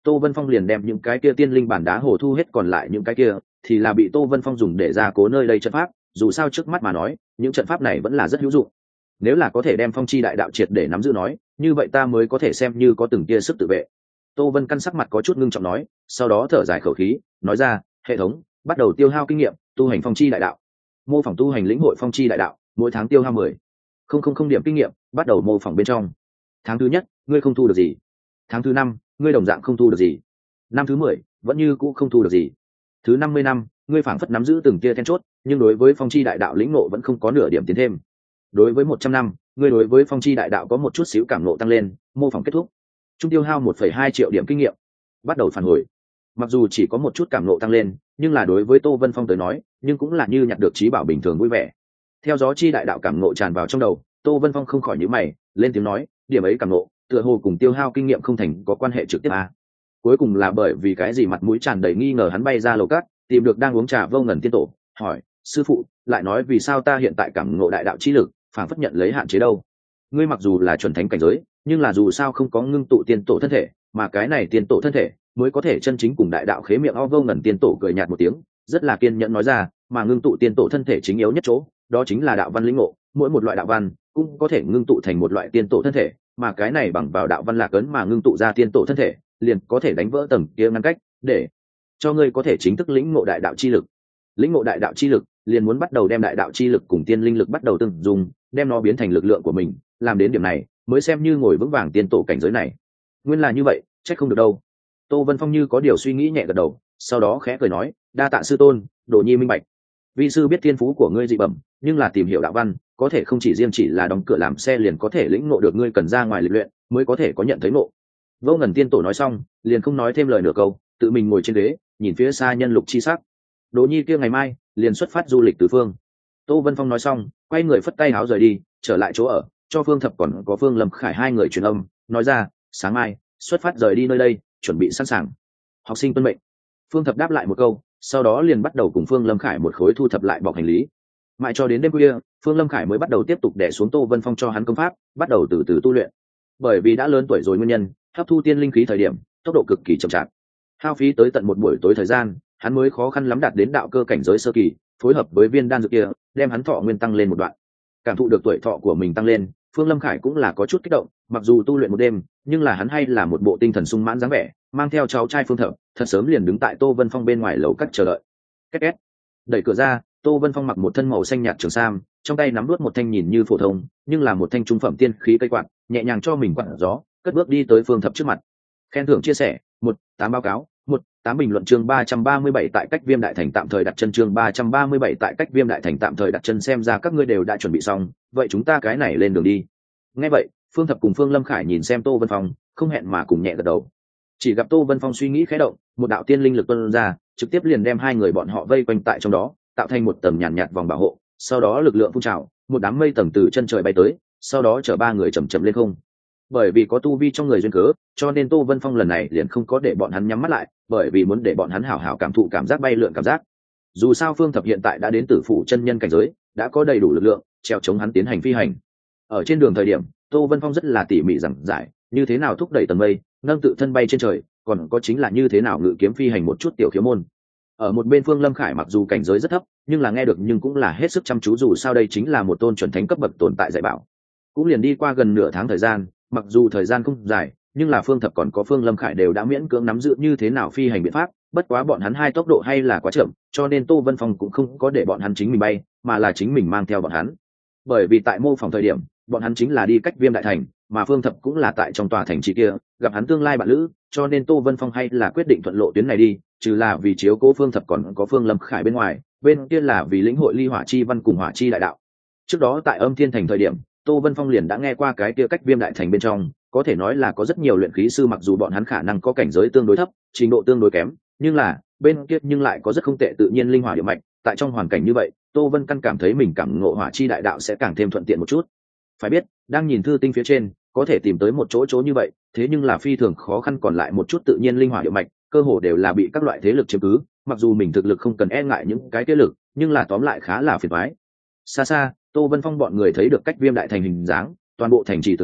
Tô Vân Phong liền đem những cái kia tiên linh bản đá hồ thu hết, còn lại những cái kia thì là bị Tô Vân Phong dùng để gia cố nơi đây trận pháp. Dù sao trước mắt mà nói, những trận pháp này vẫn là rất hữu dụng. Nếu là có thể đem phong chi đại đạo triệt để nắm giữ nói, như vậy ta mới có thể xem như có từng tia sức tự vệ. Tô Vân Căn sắc mặt có chút ngưng trọng nói, sau đó thở dài khẩu khí, nói ra, hệ thống bắt đầu tiêu hao kinh nghiệm, tu hành phong chi đại đạo. Mô phỏng tu hành lĩnh hội phong chi đại đạo, mỗi tháng tiêu hao mười không không không điểm kinh nghiệm, bắt đầu mô phỏng bên trong. Tháng thứ nhất, ngươi không thu được gì. Tháng thứ năm, ngươi đồng dạng không thu được gì. Năm thứ mười, vẫn như cũ không thu được gì. Thứ năm mươi năm, ngươi phảng phất nắm giữ từng tia then chốt, nhưng đối với phong chi đại đạo lĩnh ngộ vẫn không có nửa điểm tiến thêm. Đối với một trăm năm, ngươi đối với phong chi đại đạo có một chút xíu cảm ngộ tăng lên, mô phỏng kết thúc. Trung tiêu hao một phẩy hai triệu điểm kinh nghiệm, bắt đầu phản hồi. Mặc dù chỉ có một chút cảm ngộ tăng lên, nhưng là đối với Tô Vân Phong tới nói, nhưng cũng là như nhặt được trí bảo bình thường vui vẻ. Theo gió chi đại đạo cảm ngộ tràn vào trong đầu, Tô Vân Phong không khỏi nhíu mày, lên tiếng nói, điểm ấy cảm ngộ, tựa hồ cùng tiêu hao kinh nghiệm không thành có quan hệ trực tiếp à. Cuối cùng là bởi vì cái gì mặt mũi tràn đầy nghi ngờ hắn bay ra lầu cát, tìm được đang uống trà Vô Ngần tiên tổ, hỏi, sư phụ, lại nói vì sao ta hiện tại cảm ngộ đại đạo chi lực, phảng phất nhận lấy hạn chế đâu? Ngươi mặc dù là chuẩn thánh cảnh giới, nhưng là dù sao không có ngưng tụ tiên tổ thân thể, mà cái này tiên tổ thân thể mới có thể chân chính cùng đại đạo khế miệng. O Vô Ngần tiên tổ cười nhạt một tiếng, rất là kiên nhẫn nói ra, mà ngưng tụ tiên tổ thân thể chính yếu nhất chỗ, đó chính là đạo văn lĩnh ngộ, mỗi một loại đạo văn cũng có thể ngưng tụ thành một loại tiên tổ thân thể, mà cái này bằng vào đạo văn lạc ấn mà ngưng tụ ra tiên tổ thân thể, liền có thể đánh vỡ tầng kia ngăn cách, để cho ngươi có thể chính thức lĩnh ngộ đại đạo chi lực. Lĩnh ngộ đại đạo chi lực, liền muốn bắt đầu đem đại đạo chi lực cùng tiên linh lực bắt đầu tương dùng, đem nó biến thành lực lượng của mình, làm đến điểm này, mới xem như ngồi vững vàng tiên tổ cảnh giới này. Nguyên là như vậy, trách không được đâu. Tô Vân Phong như có điều suy nghĩ nhẹ gật đầu, sau đó khẽ cười nói, đa tạ sư tôn, Đồ Nhi minh bạch. Vi sư biết thiên phú của ngươi dị bẩm, nhưng là tìm hiểu đạo văn, có thể không chỉ riêng chỉ là đóng cửa làm xe liền có thể lĩnh ngộ được, ngươi cần ra ngoài luyện luyện, mới có thể có nhận thấy ngộ. Vô Ngần tiên tổ nói xong, liền không nói thêm lời nửa câu, tự mình ngồi trên ghế, nhìn phía xa nhân lục chi sắc. Đồ Nhi kia ngày mai liền xuất phát du lịch tứ phương. Tô Vân Phong nói xong, quay người phất tay áo rời đi, trở lại chỗ ở, cho Phương Thập còn có Phương Lâm Khải hai người truyền âm, nói ra, sáng mai xuất phát rời đi nơi đây, chuẩn bị sẵn sàng. Học sinh tuân mệnh. Phương Thập đáp lại một câu, sau đó liền bắt đầu cùng Phương Lâm Khải một khối thu thập lại bọc hành lý. Mãi cho đến đêm khuya, Phương Lâm Khải mới bắt đầu tiếp tục đè xuống Tô Vân Phong cho hắn công pháp, bắt đầu từ từ tu luyện. Bởi vì đã lớn tuổi rồi nguyên nhân, hấp thu tiên linh khí thời điểm tốc độ cực kỳ chậm chạp, hao phí tới tận một buổi tối thời gian, hắn mới khó khăn lắm đạt đến đạo cơ cảnh giới sơ kỳ, phối hợp với viên đan dược kia, đem hắn thọ nguyên tăng lên một đoạn. Cảm thụ được tuổi thọ của mình tăng lên, Phương Lâm Khải cũng là có chút kích động, mặc dù tu luyện một đêm, nhưng là hắn hay là một bộ tinh thần sung mãn dáng vẻ, mang theo cháu trai Phương Thập, thật sớm liền đứng tại Tô Vân Phong bên ngoài lầu cắt chờ đợi. Két két. Đẩy cửa ra, Tô Vân Phong mặc một thân màu xanh nhạt trường sam, trong tay nắm đuốt một thanh nhìn như phổ thông, nhưng là một thanh trung phẩm tiên khí cây quạt, nhẹ nhàng cho mình quạt gió, cất bước đi tới Phương Thập trước mặt. Khen thưởng chia sẻ, một, tám báo cáo, một, tám bình luận. Chương ba trăm ba mươi bảy tại cách Viêm Đại Thành tạm thời đặt chân. Chương ba trăm ba mươi bảy tại cách Viêm Đại Thành tạm thời đặt chân. Xem ra các ngươi đều đã chuẩn bị xong, vậy chúng ta cái này lên đường đi. Nghe vậy, Phương Thập cùng Phương Lâm Khải nhìn xem Tô Vân Phong, không hẹn mà cùng nhẹ gật đầu. Chỉ gặp Tô Vân Phong suy nghĩ khẽ động, một đạo tiên linh lực tuôn ra, trực tiếp liền đem hai người bọn họ vây quanh tại trong đó, tạo thành một tầng nhàn nhạt, nhạt vòng bảo hộ. Sau đó lực lượng phun trào, một đám mây tầng từ chân trời bay tới, sau đó chở ba người chậm chậm lên không. Bởi vì có tu vi trong người duyên cớ, cho nên Tô Vân Phong lần này liền không có để bọn hắn nhắm mắt lại, bởi vì muốn để bọn hắn hảo hảo cảm thụ cảm giác bay lượn cảm giác. Dù sao Phương Thập hiện tại đã đến tử phủ chân nhân cảnh giới, đã có đầy đủ lực lượng treo chống hắn tiến hành phi hành. Ở trên đường thời điểm, Tô Vân Phong rất là tỉ mỉ giảng giải, như thế nào thúc đẩy tầng mây, nâng tự thân bay trên trời, còn có chính là như thế nào ngự kiếm phi hành một chút tiểu khiếu môn. Ở một bên Phương Lâm Khải mặc dù cảnh giới rất thấp, nhưng là nghe được nhưng cũng là hết sức chăm chú, dù sao đây chính là một tôn chuẩn thánh cấp bậc tồn tại dạy bảo. Cũng liền đi qua gần nửa tháng thời gian, mặc dù thời gian không dài, nhưng là Phương Thập còn có Phương Lâm Khải đều đã miễn cưỡng nắm giữ như thế nào phi hành biện pháp, bất quá bọn hắn hai tốc độ hay là quá chậm, cho nên Tô Vân Phong cũng không có để bọn hắn chính mình bay, mà là chính mình mang theo bọn hắn. Bởi vì tại mô phỏng thời điểm, bọn hắn chính là đi cách Viêm Đại Thành, mà Phương Thập cũng là tại trong tòa thành trì kia, gặp hắn tương lai bạn lữ, cho nên Tô Vân Phong hay là quyết định thuận lộ tuyến này đi, trừ là vì chiếu cố Phương Thập còn có Phương Lâm Khải bên ngoài, bên kia là vì lĩnh hội ly hỏa chi văn cùng hỏa chi đại đạo. Trước đó tại Âm Thiên Thành thời điểm, Tô Vân Phong liền đã nghe qua cái kia cách Viêm Đại Thành bên trong, có thể nói là có rất nhiều luyện khí sư, mặc dù bọn hắn khả năng có cảnh giới tương đối thấp, trình độ tương đối kém, nhưng là bên kia nhưng lại có rất không tệ tự nhiên linh hỏa địa mạch. Tại trong hoàn cảnh như vậy, Tô Vân Căn cảm thấy mình cảm ngộ hỏa chi đại đạo sẽ càng thêm thuận tiện một chút. Phải biết, đang nhìn thư tinh phía trên, có thể tìm tới một chỗ chỗ như vậy, thế nhưng là phi thường khó khăn, còn lại một chút tự nhiên linh hỏa địa mạch, cơ hồ đều là bị các loại thế lực chiếm cứ. Mặc dù mình thực lực không cần e ngại những cái thế lực, nhưng là tóm lại khá là phiền toái. Xa xa, Tô Vân Phong bọn người thấy được cách Viêm Đại Thành hình dáng, toàn bộ thành trì tường thành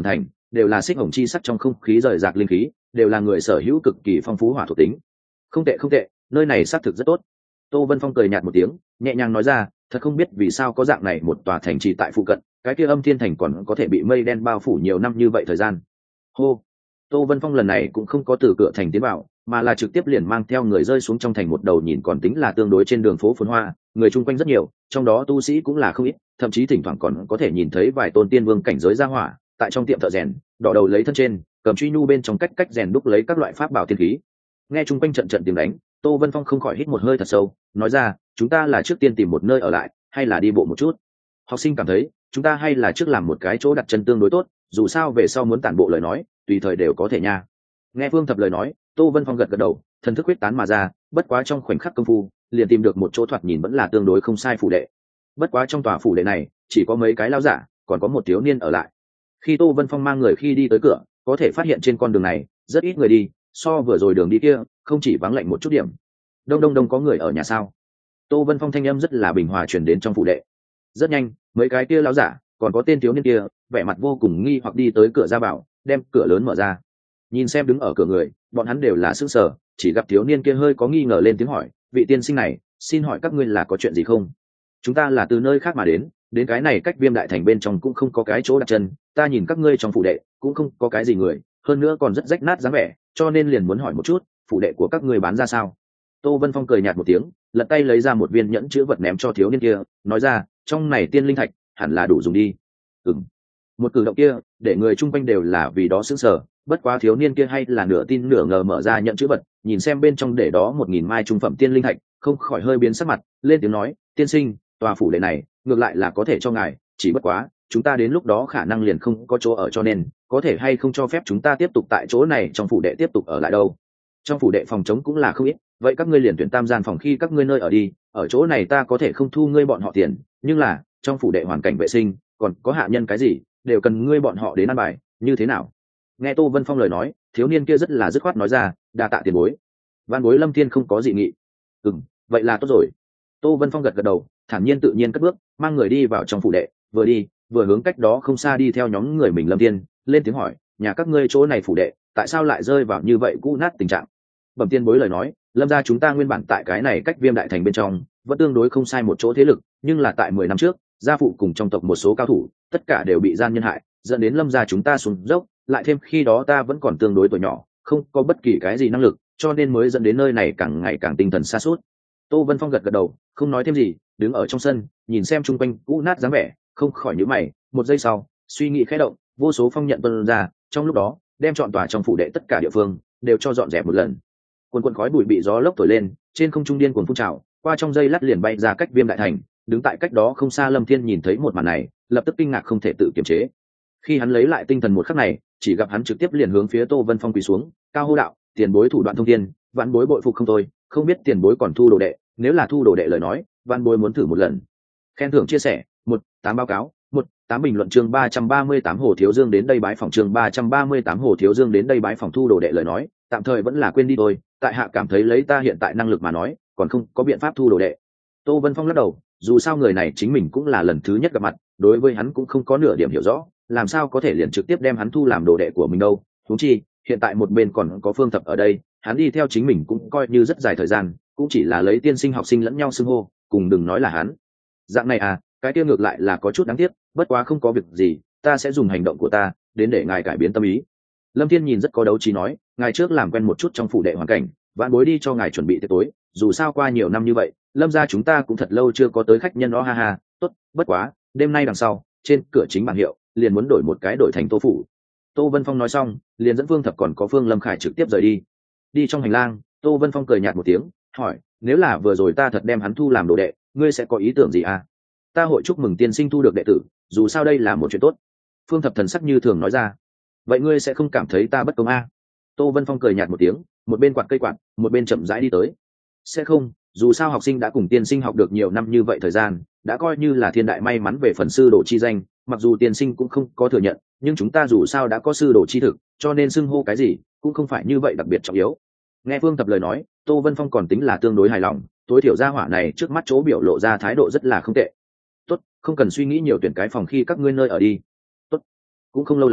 đều là xích hồng chi sắc trong không khí rời rạc linh khí, đều là người sở hữu cực kỳ phong phú hỏa thuộc tính. Không tệ không tệ, nơi này xác thực rất tốt. Tô Vân Phong cười nhạt một tiếng, nhẹ nhàng nói ra, thật không biết vì sao có dạng này một tòa thành trì tại phụ cận, cái kia Âm Thiên Thành còn có thể bị mây đen bao phủ nhiều năm như vậy thời gian. Hô. Tô Vân Phong lần này cũng không có từ cửa thành tiến vào, mà là trực tiếp liền mang theo người rơi xuống trong thành, một đầu nhìn còn tính là tương đối trên đường phố phồn hoa, người chung quanh rất nhiều, trong đó tu sĩ cũng là không ít, thậm chí thỉnh thoảng còn có thể nhìn thấy vài tôn tiên vương cảnh giới ra hỏa, tại trong tiệm thợ rèn, đỏ đầu lấy thân trên, cầm truy nhu bên trong cách cách rèn đúc lấy các loại pháp bảo tiên khí. Nghe chung quanh trận trận tiếng đánh, Tô Vân Phong không khỏi hít một hơi thật sâu, nói ra, chúng ta là trước tiên tìm một nơi ở lại, hay là đi bộ một chút? Học sinh cảm thấy, chúng ta hay là trước làm một cái chỗ đặt chân tương đối tốt, dù sao về sau muốn tản bộ lời nói, tùy thời đều có thể nha. Nghe Phương Thập lời nói, Tô Vân Phong gật gật đầu, thần thức huyết tán mà ra, bất quá trong khoảnh khắc công phu, liền tìm được một chỗ thoạt nhìn vẫn là tương đối không sai phủ đệ. Bất quá trong tòa phủ đệ này, chỉ có mấy cái lão giả, còn có một thiếu niên ở lại. Khi Tô Vân Phong mang người khi đi tới cửa, có thể phát hiện trên con đường này rất ít người đi, so vừa rồi đường đi kia không chỉ vắng lạnh một chút điểm. Đông đông đông, có người ở nhà sao? Tô Vân Phong thanh âm rất là bình hòa truyền đến trong phủ đệ. Rất nhanh, mấy cái kia lão giả, còn có tên thiếu niên kia, vẻ mặt vô cùng nghi hoặc đi tới cửa ra bảo, đem cửa lớn mở ra. Nhìn xem đứng ở cửa người, bọn hắn đều là sững sờ, chỉ gặp thiếu niên kia hơi có nghi ngờ lên tiếng hỏi, vị tiên sinh này, xin hỏi các ngươi là có chuyện gì không? Chúng ta là từ nơi khác mà đến, đến cái này cách Viêm Đại Thành bên trong cũng không có cái chỗ đặt chân, ta nhìn các ngươi trong phủ đệ cũng không có cái gì người, hơn nữa còn rất rách nát dáng vẻ, cho nên liền muốn hỏi một chút, phủ đệ của các ngươi bán ra sao? Tô Vân Phong cười nhạt một tiếng, lật tay lấy ra một viên nhẫn chữ vật ném cho thiếu niên kia, nói ra, trong này tiên linh thạch hẳn là đủ dùng đi. Ừm. Một cử động kia, để người chung quanh đều là vì đó sững sờ, bất quá thiếu niên kia hay là nửa tin nửa ngờ mở ra nhẫn chữ vật, nhìn xem bên trong để đó một nghìn mai trung phẩm tiên linh thạch, không khỏi hơi biến sắc mặt, lên tiếng nói, tiên sinh, tòa phủ đệ này ngược lại là có thể cho ngài, chỉ bất quá chúng ta đến lúc đó khả năng liền không có chỗ ở, cho nên có thể hay không cho phép chúng ta tiếp tục tại chỗ này trong phủ đệ tiếp tục ở lại đâu? Trong phủ đệ phòng trống cũng là không ít, vậy các ngươi liền tuyển tam gian phòng khi các ngươi nơi ở đi, ở chỗ này ta có thể không thu ngươi bọn họ tiền, nhưng là trong phủ đệ hoàn cảnh vệ sinh, còn có hạ nhân cái gì, đều cần ngươi bọn họ đến ăn bài, như thế nào? Nghe Tô Vân Phong lời nói, thiếu niên kia rất là dứt khoát nói ra, đa tạ tiền bối. Văn bối Lâm Thiên không có dị nghị. Ừm, vậy là tốt rồi. Tô Vân Phong gật gật đầu, thản nhiên tự nhiên cất bước, mang người đi vào trong phủ đệ, vừa đi, vừa hướng cách đó không xa đi theo nhóm người mình Lâm Thiên, lên tiếng hỏi, nhà các ngươi chỗ này phủ đệ, tại sao lại rơi vào như vậy cũ nát tình trạng? Bẩm tiên bối lời nói, Lâm gia chúng ta nguyên bản tại cái này cách Viêm Đại Thành bên trong, vẫn tương đối không sai một chỗ thế lực, nhưng là tại mười năm trước, gia phụ cùng trong tộc một số cao thủ, tất cả đều bị gian nhân hại, dẫn đến Lâm gia chúng ta xuống dốc, lại thêm khi đó ta vẫn còn tương đối tuổi nhỏ, không có bất kỳ cái gì năng lực, cho nên mới dẫn đến nơi này càng ngày càng tinh thần sa sút. Tô Vân Phong gật gật đầu, không nói thêm gì, đứng ở trong sân, nhìn xem chung quanh cũ nát dáng vẻ, không khỏi nhíu mày, một giây sau, suy nghĩ khẽ động, vô số phong nhận tuôn ra, trong lúc đó, đem trọn tòa trong phủ đệ tất cả địa phương đều cho dọn dẹp một lần. Quần quần khói bụi bị gió lốc thổi lên, trên không trung điên cuồng phun trào, qua trong giây lát liền bay ra cách Viêm Đại Thành, đứng tại cách đó không xa Lâm Thiên nhìn thấy một màn này, lập tức kinh ngạc không thể tự kiềm chế. Khi hắn lấy lại tinh thần một khắc này, chỉ gặp hắn trực tiếp liền hướng phía Tô Vân Phong quỳ xuống, cao hô đạo, tiền bối thủ đoạn thông thiên, vạn bối bội phục không thôi, không biết tiền bối còn thu đồ đệ, nếu là thu đồ đệ lời nói, vạn bối muốn thử một lần. Khen thưởng chia sẻ, một, tám báo cáo, một, tám bình luận, chương ba trăm ba mươi tám Hồ Thiếu Dương đến đây bái phòng, chương ba trăm ba mươi tám Hồ Thiếu Dương đến đây bái phòng. Thu đồ đệ lời nói, tạm thời vẫn là quên đi thôi, tại hạ cảm thấy lấy ta hiện tại năng lực mà nói, còn không có biện pháp thu đồ đệ. Tô Vân Phong lắc đầu, dù sao người này chính mình cũng là lần thứ nhất gặp mặt, đối với hắn cũng không có nửa điểm hiểu rõ, làm sao có thể liền trực tiếp đem hắn thu làm đồ đệ của mình đâu. Huống chi hiện tại một bên còn có Phương Thập ở đây, hắn đi theo chính mình cũng coi như rất dài thời gian, cũng chỉ là lấy tiên sinh học sinh lẫn nhau xưng hô, cùng đừng nói là hắn. Dạng này à, cái kia ngược lại là có chút đáng tiếc, bất quá không có việc gì, ta sẽ dùng hành động của ta đến để ngài cải biến tâm ý. Lâm Thiên nhìn rất có đấu trí nói, ngài trước làm quen một chút trong phủ đệ hoàn cảnh, vạn bối đi cho ngài chuẩn bị tiệc tối, dù sao qua nhiều năm như vậy, Lâm gia chúng ta cũng thật lâu chưa có tới khách nhân đó, ha ha. Tốt, bất quá đêm nay đằng sau trên cửa chính bảng hiệu liền muốn đổi một cái, đổi thành Tô phủ. Tô Vân Phong nói xong, liền dẫn Phương Thập còn có Phương Lâm Khải trực tiếp rời đi. Đi trong hành lang, Tô Vân Phong cười nhạt một tiếng, hỏi, nếu là vừa rồi ta thật đem hắn thu làm đồ đệ, ngươi sẽ có ý tưởng gì à? Ta hội chúc mừng tiên sinh thu được đệ tử, dù sao đây là một chuyện tốt. Phương Thập thần sắc như thường nói ra. Vậy ngươi sẽ không cảm thấy ta bất công à? Tô Vân Phong cười nhạt một tiếng, một bên quạt cây quạt, một bên chậm rãi đi tới. Sẽ không, dù sao học sinh đã cùng tiên sinh học được nhiều năm như vậy thời gian, đã coi như là thiên đại may mắn về phần sư đồ chi danh, mặc dù tiên sinh cũng không có thừa nhận, nhưng chúng ta dù sao đã có sư đồ chi thực, cho nên xưng hô cái gì cũng không phải như vậy đặc biệt trọng yếu. Nghe Phương Thập lời nói, Tô Vân Phong còn tính là tương đối hài lòng, tối thiểu gia hỏa này trước mắt chỗ biểu lộ ra thái độ rất là không tệ. Tốt, không cần suy nghĩ nhiều, tuyển cái phòng khi các ngươi nơi ở đi. Tốt. Cũng không lâu lắm,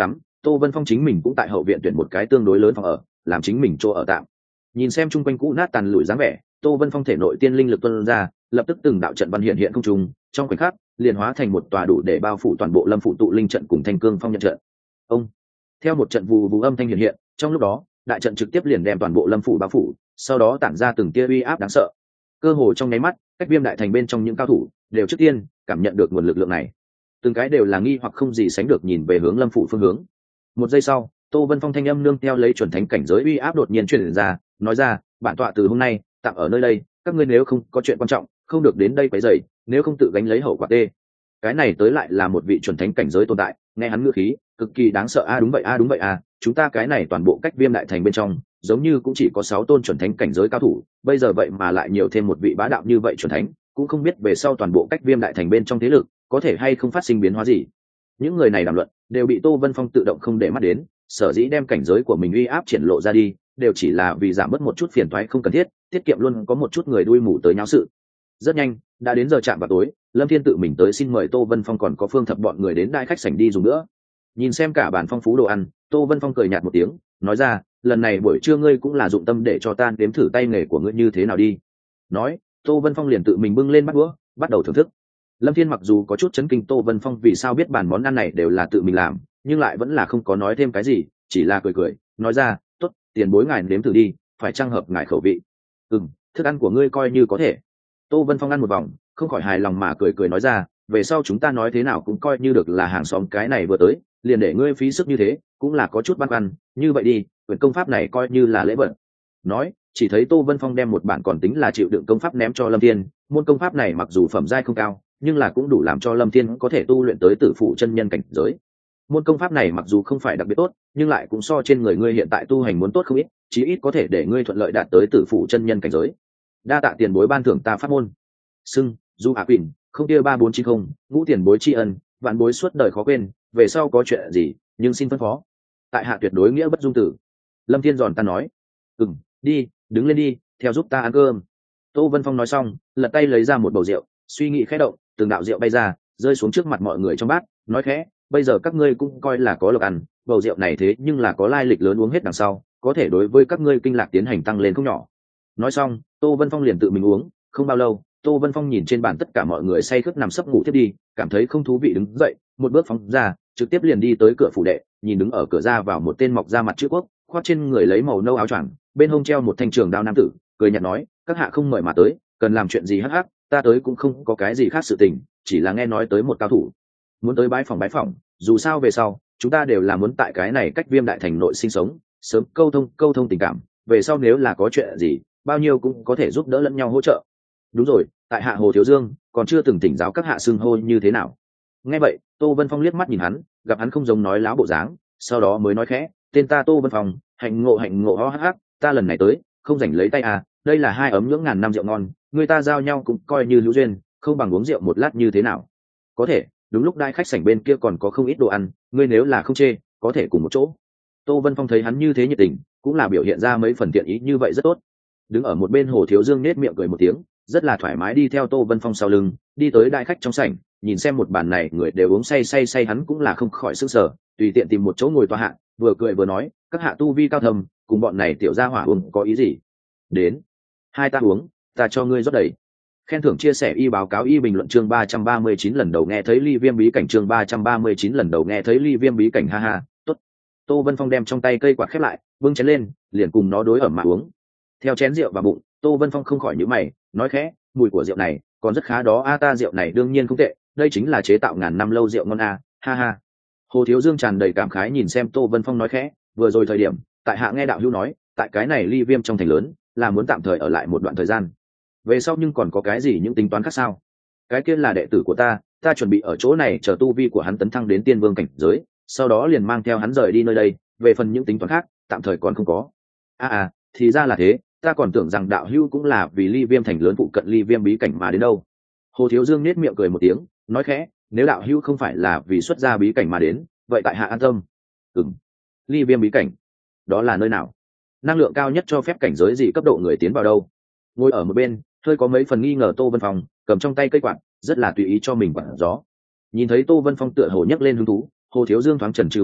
Tô Vân Phong chính mình cũng tại hậu viện tuyển một cái tương đối lớn phòng ở làm chính mình chỗ ở tạm. Nhìn xem chung quanh cũ nát tàn lụi dáng vẻ, Tô Vân Phong thể nội tiên linh lực tuôn ra, lập tức từng đạo trận văn hiện hiện không trung, trong khoảnh khắc liền hóa thành một tòa đủ để bao phủ toàn bộ Lâm phủ tụ linh trận cùng Thanh Cương Phong nhận trận. Ông theo một trận vù vù âm thanh hiện hiện, trong lúc đó đại trận trực tiếp liền đem toàn bộ Lâm phủ bao phủ, sau đó tản ra từng tia uy áp đáng sợ. Cơ hồ trong nháy mắt, cách Viêm đại thành bên trong những cao thủ đều trước tiên cảm nhận được nguồn lực lượng này, từng cái đều là nghi hoặc không gì sánh được nhìn về hướng Lâm phủ phương hướng. Một giây sau, Tô Vân Phong thanh âm nương theo lấy chuẩn thánh cảnh giới uy áp đột nhiên truyền ra, nói ra, bản tọa từ hôm nay tạm ở nơi đây, các ngươi nếu không có chuyện quan trọng không được đến đây quấy rầy, nếu không tự gánh lấy hậu quả tê. Cái này tới lại là một vị chuẩn thánh cảnh giới tồn tại, nghe hắn ngữ khí cực kỳ đáng sợ. A đúng vậy a đúng vậy a, chúng ta cái này toàn bộ cách Viêm đại thành bên trong giống như cũng chỉ có sáu tôn chuẩn thánh cảnh giới cao thủ, bây giờ vậy mà lại nhiều thêm một vị bá đạo như vậy chuẩn thánh, cũng không biết về sau toàn bộ cách Viêm đại thành bên trong thế lực có thể hay không phát sinh biến hóa gì. Những người này đàm luận đều bị Tô Vân Phong tự động không để mắt đến, sở dĩ đem cảnh giới của mình uy áp triển lộ ra đi đều chỉ là vì giảm bớt một chút phiền toái không cần thiết, tiết kiệm luôn có một chút người đuôi mù tới nháo sự. Rất nhanh đã đến giờ chạm vào tối, Lâm Thiên tự mình tới xin mời Tô Vân Phong còn có Phương Thập bọn người đến đại khách sảnh đi dùng nữa. Nhìn xem cả bàn phong phú đồ ăn, Tô Vân Phong cười nhạt một tiếng, nói ra, lần này buổi trưa ngươi cũng là dụng tâm để cho ta đếm thử tay nghề của ngươi như thế nào đi. Nói, Tô Vân Phong liền tự mình bưng lên bát đũa, bắt đầu thưởng thức. Lâm Thiên mặc dù có chút chấn kinh Tô Vân Phong vì sao biết bàn món ăn này đều là tự mình làm, nhưng lại vẫn là không có nói thêm cái gì, chỉ là cười cười, nói ra, tốt, tiền bối ngài nếm thử đi, phải trang hợp ngài khẩu vị. Ừm, thức ăn của ngươi coi như có thể. Tô Vân Phong ăn một vòng, không khỏi hài lòng mà cười cười nói ra, về sau chúng ta nói thế nào cũng coi như được là hàng xóm, cái này vừa tới liền để ngươi phí sức như thế cũng là có chút băn khoăn, như vậy đi, quyển công pháp này coi như là lễ vật. Nói, chỉ thấy Tô Vân Phong đem một bản còn tính là chịu đựng công pháp ném cho Lâm Thiên. Môn công pháp này mặc dù phẩm giai không cao, nhưng là cũng đủ làm cho Lâm Thiên có thể tu luyện tới tử phụ chân nhân cảnh giới. Môn công pháp này mặc dù không phải đặc biệt tốt, nhưng lại cũng so trên người ngươi hiện tại tu hành muốn tốt không ít, chí ít có thể để ngươi thuận lợi đạt tới tử phụ chân nhân cảnh giới. Đa tạ tiền bối ban thưởng ta pháp môn. Sưng, Du Hạ Quỳnh, không kia ba bốn chín không, ngũ tiền bối tri ân, vạn bối suốt đời khó quên, về sau có chuyện gì, nhưng xin phân phó. Tại hạ tuyệt đối nghĩa bất dung tử. Lâm Thiên giòn ta nói, ừm, đi, đứng lên đi, theo giúp ta ăn cơm. Tô Vân Phong nói xong, lật tay lấy ra một bầu rượu, suy nghĩ khẽ động, từng đạo rượu bay ra, rơi xuống trước mặt mọi người trong bát, nói khẽ, bây giờ các ngươi cũng coi là có lộc ăn, bầu rượu này thế nhưng là có lai lịch lớn, uống hết đằng sau có thể đối với các ngươi kinh lạc tiến hành tăng lên không nhỏ. Nói xong, Tô Vân Phong liền tự mình uống. Không bao lâu, Tô Vân Phong nhìn trên bàn tất cả mọi người say khướt nằm sấp ngủ tiếp đi, cảm thấy không thú vị đứng dậy, một bước phóng ra, trực tiếp liền đi tới cửa phủ đệ, nhìn đứng ở cửa ra vào một tên mọc ra mặt chữ quốc, khoác trên người lấy màu nâu áo choàng, bên hông treo một thanh trường đao nam tử, cười nhạt nói, các hạ không mời mà tới, cần làm chuyện gì hắc hắc, ta tới cũng không có cái gì khác sự tình, chỉ là nghe nói tới một cao thủ, muốn tới bái phòng bái phòng, dù sao về sau chúng ta đều là muốn tại cái này cách Viêm đại thành nội sinh sống, sớm câu thông câu thông tình cảm, về sau nếu là có chuyện gì, bao nhiêu cũng có thể giúp đỡ lẫn nhau hỗ trợ. Đúng rồi, tại hạ Hồ Thiếu Dương, còn chưa từng thỉnh giáo các hạ xưng hô như thế nào. Nghe vậy, Tô Vân Phong liếc mắt nhìn hắn, gặp hắn không giống nói láo bộ dáng, sau đó mới nói khẽ, tên ta Tô Vân Phong, hạnh ngộ hạnh ngộ ho hắc hắc, ta lần này tới không rảnh lấy tay à, đây là hai ấm nhưỡng ngàn năm rượu ngon, người ta giao nhau cũng coi như hữu duyên, không bằng uống rượu một lát như thế nào. Có thể, đúng lúc đai khách sảnh bên kia còn có không ít đồ ăn, ngươi nếu là không chê có thể cùng một chỗ. Tô Vân Phong thấy hắn như thế nhiệt tình, cũng là biểu hiện ra mấy phần thiện ý, như vậy rất tốt. Đứng ở một bên Hồ Thiếu Dương nết miệng cười một tiếng, rất là thoải mái đi theo Tô Vân Phong sau lưng, đi tới đại khách trong sảnh, nhìn xem một bàn này người đều uống say say say, hắn cũng là không khỏi sững sờ, tùy tiện tìm một chỗ ngồi tòa hạ, vừa cười vừa nói, các hạ tu vi cao thâm, cùng bọn này tiểu gia hỏa uống có ý gì? Đến, hai ta uống, ta cho ngươi rót đầy. Khen thưởng chia sẻ y báo cáo y bình luận chương ba trăm ba mươi chín lần đầu nghe thấy ly viêm bí cảnh chương ba trăm ba mươi chín lần đầu nghe thấy ly viêm bí cảnh, ha ha, tốt. Tô Vân Phong đem trong tay cây quạt khép lại, vâng chén lên, liền cùng nó đối ẩm mà uống. Theo chén rượu vào bụng, Tô Vân Phong không khỏi nhíu mày, nói khẽ, mùi của rượu này còn rất khá đó a, ta rượu này đương nhiên không tệ, đây chính là chế tạo ngàn năm lâu rượu ngon a, ha ha. Hồ Thiếu Dương tràn đầy cảm khái nhìn xem Tô Vân Phong nói khẽ, vừa rồi thời điểm tại hạ nghe đạo hữu nói, tại cái này ly viêm trong thành lớn là muốn tạm thời ở lại một đoạn thời gian, về sau nhưng còn có cái gì những tính toán khác sao? Cái kia là đệ tử của ta, ta chuẩn bị ở chỗ này chờ tu vi của hắn tấn thăng đến tiên vương cảnh giới, sau đó liền mang theo hắn rời đi nơi đây, về phần những tính toán khác tạm thời còn không có. À à, thì ra là thế, ta còn tưởng rằng đạo hữu cũng là vì ly viêm thành lớn phụ cận ly viêm bí cảnh mà đến đâu. Hồ Thiếu Dương nết miệng cười một tiếng, nói khẽ, nếu đạo hữu không phải là vì xuất gia bí cảnh mà đến, vậy tại hạ an tâm. Ừm, ly viêm bí cảnh, đó là nơi nào? Năng lượng cao nhất cho phép cảnh giới gì cấp độ người tiến vào đâu? Ngồi ở một bên hơi có mấy phần nghi ngờ Tô Vân Phong cầm trong tay cây quạt, rất là tùy ý cho mình quạt gió. Nhìn thấy Tô Vân Phong tựa hồ nhấc lên hứng thú, Hồ Thiếu Dương thoáng chần chừ một lúc,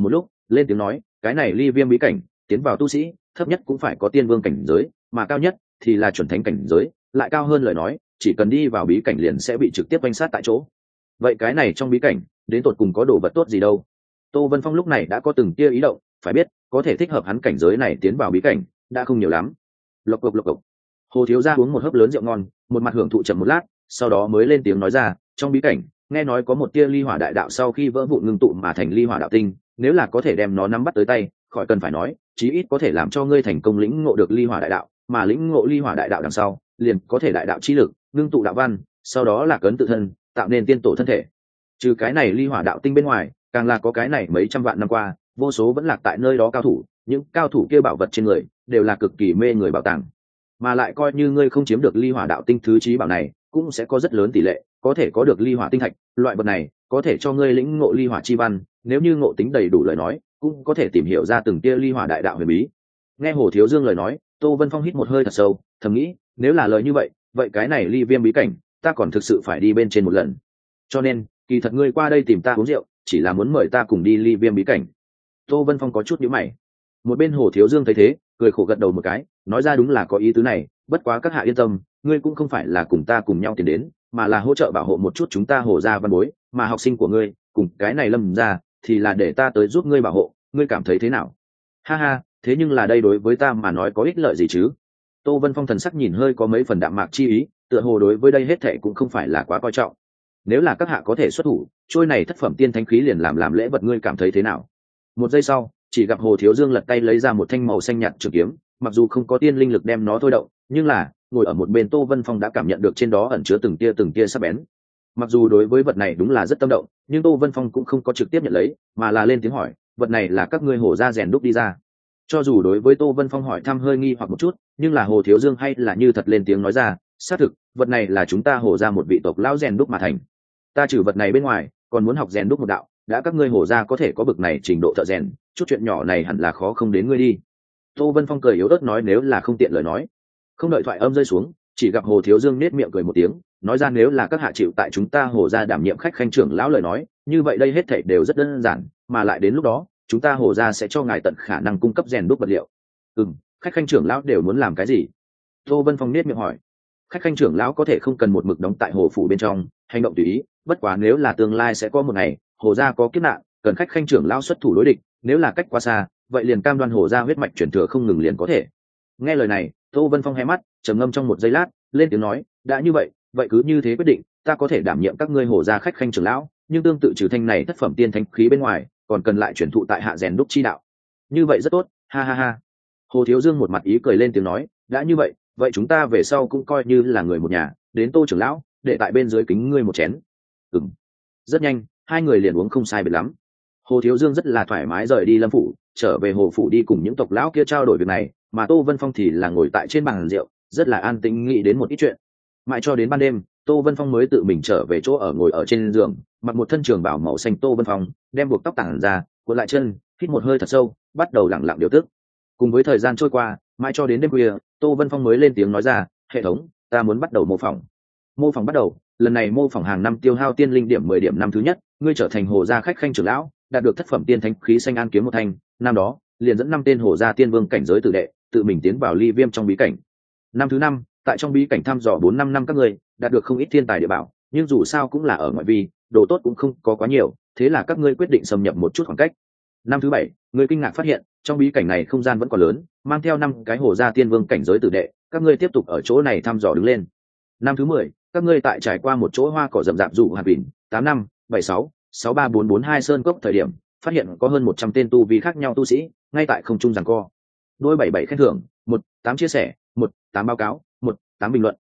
lên tiếng nói, cái này ly viêm bí cảnh tiến vào tu sĩ thấp nhất cũng phải có tiên vương cảnh giới, mà cao nhất thì là chuẩn thánh cảnh giới, lại cao hơn lời nói chỉ cần đi vào bí cảnh liền sẽ bị trực tiếp quanh sát tại chỗ. Vậy cái này trong bí cảnh đến tột cùng có đồ vật tốt gì đâu? Tô Vân Phong lúc này đã có từng tia ý động, phải biết có thể thích hợp hắn cảnh giới này tiến vào bí cảnh đã không nhiều lắm. Lộc cộc lộc cộc, Hồ thiếu gia uống một hớp lớn rượu ngon, một mặt hưởng thụ chậm một lát, sau đó mới lên tiếng nói ra, trong bí cảnh nghe nói có một tia ly hỏa đại đạo sau khi vỡ vụn ngưng tụ mà thành ly hỏa đạo tinh, nếu là có thể đem nó nắm bắt tới tay, khỏi cần phải nói, chí ít có thể làm cho ngươi thành công lĩnh ngộ được ly hỏa đại đạo, mà lĩnh ngộ ly hỏa đại đạo đằng sau, liền có thể đại đạo chi lực, ngưng tụ đạo văn, sau đó là cấn tự thân, tạo nên tiên tổ thân thể. Trừ cái này ly hỏa đạo tinh bên ngoài, càng là có cái này mấy trăm vạn năm qua, vô số vẫn lạc tại nơi đó cao thủ, những cao thủ kia bảo vật trên người đều là cực kỳ mê người bảo tàng. Mà lại coi như ngươi không chiếm được ly hỏa đạo tinh thứ trí bảo này, cũng sẽ có rất lớn tỷ lệ có thể có được ly hỏa tinh thạch, loại vật này có thể cho ngươi lĩnh ngộ ly hỏa chi văn, nếu như ngộ tính đầy đủ lời nói, cũng có thể tìm hiểu ra từng tia ly hỏa đại đạo huyền bí. Nghe Hồ Thiếu Dương lời nói, Tô Vân Phong hít một hơi thật sâu, thầm nghĩ, nếu là lời như vậy, vậy cái này ly viêm bí cảnh, ta còn thực sự phải đi bên trên một lần. Cho nên, kỳ thật ngươi qua đây tìm ta uống rượu, chỉ là muốn mời ta cùng đi ly viêm bí cảnh. Tô Vân Phong có chút nhíu mày. Một bên Hồ Thiếu Dương thấy thế, cười khổ gật đầu một cái, nói ra đúng là có ý tứ này, bất quá các hạ yên tâm, ngươi cũng không phải là cùng ta cùng nhau tiến đến, mà là hỗ trợ bảo hộ một chút chúng ta Hồ gia văn bối, mà học sinh của ngươi, cùng cái này Lâm gia, thì là để ta tới giúp ngươi bảo hộ, ngươi cảm thấy thế nào? Ha ha, thế nhưng là đây đối với ta mà nói có ích lợi gì chứ? Tô Vân Phong thần sắc nhìn hơi có mấy phần đạm mạc chi ý, tựa hồ đối với đây hết thảy cũng không phải là quá coi trọng. Nếu là các hạ có thể xuất thủ, trôi này thất phẩm tiên thánh khí liền làm làm lễ vật, ngươi cảm thấy thế nào? Một giây sau, chỉ gặp Hồ Thiếu Dương lật tay lấy ra một thanh màu xanh nhạt trường kiếm, mặc dù không có tiên linh lực đem nó thôi động, nhưng là ngồi ở một bên Tô Vân Phong đã cảm nhận được trên đó ẩn chứa từng tia từng tia sắc bén. Mặc dù đối với vật này đúng là rất tâm động, nhưng Tô Vân Phong cũng không có trực tiếp nhận lấy, mà là lên tiếng hỏi, vật này là các ngươi Hồ gia rèn đúc đi ra? Cho dù đối với Tô Vân Phong hỏi thăm hơi nghi hoặc một chút, nhưng là Hồ Thiếu Dương hay là như thật lên tiếng nói ra, xác thực, vật này là chúng ta Hồ gia một vị tộc lão rèn đúc mà thành. Ta trừ vật này bên ngoài, còn muốn học rèn đúc một đạo, đã các ngươi Hồ gia có thể có bực này trình độ thợ rèn, chút chuyện nhỏ này hẳn là khó không đến ngươi đi. Tô Vân Phong cười yếu ớt nói, nếu là không tiện lời nói. Không đợi thoại âm rơi xuống, chỉ gặp Hồ Thiếu Dương nết miệng cười một tiếng, nói ra, nếu là các hạ chịu tại chúng ta Hồ gia đảm nhiệm khách khanh trưởng lão lời nói, như vậy đây hết thảy đều rất đơn giản, mà lại đến lúc đó, chúng ta Hồ gia sẽ cho ngài tận khả năng cung cấp rèn đúc vật liệu. Ừm, khách khanh trưởng lão đều muốn làm cái gì? Tô Vân Phong nết miệng hỏi. Khách khanh trưởng lão có thể không cần một mực đóng tại hồ phủ bên trong, hành động tùy ý, bất quá nếu là tương lai sẽ có một ngày, Hồ gia có kiếp nạn, cần khách khanh trưởng lão xuất thủ đối địch, nếu là cách quá xa, vậy liền cam đoan Hồ gia huyết mạch chuyển thừa không ngừng liền có thể. Nghe lời này, Tô Vân Phong hé mắt, trầm ngâm trong một giây lát, lên tiếng nói, đã như vậy, vậy cứ như thế quyết định, ta có thể đảm nhiệm các ngươi Hồ gia khách khanh trưởng lão, nhưng tương tự trừ thanh này thất phẩm tiên thánh khí bên ngoài, còn cần lại chuyển thụ tại hạ rèn đúc chi đạo. Như vậy rất tốt, ha ha ha. Hồ Thiếu Dương một mặt ý cười lên tiếng nói, đã như vậy, vậy chúng ta về sau cũng coi như là người một nhà, đến Tô trưởng lão, để tại bên dưới kính ngươi một chén. Ừm. Rất nhanh, hai người liền uống không sai biệt lắm. Hồ Thiếu Dương rất là thoải mái rời đi Lâm phủ, trở về hồ phủ đi cùng những tộc lão kia trao đổi việc này, mà Tô Vân Phong thì là ngồi tại trên bàn rượu, rất là an tĩnh nghĩ đến một ít chuyện. Mãi cho đến ban đêm, Tô Vân Phong mới tự mình trở về chỗ ở, ngồi ở trên giường, mặc một thân trường bào màu xanh. Tô Vân Phong đem buộc tóc tản ra, cuộn lại chân, hít một hơi thật sâu, bắt đầu lặng lặng điều tức. Cùng với thời gian trôi qua, mãi cho đến đêm khuya, Tô Vân Phong mới lên tiếng nói ra, hệ thống, ta muốn bắt đầu mô phỏng. Mô phỏng bắt đầu, lần này mô phỏng hàng năm tiêu hao tiên linh điểm mười điểm. Năm thứ nhất, ngươi trở thành Hồ gia khách khanh trưởng lão, đạt được thất phẩm tiên thánh khí xanh an kiếm một thanh, năm đó liền dẫn năm tên Hồ gia tiên vương cảnh giới tử đệ, tự mình tiến vào ly viêm trong bí cảnh. Năm thứ năm, tại trong bí cảnh thăm dò bốn năm năm các ngươi đạt được không ít thiên tài địa bảo, nhưng dù sao cũng là ở ngoại vi, đồ tốt cũng không có quá nhiều, thế là các ngươi quyết định xâm nhập một chút khoảng cách. Năm thứ bảy, ngươi kinh ngạc phát hiện trong bí cảnh này không gian vẫn còn lớn, mang theo năm cái Hồ gia tiên vương cảnh giới tử đệ, các ngươi tiếp tục ở chỗ này thăm dò đứng lên. Năm thứ mười, các ngươi tại trải qua một chỗ hoa cỏ rậm rạp dụ hạt vịn, tám năm, bảy sáu, sáu ba bốn bốn hai sơn cốc thời điểm, phát hiện có hơn một trăm tên tu vi khác nhau tu sĩ ngay tại không trung giằng co. Đôi bảy bảy khen thưởng, một tám chia sẻ, một tám báo cáo, một tám bình luận,